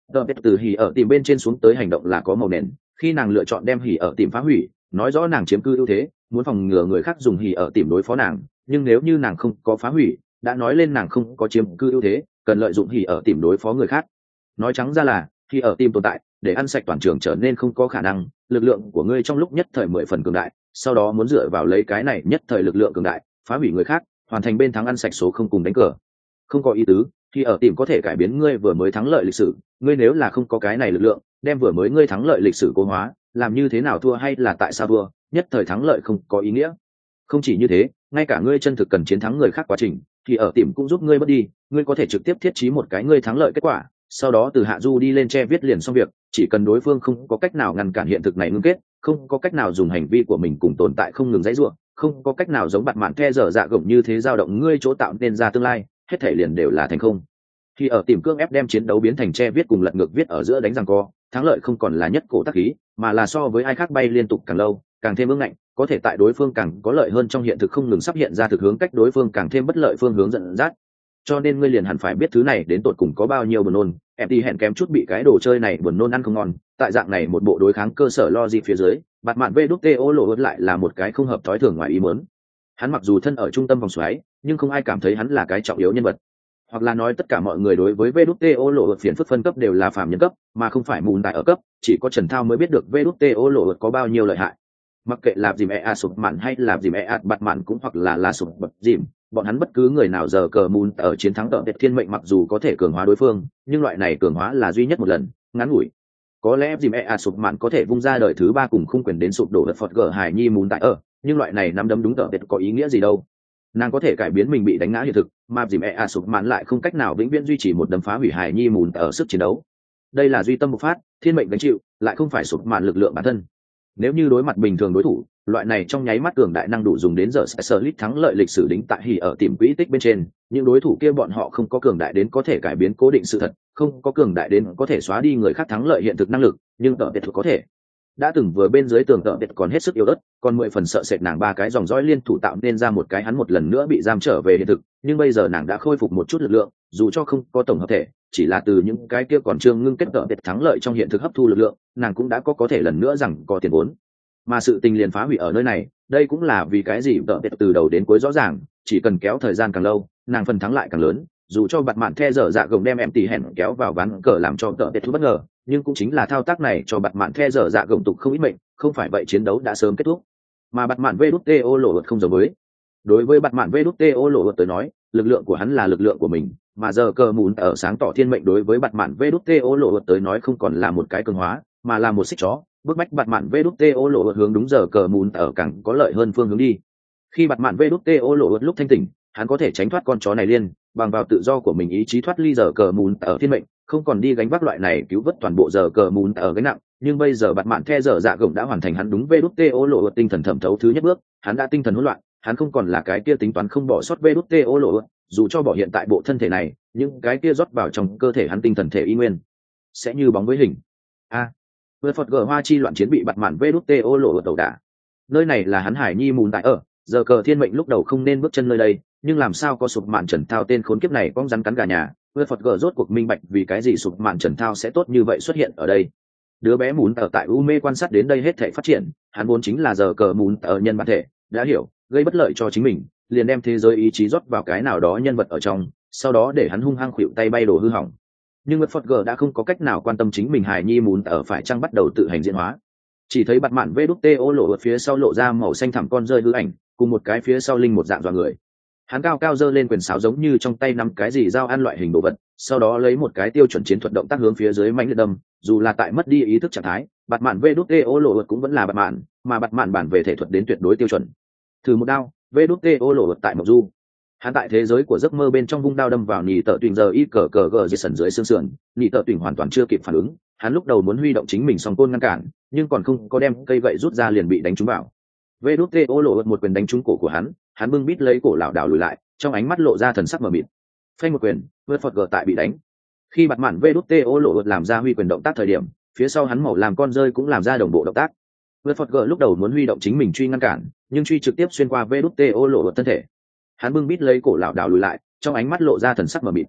tờ pet từ hỉ ở tìm bên trên xuống tới hành động là có màu nền, khi nàng lựa chọn đem hỉ ở tìm phá hủy, nói rõ nàng chiếm cư ưu thế, muốn phòng ngừa người khác dùng hỉ ở tìm đối phó nàng, nhưng nếu như nàng không có phá hủy, đã nói lên nàng không có chiếm cư ưu thế, cần lợi dụng hỉ ở tìm đối phó người khác. Nói trắng ra là hỉ ở tìm tồn tại để ăn sạch toàn trường trở nên không có khả năng, lực lượng của ngươi trong lúc nhất thời mười phần cường đại, sau đó muốn dựa vào lấy cái này nhất thời lực lượng cường đại phá hủy người khác, hoàn thành bên thắng ăn sạch số không cùng đánh cờ, không có ý tứ. Thì ở tìm có thể cải biến ngươi vừa mới thắng lợi lịch sử, ngươi nếu là không có cái này lực lượng đem vừa mới ngươi thắng lợi lịch sử cố hóa, làm như thế nào thua hay là tại sao thua, nhất thời thắng lợi không có ý nghĩa. Không chỉ như thế, ngay cả ngươi chân thực cần chiến thắng người khác quá trình thì ở tìm cũng giúp ngươi bớt đi, ngươi có thể trực tiếp thiết trí một cái ngươi thắng lợi kết quả, sau đó từ hạ du đi lên che viết liền xong việc, chỉ cần đối phương không có cách nào ngăn cản hiện thực này ngưng kết, không có cách nào dùng hành vi của mình cùng tồn tại không ngừng dãy ruộng, không có cách nào giống bạn mạn the dở dạ gồng như thế dao động ngươi chỗ tạo nên ra tương lai, hết thể liền đều là thành không. Khi ở tìm cương ép đem chiến đấu biến thành che viết cùng lật ngược viết ở giữa đánh giằng co, thắng lợi không còn là nhất cổ tác khí, mà là so với ai khác bay liên tục càng lâu, càng thêm ương ngạnh, có thể tại đối phương càng có lợi hơn trong hiện thực không ngừng sắp hiện ra thực hướng cách đối phương càng thêm bất lợi phương hướng dẫn dắt. Cho nên ngươi liền hẳn phải biết thứ này đến tột cùng có bao nhiêu buồn nôn, em đi hẹn kém chút bị cái đồ chơi này buồn nôn ăn không ngon. Tại dạng này một bộ đối kháng cơ sở logic phía dưới, bạt mạn vê đút tê ô lộ lại là một cái không hợp thói thường ngoài ý muốn. Hắn mặc dù thân ở trung tâm vòng xoáy, nhưng không ai cảm thấy hắn là cái trọng yếu nhân vật, hoặc là nói tất cả mọi người đối với vê đút tê ô lộ phiền phức phân cấp đều là phàm nhân cấp, mà không phải mùn tại ở cấp, chỉ có Trần Thao mới biết được vê đút tê ô lộ có bao nhiêu lợi hại. Mặc kệ là dìm e a sụp mạn hay là dìm e a bạt mạn cũng hoặc là là sụp bật dìm, bọn hắn bất cứ người nào giờ cờ mùn ở chiến thắng tợ đẹp thiên mệnh mặc dù có thể cường hóa đối phương, nhưng loại này cường hóa là duy nhất một lần, ngắn ngủi. Có lẽ dìm e a sụp mạn có thể vung ra đời thứ ba cùng khung quyền đến sụp đổ vật phật gờ hải nhi mùn tại ở, nhưng loại này nắm đấm đúng tợ đẹp có ý nghĩa gì đâu. Nàng có thể cải biến mình bị đánh ngã hiện thực, mà dìm e a sụp mạn lại không cách nào vĩnh viễn duy trì một đấm phá hủy hải nhi mùn ở sức chiến đấu. Đây là duy tâm bộc phát, thiên mệnh gánh chịu, lại không phải sụp mạn lực lượng bản thân. Nếu như đối mặt bình thường đối thủ, loại này trong nháy mắt cường đại năng đủ dùng đến giờ sẽ sở lít thắng lợi lịch sử đính tại hỉ ở tìm quỹ tích bên trên, những đối thủ kia bọn họ không có cường đại đến có thể cải biến cố định sự thật, không có cường đại đến có thể xóa đi người khác thắng lợi hiện thực năng lực, nhưng tợ biệt có thể. Đã từng vừa bên dưới tường tợ biệt còn hết sức yếu ớt, còn mười phần sợ sệt nàng ba cái dòng dõi liên thủ tạo nên ra một cái hắn một lần nữa bị giam trở về hiện thực, nhưng bây giờ nàng đã khôi phục một chút lực lượng, dù cho không có tổng hợp thể, chỉ là từ những cái kia còn chưa ngưng kết tợ biệt thắng lợi trong hiện thực hấp thu lực lượng, nàng cũng đã có có thể lần nữa rằng có tiền vốn. Mà sự tình liền phá hủy ở nơi này, đây cũng là vì cái gì tợ biệt từ đầu đến cuối rõ ràng, chỉ cần kéo thời gian càng lâu, nàng phần thắng lại càng lớn. Dù cho bạt mạn the dở dạ gồng đem em tỉ hẹn kéo vào ván cờ làm cho tợ biệt thú bất ngờ, nhưng cũng chính là thao tác này cho bạt mạn the dở dạ gồng tục không ít mệnh, không phải vậy chiến đấu đã sớm kết thúc. Mà bạt mạn vê đút tê ô lộ không giống với. Đối với bạt mạn vê đút tê ô lộ tới nói, lực lượng của hắn là lực lượng của mình, mà giờ cờ mùn ở sáng tỏ thiên mệnh đối với bạt mạn vê đút tê ô lộ tới nói không còn là một cái cường hóa, mà là một xích chó, bức bách bạt mạn vê đút tê ô lộ hướng đúng giờ cờ mùn ở càng có lợi hơn phương hướng đi. Khi bạt mạn vê đút tê ô lộ lúc thanh tỉnh, hắn có thể tránh thoát con chó này liên, bằng vào tự do của mình ý chí thoát ly giờ cờ mùn ở thiên mệnh, không còn đi gánh vác loại này cứu vớt toàn bộ giờ cờ mùn ở gánh nặng. Nhưng bây giờ bạt mạn the dở dạ gồng đã hoàn thành hắn đúng vê đút tê ô lộ tinh thần thẩm thấu thứ nhất bước, hắn đã tinh thần hỗn loạn, hắn không còn là cái kia tính toán không bỏ sót vê đút tê ô lộ, dù cho bỏ hiện tại bộ thân thể này, những cái kia rót vào trong cơ thể hắn tinh thần thể y nguyên sẽ như bóng với hình. A vượt phật gờ hoa chi loạn chiến bị bạt mạn vê đút tê ô lộ đầu đả. Nơi này là hắn hải nhi mùn tại ở, giờ cờ thiên mệnh lúc đầu không nên bước chân nơi đây, nhưng làm sao có sụp mạn Trần Thao tên khốn kiếp này con rắn cắn gà nhà, vượt phật gờ rốt cuộc minh bạch vì cái gì sụp mạn Trần Thao sẽ tốt như vậy xuất hiện ở đây. Đứa bé mùn ở tại u mê quan sát đến đây hết thể phát triển, hắn vốn chính là giờ cờ mùn ở nhân bản thể, đã hiểu gây bất lợi cho chính mình, liền đem thế giới ý chí rót vào cái nào đó nhân vật ở trong, sau đó để hắn hung hăng khuỵu tay bay đổ hư hỏng. Nhưng Mật Phật G đã không có cách nào quan tâm chính mình hài nhi muốn ở phải chăng bắt đầu tự hành diễn hóa, chỉ thấy bạt mạn vê đút tê ô lộ ở phía sau lộ ra màu xanh thẳm con rơi hư ảnh, cùng một cái phía sau linh một dạng dọa người. Hắn cao cao giơ lên quyền sáo giống như trong tay nắm cái gì dao ăn loại hình đồ vật, sau đó lấy một cái tiêu chuẩn chiến thuật động tác hướng phía dưới mãnh liệt đâm, dù là tại mất đi ý thức trạng thái, bạt mạn vê đút tê ô lộ cũng vẫn là bạt mạn, mà bạt mạn bản về thể thuật đến tuyệt đối tiêu chuẩn. Thử một đao, vê đút tê ô lộ tại mộc du. Hắn tại thế giới của giấc mơ bên trong vung đao đâm vào nhị tợ tuyển giờ y cờ cờ gờ dưới sần dưới xương sườn, nhị tợ tuyển hoàn toàn chưa kịp phản ứng, hắn lúc đầu muốn huy động chính mình song côn ngăn cản, nhưng còn không có đem cây gậy rút ra liền bị đánh trúng vào. Vê đút tê ô lộ một quyền đánh trúng cổ của hắn, hắn bưng bít lấy cổ lảo đảo lùi lại, trong ánh mắt lộ ra thần sắc mờ mịt. Phanh một quyền, vượt phật gờ tại bị đánh. Khi bạt mạn vê đút tê ô lộ làm ra huy quyền động tác thời điểm, phía sau hắn màu làm con rơi cũng làm ra đồng bộ động tác. Vượt phật gờ lúc đầu muốn huy động chính mình truy ngăn cản, nhưng truy trực tiếp xuyên qua vê đút tê ô lộ thân thể. Hắn bưng bít lấy cổ lảo đảo lùi lại, trong ánh mắt lộ ra thần sắc mờ mịt.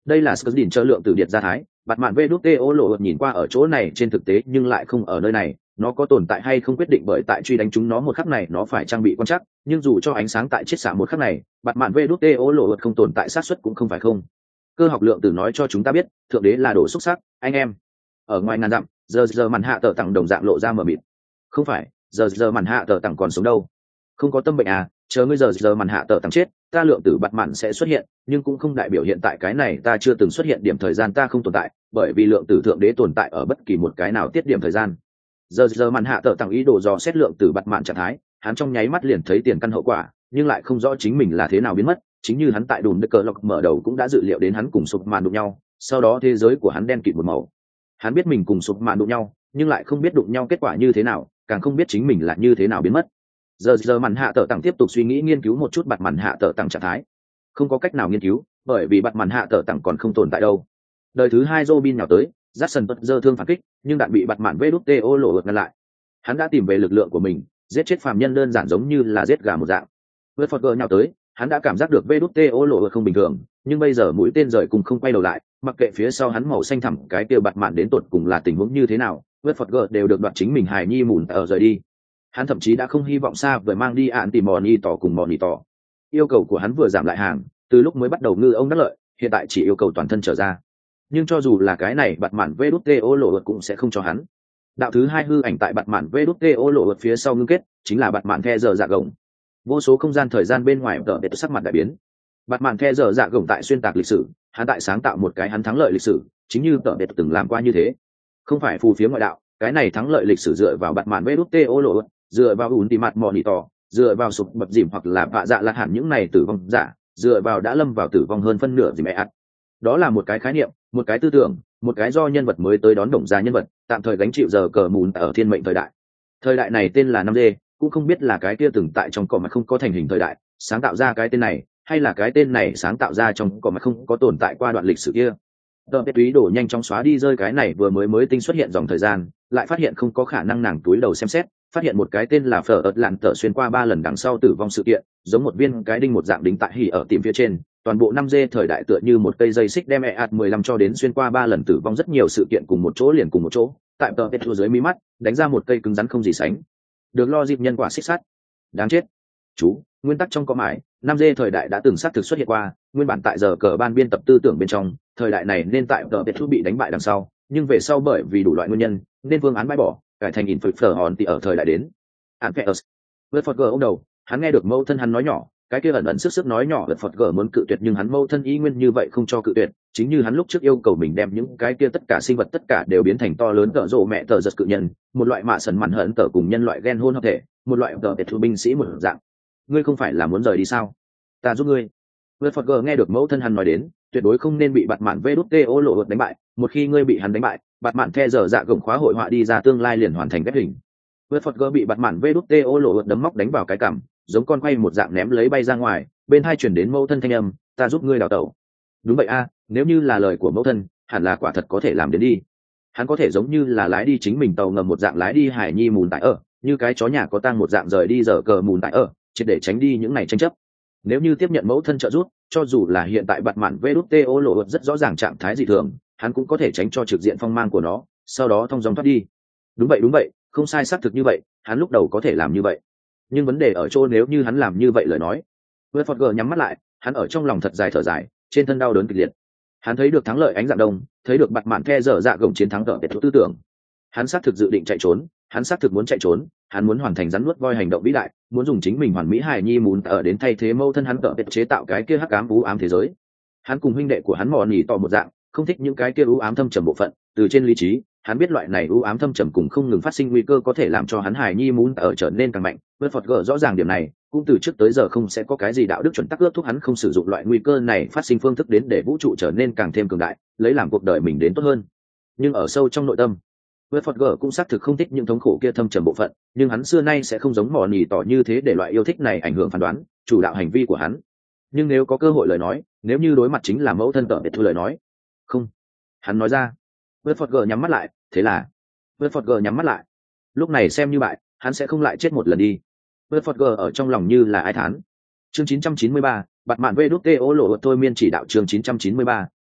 Đây là Skurdin chờ lượng tử điệt ra thái, bạt mạn vê đút tê ô lộ nhìn qua ở chỗ này trên thực tế nhưng lại không ở nơi này, nó có tồn tại hay không quyết định bởi tại truy đánh chúng nó một khắc này nó phải trang bị quan trắc, nhưng dù cho ánh sáng tại chiết xạ một khắc này, bạt mạn vê đút tê ô lộ không tồn tại xác suất cũng không phải không. Cơ học lượng tử nói cho chúng ta biết, thượng đế là đồ xúc sắc, anh em. Ở ngoài ngàn dặm, giờ giờ màn hạ tờ tặng đồng dạng lộ ra mờ mịt. Không phải, giờ giờ màn hạ tờ tặng còn sống đâu. Không có tâm bệnh à, chờ ngươi giờ giờ màn hạ tờ tặng chết, ta lượng tử bạt mạn sẽ xuất hiện, nhưng cũng không đại biểu hiện tại cái này ta chưa từng xuất hiện điểm thời gian ta không tồn tại, bởi vì lượng tử thượng đế tồn tại ở bất kỳ một cái nào tiết điểm thời gian. Giờ giờ màn hạ tờ tặng ý đồ dò xét lượng tử bạt mạn trạng thái, hắn trong nháy mắt liền thấy tiền căn hậu quả, nhưng lại không rõ chính mình là thế nào biến mất, chính như hắn tại đùm đức cờ lộc mở đầu cũng đã dự liệu đến hắn cùng sụp màn đụng nhau, sau đó thế giới của hắn đen kịt một màu. Hắn biết mình cùng sụp màn đụng nhau, nhưng lại không biết đụng nhau kết quả như thế nào, càng không biết chính mình là như thế nào biến mất. Giờ giờ màn hạ tờ tặng tiếp tục suy nghĩ nghiên cứu một chút bạt màn hạ tờ tặng trạng thái, không có cách nào nghiên cứu, bởi vì bạt màn hạ tờ tặng còn không tồn tại đâu. Đời thứ hai Robin nhào tới, Jackson bật giơ thương phản kích, nhưng đạn bị bạt màn vê đút tê ô lộ ngăn lại. Hắn đã tìm về lực lượng của mình, giết chết phàm nhân đơn giản giống như là giết gà một dạng. Vượt phật gờ nhào tới, hắn đã cảm giác được vê đút tê ô lộ không bình thường, nhưng bây giờ mũi tên rời cùng không quay đầu lại, mặc kệ phía sau hắn màu xanh thẳm cái kia bạt màn đến tột cùng là tình huống như thế nào, vượt phật gờ đều được đoạt chính mình hài nhi mùn ở rời đi. Hắn thậm chí đã không hy vọng xa vời mang đi ạn tìm mòn y tỏ cùng mòn y tỏ. Yêu cầu của hắn vừa giảm lại hàng, từ lúc mới bắt đầu ngư ông đắc lợi, hiện tại chỉ yêu cầu toàn thân trở ra. Nhưng cho dù là cái này bạt mạn vê đút tê ô lộ cũng sẽ không cho hắn. Đạo thứ hai hư ảnh tại bạt mạn vê đút tê ô lộ phía sau ngưng kết, chính là bạt mạn the giờ dạ gồng. Vô số không gian thời gian bên ngoài tờ để sắc mặt đại biến. Bạt mạn the giờ dạ gồng tại xuyên tạc lịch sử, hắn tại sáng tạo một cái hắn thắng lợi lịch sử, chính như tờ để từng làm qua như thế. Không phải phù phiếm ngoại đạo, cái này thắng lợi lịch sử dựa vào bạt mạn vê đút tê ô lộ, dựa vào ủn tì mặt mòn y tỏ, dựa vào sụp bập dìm hoặc là vạ dạ lạc hẳn những này tử vong giả, dựa vào đã lâm vào tử vong hơn phân nửa gì mẹ ắt. Đó là một cái khái niệm, một cái tư tưởng, một cái do nhân vật mới tới đón đồng ra nhân vật, tạm thời gánh chịu giờ cờ mùn ở thiên mệnh thời đại. Thời đại này tên là năm D, cũng không biết là cái kia từng tại trong cỏ mà không có thành hình thời đại, sáng tạo ra cái tên này, hay là cái tên này sáng tạo ra trong cỏ mà không có tồn tại qua đoạn lịch sử kia. Tờ Tết túy đổ nhanh chóng xóa đi rơi cái này vừa mới mới tinh xuất hiện dòng thời gian, lại phát hiện không có khả năng nàng túi đầu xem xét, phát hiện một cái tên là phở ớt lạn tờ xuyên qua ba lần đằng sau tử vong sự kiện, giống một viên cái đinh một dạng đính tại hỉ ở tìm phía trên. Toàn bộ năm D thời đại tựa như một cây dây xích đem e ạt mười lăm cho đến xuyên qua ba lần tử vong rất nhiều sự kiện cùng một chỗ liền cùng một chỗ, tại tờ Tết dưới mí mắt, đánh ra một cây cứng rắn không gì sánh được lo dịp nhân quả xích sắt. Đáng chết. Chú, nguyên tắc trong có mãi, năm D thời đại đã từng xác thực xuất hiện qua, nguyên bản tại giờ cờ ban biên tập tư tưởng bên trong, thời đại này nên tại tờ Tết bị đánh bại đằng sau, nhưng về sau bởi vì đủ loại nguyên nhân, nên phương án bãi bỏ, cải thành in phở hòn thì ở thời đại đến. Anpheus. Vượt Phật gờ ông đầu, hắn nghe được mâu thân hắn nói nhỏ, cái kia ẩn ẩn sức sức nói nhỏ Vượt Phật gờ muốn cự tuyệt nhưng hắn mâu thân ý nguyên như vậy không cho cự tuyệt, chính như hắn lúc trước yêu cầu mình đem những cái kia tất cả sinh vật tất cả đều biến thành to lớn cỡ rộ mẹ tờ giật cự nhân, một loại mạ sần mặn hận tờ cùng nhân loại gen hôn hợp thể, một loại tờ biệt thu binh sĩ một dạng. Ngươi không phải là muốn rời đi sao? Ta giúp ngươi. Vượt Phật gờ nghe được mẫu thân hắn nói đến, tuyệt đối không nên bị bạt mạn vê đút tê ô lộ đánh bại, một khi ngươi bị hắn đánh bại, bạt mạn the giờ dạ gồng khóa hội họa đi ra tương lai liền hoàn thành ghép hình. Vượt Phật gờ bị bạt mạn vê đút tê ô lộ đấm móc đánh vào cái cằm, giống con quay một dạng ném lấy bay ra ngoài, bên hai chuyển đến mẫu thân thanh âm, ta giúp ngươi đào tẩu. Đúng vậy a, nếu như là lời của mẫu thân, hẳn là quả thật có thể làm đến đi. Hắn có thể giống như là lái đi chính mình tàu ngầm một dạng lái đi hải nhi mùn tại ở, như cái chó nhà có tang một dạng rời đi giờ cờ mùn tại ở, triệt để tránh đi những này tranh chấp. Nếu như tiếp nhận mẫu thân trợ giúp, cho dù là hiện tại bạt mạn vê đút tê ô lộ rất rõ ràng trạng thái dị thường, hắn cũng có thể tránh cho trực diện phong mang của nó, sau đó thông dong thoát đi. Đúng vậy đúng vậy, không sai xác thực như vậy, hắn lúc đầu có thể làm như vậy. Nhưng vấn đề ở chỗ nếu như hắn làm như vậy lời nói. Vượt Phật gờ nhắm mắt lại, hắn ở trong lòng thật dài thở dài, trên thân đau đớn kịch liệt. Hắn thấy được thắng lợi ánh dạng đông, thấy được bạt mạn the dở dạ gồng chiến thắng tợ biệt tư tưởng. Hắn xác thực dự định chạy trốn, hắn xác thực muốn chạy trốn, hắn muốn hoàn thành rắn nuốt voi hành động vĩ đại, muốn dùng chính mình hoàn mỹ hài nhi muốn ở đến thay thế mâu thân hắn tợ biệt chế tạo cái kia hắc ám u ám thế giới. Hắn cùng huynh đệ của hắn mò nhỉ tỏ một dạng, không thích những cái kia u ám thâm trầm bộ phận, từ trên lý trí, hắn biết loại này u ám thâm trầm cùng không ngừng phát sinh nguy cơ có thể làm cho hắn hài nhi muốn ở trở nên càng mạnh. Vượt Phật gỡ rõ ràng điểm này, cũng từ trước tới giờ không sẽ có cái gì đạo đức chuẩn tắc ước thúc hắn không sử dụng loại nguy cơ này phát sinh phương thức đến để vũ trụ trở nên càng thêm cường đại, lấy làm cuộc đời mình đến tốt hơn. Nhưng ở sâu trong nội tâm, Vượt Phật gỡ cũng xác thực không thích những thống khổ kia thâm trầm bộ phận, nhưng hắn xưa nay sẽ không giống mò nhỉ tỏ như thế để loại yêu thích này ảnh hưởng phán đoán, chủ đạo hành vi của hắn. Nhưng nếu có cơ hội lời nói, nếu như đối mặt chính là mẫu thân tợ biệt thu lời nói, không, hắn nói ra. Vượt Phật gỡ nhắm mắt lại, thế là Vượt Phật gỡ nhắm mắt lại. Lúc này xem như bại, hắn sẽ không lại chết một lần đi. Vượt Phật gỡ ở trong lòng như là ai thán. Chương chín trăm chín mươi ba, bạt mạn vê đút tê ô lộ thôi miên chỉ đạo chương chín trăm chín mươi ba,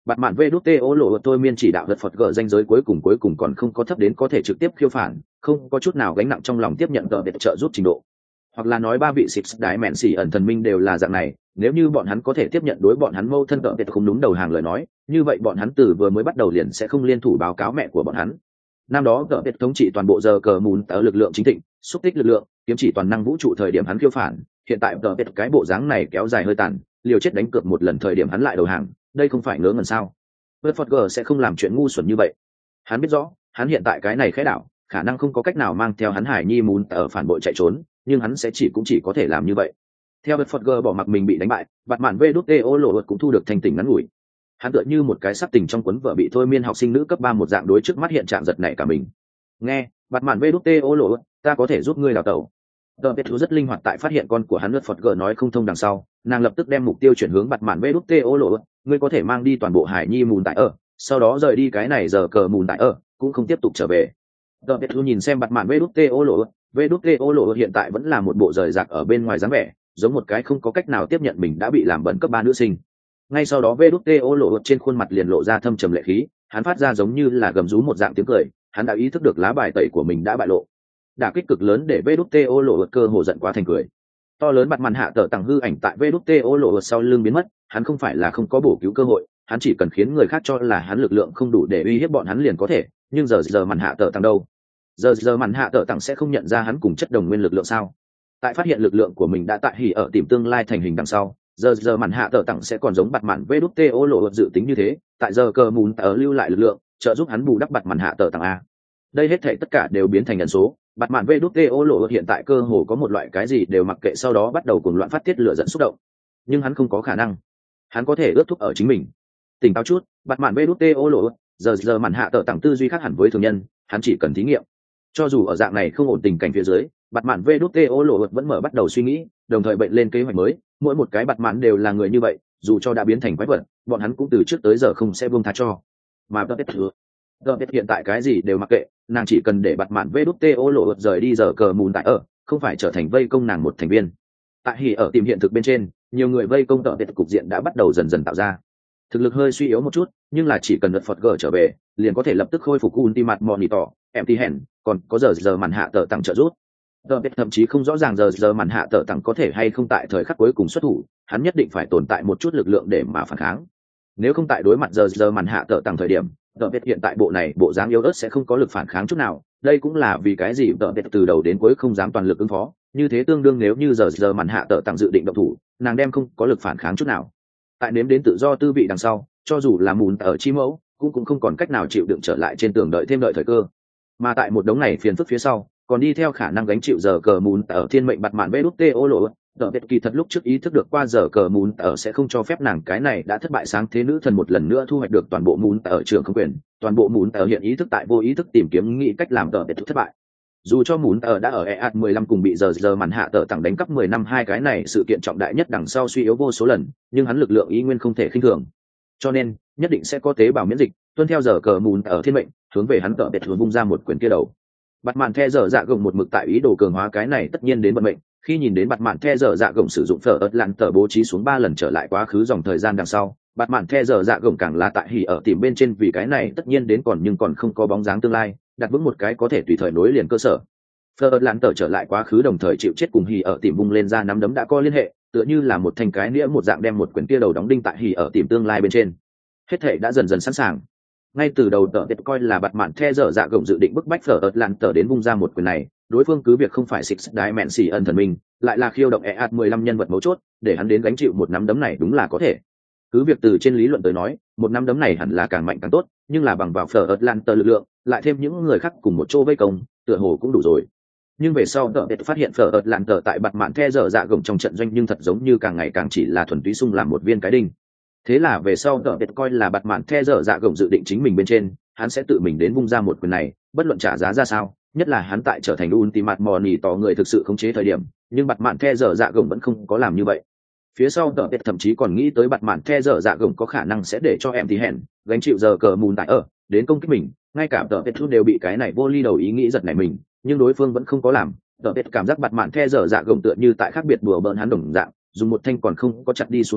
Bạt mạn vê đút tê ô lộ tôi miên chỉ đạo vật Phật gỡ danh giới cuối cùng cuối cùng còn không có thấp đến có thể trực tiếp khiêu phản, không có chút nào gánh nặng trong lòng tiếp nhận tờ biệt trợ giúp trình độ. Hoặc là nói ba vị xịt đái mẹn xỉ ẩn thần minh đều là dạng này, nếu như bọn hắn có thể tiếp nhận đối bọn hắn mâu thân tờ biệt không đúng đầu hàng lời nói, như vậy bọn hắn từ vừa mới bắt đầu liền sẽ không liên thủ báo cáo mẹ của bọn hắn. Năm đó tờ biệt thống trị toàn bộ giờ cờ mùn ở lực lượng chính thịnh, xúc tích lực lượng, kiếm chỉ toàn năng vũ trụ thời điểm hắn khiêu phản, hiện tại tờ biệt cái bộ dáng này kéo dài hơi tàn, liều chết đánh cược một lần thời điểm hắn lại đầu hàng, đây không phải ngớ ngẩn sao? Bất Phật G sẽ không làm chuyện ngu xuẩn như vậy. Hắn biết rõ, hắn hiện tại cái này khẽ đảo, khả năng không có cách nào mang theo hắn Hải Nhi muốn ở phản bội chạy trốn, nhưng hắn sẽ chỉ cũng chỉ có thể làm như vậy. Theo Bất Phật G bỏ mặc mình bị đánh bại, Bạt Mạn vê đút tê ô lộ cũng thu được thanh tỉnh ngắn ngủi. Hắn tựa như một cái sắp tình trong cuốn vợ bị thôi miên học sinh nữ cấp ba một dạng đối trước mắt hiện trạng giật nảy cả mình. Nghe, Bạt Mạn vê đút tê ô lộ, ta có thể giúp ngươi đào tẩu. Tờ Biệt rất linh hoạt tại phát hiện con của hắn Bất Phật G nói không thông đằng sau, nàng lập tức đem mục tiêu chuyển hướng Bạt Mạn vê đút tê ô lộ, ngươi có thể mang đi toàn bộ Hải Nhi mùn tại ở, sau đó rời đi cái này giờ cờ mùn tại ở, cũng không tiếp tục trở về. Tờ Biệt nhìn xem Bạt Mạn vê đút tê ô lộ, vê đút tê ô lộ hiện tại vẫn là một bộ rời rạc ở bên ngoài dáng vẻ, giống một cái không có cách nào tiếp nhận mình đã bị làm bẩn cấp ba nữ sinh. Ngay sau đó vê đút tê ô lộ trên khuôn mặt liền lộ ra thâm trầm lệ khí, hắn phát ra giống như là gầm rú một dạng tiếng cười, hắn đã ý thức được lá bài tẩy của mình đã bại lộ. Đả kích cực lớn để vê đút tê ô lộ cơ hồ giận quá thành cười. To lớn Bạt Mạn hạ tờ tặng hư ảnh tại vê đút tê ô lộ sau lưng biến mất, hắn không phải là không có bổ cứu cơ hội, hắn chỉ cần khiến người khác cho là hắn lực lượng không đủ để uy hiếp bọn hắn liền có thể, nhưng giờ giờ Mạn hạ tờ tặng đâu? Giờ giờ Mạn hạ tờ tặng sẽ không nhận ra hắn cùng chất đồng nguyên lực lượng sao? Tại phát hiện lực lượng của mình đã tại hỉ ở tìm tương lai thành hình đằng sau, giờ giờ Mạn hạ tờ tặng sẽ còn giống Bạt Mạn vê đút tê ô lộ dự tính như thế, tại giờ cờ mùn ở lưu lại lực lượng, trợ giúp hắn bù đắp Bạt Mạn hạ tờ tặng a. Đây hết thảy tất cả đều biến thành ẩn số. Bạt Mạn vê đút tê ô lộ hiện tại cơ hồ có một loại cái gì đều mặc kệ sau đó bắt đầu cuồng loạn phát tiết lửa giận xúc động, nhưng hắn không có khả năng, hắn có thể ước thúc ở chính mình. Tỉnh táo chút, Bạt Mạn vê đút tê ô lộ, giờ giờ Mạn hạ tờ tặng tư duy khác hẳn với thường nhân, hắn chỉ cần thí nghiệm. Cho dù ở dạng này không ổn tình cảnh phía dưới, Bạt Mạn vê đút tê ô lộ vẫn mở bắt đầu suy nghĩ, đồng thời bệnh lên kế hoạch mới. Mỗi một cái Bạt Mạn đều là người như vậy, dù cho đã biến thành quái vật, bọn hắn cũng từ trước tới giờ không sẽ buông tha cho. Mà Bạt Thừa, Bạt hiện tại cái gì đều mặc kệ, nàng chỉ cần để Bạt Mạn vê đút tê ô lộ rời đi giờ cờ mùn tại ở, không phải trở thành vây công nàng một thành viên. Tại hỉ ở tìm hiện thực bên trên, nhiều người vây công tợ biệt cục diện đã bắt đầu dần dần tạo ra. Thực lực hơi suy yếu một chút, nhưng là chỉ cần đợt Phật gở trở về, liền có thể lập tức khôi phục Ultimate Monitor, Empty Hand, còn có giờ giờ màn hạ tờ tặng trợ giúp. Tợ biệt thậm chí không rõ ràng giờ giờ màn hạ tờ tặng có thể hay không tại thời khắc cuối cùng xuất thủ, hắn nhất định phải tồn tại một chút lực lượng để mà phản kháng. Nếu không tại đối mặt giờ giờ màn hạ tờ tặng thời điểm, tợ biệt hiện tại bộ này bộ dáng yếu ớt sẽ không có lực phản kháng chút nào. Đây cũng là vì cái gì tợ biệt từ đầu đến cuối không dám toàn lực ứng phó, như thế tương đương nếu như giờ giờ màn hạ tờ tặng dự định động thủ, nàng đem không có lực phản kháng chút nào. Tại nếm đến tự do tư vị đằng sau, cho dù là mùn ở chi mẫu cũng cũng không còn cách nào chịu đựng trở lại trên tường đợi thêm đợi thời cơ. Mà tại một đống này phiền phức phía sau, còn đi theo khả năng gánh chịu giờ cờ mùn ở thiên mệnh Bạt Mạn vê đút tê ô lộ. Tợ biệt kỳ thật lúc trước ý thức được qua giờ cờ mùn ở sẽ không cho phép nàng cái này đã thất bại sáng thế nữ thần một lần nữa thu hoạch được toàn bộ mùn ở trường không quyền, toàn bộ mùn ở hiện ý thức tại vô ý thức tìm kiếm nghĩ cách làm tợ biệt thất bại. Dù cho mùn ở đã ở e a mười lăm cùng bị giờ giờ màn hạ tờ tặng đánh cắp mười năm hai cái này sự kiện trọng đại nhất đằng sau suy yếu vô số lần, nhưng hắn lực lượng ý nguyên không thể khinh thường. Cho nên, nhất định sẽ có tế bào miễn dịch, tuân theo giờ cờ mùn ở thiên mệnh, hướng về hắn tợ biệt hướng vung ra một quyền kia đầu. Bạt Mạn the dở dạ gồng một mực tại ý đồ cường hóa cái này tất nhiên đến vận mệnh, khi nhìn đến Bạt Mạn the dở dạ gồng sử dụng phở ớt lặn tờ bố trí xuống ba lần trở lại quá khứ dòng thời gian đằng sau, Bạt Mạn the dở dạ gồng càng là tại hỉ ở tìm bên trên vì cái này tất nhiên đến còn nhưng còn không có bóng dáng tương lai, đặt vững một cái có thể tùy thời nối liền cơ sở. Phở ớt lặn tờ trở lại quá khứ đồng thời chịu chết cùng hỉ ở tìm vung lên ra nắm đấm đã có liên hệ, tựa như là một thành cái nĩa một dạng đem một quyển kia đầu đóng đinh tại hỉ ở tìm tương lai bên trên. Hết thể đã dần dần sẵn sàng. Ngay từ đầu tờ biệt coi là Bạt Mạn the dở dạ gồng dự định bức bách phở ớt lặn tờ đến vung ra một quyền này, đối phương cứ việc không phải Six Dimension thần minh, lại là khiêu động e a mười lăm nhân vật mấu chốt, để hắn đến gánh chịu một nắm đấm này đúng là có thể. Cứ việc từ trên lý luận tới nói, một nắm đấm này hẳn là càng mạnh càng tốt, nhưng là bằng vào phở ớt lặn tờ lực lượng, lại thêm những người khác cùng một chỗ vây công, tựa hồ cũng đủ rồi. Nhưng về sau tờ biệt phát hiện phở ớt lặn tờ tại Bạt Mạn the dở dạ gồng trong trận doanh nhưng thật giống như càng ngày càng chỉ là thuần túy sung làm một viên cái đinh. Thế là về sau tờ biệt coi là Bạt Mạn the dở dạ gồng dự định chính mình bên trên, hắn sẽ tự mình đến vung ra một quyền này, bất luận trả giá ra sao, nhất là hắn tại trở thành Ultimate Monitor người thực sự khống chế thời điểm, nhưng Bạt Mạn the dở dạ gồng vẫn không có làm như vậy. Phía sau tờ biệt thậm chí còn nghĩ tới Bạt Mạn the dở dạ gồng có khả năng sẽ để cho em thì hẹn gánh chịu giờ cờ mùn tại ở đến công kích mình, ngay cả tờ biệt đều bị cái này vô ly đầu ý nghĩ giật nảy mình, nhưng đối phương vẫn không có làm. Tờ biệt cảm giác Bạt Mạn the dở dạ gồng tựa như tại khác biệt đùa bỡn hắn đồng dạng, dùng một thanh còn không có chặt đi xuống nào,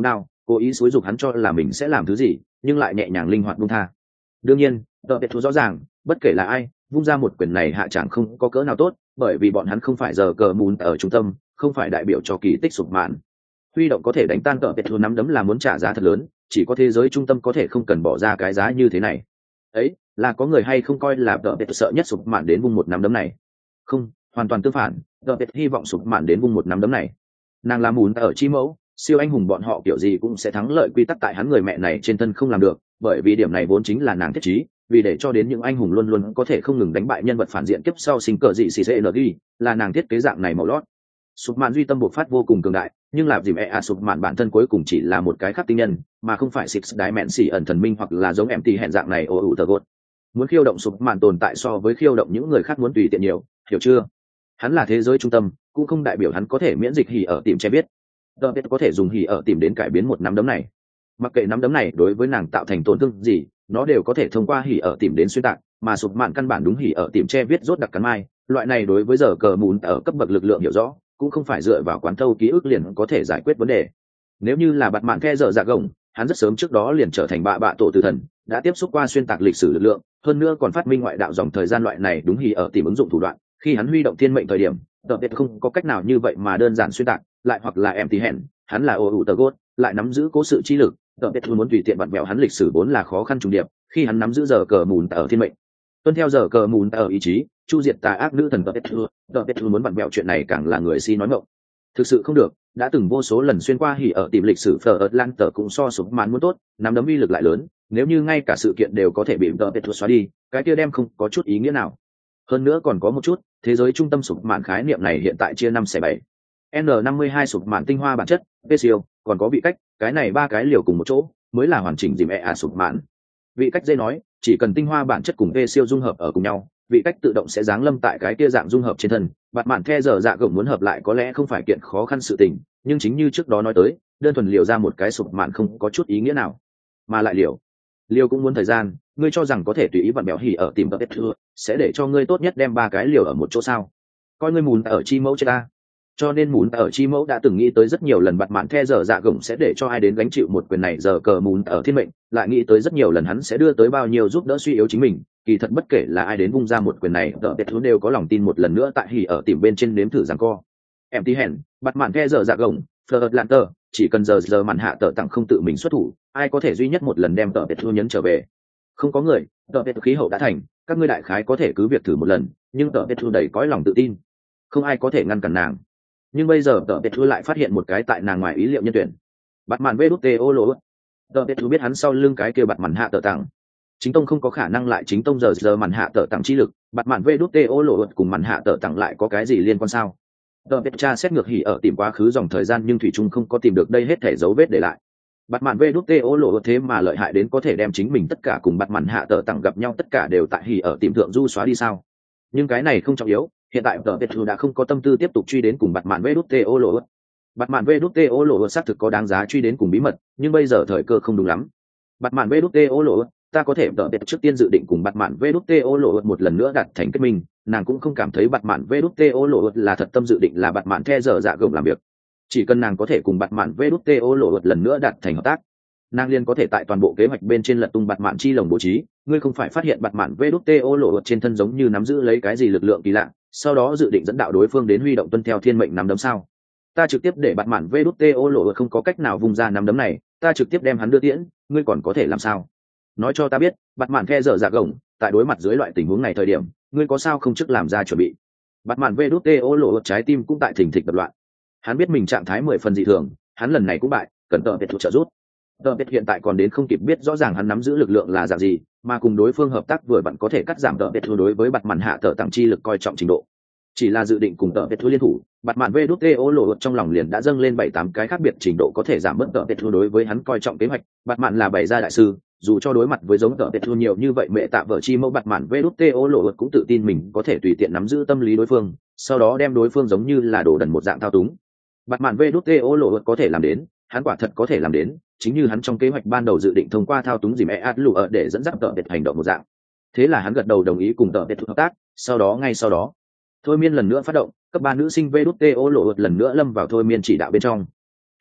cố ý xúi dục hắn cho là mình sẽ làm thứ gì, nhưng lại nhẹ nhàng linh hoạt buông tha. Đương nhiên tờ biệt thú rõ ràng bất kể là ai vung ra một quyền này hạ chẳng không có cỡ nào tốt, bởi vì bọn hắn không phải giờ cờ mùn ở trung tâm, không phải đại biểu cho kỳ tích sụp mạn. Huy động có thể đánh tan tờ biệt thú nắm đấm là muốn trả giá thật lớn, chỉ có thế giới trung tâm có thể không cần bỏ ra cái giá như thế này. Ấy là có người hay không coi là tờ biệt sợ nhất sụp mạn đến vung một nắm đấm này? Không, hoàn toàn tương phản, tờ biệt hy vọng sụp mạn đến vung một nắm đấm này. Nàng là mùn ở chi mẫu, siêu anh hùng bọn họ kiểu gì cũng sẽ thắng lợi, quy tắc tại hắn người mẹ này trên thân không làm được, bởi vì điểm này vốn chính là nàng thiết trí, vì để cho đến những anh hùng luôn luôn có thể không ngừng đánh bại nhân vật phản diện kiếp sau sinh cờ dị xì cng là nàng thiết kế dạng này màu lót. Sụp mạn duy tâm bộc phát vô cùng cường đại, nhưng làm dìm e a sụp mạn bản thân cuối cùng chỉ là một cái khắc tinh nhân, mà không phải six đái mẹn xỉ ẩn thần minh hoặc là giống em tì hẹn dạng này ô ủ tờ gột. Muốn khiêu động sụp mạn tồn tại so với khiêu động những người khác muốn tùy tiện nhiều, hiểu chưa? Hắn là thế giới trung tâm, cũng không đại biểu hắn có thể miễn dịch hỉ ở tìm che biết. Tờ biết có thể dùng hỉ ở tìm đến cải biến một nắm đấm này, mặc kệ nắm đấm này đối với nàng tạo thành tổn thương gì, nó đều có thể thông qua hỉ ở tìm đến xuyên tạc, mà sụp mạn căn bản đúng hỉ ở tìm che viết rốt đặc cắn mai, loại này đối với giờ cờ mùn ở cấp bậc lực lượng hiểu rõ, cũng không phải dựa vào quán thâu ký ức liền có thể giải quyết vấn đề. Nếu như là bạt mạn the giờ dạ gồng, hắn rất sớm trước đó liền trở thành bạ bạ tổ tử thần, đã tiếp xúc qua xuyên tạc lịch sử lực lượng, hơn nữa còn phát minh ngoại đạo dòng thời gian loại này đúng hỉ ở tìm ứng dụng thủ đoạn, khi hắn huy động thiên mệnh thời điểm, tờ biết không có cách nào như vậy mà đơn giản xuyên tạc, lại hoặc là em tí hẹn, hắn là ô ủ tờ gốt, lại nắm giữ cố sự chi lực, tờ biết muốn tùy tiện vặn vẹo hắn lịch sử vốn là khó khăn trùng điệp, khi hắn nắm giữ giờ cờ mùn ở thiên mệnh, tuân theo giờ cờ mùn ở ý chí, chu diệt tà ác nữ thần tờ biết tờ biết muốn vặn vẹo chuyện này càng là người si nói ngọng. Thực sự không được, đã từng vô số lần xuyên qua hỉ ở tìm lịch sử phở lan tờ cũng so sụp màn muốn tốt, nắm đấm uy lực lại lớn, nếu như ngay cả sự kiện đều có thể bị tờ biết xóa đi, cái kia đem không có chút ý nghĩa nào. Hơn nữa còn có một chút, thế giới trung tâm sụp mạn khái niệm này hiện tại chia năm xẻ bảy. N năm mươi hai sụp mạn tinh hoa bản chất, Special, còn có vị cách, cái này ba cái liều cùng một chỗ, mới là hoàn chỉnh dìm e a sụp mạn. Vị cách dễ nói, chỉ cần tinh hoa bản chất cùng Special dung hợp ở cùng nhau, vị cách tự động sẽ giáng lâm tại cái kia dạng dung hợp trên thân. Bạt mạn the giờ dạ gồng muốn hợp lại có lẽ không phải kiện khó khăn sự tình, nhưng chính như trước đó nói tới, đơn thuần liều ra một cái sụp mạn không có chút ý nghĩa nào, mà lại liều liều cũng muốn thời gian. Ngươi cho rằng có thể tùy ý vặn bẹo hỉ ở tìm tờ thưa sẽ để cho ngươi tốt nhất đem ba cái liều ở một chỗ sao? Coi ngươi mùn ở chi mẫu chết ta. Cho nên mùn ở chi mẫu đã từng nghĩ tới rất nhiều lần bạt mạn the giờ dạ gồng sẽ để cho ai đến gánh chịu một quyền này giờ cờ mùn ở thiên mệnh, lại nghĩ tới rất nhiều lần hắn sẽ đưa tới bao nhiêu giúp đỡ suy yếu chính mình. Kỳ thật bất kể là ai đến vung ra một quyền này, tờ thưa đều có lòng tin một lần nữa tại hỉ ở tìm bên trên nếm thử giằng co. Em tí hèn, bạt mạn the giờ dạ gồng, Fleur Atlanter, chỉ cần giờ giờ màn hạ tờ tặng không tự mình xuất thủ, ai có thể duy nhất một lần đem tờ thưa nhấn trở về? Không có người, tờ biệt khí hậu đã thành, các ngươi đại khái có thể cứ việc thử một lần, nhưng tờ biệt thu đầy cõi lòng tự tin, không ai có thể ngăn cản nàng. Nhưng bây giờ tờ biệt thu lại phát hiện một cái tại nàng ngoài ý liệu nhân tuyển. Bạt màn vê đút tê ô lỗ, tờ biệt thu biết hắn sau lưng cái kia bạt màn hạ tờ tặng, chính tông không có khả năng lại chính tông giờ giờ màn hạ tờ tặng chi lực, bạt màn vê đút tê ô lỗ cùng màn hạ tờ tặng lại có cái gì liên quan sao? Tờ biệt tra xét ngược hỉ ở tìm quá khứ dòng thời gian nhưng thủy trung không có tìm được đây hết thể dấu vết để lại. Bạt mạn vê đút tê ô lộ thế mà lợi hại đến có thể đem chính mình tất cả cùng bạt mạn hạ tờ tặng gặp nhau tất cả đều tại hỉ ở tìm thượng du xóa đi sao? Nhưng cái này không trọng yếu, hiện tại tờ Petru đã không có tâm tư tiếp tục truy đến cùng bạt mạn vê đút tê ô lộ. Bạt mạn vê đút tê ô lộ xác thực có đáng giá truy đến cùng bí mật, nhưng bây giờ thời cơ không đúng lắm. Bạt mạn vê đút tê ô lộ, ta có thể tờ Petru trước tiên dự định cùng bạt mạn vê đút tê ô lộ một lần nữa đạt thành kết minh, nàng cũng không cảm thấy bạt mạn vê đút tê ô lộ là thật tâm dự định là bạt mạn the giờ dạ gồng làm việc. Chỉ cần nàng có thể cùng bạt mạn vê đút tê ô lộ lần nữa đạt thành hợp tác, nàng liên có thể tại toàn bộ kế hoạch bên trên lật tung bạt mạn chi lồng bố trí. Ngươi không phải phát hiện bạt mạn vê đút tê ô lộ trên thân giống như nắm giữ lấy cái gì lực lượng kỳ lạ, sau đó dự định dẫn đạo đối phương đến huy động tuân theo thiên mệnh nắm đấm sao? Ta trực tiếp để bạt mạn vê đút tê ô lộ không có cách nào vùng ra nắm đấm này, ta trực tiếp đem hắn đưa tiễn, ngươi còn có thể làm sao? Nói cho ta biết, bạt mạn khe dở dạ gồng, tại đối mặt dưới loại tình huống này thời điểm, ngươi có sao không trước làm ra chuẩn bị? Bạt mạn vê đút tê ô lộ trái tim cũng tại thình thịch đập loạn. Hắn biết mình trạng thái mười phần dị thường, hắn lần này cũng bại, cần tờ biệt thủ trợ giúp. Tờ biệt hiện tại còn đến không kịp biết rõ ràng hắn nắm giữ lực lượng là dạng gì, mà cùng đối phương hợp tác vừa vặn có thể cắt giảm tờ biệt thủ đối với bạt mạn hạ tờ tặng chi lực coi trọng trình độ. Chỉ là dự định cùng tờ biệt thủ liên thủ, bạt mạn vê đút tê ô lộ trong lòng liền đã dâng lên bảy tám cái khác biệt trình độ có thể giảm bớt tờ biệt thủ đối với hắn coi trọng kế hoạch. Bạt mạn là bày ra đại sư, dù cho đối mặt với giống tờ biệt thủ nhiều như vậy mẹ tạ vợ chi mẫu bạt mạn vê đút tê ô lộ cũng tự tin mình có thể tùy tiện nắm giữ tâm lý đối phương, sau đó đem đối phương giống như là đồ đần một dạng thao túng. Bạt mạn vê đút tê ô lộ có thể làm đến, hắn quả thật có thể làm đến, chính như hắn trong kế hoạch ban đầu dự định thông qua thao túng dìm e át lụ ở để dẫn dắt tờ biệt hành động một dạng. Thế là hắn gật đầu đồng ý cùng tờ biệt hợp tác. Sau đó ngay sau đó thôi miên lần nữa phát động, cấp ba nữ sinh vê đút tê ô lộ lần nữa lâm vào thôi miên chỉ đạo bên trong.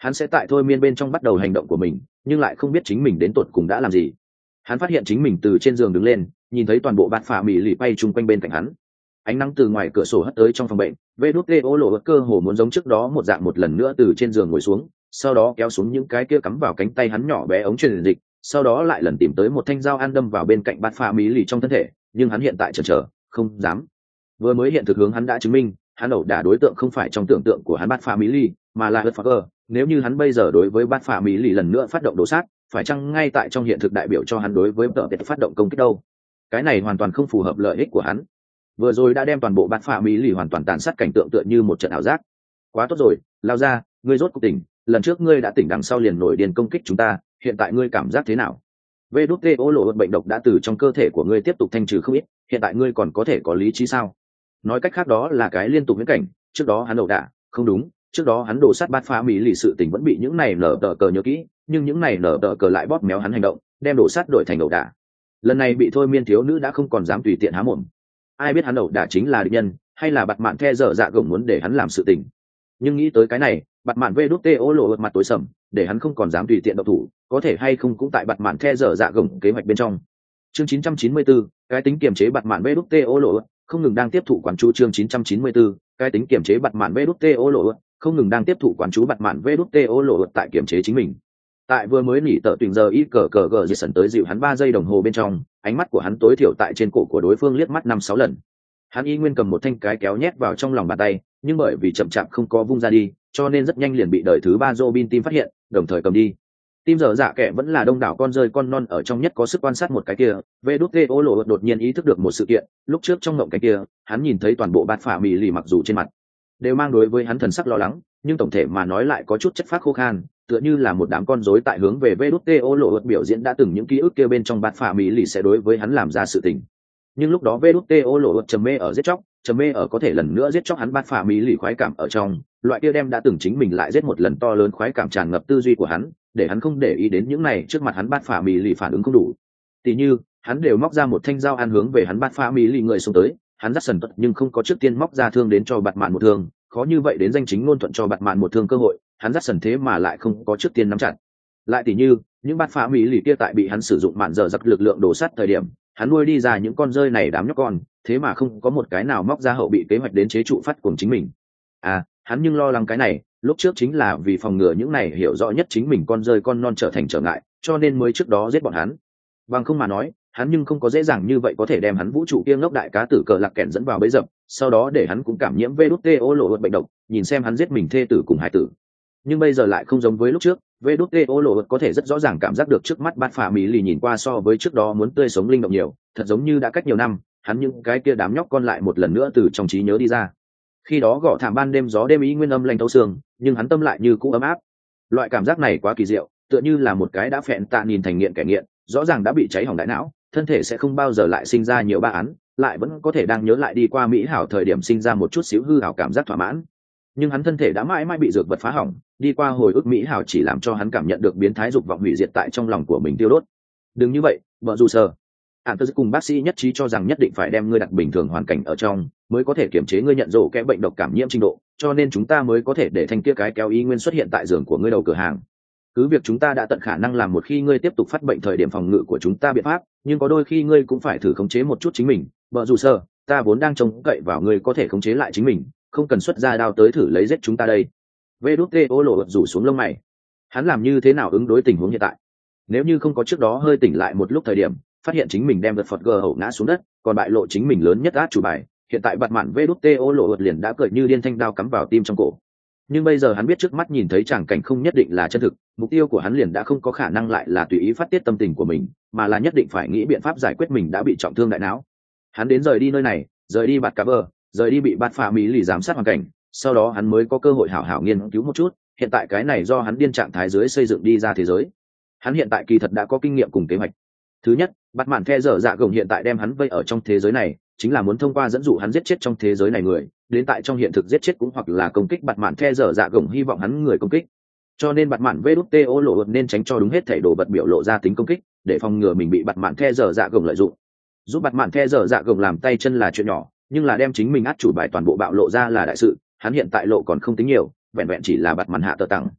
hắn sẽ tại thôi miên bên trong bắt đầu hành động của mình, nhưng lại không biết chính mình đến tột cùng đã làm gì. Hắn phát hiện chính mình từ trên giường đứng lên, nhìn thấy toàn bộ bạt phà mỹ lì bay chung quanh bên cạnh hắn. Ánh nắng từ ngoài cửa sổ hất tới trong phòng bệnh, vê đút tê ô lộ cơ hồ muốn giống trước đó một dạng một lần nữa từ trên giường ngồi xuống, sau đó kéo xuống những cái kia cắm vào cánh tay hắn nhỏ bé ống truyền dịch, sau đó lại lần tìm tới một thanh dao ăn đâm vào bên cạnh bạt phà mỹ lì trong thân thể, nhưng hắn hiện tại chần chờ, không dám. Vừa mới hiện thực hướng hắn đã chứng minh, hắn ẩu đả đối tượng không phải trong tưởng tượng của hắn bạt phà mỹ lì, mà là hất phật. Nếu như hắn bây giờ đối với bạt phà mỹ lì lần nữa phát động đổ sát, phải chăng ngay tại trong hiện thực đại biểu cho hắn đối với tợ tệ phát động công kích đâu? Cái này hoàn toàn không phù hợp lợi ích của hắn. Vừa rồi đã đem toàn bộ bạt phà mỹ lì hoàn toàn tàn sát, cảnh tượng tựa như một trận ảo giác. Quá tốt rồi, lao ra, ngươi rốt cuộc tỉnh, lần trước ngươi đã tỉnh đằng sau liền nổi điên công kích chúng ta, hiện tại ngươi cảm giác thế nào? Vê đút tê ô lộ bệnh độc đã từ trong cơ thể của ngươi tiếp tục thanh trừ không ít, hiện tại ngươi còn có thể có lý trí sao? Nói cách khác đó là cái liên tục viễn cảnh, trước đó hắn ẩu đả, không đúng, trước đó hắn đổ sát bạt phà mỹ lì sự tình vẫn bị những này nở tờ cờ nhớ kỹ, nhưng những này nở tờ cờ lại bóp méo hắn hành động, đem đổ sát đổi thành ẩu đả. Lần này bị thôi miên thiếu nữ đã không còn dám tùy tiện há mồm. Ai biết hắn ẩu đả chính là địch nhân, hay là bạt mạn the dở dạ gồng muốn để hắn làm sự tình. Nhưng nghĩ tới cái này, bạt mạn vê đút tê ô lộ mặt tối sầm, để hắn không còn dám tùy tiện động thủ, có thể hay không cũng tại bạt mạn the dở dạ gồng kế hoạch bên trong. Chương chín trăm chín mươi bốn, cái tính kiềm chế bạt mạn vê đút tê ô lộ không ngừng đang tiếp thụ quản chú. Chương chín trăm chín mươi bốn, cái tính kiềm chế bạt mạn vê đút tê ô lộ không ngừng đang tiếp thụ quản chú bạt mạn vê đút tê ô lộ tại kiềm chế chính mình. Tại vừa mới nỉ tợ tuyển giờ ít cờ cờ gờ dì sần tới dịu hắn ba giây đồng hồ bên trong, ánh mắt của hắn tối thiểu tại trên cổ của đối phương liếc mắt năm sáu lần. Hắn y nguyên cầm một thanh cái kéo nhét vào trong lòng bàn tay, nhưng bởi vì chậm chạp không có vung ra đi, cho nên rất nhanh liền bị đời thứ ba Robin Tim phát hiện, đồng thời cầm đi. Tim giờ dạ kẻ vẫn là đông đảo con rơi con non ở trong nhất có sức quan sát một cái kia. Vê đút tê ô lộ đột nhiên ý thức được một sự kiện, lúc trước trong ngộng cái kia, hắn nhìn thấy toàn bộ bạt phà mỹ lì mặc dù trên mặt đều mang đối với hắn thần sắc lo lắng, nhưng tổng thể mà nói lại có chút chất phác khô khan, tựa như là một đám con rối tại hướng về vê đút tê ô lộ biểu diễn đã từng những ký ức kia bên trong bạt phà mỹ lì sẽ đối với hắn làm ra sự tình. Nhưng lúc đó vê đút tê ô lộ trầm mê ở giết chóc, trầm mê ở có thể lần nữa giết chóc hắn bạt phà mỹ lì khoái cảm ở trong, loại kia đem đã từng chính mình lại giết một lần to lớn khoái cảm tràn ngập tư duy của hắn, để hắn không để ý đến những này trước mặt hắn bạt phà mỹ lì phản ứng không đủ. Tỉ như hắn đều móc ra một thanh dao ăn hướng về hắn bạt phà mỹ lì người xông tới, hắn dắt sần tuật nhưng không có trước tiên móc ra thương đến cho bạt mạn một thương, khó như vậy đến danh chính ngôn thuận cho bạt mạn một thương cơ hội, hắn dắt sần thế mà lại không có trước tiên nắm chặt. Lại tỉ như những bạt phà mỹ lì kia tại bị hắn sử dụng mạn dở giặc lực lượng đổ sát thời điểm, hắn nuôi đi ra những con rơi này đám nhóc con, thế mà không có một cái nào móc ra hậu bị kế hoạch đến chế trụ phát cùng chính mình. À, hắn nhưng lo lắng cái này, lúc trước chính là vì phòng ngừa những này hiểu rõ nhất chính mình con rơi con non trở thành trở ngại, cho nên mới trước đó giết bọn hắn. Bằng không mà nói, hắn nhưng không có dễ dàng như vậy có thể đem hắn vũ trụ kia ngốc đại cá tử cờ lạc kẹn dẫn vào bẫy dập, sau đó để hắn cũng cảm nhiễm vê đút tê ô lộ bệnh độc, nhìn xem hắn giết mình thê tử cùng hải tử. Nhưng bây giờ lại không giống với lúc trước, vê đút tê ô lộ có thể rất rõ ràng cảm giác được trước mắt bạt phà mỹ lì nhìn qua so với trước đó muốn tươi sống linh động nhiều, thật giống như đã cách nhiều năm, hắn những cái kia đám nhóc con lại một lần nữa từ trong trí nhớ đi ra. Khi đó gõ thảm ban đêm gió đêm ý nguyên âm lanh thấu xương, nhưng hắn tâm lại như cũ ấm áp. Loại cảm giác này quá kỳ diệu, tựa như là một cái đã phẹn tạ nhìn thành nghiện kẻ nghiện, rõ ràng đã bị cháy hỏng đại não, thân thể sẽ không bao giờ lại sinh ra nhiều ba án, lại vẫn có thể đang nhớ lại đi qua mỹ hảo thời điểm sinh ra một chút xíu hư hảo cảm giác thỏa mãn. Nhưng hắn thân thể đã mãi mãi bị dược vật phá hỏng, đi qua hồi ức mỹ hảo chỉ làm cho hắn cảm nhận được biến thái dục vọng hủy diệt tại trong lòng của mình tiêu đốt. Đừng như vậy, vợ dù sờ. Ản tớ cùng bác sĩ nhất trí cho rằng nhất định phải đem ngươi đặt bình thường hoàn cảnh ở trong, mới có thể kiểm chế ngươi nhận rộ kẽ bệnh độc cảm nhiễm trình độ, cho nên chúng ta mới có thể để thanh kia cái kéo y nguyên xuất hiện tại giường của ngươi đầu cửa hàng. Cứ việc chúng ta đã tận khả năng làm một khi ngươi tiếp tục phát bệnh thời điểm phòng ngự của chúng ta biện pháp, nhưng có đôi khi ngươi cũng phải thử khống chế một chút chính mình. Vợ dù sờ, ta vốn đang trông cậy vào ngươi có thể khống chế lại chính mình, không cần xuất ra đao tới thử lấy giết chúng ta đây. Vê đút tê ô lộ rủ xuống lông mày, hắn làm như thế nào ứng đối tình huống hiện tại? Nếu như không có trước đó hơi tỉnh lại một lúc thời điểm, phát hiện chính mình đem vật phật gờ hậu ngã xuống đất, còn bại lộ chính mình lớn nhất át chủ bài, hiện tại bạt mạn vê đút tê ô lộ liền đã cười như điên thanh đao cắm vào tim trong cổ. Nhưng bây giờ hắn biết trước mắt nhìn thấy tràng cảnh không nhất định là chân thực, mục tiêu của hắn liền đã không có khả năng lại là tùy ý phát tiết tâm tình của mình, mà là nhất định phải nghĩ biện pháp giải quyết mình đã bị trọng thương đại não. Hắn đến rời đi nơi này, rời đi bạt cá vơ, rời đi bị bạt phà mỹ lì giám sát hoàn cảnh, sau đó hắn mới có cơ hội hảo hảo nghiên cứu một chút hiện tại cái này do hắn điên trạng thái dưới xây dựng đi ra thế giới. Hắn hiện tại kỳ thật đã có kinh nghiệm cùng kế hoạch. Thứ nhất, bắt mạn phe dở dạ gồng hiện tại đem hắn vây ở trong thế giới này, chính là muốn thông qua dẫn dụ hắn giết chết trong thế giới này người, đến tại trong hiện thực giết chết cũng hoặc là công kích bắt mạn phe dở dạ gồng, hy vọng hắn người công kích. Cho nên bắt mạn vê đút tê ô lộ nên tránh cho đúng hết thảy đồ vật biểu lộ ra tính công kích, để phòng ngừa mình bị bắt mạn phe dở dạ gồng lợi dụng. Giúp bắt mạn phe dở dạ gồng làm tay chân là chuyện nhỏ, nhưng là đem chính mình át chủ bài toàn bộ bạo lộ ra là đại sự. Hắn hiện tại lộ còn không tính nhiều, vẹn vẹn chỉ là bắt mạn hạ tờ tặng.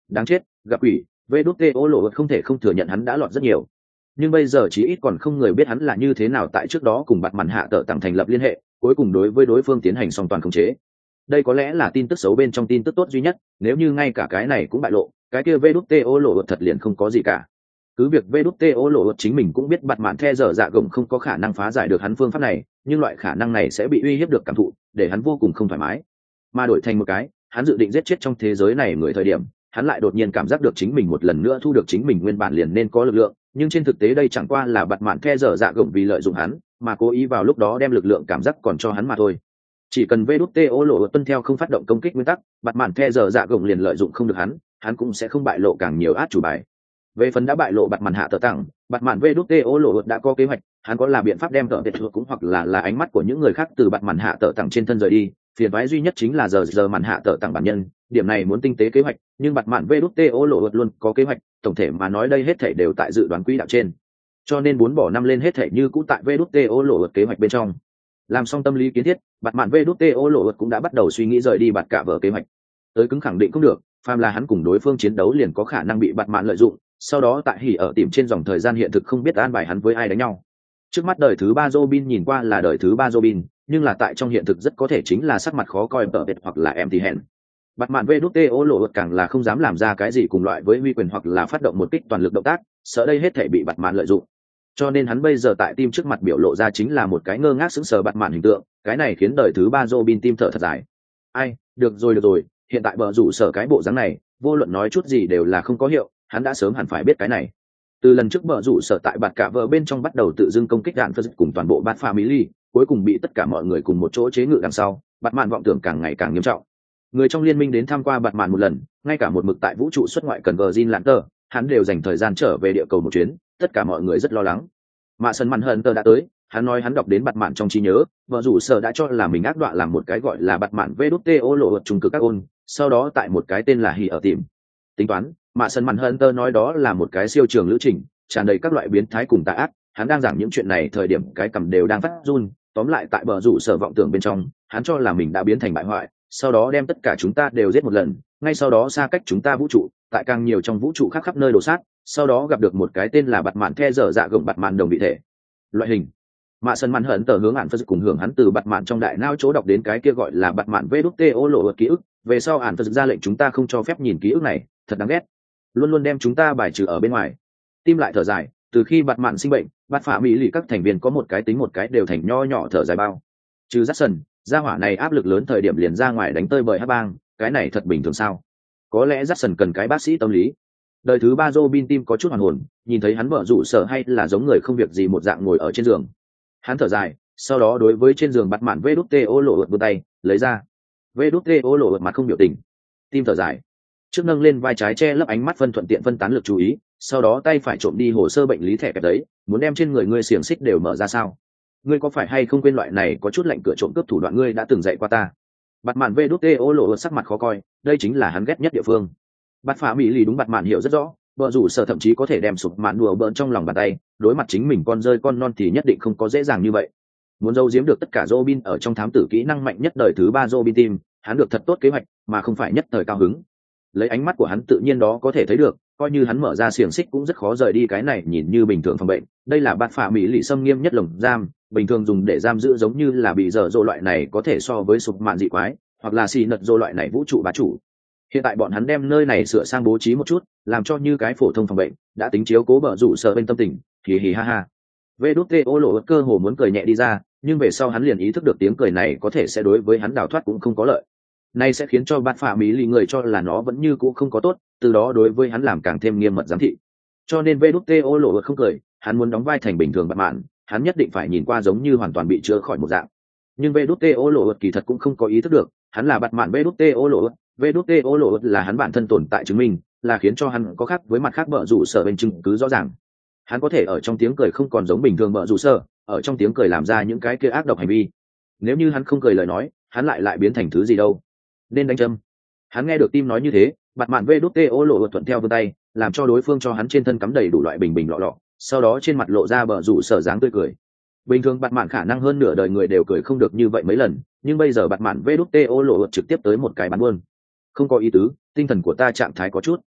đáng chết, gặp quỷ. vê đút tê ô lộ không thể không thừa nhận hắn đã lọt rất nhiều, nhưng bây giờ chí ít còn không người biết hắn là như thế nào tại trước đó cùng bạt mạn hạ tợ tặng thành lập liên hệ, cuối cùng đối với đối phương tiến hành song toàn khống chế. Đây có lẽ là tin tức xấu bên trong tin tức tốt duy nhất, nếu như ngay cả cái này cũng bại lộ, cái kia vê đút tê ô lộ thật liền không có gì cả. Cứ việc vê đút tê ô lộ chính mình cũng biết bạt mạn the dở dạ gồng không có khả năng phá giải được hắn phương pháp này, nhưng loại khả năng này sẽ bị uy hiếp được cảm thụ, để hắn vô cùng không thoải mái. Mà đổi thành một cái, hắn dự định giết chết trong thế giới này người thời điểm, hắn lại đột nhiên cảm giác được chính mình một lần nữa thu được chính mình nguyên bản liền nên có lực lượng, nhưng trên thực tế đây chẳng qua là bạt mạn the dở dạ gồng vì lợi dụng hắn, mà cố ý vào lúc đó đem lực lượng cảm giác còn cho hắn mà thôi. Chỉ cần vê đút tê ô lộ tuân theo không phát động công kích nguyên tắc, bạt mạn the dở dạ gồng liền lợi dụng không được hắn, hắn cũng sẽ không bại lộ càng nhiều át chủ bài. Về phần đã bại lộ bạt mạn hạ tờ tặng, bạt mạn vê đút tê ô lộ đã có kế hoạch, hắn có là biện pháp đem tờ tệ cũng hoặc là là ánh mắt của những người khác từ bạt mạn hạ tờ tặng trên thân rời đi. Phiền toái duy nhất chính là giờ giờ mạn hạ tờ tặng bản nhân, điểm này muốn tinh tế kế hoạch, nhưng bạt mạn vê đút tê ô lộ luôn có kế hoạch, tổng thể mà nói đây hết thảy đều tại dự đoán quỹ đạo trên, cho nên bốn bỏ năm lên hết thảy như cũ tại vê đút tê ô lộ kế hoạch bên trong. Làm xong tâm lý kiến thiết, bạt mạn vê đút tê ô lộ cũng đã bắt đầu suy nghĩ rời đi bạt cả vở kế hoạch. Tới cứng khẳng định không được, phàm là hắn cùng đối phương chiến đấu liền có khả năng bị bạt mạn lợi dụng, sau đó tại hỉ ở tìm trên dòng thời gian hiện thực không biết an bài hắn với ai đánh nhau. Trước mắt đời thứ ba Robin nhìn qua là đời thứ ba Robin, nhưng là tại trong hiện thực rất có thể chính là sắc mặt khó coi tợ biệt hoặc là em thì hẹn. Bạt mạn vê đút tê ô lộ càng là không dám làm ra cái gì cùng loại với huy quyền hoặc là phát động một kích toàn lực động tác, sợ đây hết thể bị bạt mạn lợi dụng. Cho nên hắn bây giờ tại team trước mặt biểu lộ ra chính là một cái ngơ ngác sững sờ bạt mạn hình tượng, cái này khiến đời thứ ba Robin team thở thật dài. Ai, được rồi được rồi, hiện tại bờ rủ sở cái bộ dáng này, vô luận nói chút gì đều là không có hiệu, hắn đã sớm hẳn phải biết cái này. Từ lần trước bờ rủ sở tại bạt cả vợ bên trong bắt đầu tự dưng công kích đạn phật cùng toàn bộ bạt family, cuối cùng bị tất cả mọi người cùng một chỗ chế ngự đằng sau, bạt mạn vọng tưởng càng ngày càng nghiêm trọng. Người trong liên minh đến tham qua bạt mạn một lần, ngay cả một mực tại vũ trụ xuất ngoại cần Virgin Lanter, hắn đều dành thời gian trở về địa cầu một chuyến, tất cả mọi người rất lo lắng. Mạ sân mặn hận tờ đã tới, hắn nói hắn đọc đến bạt mạn trong trí nhớ, vợ rủ sở đã cho là mình ác đọa làm một cái gọi là bạt mạn vê đút tê ô lộ trùng cực các ôn, sau đó tại một cái tên là hỉ ở tìm. Tính toán, Mạ sân mặn hận tờ nói đó là một cái siêu trường lữ trình, tràn đầy các loại biến thái cùng tà ác, hắn đang giảng những chuyện này thời điểm cái cầm đều đang phát run, tóm lại tại bờ rủ sở vọng tưởng bên trong, hắn cho là mình đã biến thành bại hoại, sau đó đem tất cả chúng ta đều giết một lần, ngay sau đó xa cách chúng ta vũ trụ, tại càng nhiều trong vũ trụ khác khắp nơi đổ sát, sau đó gặp được một cái tên là bạt mạn the dở dạ gồng bạt mạn đồng vị thể loại hình. Mạ sân mặn hận tờ hướng ản phật cùng hưởng hắn từ bạt mạn trong đại não chỗ đọc đến cái kia gọi là bạt mạn vê đút tê ô lộ ký ức, về sau ản phật ra lệnh chúng ta không cho phép nhìn ký ức này, thật đáng ghét, luôn luôn đem chúng ta bài trừ ở bên ngoài. Tim lại thở dài, từ khi bạt mạn sinh bệnh, bạt phả mỹ lì các thành viên có một cái tính một cái đều thành nho nhỏ thở dài bao, trừ dắt sần gia hỏa này áp lực lớn thời điểm liền ra ngoài đánh tơi bời hát bang, cái này thật bình thường sao? Có lẽ dắt sần cần cái bác sĩ tâm lý. Đời thứ ba Robin team có chút hoàn hồn, nhìn thấy hắn vợ rủ sở hay là giống người không việc gì một dạng ngồi ở trên giường. Hắn thở dài, sau đó đối với trên giường bạt mạn vê đút tê ô lộ ợt vươn tay lấy ra. Vê đút tê ô lộ ợt mặt không biểu tình. Team thở dài, trước nâng lên vai trái che lấp ánh mắt phân thuận tiện phân tán lực chú ý, sau đó tay phải trộm đi hồ sơ bệnh lý thẻ kẹp đấy, muốn đem trên người ngươi xiềng xích đều mở ra sao? Ngươi có phải hay không quên loại này có chút lạnh cửa trộm cướp thủ đoạn ngươi đã từng dạy qua ta? Bạt mạn vê đút tê ô lộ ợt sắc mặt khó coi, đây chính là hắn ghét nhất địa phương. Bạt phá mỹ lì đúng bạt mạn hiểu rất rõ, vợ rủ sở thậm chí có thể đem sụp mạn đùa bỡn trong lòng bàn tay, đối mặt chính mình con rơi con non thì nhất định không có dễ dàng như vậy. Muốn giấu giếm được tất cả Robin ở trong thám tử kỹ năng mạnh nhất đời thứ ba Robin team, hắn được thật tốt kế hoạch, mà không phải nhất thời cao hứng. Lấy ánh mắt của hắn tự nhiên đó có thể thấy được, coi như hắn mở ra xiềng xích cũng rất khó rời đi cái này nhìn như bình thường phòng bệnh. Đây là bạt phá mỹ lì xâm nghiêm nhất lồng giam, bình thường dùng để giam giữ giống như là bị dở dỗ loại này có thể so với sụp mạn dị quái, hoặc là xì nật dỗ loại này vũ trụ bá chủ. Hiện tại bọn hắn đem nơi này sửa sang bố trí một chút, làm cho như cái phổ thông phòng bệnh, đã tính chiếu cố bờ rủ sở bên tâm tình, hì hì ha ha. Vê đút tê ô lộ cơ hồ muốn cười nhẹ đi ra, nhưng về sau hắn liền ý thức được tiếng cười này có thể sẽ đối với hắn đào thoát cũng không có lợi. Nay sẽ khiến cho bạt phả mỹ lì người cho là nó vẫn như cũ không có tốt, từ đó đối với hắn làm càng thêm nghiêm mật giám thị. Cho nên vê đút tê ô lộ không cười, hắn muốn đóng vai thành bình thường bạt mạn, hắn nhất định phải nhìn qua giống như hoàn toàn bị chữa khỏi một dạng. Nhưng vê đút tê ô lộ kỳ thật cũng không có ý thức được, hắn là bạt mạn vê đút tê ô lộ, vê đút tê ô lộ là hắn bản thân tồn tại chứng minh, là khiến cho hắn có khác với mặt khác bợ rủ sở bên chứng cứ rõ ràng. Hắn có thể ở trong tiếng cười không còn giống bình thường bợ rủ sở, ở trong tiếng cười làm ra những cái kia ác độc hành vi. Nếu như hắn không cười lời nói, hắn lại lại biến thành thứ gì đâu? Nên đánh châm. Hắn nghe được tim nói như thế, bạt mạn vê đút tê ô lộ thuận theo vươn tay, làm cho đối phương cho hắn trên thân cắm đầy đủ loại bình bình lọ lọ, sau đó trên mặt lộ ra bợ rủ sở dáng tươi cười. Bình thường bạt mạn khả năng hơn nửa đời người đều cười không được như vậy mấy lần, nhưng bây giờ bạt mạn vê đút tê ô lộ trực tiếp tới một cái bắn buôn. Không có ý tứ, tinh thần của ta trạng thái có chút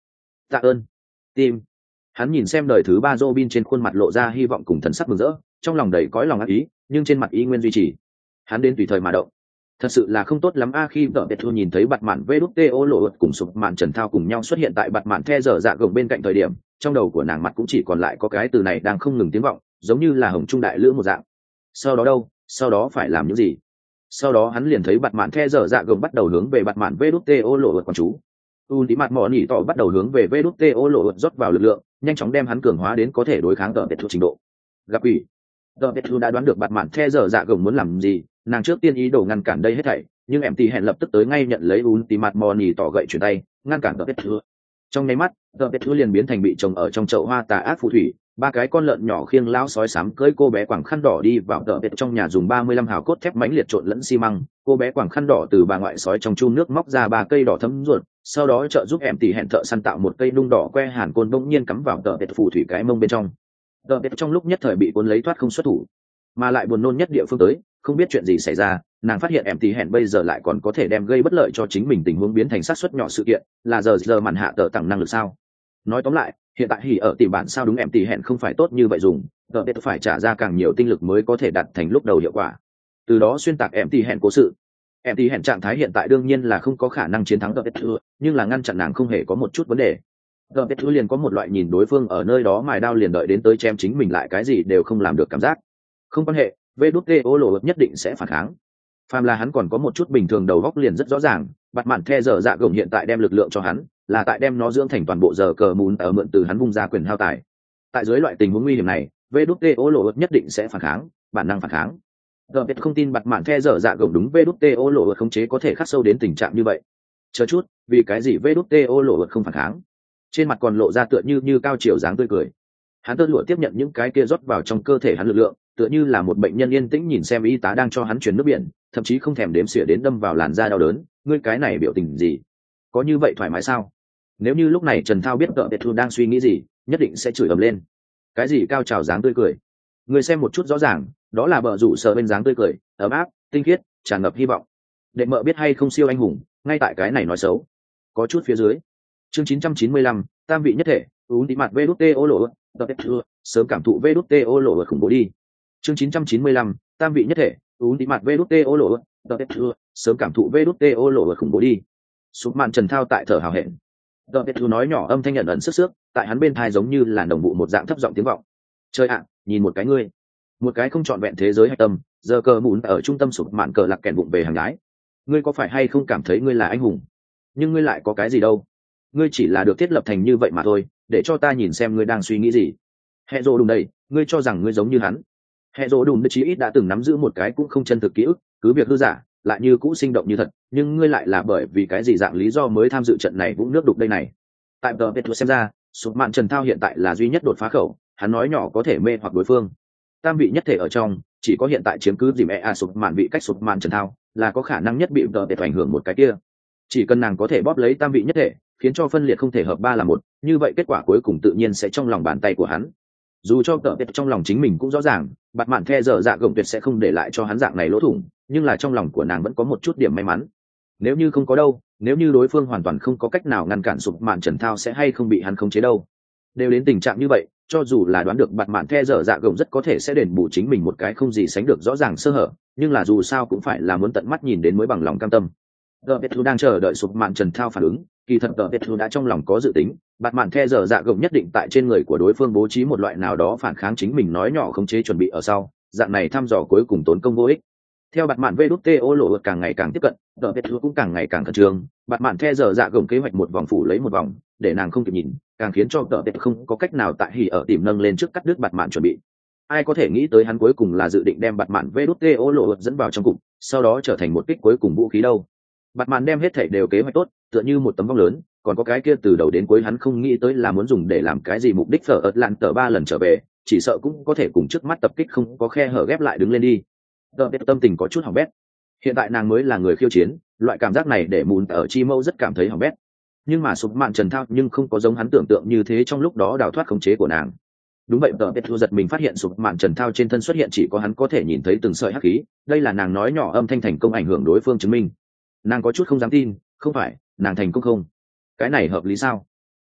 Tạ ơn tim. Hắn nhìn xem đời thứ ba Robin trên khuôn mặt lộ ra hy vọng cùng thần sắc mừng rỡ, trong lòng đầy cõi lòng ác ý, nhưng trên mặt ý nguyên duy trì. Hắn đến tùy thời mà động. Thật sự là không tốt lắm a. Khi vợ Petru nhìn thấy bạt mạn vê đút tê ô lộ cùng sụp mạn Trần Thao cùng nhau xuất hiện tại bạt mạn the dở dạ gồng bên cạnh thời điểm, trong đầu của nàng mặt cũng chỉ còn lại có cái từ này đang không ngừng tiếng vọng, giống như là hồng trung đại lữ một dạng. Sau đó đâu? Sau đó phải làm những gì? Sau đó hắn liền thấy bạt mạn the dở dạ gồng bắt đầu hướng về bạt mạn vê đút tê ô lộ quan chú. Un tí mặt mỏ nỉ tỏ bắt đầu hướng về vê đút tê ô lộ rót vào lực lượng, nhanh chóng đem hắn cường hóa đến có thể đối kháng vợ Petru trình độ. Gặp ủy, vợ Petru đã đoán được bạt mạn the dở dạ gồng muốn làm gì, nàng trước tiên ý đồ ngăn cản đây hết thảy, nhưng em tì hẹn lập tức tới ngay nhận lấy un tí mặt mò nỉ tỏ gậy chuyển tay ngăn cản tờ pet thưa. Trong nháy mắt tờ pet thưa liền biến thành bị trồng ở trong chậu hoa tà ác phù thủy. Ba cái con lợn nhỏ khiêng lão sói sám cưỡi cô bé quàng khăn đỏ đi vào tờ pet trong nhà dùng ba mươi lăm hào cốt thép mãnh liệt trộn lẫn xi măng. Cô bé quàng khăn đỏ từ bà ngoại sói trong chum nước móc ra ba cây đỏ thấm ruột, sau đó trợ giúp em tì hẹn thợ săn tạo một cây nung đỏ que hàn côn bỗng nhiên cắm vào tờ pet phù thủy cái mông bên trong. Tờ pet trong lúc nhất thời bị cuốn lấy thoát không xuất thủ, mà lại buồn nôn nhất địa phương tới, không biết chuyện gì xảy ra, nàng phát hiện em tí hẹn bây giờ lại còn có thể đem gây bất lợi cho chính mình tình huống biến thành sát suất nhỏ sự kiện, là giờ giờ màn hạ tờ tặng năng lực sao? Nói tóm lại, hiện tại hỉ ở tìm bản sao đúng em tí hẹn không phải tốt như vậy dùng, tờ biết phải trả ra càng nhiều tinh lực mới có thể đạt thành lúc đầu hiệu quả. Từ đó xuyên tạc em tí hẹn cố sự. Em tí hẹn trạng thái hiện tại đương nhiên là không có khả năng chiến thắng tờ biết thua, nhưng là ngăn chặn nàng không hề có một chút vấn đề. Tờ biết thua liền có một loại nhìn đối phương ở nơi đó mài đao liền đợi đến tới chém chính mình lại cái gì đều không làm được cảm giác. Không quan hệ, vê đút tê ô lộ nhất định sẽ phản kháng. Phàm là hắn còn có một chút bình thường đầu góc liền rất rõ ràng, bạt mạn the dở dạ gồng hiện tại đem lực lượng cho hắn, là tại đem nó dưỡng thành toàn bộ giờ cờ mùn ở mượn từ hắn vung ra quyền hao tài. Tại dưới loại tình huống nguy hiểm này, vê đút tê ô lộ nhất định sẽ phản kháng, bản năng phản kháng. Giờ biết không tin bạt mạn the dở dạ gồng đúng vê đút tê ô lộ khống chế có thể khắc sâu đến tình trạng như vậy. Chờ chút, vì cái gì vê đút tê ô lộ không phản kháng? Trên mặt còn lộ ra tựa như như cao chiều dáng tươi cười. Hắn tơ lụa tiếp nhận những cái kia rót vào trong cơ thể hắn lực lượng, tựa như là một bệnh nhân yên tĩnh nhìn xem y tá đang cho hắn truyền nước biển, thậm chí không thèm đếm xỉa đến đâm vào làn da đau đớn. Ngươi cái này biểu tình gì? Có như vậy thoải mái sao? Nếu như lúc này Trần Thao biết vợ Petru đang suy nghĩ gì, nhất định sẽ chửi ầm lên. Cái gì cao trào dáng tươi cười? Người xem một chút rõ ràng, đó là bờ rủ sợ bên dáng tươi cười, ấm áp, tinh khiết, tràn ngập hy vọng. Đệ mợ biết hay không siêu anh hùng, ngay tại cái này nói xấu. Có chút phía dưới. Chương chín trăm chín mươi lăm, tam vị nhất thể, uống tí mặt vê đút tê ô lộ, vợ Petru, sớm cảm thụ vê đút tê ô lộ khủng bố đi. Chương chín trăm chín mươi lăm, tam vị nhất thể, uống tí mặt vê đút tê ô lộ, vợ Petru, sớm cảm thụ vê đút tê ô lộ khủng bố đi. Sụp mạn Trần Thao tại thở hào hẹn. Vợ Petru nói nhỏ âm thanh nhận ẩn sức sức, tại hắn bên tai giống như là đồng vụ một dạng thấp giọng tiếng vọng. Chơi ạ, nhìn một cái ngươi, một cái không trọn vẹn thế giới hạch tâm, giờ cờ mụn ở trung tâm sụp mạn cờ lạc kèn bụng về hàng gái. Ngươi có phải hay không cảm thấy ngươi là anh hùng? Nhưng ngươi lại có cái gì đâu? Ngươi chỉ là được thiết lập thành như vậy mà thôi, để cho ta nhìn xem ngươi đang suy nghĩ gì. Hệ rồ đùng đây, ngươi cho rằng ngươi giống như hắn. Hệ rồ đùng chí ít đã từng nắm giữ một cái cũng không chân thực ký ức, cứ việc hư giả, lại như cũ sinh động như thật, nhưng ngươi lại là bởi vì cái gì dạng lý do mới tham dự trận này vũng nước đục đây này. Tại tờ Petru xem ra, sụp mạn Trần Thao hiện tại là duy nhất đột phá khẩu, hắn nói nhỏ có thể mê hoặc đối phương. Tam vị nhất thể ở trong, chỉ có hiện tại chiếm cứ dìm e a sụp mạn vị cách sụp mạn Trần Thao, là có khả năng nhất bị tờ Petru ảnh hưởng một cái kia. Chỉ cần nàng có thể bóp lấy tam vị nhất thể, khiến cho phân liệt không thể hợp ba là một, như vậy kết quả cuối cùng tự nhiên sẽ trong lòng bàn tay của hắn. Dù cho tờ Petru trong lòng chính mình cũng rõ ràng, bạt mạn the dở dạ gồng tuyệt sẽ không để lại cho hắn dạng này lỗ thủng, nhưng là trong lòng của nàng vẫn có một chút điểm may mắn. Nếu như không có đâu, nếu như đối phương hoàn toàn không có cách nào ngăn cản sụp mạn Trần Thao sẽ hay không bị hắn khống chế đâu. Đều đến tình trạng như vậy, cho dù là đoán được bạt mạn the dở dạ gồng rất có thể sẽ đền bù chính mình một cái không gì sánh được rõ ràng sơ hở, nhưng là dù sao cũng phải là muốn tận mắt nhìn đến mới bằng lòng cam tâm. Tờ Petru đang chờ đợi sụp mạn Trần Thao phản ứng, kỳ thật tờ Petru đã trong lòng có dự tính, bạt mạn the dở dạ gồng nhất định tại trên người của đối phương bố trí một loại nào đó phản kháng chính mình nói nhỏ khống chế chuẩn bị ở sau, dạng này thăm dò cuối cùng tốn công vô ích. Theo bạt mạn vê đút tê ô lộ càng ngày càng tiếp cận, tờ Petru cũng càng ngày càng khẩn trương, bạt mạn the dở dạ gồng kế hoạch một vòng phủ lấy một vòng, để nàng không kịp nhìn, càng khiến cho tờ Petru không có cách nào tại hỉ ở tìm nâng lên trước cắt đứt bạt mạn chuẩn bị. Ai có thể nghĩ tới hắn cuối cùng là dự định đem bạt mạn vê đút tê ô lộ dẫn vào trong cục, sau đó trở thành một kích cuối cùng vũ khí đâu. Bạt mạn đem hết thảy đều kế hoạch tốt, tựa như một tấm vong lớn, còn có cái kia từ đầu đến cuối hắn không nghĩ tới là muốn dùng để làm cái gì mục đích phở ớt lặn tờ ba lần trở về, chỉ sợ cũng có thể cùng trước mắt tập kích không có khe hở ghép lại đứng lên đi. Tờ Petru tâm tình có chút hỏng bét. Hiện tại nàng mới là người khiêu chiến, loại cảm giác này để mùn ở chi mâu rất cảm thấy hỏng bét. Nhưng mà sụp mạn Trần Thao nhưng không có giống hắn tưởng tượng như thế trong lúc đó đào thoát khống chế của nàng. Đúng vậy, tờ Petru giật mình phát hiện sụp mạn Trần Thao trên thân xuất hiện chỉ có hắn có thể nhìn thấy từng sợi hắc khí, đây là nàng nói nhỏ âm thanh thành công ảnh hưởng đối phương chứng minh. Nàng có chút không dám tin, không phải, nàng thành công không? Cái này hợp lý sao?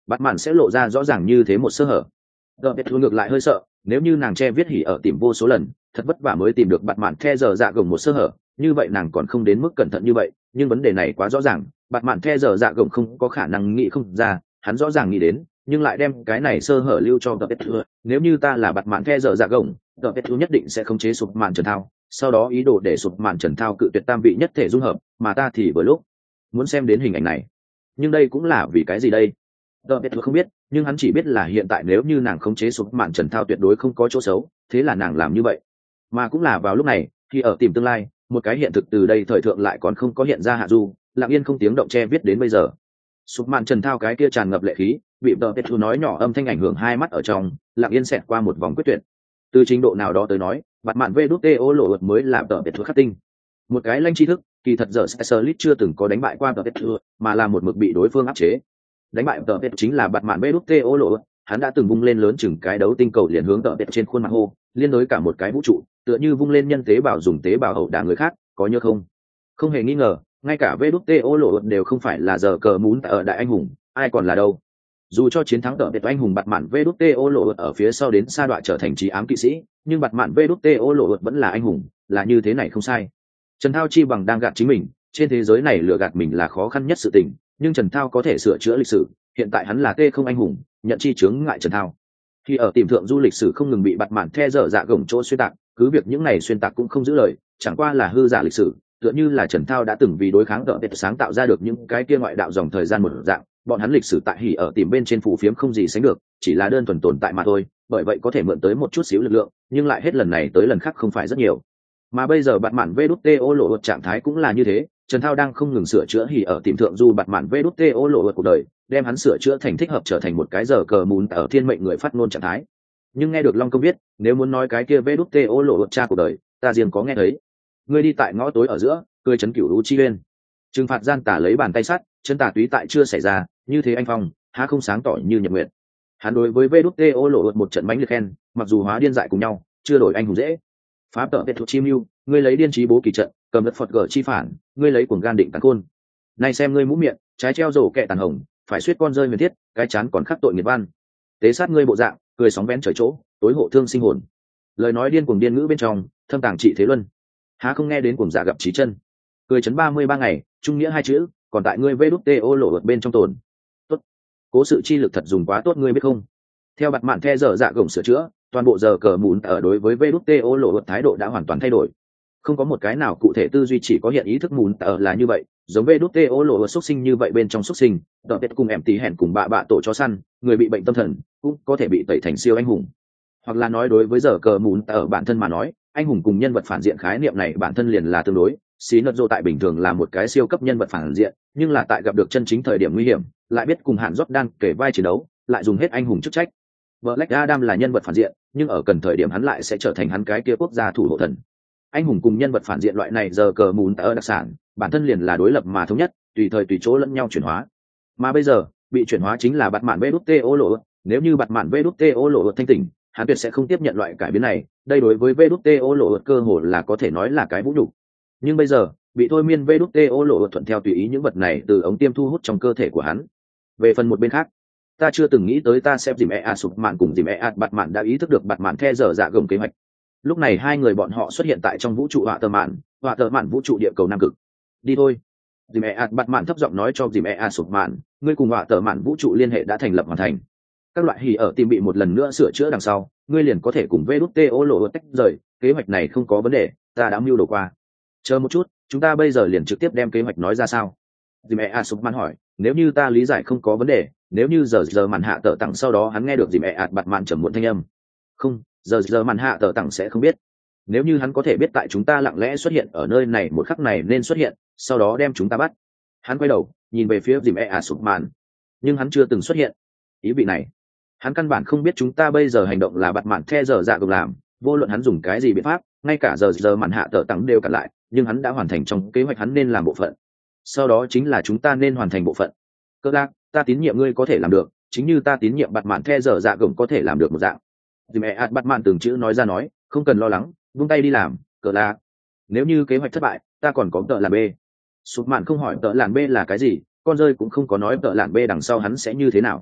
Bắt mạn sẽ lộ ra rõ ràng như thế một sơ hở. Đợt biệt thu ngược lại hơi sợ, nếu như nàng che viết hỉ ở tìm vô số lần, thật vất vả mới tìm được Bạt Mạn The giờ dạ gồng một sơ hở, như vậy nàng còn không đến mức cẩn thận như vậy, nhưng vấn đề này quá rõ ràng, Bạt Mạn The giờ dạ gồng không có khả năng nghĩ không ra, hắn rõ ràng nghĩ đến, nhưng lại đem cái này sơ hở lưu cho Đợt biệt thu. Nếu như ta là Bạt Mạn The giờ dạ gồng, Đợt biệt thu nhất định sẽ khống chế sụp mạn trần thao, sau đó ý đồ để sụp mạn trần thao cự tuyệt tam vị nhất thể dung hợp, mà ta thì vừa lúc muốn xem đến hình ảnh này. Nhưng đây cũng là vì cái gì đây? Đợt biệt thu không biết, nhưng hắn chỉ biết là hiện tại nếu như nàng khống chế sụp mạn trần thao tuyệt đối không có chỗ xấu, thế là nàng làm như vậy. Mà cũng là vào lúc này, khi ở tìm tương lai, một cái hiện thực từ đây thời thượng lại còn không có hiện ra hạ du, lặng yên không tiếng động che viết đến bây giờ. Sụp mạn trần thao cái kia tràn ngập lệ khí, bị Đợt biệt thu nói nhỏ âm thanh ảnh hưởng hai mắt ở trong, lặng yên xẹt qua một vòng quyết tuyệt. Từ trình độ nào đó tới nói, Bạt Mạn vê đút tê ô lộ ợt mới là Đợt biệt thu khắc tinh. Một cái lanh tri thức, kỳ thật giờ Specialist chưa từng có đánh bại qua Đợt biệt thu, mà là một mực bị đối phương áp chế. Đánh bại Đợt biệt chính là Bạt Mạn vê đút tê ô lộ ợt, hắn đã từng vung lên lớn chừng cái đấu tinh cầu liền hướng Đợt biệt trên khuôn mặt hô, liên đối cả một cái vũ trụ, tựa như vung lên nhân tế bào dùng tế bào hậu đả người khác, có nhớ không? Không hề nghi ngờ, ngay cả vê đút tê ô lộ ợt đều không phải là giờ cờ muốn ở đại anh hùng, ai còn là đâu? Dù cho chiến thắng Đợt biệt anh hùng Bạt Mạn vê đút tê ô lộ ợt ở phía sau đến sa đọa trở thành trí ám kỵ sĩ, nhưng Bạt Mạn vê đút tê ô lộ ợt vẫn là anh hùng, là như thế này không sai. Trần Thao chi bằng đang gạt chính mình, trên thế giới này lừa gạt mình là khó khăn nhất sự tình, nhưng Trần Thao có thể sửa chữa lịch sử, hiện tại hắn là tê không anh hùng, nhận chi chướng ngại Trần Thao. Khi ở tìm thượng du lịch sử không ngừng bị Bạt Mạn The dở dạ gồng chỗ xuyên tạc, cứ việc những này xuyên tạc cũng không giữ lời, chẳng qua là hư giả lịch sử, tựa như là Trần Thao đã từng vì đối kháng Đợt biệt sáng tạo ra được những cái kia ngoại đạo dòng thời gian một dạng, bọn hắn lịch sử tại hỉ ở tìm bên trên phù phiếm không gì sánh được, chỉ là đơn thuần tồn tại mà thôi, bởi vậy có thể mượn tới một chút xíu lực lượng, nhưng lại hết lần này tới lần khác không phải rất nhiều. Mà bây giờ Bạt Mạn vê đút tê ô lộ ợt trạng thái cũng là như thế, Trần Thao đang không ngừng sửa chữa hỉ ở tìm thượng du Bạt Mạn vê đút tê ô lộ ợt cuộc đời, đem hắn sửa chữa thành thích hợp trở thành một cái giờ cờ mún ở thiên mệnh người phát ngôn trạng thái. Nhưng nghe được Long Công viết, nếu muốn nói cái kia vê đút tê ô lộ ợt cha cuộc đời, ta riêng có nghe thấy. Ngươi đi tại ngõ tối ở giữa, cười chấn cửu lũ chi uyên. Trừng phạt gian tà lấy bàn tay sắt, chân tà túy tại chưa xảy ra, như thế anh phong, há không sáng tỏ như nhật nguyệt. Hắn đối với vê đút tê ô lộ ợt một trận bánh liệt khen, mặc dù hóa điên dại cùng nhau, chưa đổi anh hùng dễ. Pháp tợ biệt thuộc chim mưu, ngươi lấy điên trí bố kỳ trận, cầm đất phật gở chi phản, ngươi lấy cuồng gan định tàn khôn. Nay xem ngươi mũ miệng, trái treo rổ kẹ tàn hồng, phải suýt con rơi huyền thiết, cái chán còn khắc tội nghiệt văn. Tế sát ngươi bộ dạng, cười sóng vén trời chỗ, tối hộ thương sinh hồn. Lời nói điên cuồng điên ngữ bên trong, thâm tàng trị thế luân. Há không nghe đến cuồng giả gặp trí chân. Cười chấn ba mươi ba ngày, trung nghĩa hai chữ, còn tại ngươi vê đút tê ô lộ ợt bên trong tồn. Tốt. Cố sự chi lực thật dùng quá tốt ngươi biết không? Theo Bạt Mạn The dở dạ gồng sửa chữa, toàn bộ giờ cờ mún ở đối với vê đút tê ô lộ ợt thái độ đã hoàn toàn thay đổi. Không có một cái nào cụ thể tư duy, chỉ có hiện ý thức mún ở là như vậy, giống vê đút tê ô lộ ợt xuất sinh như vậy bên trong xuất sinh, Đợt biệt cùng em tí hẹn cùng bạ bạ tổ chó săn, người bị bệnh tâm thần cũng có thể bị tẩy thành siêu anh hùng. Hoặc là nói đối với giờ cờ mún ở bản thân mà nói, anh hùng cùng nhân vật phản diện khái niệm này bản thân liền là tương đối. Xí nợ dô tại bình thường là một cái siêu cấp nhân vật phản diện, nhưng là tại gặp được chân chính thời điểm nguy hiểm, lại biết cùng Hạn Jordan kể vai chiến đấu, lại dùng hết anh hùng chức trách. Black Adam là nhân vật phản diện, nhưng ở cần thời điểm hắn lại sẽ trở thành hắn cái kia quốc gia thủ hộ thần. Anh hùng cùng nhân vật phản diện loại này giờ cờ mún ở đặc sản, bản thân liền là đối lập mà thống nhất, tùy thời tùy chỗ lẫn nhau chuyển hóa. Mà bây giờ, bị chuyển hóa chính là Bạt Mạn vê đút tê ô lộ ợt, nếu như Bạt Mạn vê đút tê ô lộ ợt thanh tỉnh, hắn tuyệt sẽ không tiếp nhận loại cải biến này, đây đối với vê đút tê ô lộ ợt cơ hồ là có thể nói là cái vũ nhục. Nhưng bây giờ, bị thôi miên vê đút tê ô lộ ợt thuận theo tùy ý những vật này từ ống tiêm thu hút trong cơ thể của hắn. Về phần một bên khác, ta chưa từng nghĩ tới ta xem dìm e a sụp mạn cùng dìm e a Bạt Mạn đã ý thức được Bạt Mạn The dở dạ gồng kế hoạch. Lúc này hai người bọn họ xuất hiện tại trong vũ trụ họa tờ mạn, họa tờ mạn vũ trụ địa cầu nam cực. Đi thôi. Dìm e a Bạt Mạn thấp giọng nói cho dìm e a sụp mạn, ngươi cùng họa tờ mạn vũ trụ liên hệ đã thành lập hoàn thành. Các loại hỉ ở tìm bị một lần nữa sửa chữa đằng sau, ngươi liền có thể cùng vê đút tê ô lộ ợt tách rời, kế hoạch này không có vấn đề, ta đã mưu đồ qua. Chờ một chút, chúng ta bây giờ liền trực tiếp đem kế hoạch nói ra sao? Dì mẹ a sụp mạn hỏi, nếu như ta lý giải không có vấn đề, nếu như giờ giờ màn hạ tờ tặng sau đó hắn nghe được dì mẹ ạt bạt mạn trầm muộn thanh âm. Không, giờ giờ màn hạ tờ tặng sẽ không biết. Nếu như hắn có thể biết tại chúng ta lặng lẽ xuất hiện ở nơi này một khắc này nên xuất hiện, sau đó đem chúng ta bắt. Hắn quay đầu, nhìn về phía dì mẹ a sụp mạn. Nhưng hắn chưa từng xuất hiện. Ý vị này, hắn căn bản không biết chúng ta bây giờ hành động là bạt mạn The dở dạ gồng làm, vô luận hắn dùng cái gì biện pháp, ngay cả giờ giờ màn hạ tờ tặng đều cản lại, nhưng hắn đã hoàn thành trong kế hoạch hắn nên làm bộ phận. Sau đó chính là chúng ta nên hoàn thành bộ phận. Cơ lạc, ta tín nhiệm ngươi có thể làm được, chính như ta tín nhiệm bạt mạn The dở dạ gồng có thể làm được một dạng. Dìm e ạt bạt mạn từng chữ nói ra nói, không cần lo lắng, vung tay đi làm. Cơ lạc, nếu như kế hoạch thất bại, ta còn có tợ làn B. Sụp mạn không hỏi tợ làn B là cái gì, con rơi cũng không có nói tợ làn B đằng sau hắn sẽ như thế nào.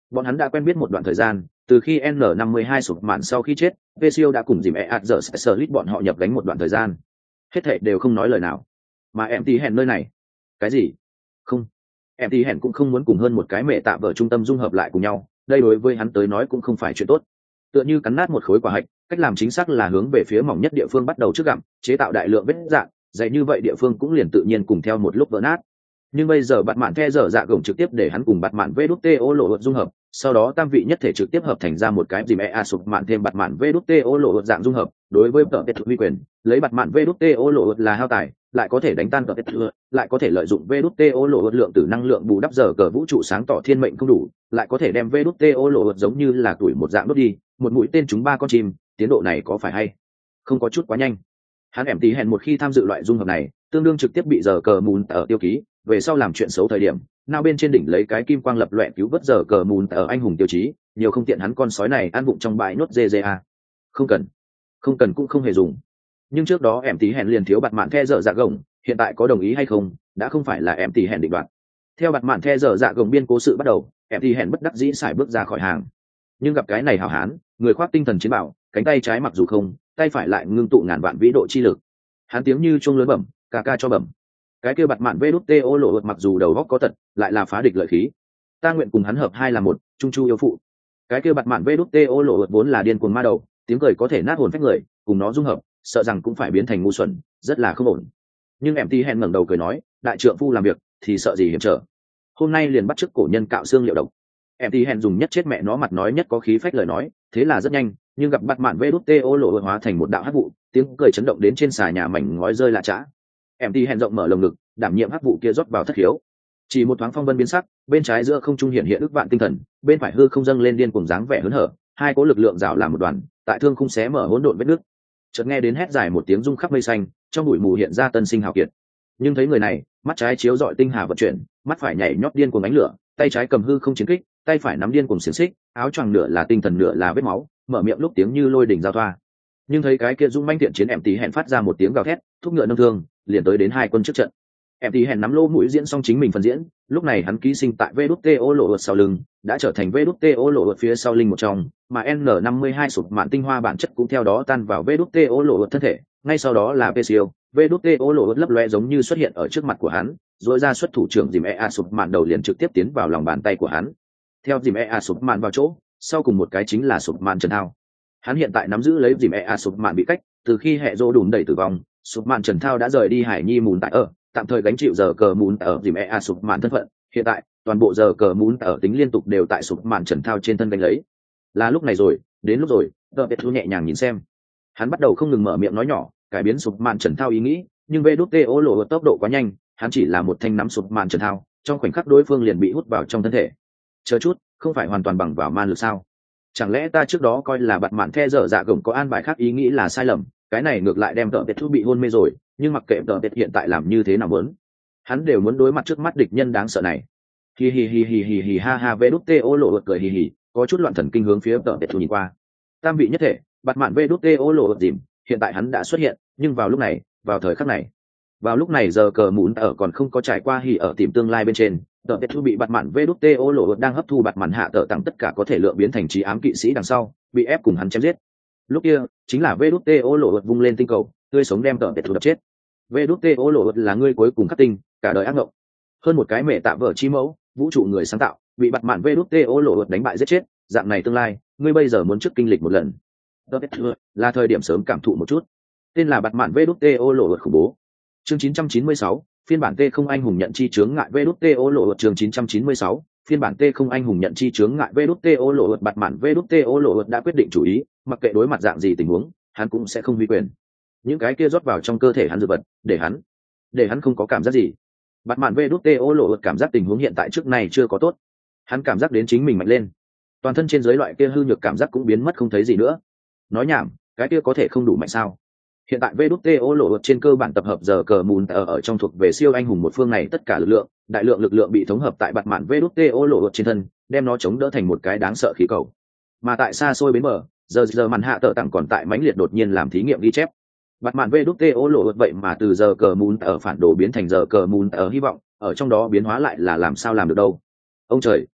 Bọn hắn đã quen biết một đoạn thời gian, từ khi N năm mươi hai sụp mạn sau khi chết, Vecchio đã cùng dìm e ạt giờ sở lít bọn họ nhập đánh một đoạn thời gian. Hết thảy đều không nói lời nào. Mà em tí hẹn nơi này, cái gì? Không, em tí hẹn cũng không muốn cùng hơn một cái mẹ tạ vợ trung tâm dung hợp lại cùng nhau, đây đối với hắn tới nói cũng không phải chuyện tốt. Tựa như cắn nát một khối quả hạch, cách làm chính xác là hướng về phía mỏng nhất địa phương bắt đầu trước gặm, chế tạo đại lượng vết dạn, dạy như vậy địa phương cũng liền tự nhiên cùng theo một lúc vỡ nát. Nhưng bây giờ bạn mạn the dở dạ gồng trực tiếp để hắn cùng bạn mạn vê đút tê ô lộ hợp dung hợp, sau đó tam vị nhất thể trực tiếp hợp thành ra một cái dìm e a sụp mạn thêm bạn mạn vê đút tê ô lộ hợp dạng dung hợp. Đối với tờ tết uy quyền, lấy bạn mạn vê đút tê ô lộ hợp là hao tài, lại có thể đánh tan tờ tết, lại có thể lợi dụng vê đút tê ô lộ hợp lượng từ năng lượng bù đắp giờ cờ vũ trụ sáng tỏ thiên mệnh không đủ, lại có thể đem vê đút tê ô lộ hợp giống như là tuổi một dạng đốt đi, một mũi tên chúng ba con chim, tiến độ này có phải hay không có chút quá nhanh. Hắn ẻm tí hẹn một khi tham dự loại dung hợp này, tương đương trực tiếp bị giờ cờ mùn ở tiêu ký, về sau làm chuyện xấu thời điểm nào bên trên đỉnh lấy cái kim quang lập loè cứu vớt giờ cờ mùn ở anh hùng tiêu chí, nhiều không tiện hắn con sói này ăn vụng trong bãi nốt jja. Không cần, không cần cũng không hề dùng. Nhưng trước đó em tí hẹn liền thiếu bạt mạn the dở dạ gồng, hiện tại có đồng ý hay không đã không phải là em tí hẹn định đoạt. Theo bạt mạn the dở dạ gồng biên cố sự bắt đầu, em tí hẹn bất đắc dĩ xài bước ra khỏi hàng. Nhưng gặp cái này hảo hán, người khoác tinh thần chiến bảo, cánh tay trái mặc dù không, tay phải lại ngưng tụ ngàn vạn vĩ độ chi lực. Hắn tiếng như chuông lớn bẩm, ca ca cho bẩm. Cái kia bạt mạn vê đút tê ô lộ hợp mặc dù đầu góc có tật, lại là phá địch lợi khí. Ta nguyện cùng hắn hợp hai là một, trung chu yêu phụ. Cái kia bạt mạn vê đút tê ô lộ hợp vốn là điên cuồng ma đầu, tiếng cười có thể nát hồn phách người, cùng nó dung hợp, sợ rằng cũng phải biến thành ngu xuẩn, rất là không ổn. Nhưng em tí hẹn ngẩng đầu cười nói, đại trượng phu làm việc thì sợ gì hiểm trở. Hôm nay liền bắt chước cổ nhân cạo xương liệu độc. Em tí hẹn dùng nhất chết mẹ nó mặt nói nhất có khí phách lời nói, thế là rất nhanh, nhưng gặp bạt mạn vê đút tê ô lộ hợp hóa thành một đạo hắc vụ, tiếng cười chấn động đến trên xà nhà mảnh ngói rơi lạ chã. Em tí hẹn rộng mở lồng ngực, đảm nhiệm hắc vụ kia rót vào thất khiếu. Chỉ một thoáng phong vân biến sắc, bên trái giữa không trung hiện hiện ức vạn tinh thần, bên phải hư không dâng lên điên cuồng dáng vẻ hớn hở, hai cỗ lực lượng rào làm một đoàn, tại thương khung xé mở hỗn độn vết nước. Chợt nghe đến hét dài một tiếng rung khắp mây xanh, trong bụi mù hiện ra tân sinh hào kiệt. Nhưng thấy người này, mắt trái chiếu dọi tinh hà vận chuyển, mắt phải nhảy nhót điên cuồng ánh lửa, tay trái cầm hư không chiến kích, tay phải nắm điên cuồng xiềng xích, áo choàng nửa là tinh thần nửa là vết máu, mở miệng lúc tiếng như lôi đỉnh giao thoa. Nhưng thấy cái kia dung manh thiện chiến em tí hẹn phát ra một tiếng gào thét, thúc ngựa nâng thương, liền tới đến hai quân trước trận. Em tí hẹn nắm lô mũi diễn xong chính mình phần diễn, lúc này hắn ký sinh tại vê đút tê ô lộ ợt sau lưng, đã trở thành vê đút tê ô lộ ợt phía sau lưng một trong, mà N năm mươi hai sụp mạn tinh hoa bản chất cũng theo đó tan vào vê đút tê ô lộ ợt thân thể, ngay sau đó là Vecchio, vê đút tê ô lộ ợt lấp loe giống như xuất hiện ở trước mặt của hắn, rồi ra xuất thủ trưởng dìm e a sụp mạn đầu liền trực tiếp tiến vào lòng bàn tay của hắn. Theo dìm e a sụp mạn vào chỗ, sau cùng một cái chính là sụp mạn trần thao. Hắn hiện tại nắm giữ lấy dìm e a sụp mạn bị cách, từ khi hệ rô đùn đẩy tử vong, sụp mạn trần thao đã rời đi hải nhi mùn tại ở, tạm thời gánh chịu giờ cờ mún ở dìm e a sụp mạn thân phận. Hiện tại toàn bộ giờ cờ mún ở tính liên tục đều tại sụp mạn trần thao trên thân gánh lấy. Là lúc này rồi, đến lúc rồi. Tờ Petru nhẹ nhàng nhìn xem, hắn bắt đầu không ngừng mở miệng nói nhỏ, cải biến sụp mạn trần thao ý nghĩ, nhưng vê đút tê ô lộ tốc độ quá nhanh, hắn chỉ là một thanh nắm sụp mạn trần thao, trong khoảnh khắc đối phương liền bị hút vào trong thân thể. Chờ chút, không phải hoàn toàn bằng vào man lực sao? Chẳng lẽ ta trước đó coi là bạt mạn the dở dạ gồng có an bài khác ý nghĩ là sai lầm, cái này ngược lại đem Tờ Petru bị hôn mê rồi, nhưng mặc kệ Tờ Petru hiện tại làm như thế nào muốn, hắn đều muốn đối mặt trước mắt địch nhân đáng sợ này. Hi hi hi hi hi hi ha ha vê đút tê ô lộ cười hì hì, có chút loạn thần kinh hướng phía Tờ Petru nhìn qua. Tam vị nhất thể, bạt mạn vê đút tê ô lộ dìm, hiện tại hắn đã xuất hiện, nhưng vào lúc này, vào thời khắc này, vào lúc này giờ cờ mún ở còn không có trải qua hỉ ở tìm tương lai bên trên, Tờ Petru bị bạt mạn vê đút tê ô lộ đang hấp thu bạt mạn hạ tờ tặng tất cả có thể lượng biến thành trí ám kỵ sĩ đằng sau, bị ép cùng hắn chém giết. Lúc kia chính là vê đút tê ô lộ vung lên tinh cầu, tươi sống đem Tờ Petru đập chết. Vê đút tê ô lộ là ngươi cuối cùng khắc tinh, cả đời ác ngộng. Hơn một cái mẹ tạ vợ chi mẫu, vũ trụ người sáng tạo, bị bạt mạn vê đút tê ô lộ đánh bại giết chết, dạng này tương lai, ngươi bây giờ muốn trước kinh lịch một lần. Tờ Petru là thời điểm sớm cảm thụ một chút. Tên là bạt mạn vê đút tê ô lộ khủng bố. Chương chín trăm chín mươi sáu, phiên bản T không anh hùng nhận chi chướng ngại vê đút tê ô lộ chương chín trăm chín mươi sáu, phiên bản T không anh hùng nhận chi chướng ngại vê đút tê ô lộ bạt mạn vê đút tê ô lộ đã quyết định chủ ý, mặc kệ đối mặt dạng gì tình huống, hắn cũng sẽ không vi quyền. Những cái kia rót vào trong cơ thể hắn dược vật, để hắn, để hắn không có cảm giác gì. Bạt mạn vê đút tê ô lộ cảm giác tình huống hiện tại trước này chưa có tốt, hắn cảm giác đến chính mình mạnh lên, toàn thân trên dưới loại kia hư nhược cảm giác cũng biến mất không thấy gì nữa. Nói nhảm, cái kia có thể không đủ mạnh sao? Hiện tại vê đút tê ô lộ trên cơ bản tập hợp giờ cờ mùn ở ở trong thuộc về siêu anh hùng một phương này tất cả lực lượng, đại lượng lực lượng bị thống hợp tại bạt mạn vê đút tê ô lộ trên thân, đem nó chống đỡ thành một cái đáng sợ khí cầu. Mà tại xa xôi bến bờ, giờ giờ màn hạ tờ tặng còn tại mãnh liệt đột nhiên làm thí nghiệm ghi chép. Bạt mạn vê đút tê ô lộ vậy mà từ giờ cờ mùn ở phản đồ biến thành giờ cờ mùn ở hy vọng, ở trong đó biến hóa lại là làm sao làm được đâu? Ông trời,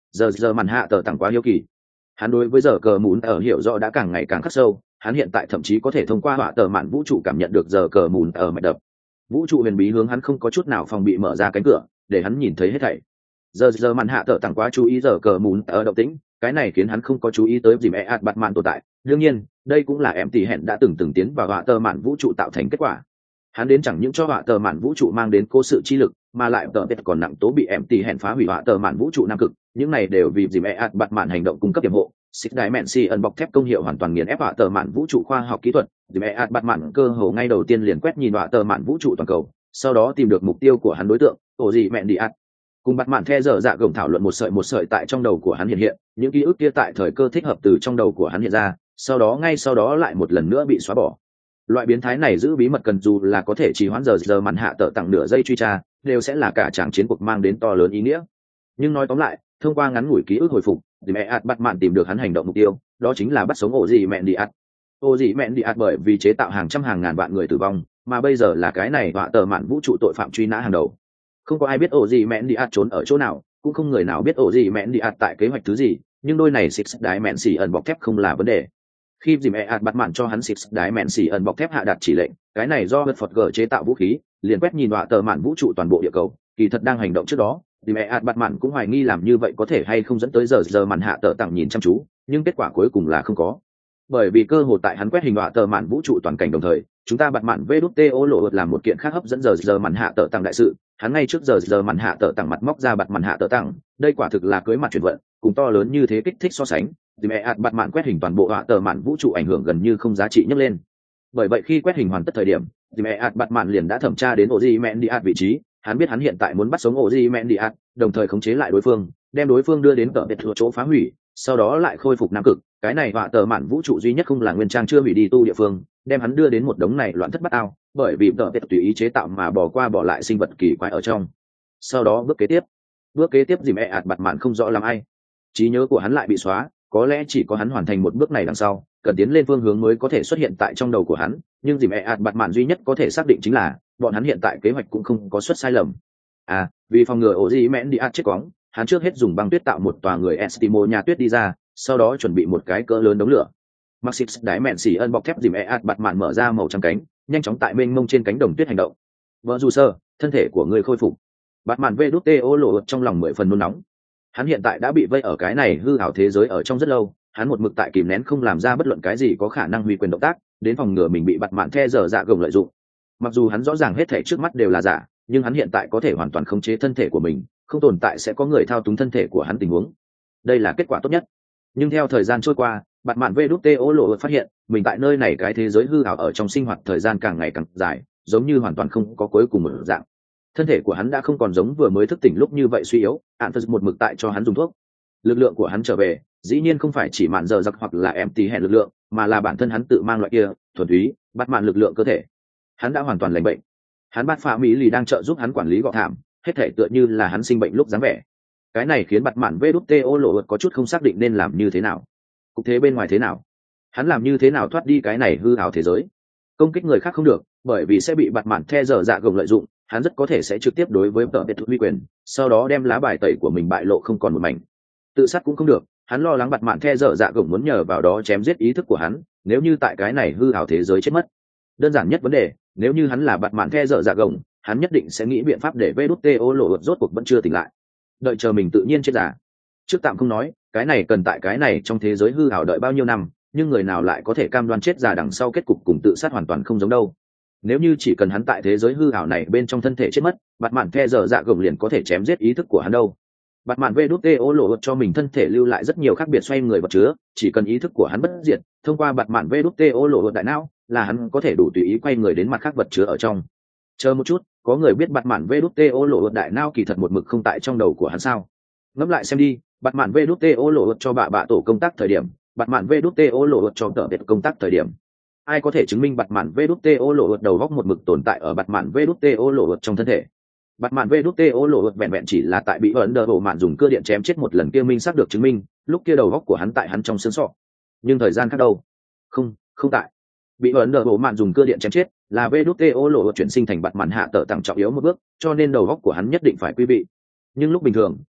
giờ giờ màn hạ tờ tặng quá hiếu kỳ. Hắn đối với giờ cờ mùn ở hiểu rõ đã càng ngày càng khắc sâu, hắn hiện tại thậm chí có thể thông qua họa tờ mạn vũ trụ cảm nhận được giờ cờ mùn ở mạch đập. Vũ trụ huyền bí hướng hắn không có chút nào phòng bị mở ra cánh cửa để hắn nhìn thấy hết thảy. Giờ giờ màn hạ tờ tặng quá chú ý giờ cờ mùn ở động tĩnh, cái này khiến hắn không có chú ý tới dìm e ạt bạt mạn tồn tại. Đương nhiên đây cũng là em tỷ hẹn đã từng từng tiến vào họa tờ mạn vũ trụ tạo thành kết quả. Hắn đến chẳng những cho họa tờ mạn vũ trụ mang đến cố sự chi lực, mà lại tờ tết còn nặng tố bị em tỷ hẹn phá hủy họa tờ mạn vũ trụ nam cực, những này đều vì dìm e ạt bạt mạn hành động cung cấp điểm hộ. Xích đại mẹn xì ẩn bọc thép công hiệu hoàn toàn nghiền ép họa tờ mạn vũ trụ khoa học kỹ thuật, dìm e ạt bạt mạn cơ hồ ngay đầu tiên liền quét nhìn họa tờ mạn vũ trụ toàn cầu, sau đó tìm được mục tiêu của hắn đối tượng, ổ gì mẹn đi ạt. Cùng bạt mạn the dở dạ gồng thảo luận một sợi một sợi tại trong đầu của hắn hiện hiện, những ký ức kia tại thời cơ thích hợp từ trong đầu của hắn hiện ra, sau đó ngay sau đó lại một lần nữa bị xóa bỏ. Loại biến thái này giữ bí mật cần dù là có thể trì hoãn giờ giờ màn hạ tợ tặng nửa giây truy tra, đều sẽ là cả tràng chiến cuộc mang đến to lớn ý nghĩa. Nhưng nói tóm lại, thông qua ngắn ngủi ký ức hồi phục, thì mẹ ạt bắt mạn tìm được hắn hành động mục tiêu, đó chính là bắt sống ổ gì mẹn đi ạt. Ổ gì mẹn đi ạt bởi vì chế tạo hàng trăm hàng ngàn vạn người tử vong, mà bây giờ là cái này họa tờ mạn vũ trụ tội phạm truy nã hàng đầu. Không có ai biết ổ gì mẹn đi ạt trốn ở chỗ nào, cũng không người nào biết ổ gì mẹn đi ạt tại kế hoạch thứ gì, nhưng đôi này xịt đái mẹn xỉ ẩn bọc thép không là vấn đề. Khi dìm e ạt bắt mạn cho hắn xịt đái mẹn xỉ ẩn bọc thép hạ đặt chỉ lệnh, cái này do vật phật gở chế tạo vũ khí, liền quét nhìn họa tờ mạn vũ trụ toàn bộ địa cầu, kỳ thật đang hành động trước đó, dìm e ạt bắt mạn cũng hoài nghi làm như vậy có thể hay không dẫn tới giờ giờ màn hạ tờ tặng nhìn chăm chú, nhưng kết quả cuối cùng là không có. Bởi vì cơ hội tại hắn quét hình họa tờ mạn vũ trụ toàn cảnh đồng thời, chúng ta bắt mạn vê đút tê ô lộ làm một kiện khác hấp dẫn giờ giờ màn hạ tờ tặng đại sự, hắn ngay trước giờ giờ màn hạ tờ tặng mặt móc ra bật màn hạ tờ tặng, đây quả thực là cưới mặt chuyển vận, cùng to lớn như thế kích thích so sánh, dìm e ạt bắt mạn quét hình toàn bộ họa tờ mạn vũ trụ ảnh hưởng gần như không giá trị nhấc lên. Bởi vậy khi quét hình hoàn tất thời điểm, dìm e ạt bắt mạn liền đã thẩm tra đến ổ gì mẹn đi ạt vị trí, hắn biết hắn hiện tại muốn bắt sống ổ gì mẹn đi ạt, đồng thời khống chế lại đối phương, đem đối phương đưa đến tờ biệt thự chỗ phá hủy, sau đó lại khôi phục nam cực, cái này họa tờ mạn vũ trụ duy nhất không là nguyên trang chưa hủy đi tu địa phương, đem hắn đưa đến một đống này loạn thất bát ao, bởi vì tờ biệt tùy ý chế tạo mà bỏ qua bỏ lại sinh vật kỳ quái ở trong. Sau đó bước kế tiếp, bước kế tiếp dìm e ạt bạt mạn không rõ làm ai, trí nhớ của hắn lại bị xóa, có lẽ chỉ có hắn hoàn thành một bước này đằng sau, cần tiến lên phương hướng mới có thể xuất hiện tại trong đầu của hắn, nhưng dìm e ạt bạt mạn duy nhất có thể xác định chính là bọn hắn hiện tại kế hoạch cũng không có xuất sai lầm. À, vì phòng ngừa ổ gì mẹn đi ạt chết cóng, hắn trước hết dùng băng tuyết tạo một tòa người Eskimo nhà tuyết đi ra, sau đó chuẩn bị một cái cỡ lớn đống lửa. Maxix đái mẹn xỉ ân bọc thép dìm e ạt bạt mạn mở ra màu trắng cánh, nhanh chóng tại mênh mông trên cánh đồng tuyết hành động. Vợ dù sơ, thân thể của người khôi phục. Bạt mạn vê đút tê ô lộ trong lòng mười phần nôn nóng. Hắn hiện tại đã bị vây ở cái này hư ảo thế giới ở trong rất lâu, hắn một mực tại kìm nén không làm ra bất luận cái gì có khả năng huy quyền động tác, đến phòng ngừa mình bị bạt mạn the dở dạ gồng lợi dụng. Mặc dù hắn rõ ràng hết thể trước mắt đều là giả, nhưng hắn hiện tại có thể hoàn toàn khống chế thân thể của mình, không tồn tại sẽ có người thao túng thân thể của hắn tình huống. Đây là kết quả tốt nhất. Nhưng theo thời gian trôi qua, bạt mạn vê đút tê ô lộ phát hiện mình tại nơi này cái thế giới hư ảo ở trong sinh hoạt thời gian càng ngày càng dài, giống như hoàn toàn không có cuối cùng một dạng. Thân thể của hắn đã không còn giống vừa mới thức tỉnh lúc như vậy suy yếu, ạn phật một mực tại cho hắn dùng thuốc. Lực lượng của hắn trở về, dĩ nhiên không phải chỉ mạn giờ giặc hoặc là em tí hẹn lực lượng, mà là bản thân hắn tự mang loại kia thuần túy bắt mạn lực lượng cơ thể. Hắn đã hoàn toàn lành bệnh. Hắn bắt phá mỹ lì đang trợ giúp hắn quản lý gọ thảm, hết thể tựa như là hắn sinh bệnh lúc dáng vẻ. Cái này khiến bạt mạn vê đút tê ô lộ có chút không xác định nên làm như thế nào. Cục thế bên ngoài thế nào? Hắn làm như thế nào thoát đi cái này hư ảo thế giới? Công kích người khác không được, bởi vì sẽ bị bạt mạn the dở dạ gồng lợi dụng, hắn rất có thể sẽ trực tiếp đối với tờ biệt thự uy quyền, sau đó đem lá bài tẩy của mình bại lộ không còn một mảnh. Tự sát cũng không được, hắn lo lắng bạt mạn the dở dạ gồng muốn nhờ vào đó chém giết ý thức của hắn, nếu như tại cái này hư ảo thế giới chết mất. Đơn giản nhất vấn đề, nếu như hắn là bạt mạn the dở dạ gồng, hắn nhất định sẽ nghĩ biện pháp để vê đút tê ô lộ rốt cuộc vẫn chưa tỉnh lại, đợi chờ mình tự nhiên chết giả. Trước tạm không nói, cái này cần tại cái này trong thế giới hư ảo đợi bao nhiêu năm, nhưng người nào lại có thể cam đoan chết giả đằng sau kết cục cùng tự sát hoàn toàn không giống đâu. Nếu như chỉ cần hắn tại thế giới hư ảo này bên trong thân thể chết mất, bạt mạn the dở dạ gồng liền có thể chém giết ý thức của hắn đâu. Bạt mạn vê đút tê ô lộ cho mình thân thể lưu lại rất nhiều khác biệt xoay người vật chứa, chỉ cần ý thức của hắn bất diệt, thông qua bạt mạn vê đút tê ô lộ đại não là hắn có thể đủ tùy ý quay người đến mặt khác vật chứa ở trong. Chờ một chút, có người biết bạt mạn vê đút tê ô lộ đại não kỳ thật một mực không tại trong đầu của hắn sao? Ngẫm lại xem đi, bạt mạn vê đút tê ô lộ cho bạ bạ tổ công tác thời điểm, bạt mạn vê đút tê ô lộ cho tờ biệt công tác thời điểm, ai có thể chứng minh bạt mạn vê đút tê ô lộ đầu góc một mực tồn tại ở bạt mạn vê đút tê ô lộ trong thân thể? Bạt mạn vê đút tê ô lộ vẹn vẹn chỉ là tại bị ấn đờ bộ mạn dùng cưa điện chém chết một lần kia minh xác được chứng minh, lúc kia đầu góc của hắn tại hắn trong xương sọ. Nhưng thời gian khác đâu? Không, không tại. Bị ấn đờ bộ mạn dùng cưa điện chém chết, là vê đút tê ô lộ chuyển sinh thành bạt mạn hạ tở tặng trọng yếu một bước, cho nên đầu góc của hắn nhất định phải quy vị. Nhưng lúc bình thường,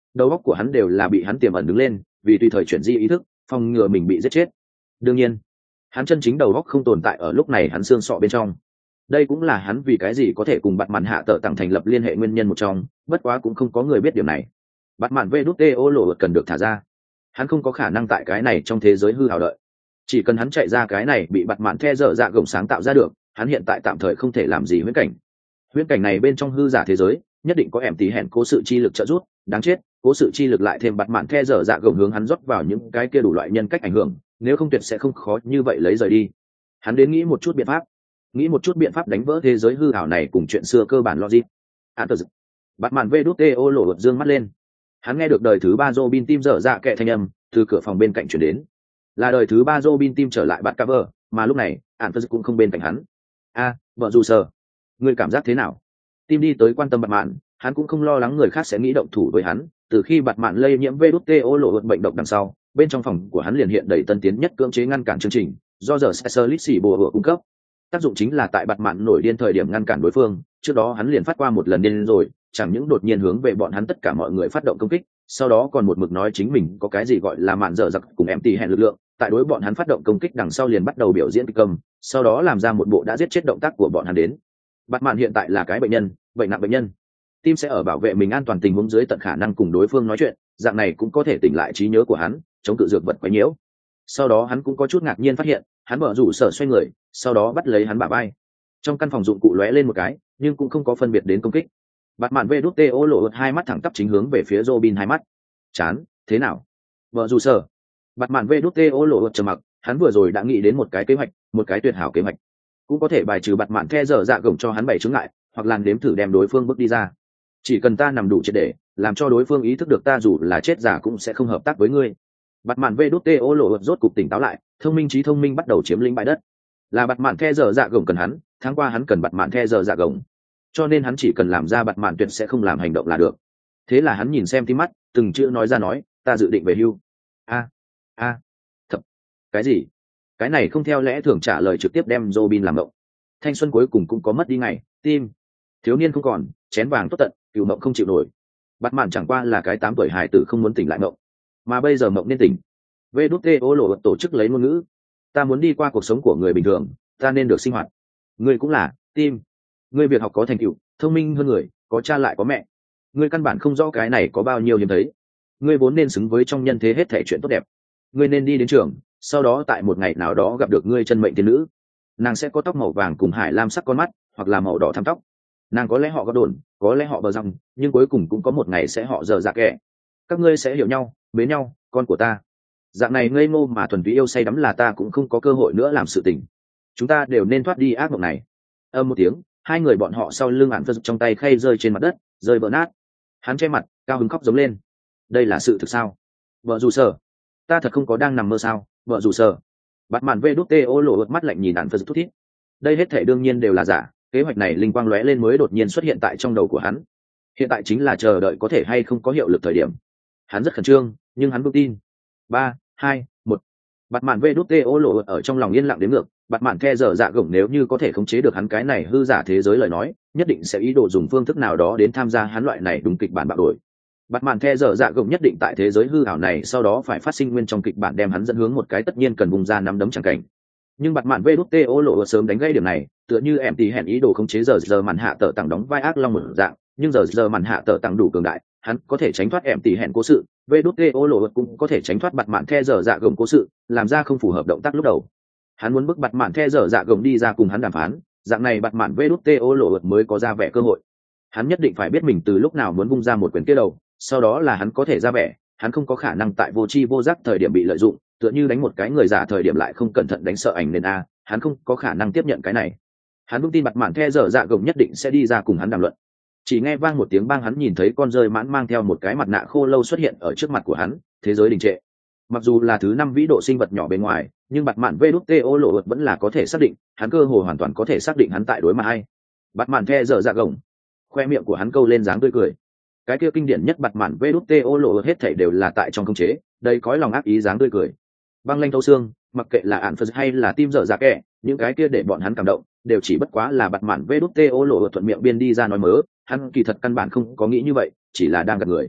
đầu óc của hắn đều là bị hắn tiềm ẩn đứng lên, vì tùy thời chuyển di ý thức, phòng ngừa mình bị giết chết. Đương nhiên, hắn chân chính đầu óc không tồn tại ở lúc này hắn xương sọ bên trong. Đây cũng là hắn vì cái gì có thể cùng Batman hạ tợ tặng thành lập liên hệ nguyên nhân một trong, bất quá cũng không có người biết điểm này. Batman vê đút tê ô lộ cần được thả ra. Hắn không có khả năng tại cái này trong thế giới hư hào đợi. Chỉ cần hắn chạy ra cái này bị Batman the dở dạ gồng sáng tạo ra được, hắn hiện tại tạm thời không thể làm gì huyễn cảnh. Huyễn cảnh này bên trong hư giả thế giới, nhất định có em tí hẹn cố sự chi lực trợ giúp, đáng chết, cố sự chi lực lại thêm Batman the dở dạ gồng hướng hắn rót vào những cái kia đủ loại nhân cách ảnh hưởng, nếu không tuyệt sẽ không khó như vậy lấy rời đi. Hắn đến nghĩ một chút biện pháp, nghĩ một chút biện pháp đánh vỡ thế giới hư ảo này cùng chuyện xưa cơ bản logic. Anters. Batman vê đút tê ô lộ dương mắt lên. Hắn nghe được đời thứ ba Robin tim dở dạ kệ thanh âm từ cửa phòng bên cạnh chuyển đến, là đời thứ ba Robin tim trở lại Batcover, mà lúc này Anters cũng không bên cạnh hắn. A, vợ dù sờ, ngươi cảm giác thế nào? Tim đi tới quan tâm Batman, hắn cũng không lo lắng người khác sẽ nghĩ động thủ với hắn. Từ khi Batman lây nhiễm vê đút tê ô lộ bệnh độc đằng sau, bên trong phòng của hắn liền hiện đầy tân tiến nhất cưỡng chế ngăn cản chương trình do giờ specialist xỉ bùa hựa cung cấp. Tác dụng chính là tại bạt mạn nổi điên thời điểm ngăn cản đối phương, trước đó hắn liền phát qua một lần điên rồi, chẳng những đột nhiên hướng về bọn hắn tất cả mọi người phát động công kích, sau đó còn một mực nói chính mình có cái gì gọi là mạn dở giặc cùng em tì hẹn lực lượng, tại đối bọn hắn phát động công kích đằng sau liền bắt đầu biểu diễn kịch cầm, sau đó làm ra một bộ đã giết chết động tác của bọn hắn đến. Bạt mạn hiện tại là cái bệnh nhân, bệnh nặng bệnh nhân. Tim sẽ ở bảo vệ mình an toàn tình huống dưới tận khả năng cùng đối phương nói chuyện, dạng này cũng có thể tỉnh lại trí nhớ của hắn, chống cự dược vật quấy nhiễu. Sau đó hắn cũng có chút ngạc nhiên phát hiện, hắn mở rủ sở xoay người, sau đó bắt lấy hắn bả vai. Trong căn phòng dụng cụ lóe lên một cái, nhưng cũng không có phân biệt đến công kích. Bạt mạn vê đút tê ô lộ hai mắt thẳng tắp chính hướng về phía Robin hai mắt. Chán, thế nào? Vợ rủ sở. Bạt mạn vê đút tê ô lộ trầm mặc, hắn vừa rồi đã nghĩ đến một cái kế hoạch, một cái tuyệt hảo kế hoạch. Cũng có thể bài trừ bạt mạn the dở dạ gồng cho hắn bày chứng ngại, hoặc làn đếm thử đem đối phương bước đi ra. Chỉ cần ta nằm đủ triệt để, làm cho đối phương ý thức được ta dù là chết giả cũng sẽ không hợp tác với ngươi. Bạt mạn vê đút tê ô lộ rốt cục tỉnh táo lại, thông minh trí thông minh bắt đầu chiếm lĩnh bãi đất. Là bạt mạn the dở dạ gồng cần hắn, tháng qua hắn cần bạt mạn the dở dạ gồng, cho nên hắn chỉ cần làm ra bạt mạn tuyệt sẽ không làm hành động là được. Thế là hắn nhìn xem tí mắt, từng chữ nói ra nói, ta dự định về hưu. A a thật cái gì? Cái này không theo lẽ thường trả lời trực tiếp đem Robin làm động. Thanh xuân cuối cùng cũng có mất đi ngày, tim thiếu niên không còn, chén vàng tốt tận, cựu mộng không chịu nổi. Bạt mạn chẳng qua là cái tám tuổi hài tử không muốn tỉnh lại mộng, mà bây giờ mộng nên tỉnh. Vê đút tê ô lộ tổ chức lấy ngôn ngữ, ta muốn đi qua cuộc sống của người bình thường, ta nên được sinh hoạt. Ngươi cũng là, tim. Ngươi việc học có thành tựu, thông minh hơn người, có cha lại có mẹ. Ngươi căn bản không rõ cái này có bao nhiêu hiếm thấy. Ngươi vốn nên xứng với trong nhân thế hết thảy chuyện tốt đẹp. Ngươi nên đi đến trường, sau đó tại một ngày nào đó gặp được ngươi chân mệnh tiên nữ. Nàng sẽ có tóc màu vàng cùng hải lam sắc con mắt, hoặc là màu đỏ thắm tóc. Nàng có lẽ họ có đồn, có lẽ họ bờ răng, nhưng cuối cùng cũng có một ngày sẽ họ dở dạ kẻ. Các ngươi sẽ hiểu nhau, mến nhau, con của ta. Dạng này ngây ngô mà thuần túy yêu say đắm là ta cũng không có cơ hội nữa làm sự tình. Chúng ta đều nên thoát đi ác mộng này. Âm một tiếng, hai người bọn họ sau lưng ạn phật trong tay khay rơi trên mặt đất, rơi vỡ nát. Hắn che mặt, cao hứng khóc giống lên. Đây là sự thực sao? Vợ dù sở, ta thật không có đang nằm mơ sao? Vợ dù sở. Bắt màn vê đút tê ô lộ mắt lạnh nhìn ạn phật thút thít. Đây hết thể đương nhiên đều là giả. Kế hoạch này linh quang lóe lên mới đột nhiên xuất hiện tại trong đầu của hắn. Hiện tại chính là chờ đợi có thể hay không có hiệu lực thời điểm. Hắn rất khẩn trương, nhưng hắn vững tin. Ba, hai, một. Bạt mạn vê đút tê ô lộ ở trong lòng yên lặng đến ngược. Bạt mạn the dở dạ gồng nếu như có thể khống chế được hắn cái này hư giả thế giới lời nói, nhất định sẽ ý đồ dùng phương thức nào đó đến tham gia hắn loại này đúng kịch bản bạo đổi. Bạt mạn the dở dạ gồng nhất định tại thế giới hư ảo này sau đó phải phát sinh nguyên trong kịch bản đem hắn dẫn hướng một cái tất nhiên cần bung ra nắm đấm chẳng cảnh. Nhưng bạt mạn vê đút tê ô lộ sớm đánh gây điểm này, tựa như em tí hẹn ý đồ khống chế giờ giờ màn hạ tờ tặng đóng vai ác long một dạng, nhưng giờ giờ màn hạ tờ tặng đủ cường đại, hắn có thể tránh thoát em tí hẹn cố sự, vê đút tê ô lộ cũng có thể tránh thoát bạt mạn the dở dạ gồng cố sự, làm ra không phù hợp động tác lúc đầu. Hắn muốn bức bạt mạn the dở dạ gồng đi ra cùng hắn đàm phán, dạng này bạt mạn vê đút tê ô lộ mới có ra vẻ cơ hội. Hắn nhất định phải biết mình từ lúc nào muốn bung ra một quyền kia đầu, sau đó là hắn có thể ra vẻ, hắn không có khả năng tại vô tri vô giác thời điểm bị lợi dụng, tựa như đánh một cái người giả thời điểm lại không cẩn thận đánh sợ ảnh nên a, hắn không có khả năng tiếp nhận cái này. Hắn vững tin bạt mạn the dở dạ gồng nhất định sẽ đi ra cùng hắn đàm luận. Chỉ nghe vang một tiếng bang, hắn nhìn thấy con rơi mãn mang theo một cái mặt nạ khô lâu xuất hiện ở trước mặt của hắn, thế giới đình trệ. Mặc dù là thứ năm vĩ độ sinh vật nhỏ bên ngoài, nhưng bạt mạn vê đút tê ô lộ vẫn là có thể xác định, hắn cơ hồ hoàn toàn có thể xác định hắn tại đối mặt ai. Bạt mạn the dở dạ gồng, khoe miệng của hắn câu lên dáng tươi cười. Cái kia kinh điển nhất bạt mạn vê đút tê ô lộ hết thảy đều là tại trong khống chế, đây cõi lòng ác ý dáng tươi cười. Băng lanh thấu xương, mặc kệ là ạn phật hay là tim dở dạ kẻ, những cái kia để bọn hắn cảm động, đều chỉ bất quá là bạt mạn vê đút tê ô lộ thuận miệng biên đi ra nói mớ, hắn kỳ thật căn bản không có nghĩ như vậy, chỉ là đang gạt người.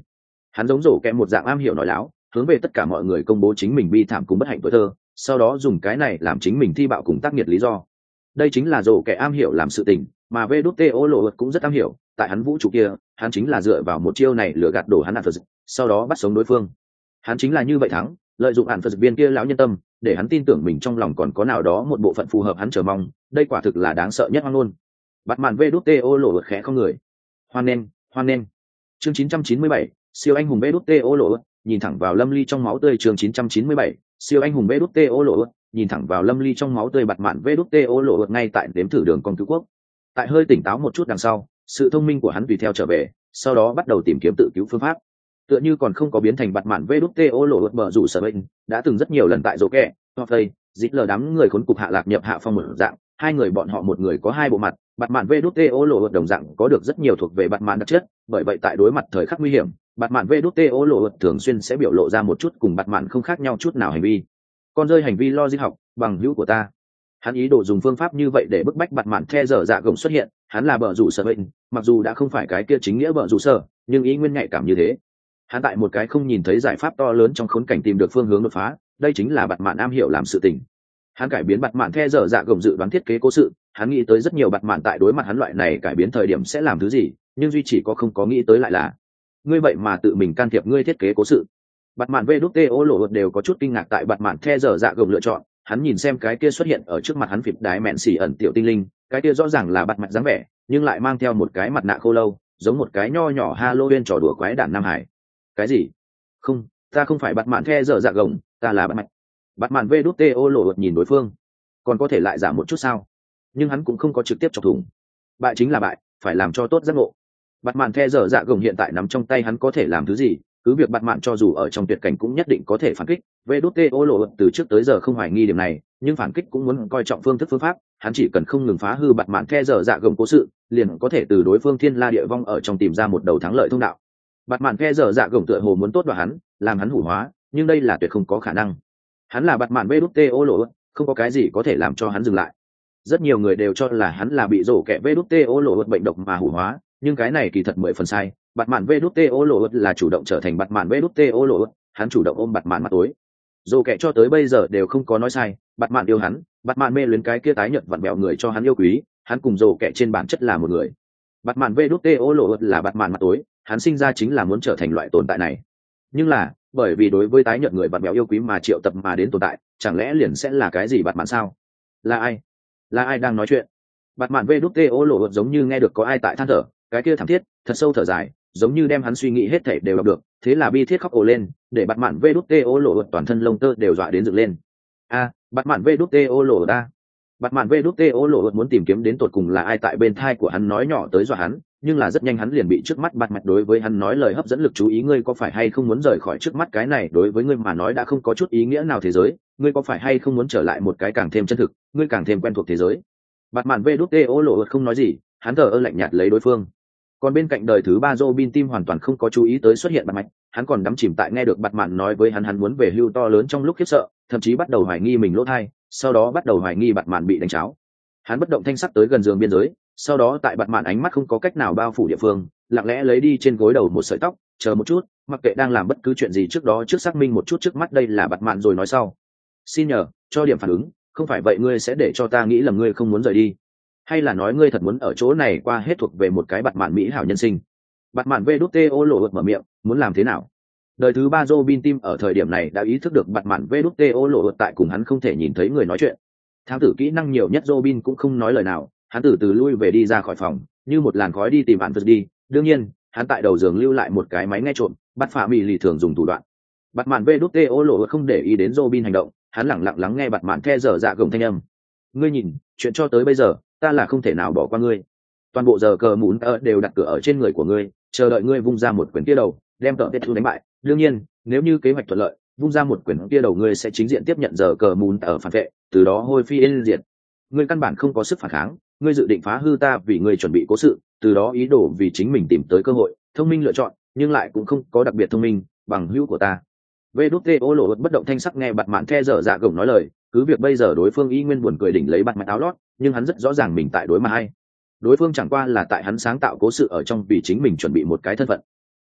Hắn giống rổ kẹ một dạng am hiểu nói láo, hướng về tất cả mọi người công bố chính mình bi thảm cùng bất hạnh tuổi thơ, sau đó dùng cái này làm chính mình thi bạo cùng tác nghiệt lý do. Đây chính là rổ kẹ am hiểu làm sự tình, mà vê đút tê ô lộ cũng rất am hiểu. Tại hắn vũ trụ kia, hắn chính là dựa vào một chiêu này lừa gạt đổ hắn ạn phật, sau đó bắt sống đối phương. Hắn chính là như vậy thắng, lợi dụng ạn phật viên kia lão nhân tâm, để hắn tin tưởng mình trong lòng còn có nào đó một bộ phận phù hợp hắn chờ mong. Đây quả thực là đáng sợ nhất hoang ngôn. Bắt màn vê đút tê ô lộ khẽ không người. Hoan nên, hoan nên. Chương chín trăm chín mươi bảy, siêu anh hùng vê đút tê ô lộ, nhìn thẳng vào lâm ly trong máu tươi. Chương chín trăm chín mươi bảy, siêu anh hùng vê đút tê ô lộ, nhìn thẳng vào lâm ly trong máu tươi. Bạt mạn vê đút tê ô lộ ngay tại đếm thử đường con cứu quốc. Tại hơi tỉnh táo một chút đằng sau, sự thông minh của hắn tùy theo trở về, sau đó bắt đầu tìm kiếm tự cứu phương pháp. Tựa như còn không có biến thành bạt mạn vê đút tê ô lộ bờ rủ sở bệnh, đã từng rất nhiều lần tại rổ kẹ hoặc đây dít lờ đám người khốn cục hạ lạc nhập hạ phong một dạng, hai người bọn họ một người có hai bộ mặt. Bạt mạn vê đút tê ô lộ đồng dạng có được rất nhiều thuộc về bạt mạn đặc chất, bởi vậy tại đối mặt thời khắc nguy hiểm, bạt mạn vê đút tê ô lộ thường xuyên sẽ biểu lộ ra một chút cùng bạt mạn không khác nhau chút nào hành vi. Con rơi hành vi logic học, bằng hữu của ta. Hắn ý đồ dùng phương pháp như vậy để bức bách bạt mạn the dở dạ gồng xuất hiện. Hắn là bờ rủ sở bệnh, mặc dù đã không phải cái kia chính nghĩa bờ rủ sở, nhưng ý nguyên nhạy cảm như thế. Hắn tại một cái không nhìn thấy giải pháp to lớn trong khốn cảnh tìm được phương hướng đột phá. Đây chính là bạt mạn am hiểu làm sự tình. Hắn cải biến bạt mạn the dở dạ gồng dự đoán thiết kế cố sự. Hắn nghĩ tới rất nhiều bạt mạn tại đối mặt hắn loại này cải biến thời điểm sẽ làm thứ gì, nhưng duy chỉ có không có nghĩ tới lại là ngươi vậy mà tự mình can thiệp ngươi thiết kế cố sự. Bạt mạn vê đút tê ô lộ đều có chút kinh ngạc tại bạt mạn the dở dạ gồng lựa chọn. Hắn nhìn xem cái kia xuất hiện ở trước mặt hắn phịp đái mẹn xỉ ẩn tiểu tinh linh, cái kia rõ ràng là bạt mạn dáng vẻ, nhưng lại mang theo một cái mặt nạ khô lâu, giống một cái nho nhỏ Halloween trò đùa quái đản Nam Hải. Cái gì? Không, ta không phải bạt mạn the dở dạ gồng, ta là bạt mạn. Bạt mạn vê đút tê ô lộ nhìn đối phương, còn có thể lại giảm một chút sao? Nhưng hắn cũng không có trực tiếp chọc thủng. Bại chính là bại, phải làm cho tốt giác ngộ. Bạt mạn the dở dạ gồng hiện tại nắm trong tay hắn có thể làm thứ gì? Cứ việc bạt mạn cho dù ở trong tuyệt cảnh cũng nhất định có thể phản kích. Vê đút tê ô lộ từ trước tới giờ không hoài nghi điểm này, nhưng phản kích cũng muốn coi trọng phương thức phương pháp. Hắn chỉ cần không ngừng phá hư bạt mạn the dở dạ gồng cố sự, liền có thể từ đối phương thiên la địa vong ở trong tìm ra một đầu thắng lợi thông đạo. Bạt mạn the dở dạ gồng tựa hồ muốn tốt vào hắn, làm hắn hủ hóa, nhưng đây là tuyệt không có khả năng. Hắn là bạt mạn vê đút tê ô lộ, không có cái gì có thể làm cho hắn dừng lại. Rất nhiều người đều cho là hắn là bị rổ kẹ vê đút tê ô lộ bệnh độc mà hủ hóa, nhưng cái này kỳ thật mười phần sai. Bạt mạn vê đút tê ô lộ là chủ động trở thành bạt mạn vê đút tê ô lộ, hắn chủ động ôm bạt mạn mặt tối. Rổ kẹ cho tới bây giờ đều không có nói sai, bạt mạn yêu hắn, bạt mạn mê luyến cái kia tái nhợt vặn bẹo người cho hắn yêu quý, hắn cùng rổ kẹ trên bản chất là một người. Bạt mạn vê đút tê ô lộ là bạt mạn mặt tối, hắn sinh ra chính là muốn trở thành loại tồn tại này. Nhưng là bởi vì đối với tái nhợt người vặn bẹo yêu quý mà triệu tập mà đến tồn tại, chẳng lẽ liền sẽ là cái gì bạt mạn sao? Là ai? Là ai đang nói chuyện? Bạt mạn vê đút tê ô lộ giống như nghe được có ai tại than thở, cái kia thảm thiết, thật sâu thở dài, giống như đem hắn suy nghĩ hết thảy đều đọc được, thế là bi thiết khóc ồ lên, để bạt mạn vê đút tê ô lộ toàn thân lông tơ đều dọa đến dựng lên. A, bạt mạn vê đút tê ô lộ ta. Bạt mạn vê đút tê ô lộ muốn tìm kiếm đến tột cùng là ai tại bên thai của hắn nói nhỏ tới dọa hắn, nhưng là rất nhanh hắn liền bị trước mắt bạt mạn đối với hắn nói lời hấp dẫn lực chú ý. Ngươi có phải hay không muốn rời khỏi trước mắt cái này đối với ngươi mà nói đã không có chút ý nghĩa nào thế giới? Ngươi có phải hay không muốn trở lại một cái càng thêm chân thực, ngươi càng thêm quen thuộc thế giới? Bạt mạn vê đút tê ô lộ không nói gì, hắn thờ ơ lạnh nhạt lấy đối phương. Còn bên cạnh đời thứ ba Robin Tim hoàn toàn không có chú ý tới xuất hiện bạt mạn, hắn còn đắm chìm tại nghe được bạt mạn nói với hắn hắn muốn về hưu to lớn trong lúc khiếp sợ, thậm chí bắt đầu hoài nghi mình lỗ thai, sau đó bắt đầu hoài nghi bạt mạn bị đánh cháo. Hắn bất động thanh sắc tới gần giường biên giới, sau đó tại bạt mạn ánh mắt không có cách nào bao phủ địa phương, lặng lẽ lấy đi trên gối đầu một sợi tóc, chờ một chút, mặc kệ đang làm bất cứ chuyện gì trước đó trước xác minh một chút trước mắt đây là bạt mạn rồi nói sau. Xin nhờ, cho điểm phản ứng, không phải vậy ngươi sẽ để cho ta nghĩ là ngươi không muốn rời đi, hay là nói ngươi thật muốn ở chỗ này qua hết thuộc về một cái bạt mạn mỹ hảo nhân sinh? Bạt mạn vê đút tê ô lộ mở miệng, muốn làm thế nào? Đời thứ ba Robin Tim ở thời điểm này đã ý thức được bạt mạn vê đút tê ô lộ tại cùng hắn không thể nhìn thấy người nói chuyện. Thám tử kỹ năng nhiều nhất Robin cũng không nói lời nào, hắn từ từ lui về đi ra khỏi phòng, như một làn khói đi tìm bạn vật đi. Đương nhiên, hắn tại đầu giường lưu lại một cái máy nghe trộm, bắt phá mì lì thường dùng thủ đoạn. Bạt mạn vê đút tê ô lộ không để ý đến Robin hành động, hắn lẳng lặng lắng nghe bạt mạn the dở dạ gồng thanh âm. Ngươi nhìn, chuyện cho tới bây giờ, ta là không thể nào bỏ qua ngươi. Toàn bộ giờ cờ mún ở đều đặt cửa ở trên người của ngươi, chờ đợi ngươi vung ra một quyền kia đầu, đem tợ tết thu đánh bại. Đương nhiên, nếu như kế hoạch thuận lợi, vung ra một quyền kia đầu ngươi sẽ chính diện tiếp nhận giờ cờ mún ở phản vệ, từ đó hôi phi yên diệt. Ngươi căn bản không có sức phản kháng, ngươi dự định phá hư ta vì ngươi chuẩn bị cố sự, từ đó ý đồ vì chính mình tìm tới cơ hội, thông minh lựa chọn, nhưng lại cũng không có đặc biệt thông minh, bằng hữu của ta. Vê đút tê ô lộ bất động thanh sắc nghe bạt mạn the dở dạ gồng nói lời, cứ việc bây giờ đối phương y nguyên buồn cười đỉnh lấy bạt mạn áo lót, nhưng hắn rất rõ ràng mình tại đối mà hay. Đối phương chẳng qua là tại hắn sáng tạo cố sự ở trong vì chính mình chuẩn bị một cái thân phận.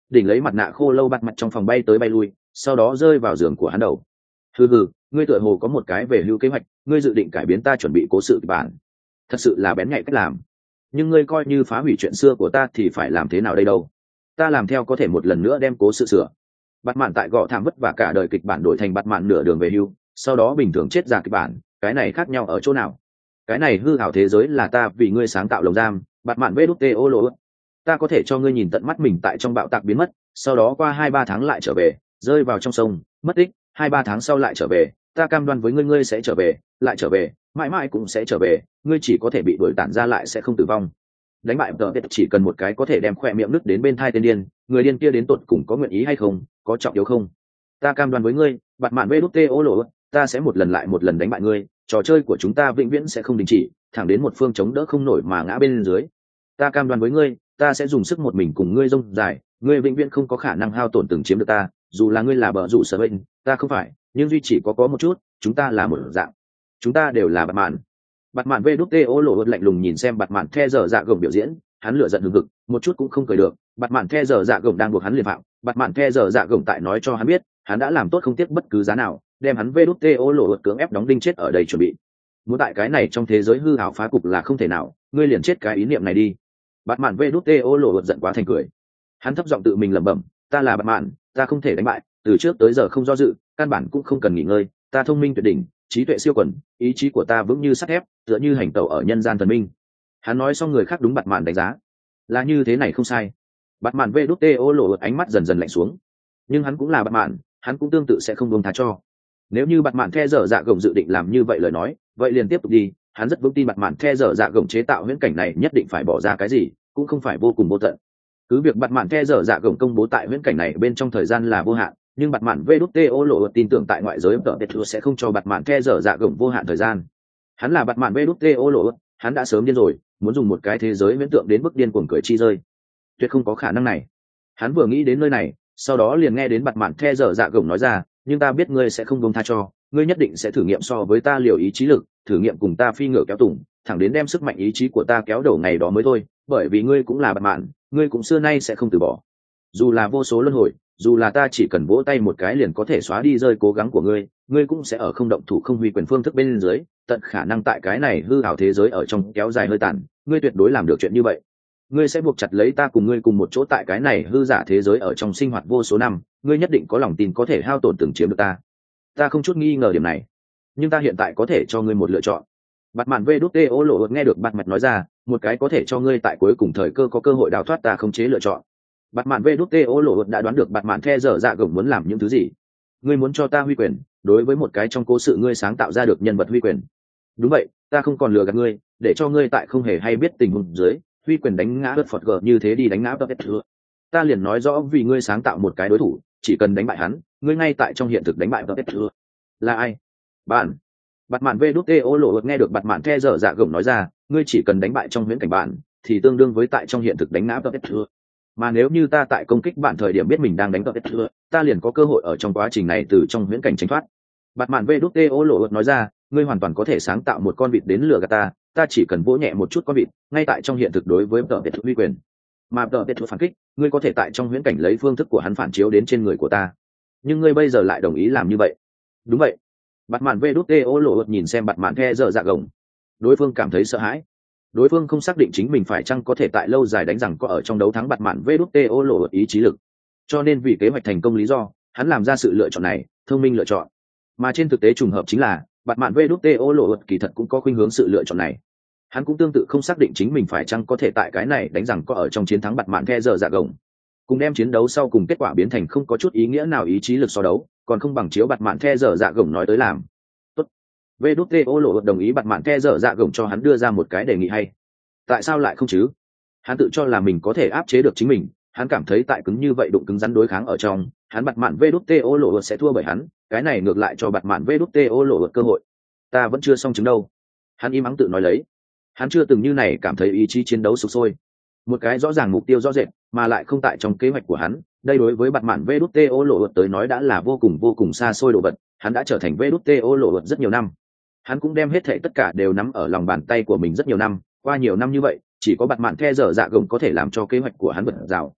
đỉnh lấy mặt nạ khô lâu bạt mặt trong phòng bay tới bay lui, sau đó rơi vào giường của hắn đầu. hừ hừ, ngươi tựa hồ có một cái về hưu kế hoạch, ngươi dự định cải biến ta chuẩn bị cố sự kịch bản, thật sự là bén nhạy cách làm. Nhưng ngươi coi như phá hủy chuyện xưa của ta thì phải làm thế nào đây đâu? Ta làm theo có thể một lần nữa đem cố sự sửa. Bạt mạn tại gõ thảm vất vả cả đời kịch bản đổi thành bạt mạn nửa đường về hưu, sau đó bình thường chết ra kịch bản, cái này khác nhau ở chỗ nào? Cái này hư ảo thế giới là ta vì ngươi sáng tạo lồng giam, bạt mạn vê đút tê ô lộ. Ta có thể cho ngươi nhìn tận mắt mình tại trong bạo tạc biến mất, sau đó qua hai ba tháng lại trở về, rơi vào trong sông, mất tích, hai ba tháng sau lại trở về, ta cam đoan với ngươi ngươi sẽ trở về, lại trở về, mãi mãi cũng sẽ trở về, ngươi chỉ có thể bị đuổi tản ra lại sẽ không tử vong. Đánh bại tờ chỉ cần một cái có thể đem khỏe miệng nứt đến bên thai tên điên, người điên kia đến tột cùng có nguyện ý hay không, có trọng yếu không? Ta cam đoan với ngươi, bạt mạn vê đút tê ô lộ, ta sẽ một lần lại một lần đánh bại ngươi, trò chơi của chúng ta vĩnh viễn sẽ không đình chỉ, thẳng đến một phương chống đỡ không nổi mà ngã bên dưới. Ta cam đoan với ngươi, ta sẽ dùng sức một mình cùng ngươi rông dài, ngươi vĩnh viễn không có khả năng hao tổn từng chiếm được ta, dù là ngươi là bờ rủ sở bên, ta không phải, nhưng duy chỉ có có một chút, chúng ta là một dạng, chúng ta đều là bạt mạn. Bạt mạn vê đút tê ô lộ lạnh lùng nhìn xem bạt mạn the giờ dạ gồng biểu diễn, hắn lửa giận hừng hực, một chút cũng không cười được. Bạt mạn the giờ dạ gồng đang buộc hắn liền phạm, bạt mạn the giờ dạ gồng tại nói cho hắn biết, hắn đã làm tốt không tiếc bất cứ giá nào, đem hắn vê đút tê ô lộ cưỡng ép đóng đinh chết ở đây chuẩn bị. Muốn tại cái này trong thế giới hư ảo phá cục là không thể nào, ngươi liền chết cái ý niệm này đi. Bạt mạn vê đút tê ô lộ giận quá thành cười, hắn thấp giọng tự mình lẩm bẩm, ta là bạt mạn, ta không thể đánh bại, từ trước tới giờ không do dự, căn bản cũng không cần nghỉ ngơi, ta thông minh tuyệt đỉnh, trí tuệ siêu quần, ý chí của ta vững như sắt thép, tựa như hành tẩu ở nhân gian thần minh. Hắn nói xong người khác đúng bạt mạn đánh giá là như thế này không sai. Bạt mạn vê đút tê ô lộ ánh mắt dần dần lạnh xuống, nhưng hắn cũng là bạt mạn, hắn cũng tương tự sẽ không buông tha cho. Nếu như bạt mạn the dở dạ gồng dự định làm như vậy lời nói, vậy liền tiếp tục đi. Hắn rất vững tin bạt mạn the dở dạ gồng chế tạo huyễn cảnh này nhất định phải bỏ ra cái gì, cũng không phải vô cùng vô tận. Cứ việc bạt mạn the dở dạ gồng công bố tại huyễn cảnh này bên trong thời gian là vô hạn, nhưng bạt mạn vê đút tê ô lộ tin tưởng tại ngoại giới tờ tết sẽ không cho bạt mạn the dở dạ gồng vô hạn thời gian. Hắn là bạt mạn vê đút tê ô lộ, hắn đã sớm điên rồi, muốn dùng một cái thế giới viễn tượng đến mức điên cuồng cười chi rơi, tuyệt không có khả năng này. Hắn vừa nghĩ đến nơi này, sau đó liền nghe đến bạt mạn the dở dạ gồng nói ra, nhưng ta biết ngươi sẽ không buông tha cho, ngươi nhất định sẽ thử nghiệm so với ta liều ý chí lực, thử nghiệm cùng ta phi ngựa kéo tùng, thẳng đến đem sức mạnh ý chí của ta kéo đầu ngày đó mới thôi, bởi vì ngươi cũng là bạt mạn, ngươi cũng xưa nay sẽ không từ bỏ. Dù là vô số luân hồi, dù là ta chỉ cần vỗ tay một cái liền có thể xóa đi rơi cố gắng của ngươi, ngươi cũng sẽ ở không động thủ không huy quyền phương thức bên dưới, tận khả năng tại cái này hư ảo thế giới ở trong kéo dài hơi tàn, ngươi tuyệt đối làm được chuyện như vậy. Ngươi sẽ buộc chặt lấy ta cùng ngươi cùng một chỗ tại cái này hư giả thế giới ở trong sinh hoạt vô số năm, ngươi nhất định có lòng tin có thể hao tổn từng chiếm được ta. Ta không chút nghi ngờ điểm này, nhưng ta hiện tại có thể cho ngươi một lựa chọn. Bạt mạn vê đút tê ô lộ nghe được bạt mạch nói ra, một cái có thể cho ngươi tại cuối cùng thời cơ có cơ hội đào thoát ta không chế lựa chọn. Bạt mạn vê đút tê ô lộ đã đoán được bạt mạn the dở dạ gồng muốn làm những thứ gì. Ngươi muốn cho ta huy quyền, đối với một cái trong cố sự ngươi sáng tạo ra được nhân vật huy quyền. Đúng vậy, ta không còn lừa gạt ngươi, để cho ngươi tại không hề hay biết tình huống dưới huy quyền đánh ngã đất phật gờ như thế đi đánh ngã đất thừa. Ta liền nói rõ vì ngươi sáng tạo một cái đối thủ, chỉ cần đánh bại hắn, ngươi ngay tại trong hiện thực đánh bại đất thừa. Là ai? Bạn. Bạt mạn vê đút tê ô lộ nghe được bạt mạn the dở dạ gồng nói ra, ngươi chỉ cần đánh bại trong huyễn cảnh bạn, thì tương đương với tại trong hiện thực đánh ngã đất thừa. Mà nếu như ta tại công kích bạn thời điểm biết mình đang đánh đất thừa, ta liền có cơ hội ở trong quá trình này từ trong huyễn cảnh tránh thoát. Bạt mạn vê đút tê ô lộ nói ra, ngươi hoàn toàn có thể sáng tạo một con vịt đến lừa gạt ta, ta chỉ cần vỗ nhẹ một chút con vịt, ngay tại trong hiện thực đối với tờ tết huy quyền. Mà tờ tết phản kích, ngươi có thể tại trong huyễn cảnh lấy phương thức của hắn phản chiếu đến trên người của ta. Nhưng ngươi bây giờ lại đồng ý làm như vậy. Đúng vậy. Bạt mạn vê đút tê ô lộ nhìn xem bạt mạn the dở dạ gồng, đối phương cảm thấy sợ hãi. Đối phương không xác định chính mình phải chăng có thể tại lâu dài đánh rằng có ở trong đấu thắng bạt mạn vê đút tê ô lộ ý chí lực. Cho nên vì kế hoạch thành công lý do, hắn làm ra sự lựa chọn này, thông minh lựa chọn. Mà trên thực tế trùng hợp chính là bạt mạn vê đút tê ô lộ kỳ thật cũng có khuynh hướng sự lựa chọn này. Hắn cũng tương tự không xác định chính mình phải chăng có thể tại cái này đánh rằng có ở trong chiến thắng bạt mạn the dở dạ gồng, cùng đem chiến đấu sau cùng kết quả biến thành không có chút ý nghĩa nào ý chí lực so đấu, còn không bằng chiếu bạt mạn the dở dạ gồng nói tới làm. Tốt. Vê đút tê ô lộ đồng ý bạt mạn the dở dạ gồng cho hắn đưa ra một cái đề nghị hay. Tại sao lại không chứ? Hắn tự cho là mình có thể áp chế được chính mình, hắn cảm thấy tại cứng như vậy đụng cứng rắn đối kháng ở trong, hắn bạt mạn vê đút tê ô lộ sẽ thua bởi hắn, cái này ngược lại cho bạt mạn vê đút tê ô lộ cơ hội. Ta vẫn chưa xong chứng đâu. Hắn im ắng tự nói lấy. Hắn chưa từng như này cảm thấy ý chí chiến đấu sục sôi. Một cái rõ ràng mục tiêu rõ rệt, mà lại không tại trong kế hoạch của hắn, đây đối với bạt mạn vê đút tê ô lộ tới nói đã là vô cùng vô cùng xa xôi đồ vật. Hắn đã trở thành vê đút tê ô lộ rất nhiều năm. Hắn cũng đem hết thảy tất cả đều nắm ở lòng bàn tay của mình rất nhiều năm, qua nhiều năm như vậy, chỉ có bạt mạn the dở dạ gồng có thể làm cho kế hoạch của hắn vượt rào,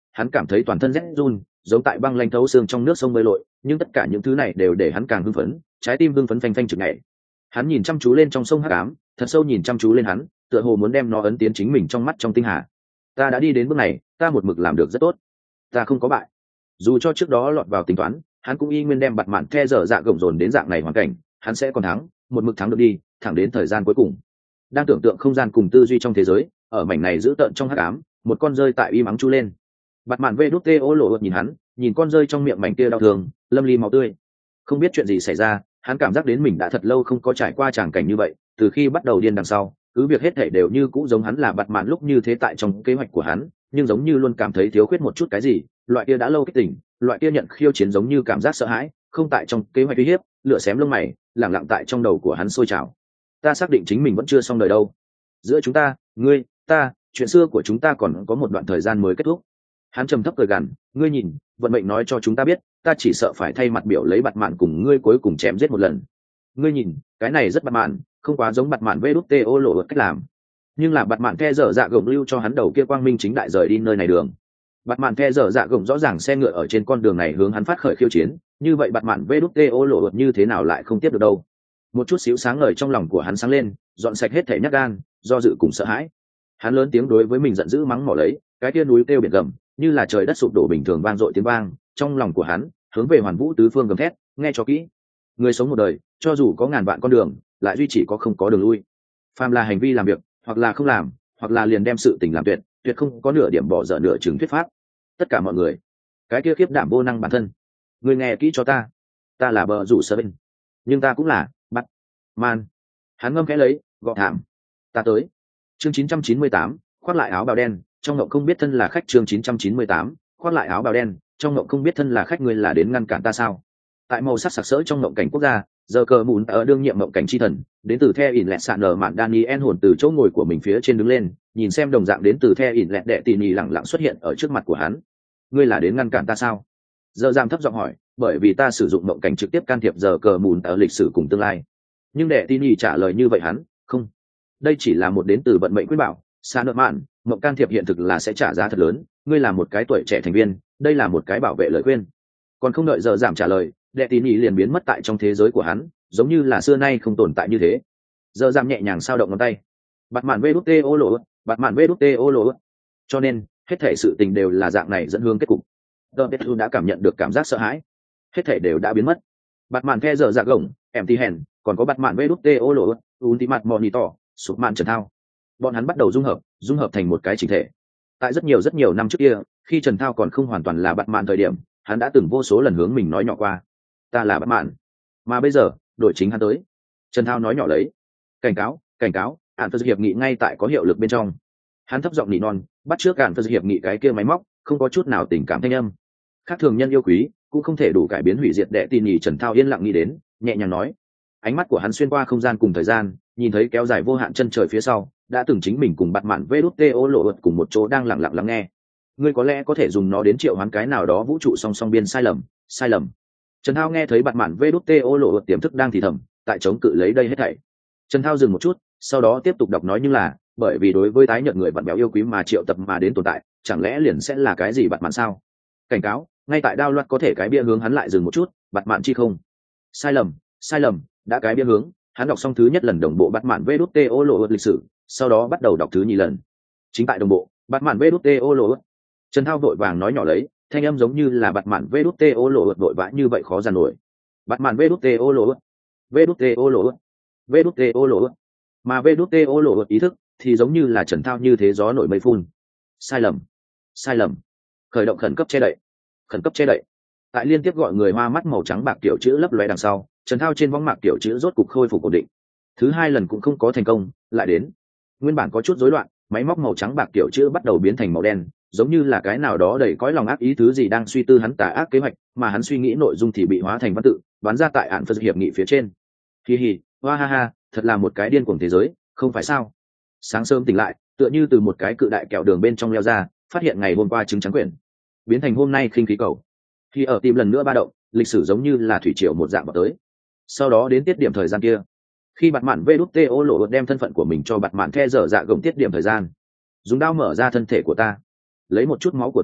hắn cảm thấy toàn thân rét run, giống tại băng lanh thấu xương trong nước sông bơi lội, nhưng tất cả những thứ này đều để hắn càng hưng phấn, trái tim hưng phấn phanh phanh chực nhảy. Hắn nhìn chăm chú lên trong sông hắc ám, thật sâu nhìn chăm chú lên hắn, tựa hồ muốn đem nó ấn tiến chính mình trong mắt trong tinh hà. Ta đã đi đến bước này, ta một mực làm được rất tốt, ta không có bại. Dù cho trước đó lọt vào tính toán, hắn cũng y nguyên đem bặt mạn the dở dạ gồng dồn đến dạng này hoàn cảnh, hắn sẽ còn thắng, một mực thắng được đi, thẳng đến thời gian cuối cùng. Đang tưởng tượng không gian cùng tư duy trong thế giới, ở mảnh này giữ tợn trong hắc ám, một con rơi tại y mắng chu lên. Bặt mạn vê đút tê ô lộ nhìn hắn, nhìn con rơi trong miệng mảnh kia đau thương, lâm ly máu tươi. Không biết chuyện gì xảy ra, hắn cảm giác đến mình đã thật lâu không có trải qua tràng cảnh như vậy, từ khi bắt đầu điên đằng sau, cứ việc hết thảy đều như cũ giống hắn là bặt mạn lúc như thế tại trong kế hoạch của hắn, nhưng giống như luôn cảm thấy thiếu khuyết một chút cái gì, loại kia đã lâu kích tỉnh, loại kia nhận khiêu chiến giống như cảm giác sợ hãi, không tại trong kế hoạch uy hiếp, lửa xém lông mày, lẳng lặng tại trong đầu của hắn sôi trào. Ta xác định chính mình vẫn chưa xong đời đâu. Giữa chúng ta, ngươi, ta, chuyện xưa của chúng ta còn có một đoạn thời gian mới kết thúc. Hắn trầm thấp cười gằn, ngươi nhìn, vận mệnh nói cho chúng ta biết, ta chỉ sợ phải thay mặt biểu lấy bặt mạn cùng ngươi cuối cùng chém giết một lần. Ngươi nhìn, cái này rất bặt mạn, không quá giống bặt mạn vê đút tê ô lộ cách làm, nhưng là bặt mạn the dở dạ gồng lưu cho hắn đầu kia quang minh chính đại rời đi nơi này đường. Bặt mạn the dở dạ gồng rõ ràng xe ngựa ở trên con đường này hướng hắn phát khởi khiêu chiến, như vậy bặt mạn vê đút tê ô lộ như thế nào lại không tiếp được đâu. Một chút xíu sáng ngời trong lòng của hắn sáng lên, dọn sạch hết thể nhát gan, do dự cùng sợ hãi. Hắn lớn tiếng đối với mình giận dữ mắng mỏ lấy, cái kia núi kêu biển gầm, như là trời đất sụp đổ bình thường vang dội tiếng vang, trong lòng của hắn, hướng về hoàn vũ tứ phương gầm thét, nghe cho kỹ. Người sống một đời, cho dù có ngàn vạn con đường, lại duy chỉ có không có đường lui. Phàm là hành vi làm việc, hoặc là không làm, hoặc là liền đem sự tình làm tuyệt, tuyệt không có nửa điểm bỏ dở nửa chừng thuyết pháp. Tất cả mọi người, cái kia khiếp đảm vô năng bản thân. Người nghe kỹ cho ta, ta là bờ rủ sơ bên, nhưng ta cũng là bắt man. Hắn ngâm khẽ lấy, gọ thảm. Ta tới. Chương chín trăm chín mươi tám, khoác lại áo bào đen, trong ngộng không biết thân là khách. Chương chín trăm chín mươi tám, khoác lại áo bào đen, trong ngộng không biết thân là khách. Ngươi là đến ngăn cản ta sao? Tại màu sắc sặc sỡ trong ngộng cảnh quốc gia, giờ cờ mùn ở đương nhiệm ngộng cảnh chi thần, đến từ the ỉn lẹt sạn nở mạn Daniel hồn từ chỗ ngồi của mình phía trên đứng lên, nhìn xem đồng dạng đến từ the ỉn lẹt đệ tỉ nhì lẳng lặng xuất hiện ở trước mặt của hắn. Ngươi là đến ngăn cản ta sao? Giờ giam thấp giọng hỏi, bởi vì ta sử dụng ngộng cảnh trực tiếp can thiệp giờ cờ mùn ở lịch sử cùng tương lai. Nhưng đệ tỉ nhì trả lời như vậy hắn, không. Đây chỉ là một đến từ vận mệnh quyết bảo, xa nợ mạn, mộng can thiệp hiện thực là sẽ trả giá thật lớn, ngươi là một cái tuổi trẻ thành viên, đây là một cái bảo vệ lời khuyên. Còn không đợi giờ giảm trả lời, đệ tín ý liền biến mất tại trong thế giới của hắn, giống như là xưa nay không tồn tại như thế. Giờ giảm nhẹ nhàng sao động ngón tay, bặt mạn vê đút tê ô lộ, bặt mạn vê đút tê ô lộ. Cho nên hết thể sự tình đều là dạng này dẫn hướng kết cục. The Betu đã cảm nhận được cảm giác sợ hãi, hết thể đều đã biến mất. Bặt mạn the giờ dạ gồng, em tí hèn, còn có bặt mạn vê đút tê ô lộ, ultimate monitor, sụp mạn trần thao, bọn hắn bắt đầu dung hợp dung hợp thành một cái chỉnh thể. Tại rất nhiều rất nhiều năm trước kia, khi Trần Thao còn không hoàn toàn là Batman thời điểm, hắn đã từng vô số lần hướng mình nói nhỏ qua, ta là Batman. Mà bây giờ đổi chính hắn tới. Trần Thao nói nhỏ lấy, cảnh cáo cảnh cáo, ạn phật hiệp nghị ngay tại có hiệu lực bên trong. Hắn thấp giọng nỉ non, bắt trước ạn phật hiệp nghị cái kia máy móc không có chút nào tình cảm thanh âm. Khác thường nhân yêu quý cũng không thể đủ cải biến hủy diệt đệ tin nhì. Trần Thao yên lặng nghĩ đến, nhẹ nhàng nói. Ánh mắt của hắn xuyên qua không gian cùng thời gian, nhìn thấy kéo dài vô hạn chân trời phía sau, đã từng chính mình cùng bặt mạn vê đút tê ô lộ cùng một chỗ đang lặng lặng lắng nghe. Ngươi có lẽ có thể dùng nó đến triệu hoán cái nào đó vũ trụ song song biên sai lầm sai lầm. Trần Thao nghe thấy bặt mạn vê đút tê ô lộ tiềm thức đang thì thầm, tại chống cự lấy đây hết thảy. Trần Thao dừng một chút, sau đó tiếp tục đọc nói, nhưng là bởi vì đối với tái nhận người vặn béo yêu quý mà triệu tập mà đến tồn tại, chẳng lẽ liền sẽ là cái gì bặt mạn sao? Cảnh cáo, ngay tại đao loạt có thể cái bia hướng hắn lại dừng một chút, bặt mạn chi không? Sai lầm sai lầm, đã cái bia hướng. Hắn đọc xong thứ nhất lần đồng bộ bắt mạn vê đút tê ô lộ lịch sử, sau đó bắt đầu đọc thứ nhì lần. Chính tại đồng bộ bắt mạn vê đút tê ô lộ. Trần Thao vội vàng nói nhỏ lấy, thanh âm giống như là bắt mạn vê đút tê ô lộ vội vã như vậy khó giàn nổi. Bắt mạn vê đút tê ô lộ, vê đút tê ô lộ, vê đút tê ô lộ. Mà vê đút tê ô lộ ý thức thì giống như là Trần Thao như thế gió nổi mây phun. Sai lầm sai lầm, khởi động khẩn cấp che đậy, khẩn cấp che đậy. Tại liên tiếp gọi người hoa mắt màu trắng bạc kiểu chữ lấp lóe đằng sau, Trần Thao trên võng mạc kiểu chữ rốt cục khôi phục ổn định. Thứ hai lần cũng không có thành công, lại đến. Nguyên bản có chút rối loạn, máy móc màu trắng bạc kiểu chữ bắt đầu biến thành màu đen, giống như là cái nào đó đầy cõi lòng ác ý thứ gì đang suy tư hắn tà ác kế hoạch, mà hắn suy nghĩ nội dung thì bị hóa thành văn tự, bắn ra tại án phật hiệp nghị phía trên. Hi hi, hoa ha ha, thật là một cái điên cuồng thế giới, không phải sao? Sáng sớm tỉnh lại, tựa như từ một cái cự đại kẹo đường bên trong leo ra, phát hiện ngày hôm qua trứng trắng quyển, biến thành hôm nay khinh khí cầu. Khi ở tim lần nữa ba động, lịch sử giống như là thủy triều một dạng vào tới. Sau đó đến tiết điểm thời gian kia, khi bặt mạn vê đút tê ô lộ đem thân phận của mình cho bặt mạn the dở dạ gồng tiết điểm thời gian, dùng đao mở ra thân thể của ta, lấy một chút máu của ta,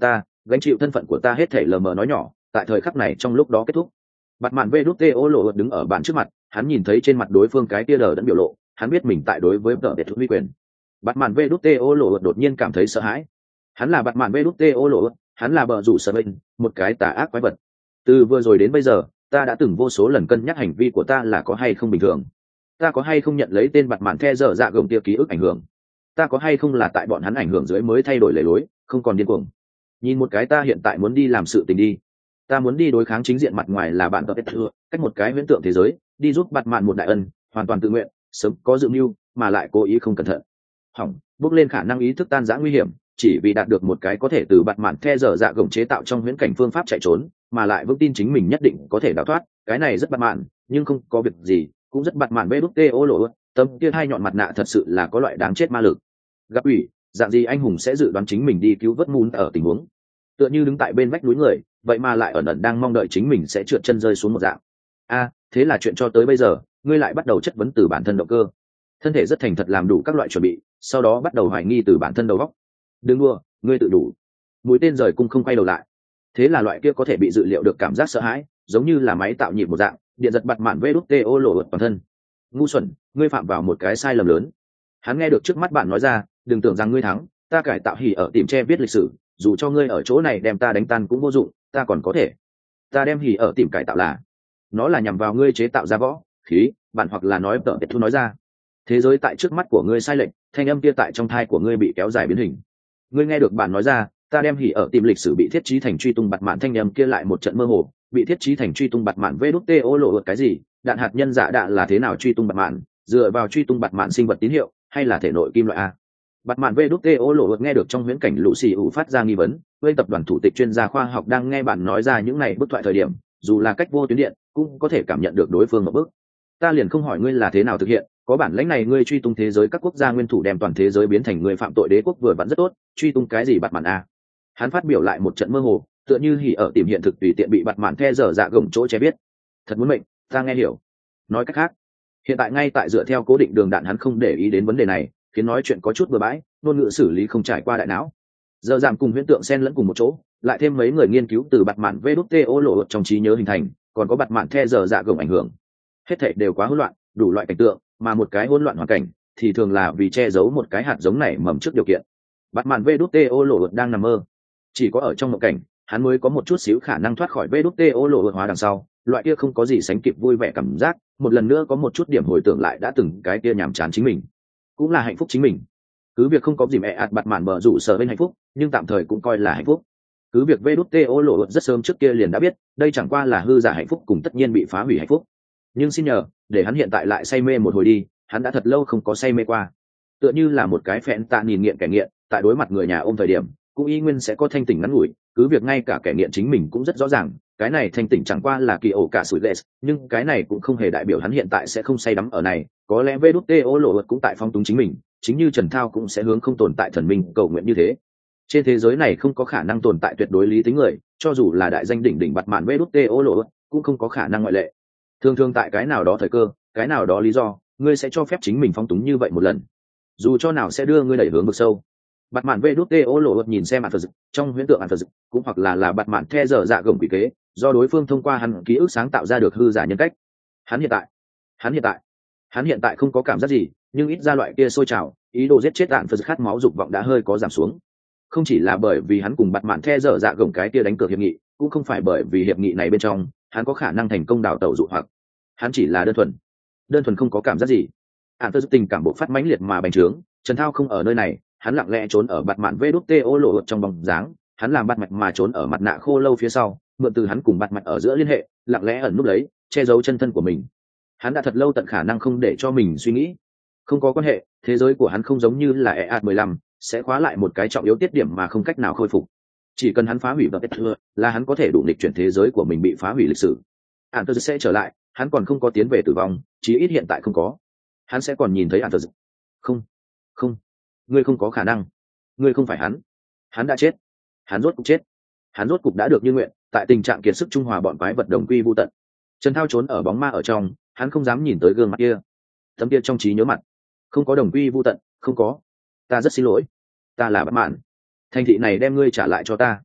gánh chịu thân phận của ta hết thể lờ mờ nói nhỏ tại thời khắc này trong lúc đó kết thúc. Bạt mạn vê đút tê ô lộ đứng ở bàn trước mặt, hắn nhìn thấy trên mặt đối phương cái tia đờ đẫn biểu lộ, hắn biết mình tại đối với tờ biệt thú uy quyền. Bạt mạn vê đút tê ô lộ đột nhiên cảm thấy sợ hãi. Hắn là bạt mạn vê đút tê ô lộ, hắn là bờ rủ sở bên, một cái tà ác quái vật. Từ vừa rồi đến bây giờ, ta đã từng vô số lần cân nhắc hành vi của ta là có hay không bình thường. Ta có hay không nhận lấy tên bạt mạn the dở dạ gồng tia ký ức ảnh hưởng. Ta có hay không là tại bọn hắn ảnh hưởng dưới mới thay đổi lề lối, không còn điên cuồng. Nhìn một cái ta hiện tại muốn đi làm sự tình đi. Ta muốn đi đối kháng chính diện mặt ngoài là bạn tập kết thừa, cách một cái huyễn tượng thế giới, đi giúp bạt mạn một đại ân, hoàn toàn tự nguyện, sớm có dự mưu, mà lại cố ý không cẩn thận. Hỏng, bước lên khả năng ý thức tan rã nguy hiểm, chỉ vì đạt được một cái có thể từ bạt mạn the dở dạ gồng chế tạo trong huyễn cảnh phương pháp chạy trốn, mà lại vững tin chính mình nhất định có thể đào thoát, cái này rất bạt mạn, nhưng không có việc gì, cũng rất bạt mạn vê đút tê ô lộ, tâm kia hai nhọn mặt nạ thật sự là có loại đáng chết ma lực. Gặp ủy, dạng gì anh hùng sẽ dự đoán chính mình đi cứu vớt Moon ở tình huống tựa như đứng tại bên vách núi người, vậy mà lại ẩn ẩn đang mong đợi chính mình sẽ trượt chân rơi xuống một dạng. A, thế là chuyện cho tới bây giờ, ngươi lại bắt đầu chất vấn từ bản thân động cơ. Thân thể rất thành thật làm đủ các loại chuẩn bị, sau đó bắt đầu hoài nghi từ bản thân đầu óc. Đừng đua, ngươi tự đủ. Mũi tên rời cung không quay đầu lại. Thế là loại kia có thể bị dự liệu được cảm giác sợ hãi, giống như là máy tạo nhịp một dạng, điện giật bật mạn vê đút tê ô lộ toàn thân. Ngu xuẩn, ngươi phạm vào một cái sai lầm lớn. Hắn nghe được trước mắt bạn nói ra, đừng tưởng rằng ngươi thắng, ta cải tạo hỉ ở tìm che viết lịch sử, dù cho ngươi ở chỗ này đem ta đánh tan cũng vô dụng, ta còn có thể. Ta đem hỉ ở tìm cải tạo là, nó là nhằm vào ngươi chế tạo ra võ khí, bạn hoặc là nói tợ biệt thu nói ra. Thế giới tại trước mắt của ngươi sai lệch, thanh âm kia tại trong thai của ngươi bị kéo dài biến hình. Ngươi nghe được bạn nói ra, ta đem hỉ ở tìm lịch sử bị thiết trí thành truy tung bạt mạn, thanh âm kia lại một trận mơ hồ, bị thiết trí thành truy tung bạt mạn vê đút tê ô lộ cái gì, đạn hạt nhân giả đạ là thế nào truy tung bạt mạn, dựa vào truy tung bạt mạn sinh vật tín hiệu hay là thể nội kim loại a. Bạt mạn vê đút tê ô lộ nghe được trong huyễn cảnh lũ xì ủ phát ra nghi vấn, bên tập đoàn thủ tịch chuyên gia khoa học đang nghe bạn nói ra những này bức thoại thời điểm, dù là cách vô tuyến điện cũng có thể cảm nhận được đối phương một bước. Ta liền không hỏi ngươi là thế nào thực hiện, có bản lãnh này ngươi truy tung thế giới các quốc gia nguyên thủ đem toàn thế giới biến thành người phạm tội đế quốc vừa vặn rất tốt, truy tung cái gì bạt mạn a. Hắn phát biểu lại một trận mơ hồ, tựa như hỉ ở tìm hiện thực tùy tiện bị bạt mạn the dở dạ gồng chỗ che biết. Thật muốn mệnh, ta nghe hiểu. Nói cách khác, hiện tại ngay tại dựa theo cố định đường đạn, hắn không để ý đến vấn đề này, khiến nói chuyện có chút bừa bãi, ngôn ngữ xử lý không trải qua đại não. Giờ giảm cùng huyễn tượng xen lẫn cùng một chỗ, lại thêm mấy người nghiên cứu từ bạt mạn vê đút tê ô lộ trong trí nhớ hình thành, còn có bạt mạn the dở dạ gồng ảnh hưởng, hết thảy đều quá hỗn loạn, đủ loại cảnh tượng, mà một cái hỗn loạn hoàn cảnh thì thường là vì che giấu một cái hạt giống này mầm trước điều kiện. Bạt mạn vê đút tê ô lộ đang nằm mơ, chỉ có ở trong mộng cảnh hắn mới có một chút xíu khả năng thoát khỏi vê đút tê ô lộ hóa đằng sau, loại kia không có gì sánh kịp vui vẻ cảm giác, một lần nữa có một chút điểm hồi tưởng lại đã từng cái kia nhàm chán chính mình, cũng là hạnh phúc chính mình. Cứ việc không có gì mẹ ạt bạt mạn bờ rủ sở bên hạnh phúc, nhưng tạm thời cũng coi là hạnh phúc. Cứ việc vê đút tê ô lộ rất sớm trước kia liền đã biết đây chẳng qua là hư giả hạnh phúc cùng tất nhiên bị phá hủy hạnh phúc, nhưng xin nhờ để hắn hiện tại lại say mê một hồi đi, hắn đã thật lâu không có say mê qua. Tựa như là một cái phẹn tạ nhìn nghiện kẻ nghiện, tại đối mặt người nhà ôm thời điểm cũng y nguyên sẽ có thanh tỉnh ngắn ngủi, cứ việc ngay cả kẻ nghiện chính mình cũng rất rõ ràng cái này thanh tỉnh chẳng qua là kỳ ổ cả sủi lệ, nhưng cái này cũng không hề đại biểu hắn hiện tại sẽ không say đắm ở này. Có lẽ vê đút tê ô lộ cũng tại phong túng chính mình, chính như Trần Thao cũng sẽ hướng không tồn tại thần minh cầu nguyện như thế. Trên thế giới này không có khả năng tồn tại tuyệt đối lý tính người, cho dù là đại danh đỉnh đỉnh bạt mạn vê đút tê ô lộ cũng không có khả năng ngoại lệ. Thường thường tại cái nào đó thời cơ, cái nào đó lý do, ngươi sẽ cho phép chính mình phong túng như vậy một lần, dù cho nào sẽ đưa ngươi đẩy hướng vực sâu. Bạt mạn vê đút tê ô lộ nhìn xem ạn phật trong huyễn tượng ạn phật, cũng hoặc là là bạt mạn the dở dạ gồng quỷ kế, do đối phương thông qua hắn ký ức sáng tạo ra được hư giả nhân cách. Hắn hiện tại, hắn hiện tại, hắn hiện tại không có cảm giác gì, nhưng ít ra loại kia sôi trào, ý đồ giết chết ạn phật khát máu dục vọng đã hơi có giảm xuống. Không chỉ là bởi vì hắn cùng bạt mạn the dở dạ gồng cái kia đánh cược hiệp nghị, cũng không phải bởi vì hiệp nghị này bên trong hắn có khả năng thành công đào tẩu dụ hoặc, hắn chỉ là đơn thuần, đơn thuần không có cảm giác gì. Ạn phật tình cảm bộ phát mãnh liệt mà bành trướng. Trần Thao không ở nơi này, hắn lặng lẽ trốn ở bạt mạn vê đút tê ô lộ trong bóng dáng, hắn làm bạt mạch mà trốn ở mặt nạ khô lâu phía sau, mượn từ hắn cùng bạt mạch ở giữa liên hệ, lặng lẽ ẩn núp lấy, che giấu chân thân của mình. Hắn đã thật lâu tận khả năng không để cho mình suy nghĩ. Không có quan hệ, thế giới của hắn không giống như là e a mười lăm, sẽ khóa lại một cái trọng yếu tiết điểm mà không cách nào khôi phục. Chỉ cần hắn phá hủy vật thừa, là hắn có thể đủ nghịch chuyển thế giới của mình bị phá hủy lịch sử. Ản Tơ sẽ trở lại, hắn còn không có tiến về tử vong, chí ít hiện tại không có. Hắn sẽ còn nhìn thấy Ản Tơ. Không, không, ngươi không có khả năng, ngươi không phải hắn, hắn đã chết, hắn rốt cục chết, hắn rốt cục đã được như nguyện, tại tình trạng kiệt sức trung hòa bọn quái vật đồng quy vô tận. Trần Thao trốn ở bóng ma ở trong, hắn không dám nhìn tới gương mặt kia, tấm kia trong trí nhớ mặt, không có đồng quy vô tận, không có. Ta rất xin lỗi, ta là bất mãn, thành thị này đem ngươi trả lại cho ta.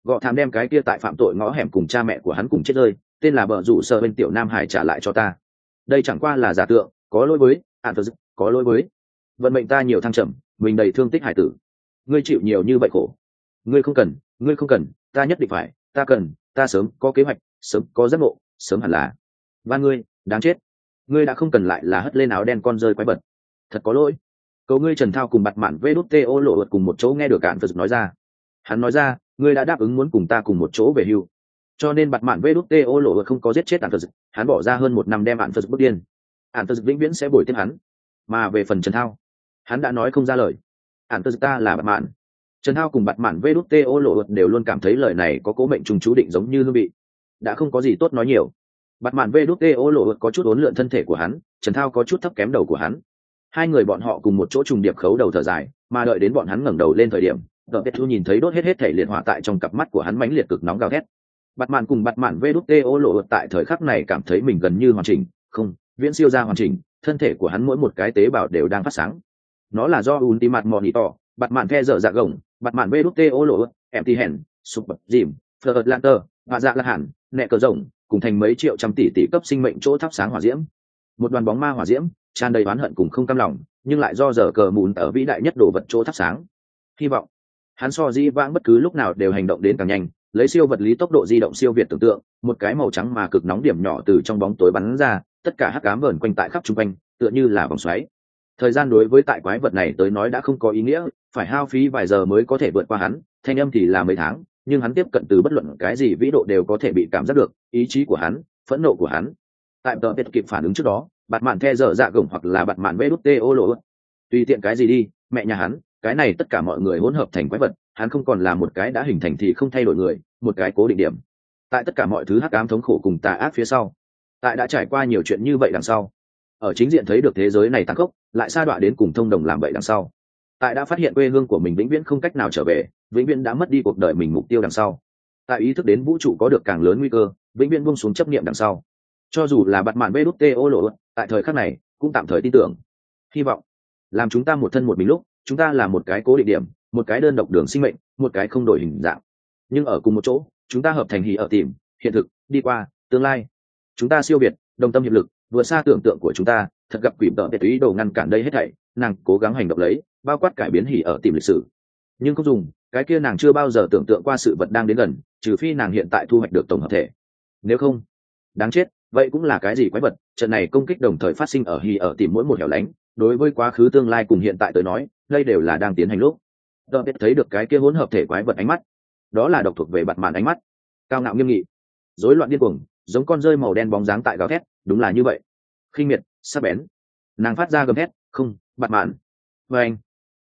gọ thảm đem cái kia tại phạm tội ngõ hẻm cùng cha mẹ của hắn cùng chết rơi tên là bờ rủ sợ bên tiểu nam hải trả lại cho ta. Đây chẳng qua là giả tượng, có lỗi với ạn phật, có lỗi với vận mệnh ta nhiều thăng trầm, mình đầy thương tích hải tử, ngươi chịu nhiều như vậy khổ. Ngươi không cần, ngươi không cần, ta nhất định phải, ta cần, ta sớm có kế hoạch, sớm có giấc ngộ, sớm hẳn là. Và ngươi, đáng chết, ngươi đã không cần lại là hất lên áo đen con rơi quái vật. Thật có lỗi. Cầu ngươi Trần Thao cùng bặt mạn vê đút tê ô lộ ợt cùng một chỗ nghe được cạn phật nói ra. Hắn nói ra, ngươi đã đáp ứng muốn cùng ta cùng một chỗ về hưu, cho nên bặt mạn vê đút tê ô lộ ợt không có giết chết ạn phật. Hắn bỏ ra hơn một năm đem ạn phật bước điên, ạn phật vĩnh viễn sẽ bồi tiếp hắn. Mà về phần Trần Thao, hắn đã nói không ra lời. ạn phật ta là bặt mạn. Trần Thao cùng bặt mạn vê đút tê ô lộ ợt đều luôn cảm thấy lời này có cố mệnh trùng chú định giống như hương vị, đã không có gì tốt nói nhiều. Bặt mạn vê đút tê ô lộ ợt có chút uốn lượn thân thể của hắn, Trần Thao có chút thấp kém đầu của hắn. Hai người bọn họ cùng một chỗ trùng điệp khấu đầu thở dài, mà đợi đến bọn hắn ngẩng đầu lên thời điểm, Đờ Petru nhìn thấy đốt hết hết thể liệt hỏa tại trong cặp mắt của hắn mãnh liệt cực nóng gào thét. Bặt mạn cùng bặt mạn vê đút tê ô lộ ợt tại thời khắc này cảm thấy mình gần như hoàn chỉnh, không, viễn siêu ra hoàn chỉnh, thân thể của hắn mỗi một cái tế bào đều đang phát sáng. Nó là do Ultimate Monitor, bặt mạn the dở dạ gồng, bặt mạn vê đút tê ô lộ ợt, Empty Hand, Super Jim, Fleur Atlanter, và dạ là hẳn, nẹ cờ rồng, cùng thành mấy triệu trăm tỷ tỷ cấp sinh mệnh chỗ thắp sáng hỏa diễm. Một đoàn bóng ma hỏa diễm, tràn đầy oán hận cùng không cam lòng, nhưng lại do giờ cờ mùn ở vĩ đại nhất đồ vật chỗ thắp sáng. Hy vọng. Hắn so dĩ vãng bất cứ lúc nào đều hành động đến càng nhanh, lấy siêu vật lý tốc độ di động siêu việt tưởng tượng, một cái màu trắng mà cực nóng điểm nhỏ từ trong bóng tối bắn ra, tất cả hắc ám vờn quanh tại khắp trung quanh, tựa như là vòng xoáy. Thời gian đối với tại quái vật này tới nói đã không có ý nghĩa, phải hao phí vài giờ mới có thể vượt qua hắn, thanh âm thì là mấy tháng, nhưng hắn tiếp cận từ bất luận cái gì vĩ độ đều có thể bị cảm giác được, ý chí của hắn, phẫn nộ của hắn. Tại tờ biệt kịp phản ứng trước đó, bạt mạn the dở dạ gồng hoặc là bạt mạn vê đút tê ô lộ, tùy tiện cái gì đi, mẹ nhà hắn, cái này tất cả mọi người hỗn hợp thành quái vật, hắn không còn là một cái đã hình thành thì không thay đổi người, một cái cố định điểm. Tại tất cả mọi thứ hắc ám thống khổ cùng tà ác phía sau, tại đã trải qua nhiều chuyện như vậy đằng sau, ở chính diện thấy được thế giới này tàn khốc, lại sa đọa đến cùng thông đồng làm vậy đằng sau, tại đã phát hiện quê hương của mình vĩnh viễn không cách nào trở về, vĩnh viễn đã mất đi cuộc đời mình mục tiêu đằng sau, tại ý thức đến vũ trụ có được càng lớn nguy cơ, vĩnh viễn buông xuống chấp niệm đằng sau, cho dù là bặt mạn vê đút tê ô lộ, tại thời khắc này cũng tạm thời tin tưởng, hy vọng làm chúng ta một thân một mình lúc, chúng ta là một cái cố định điểm, một cái đơn độc đường sinh mệnh, một cái không đổi hình dạng, nhưng ở cùng một chỗ, chúng ta hợp thành hỉ ở tìm hiện thực, đi qua tương lai, chúng ta siêu việt, đồng tâm hiệp lực, vượt xa tưởng tượng của chúng ta. Thật gặp quỷ tợ để ý đồ ngăn cản đây hết thảy, nàng cố gắng hành động lấy, bao quát cải biến hỉ ở tìm lịch sử, nhưng không dùng, cái kia nàng chưa bao giờ tưởng tượng qua sự vật đang đến gần, trừ phi nàng hiện tại thu hoạch được tổng hợp thể, nếu không, đáng chết. Vậy cũng là cái gì quái vật? Trận này công kích đồng thời phát sinh ở hỉ ở tìm mỗi một hẻo lánh, đối với quá khứ tương lai cùng hiện tại tới nói, đây đều là đang tiến hành lúc. Đờ biết thấy được cái kia hỗn hợp thể quái vật ánh mắt, đó là độc thuộc về bặt mạn ánh mắt, cao ngạo nghiêm nghị, rối loạn điên cuồng, giống con rơi màu đen bóng dáng tại gào thét, đúng là như vậy, khinh miệt, sắc bén. Nàng phát ra gầm thét, không, bặt mạn. Và anh,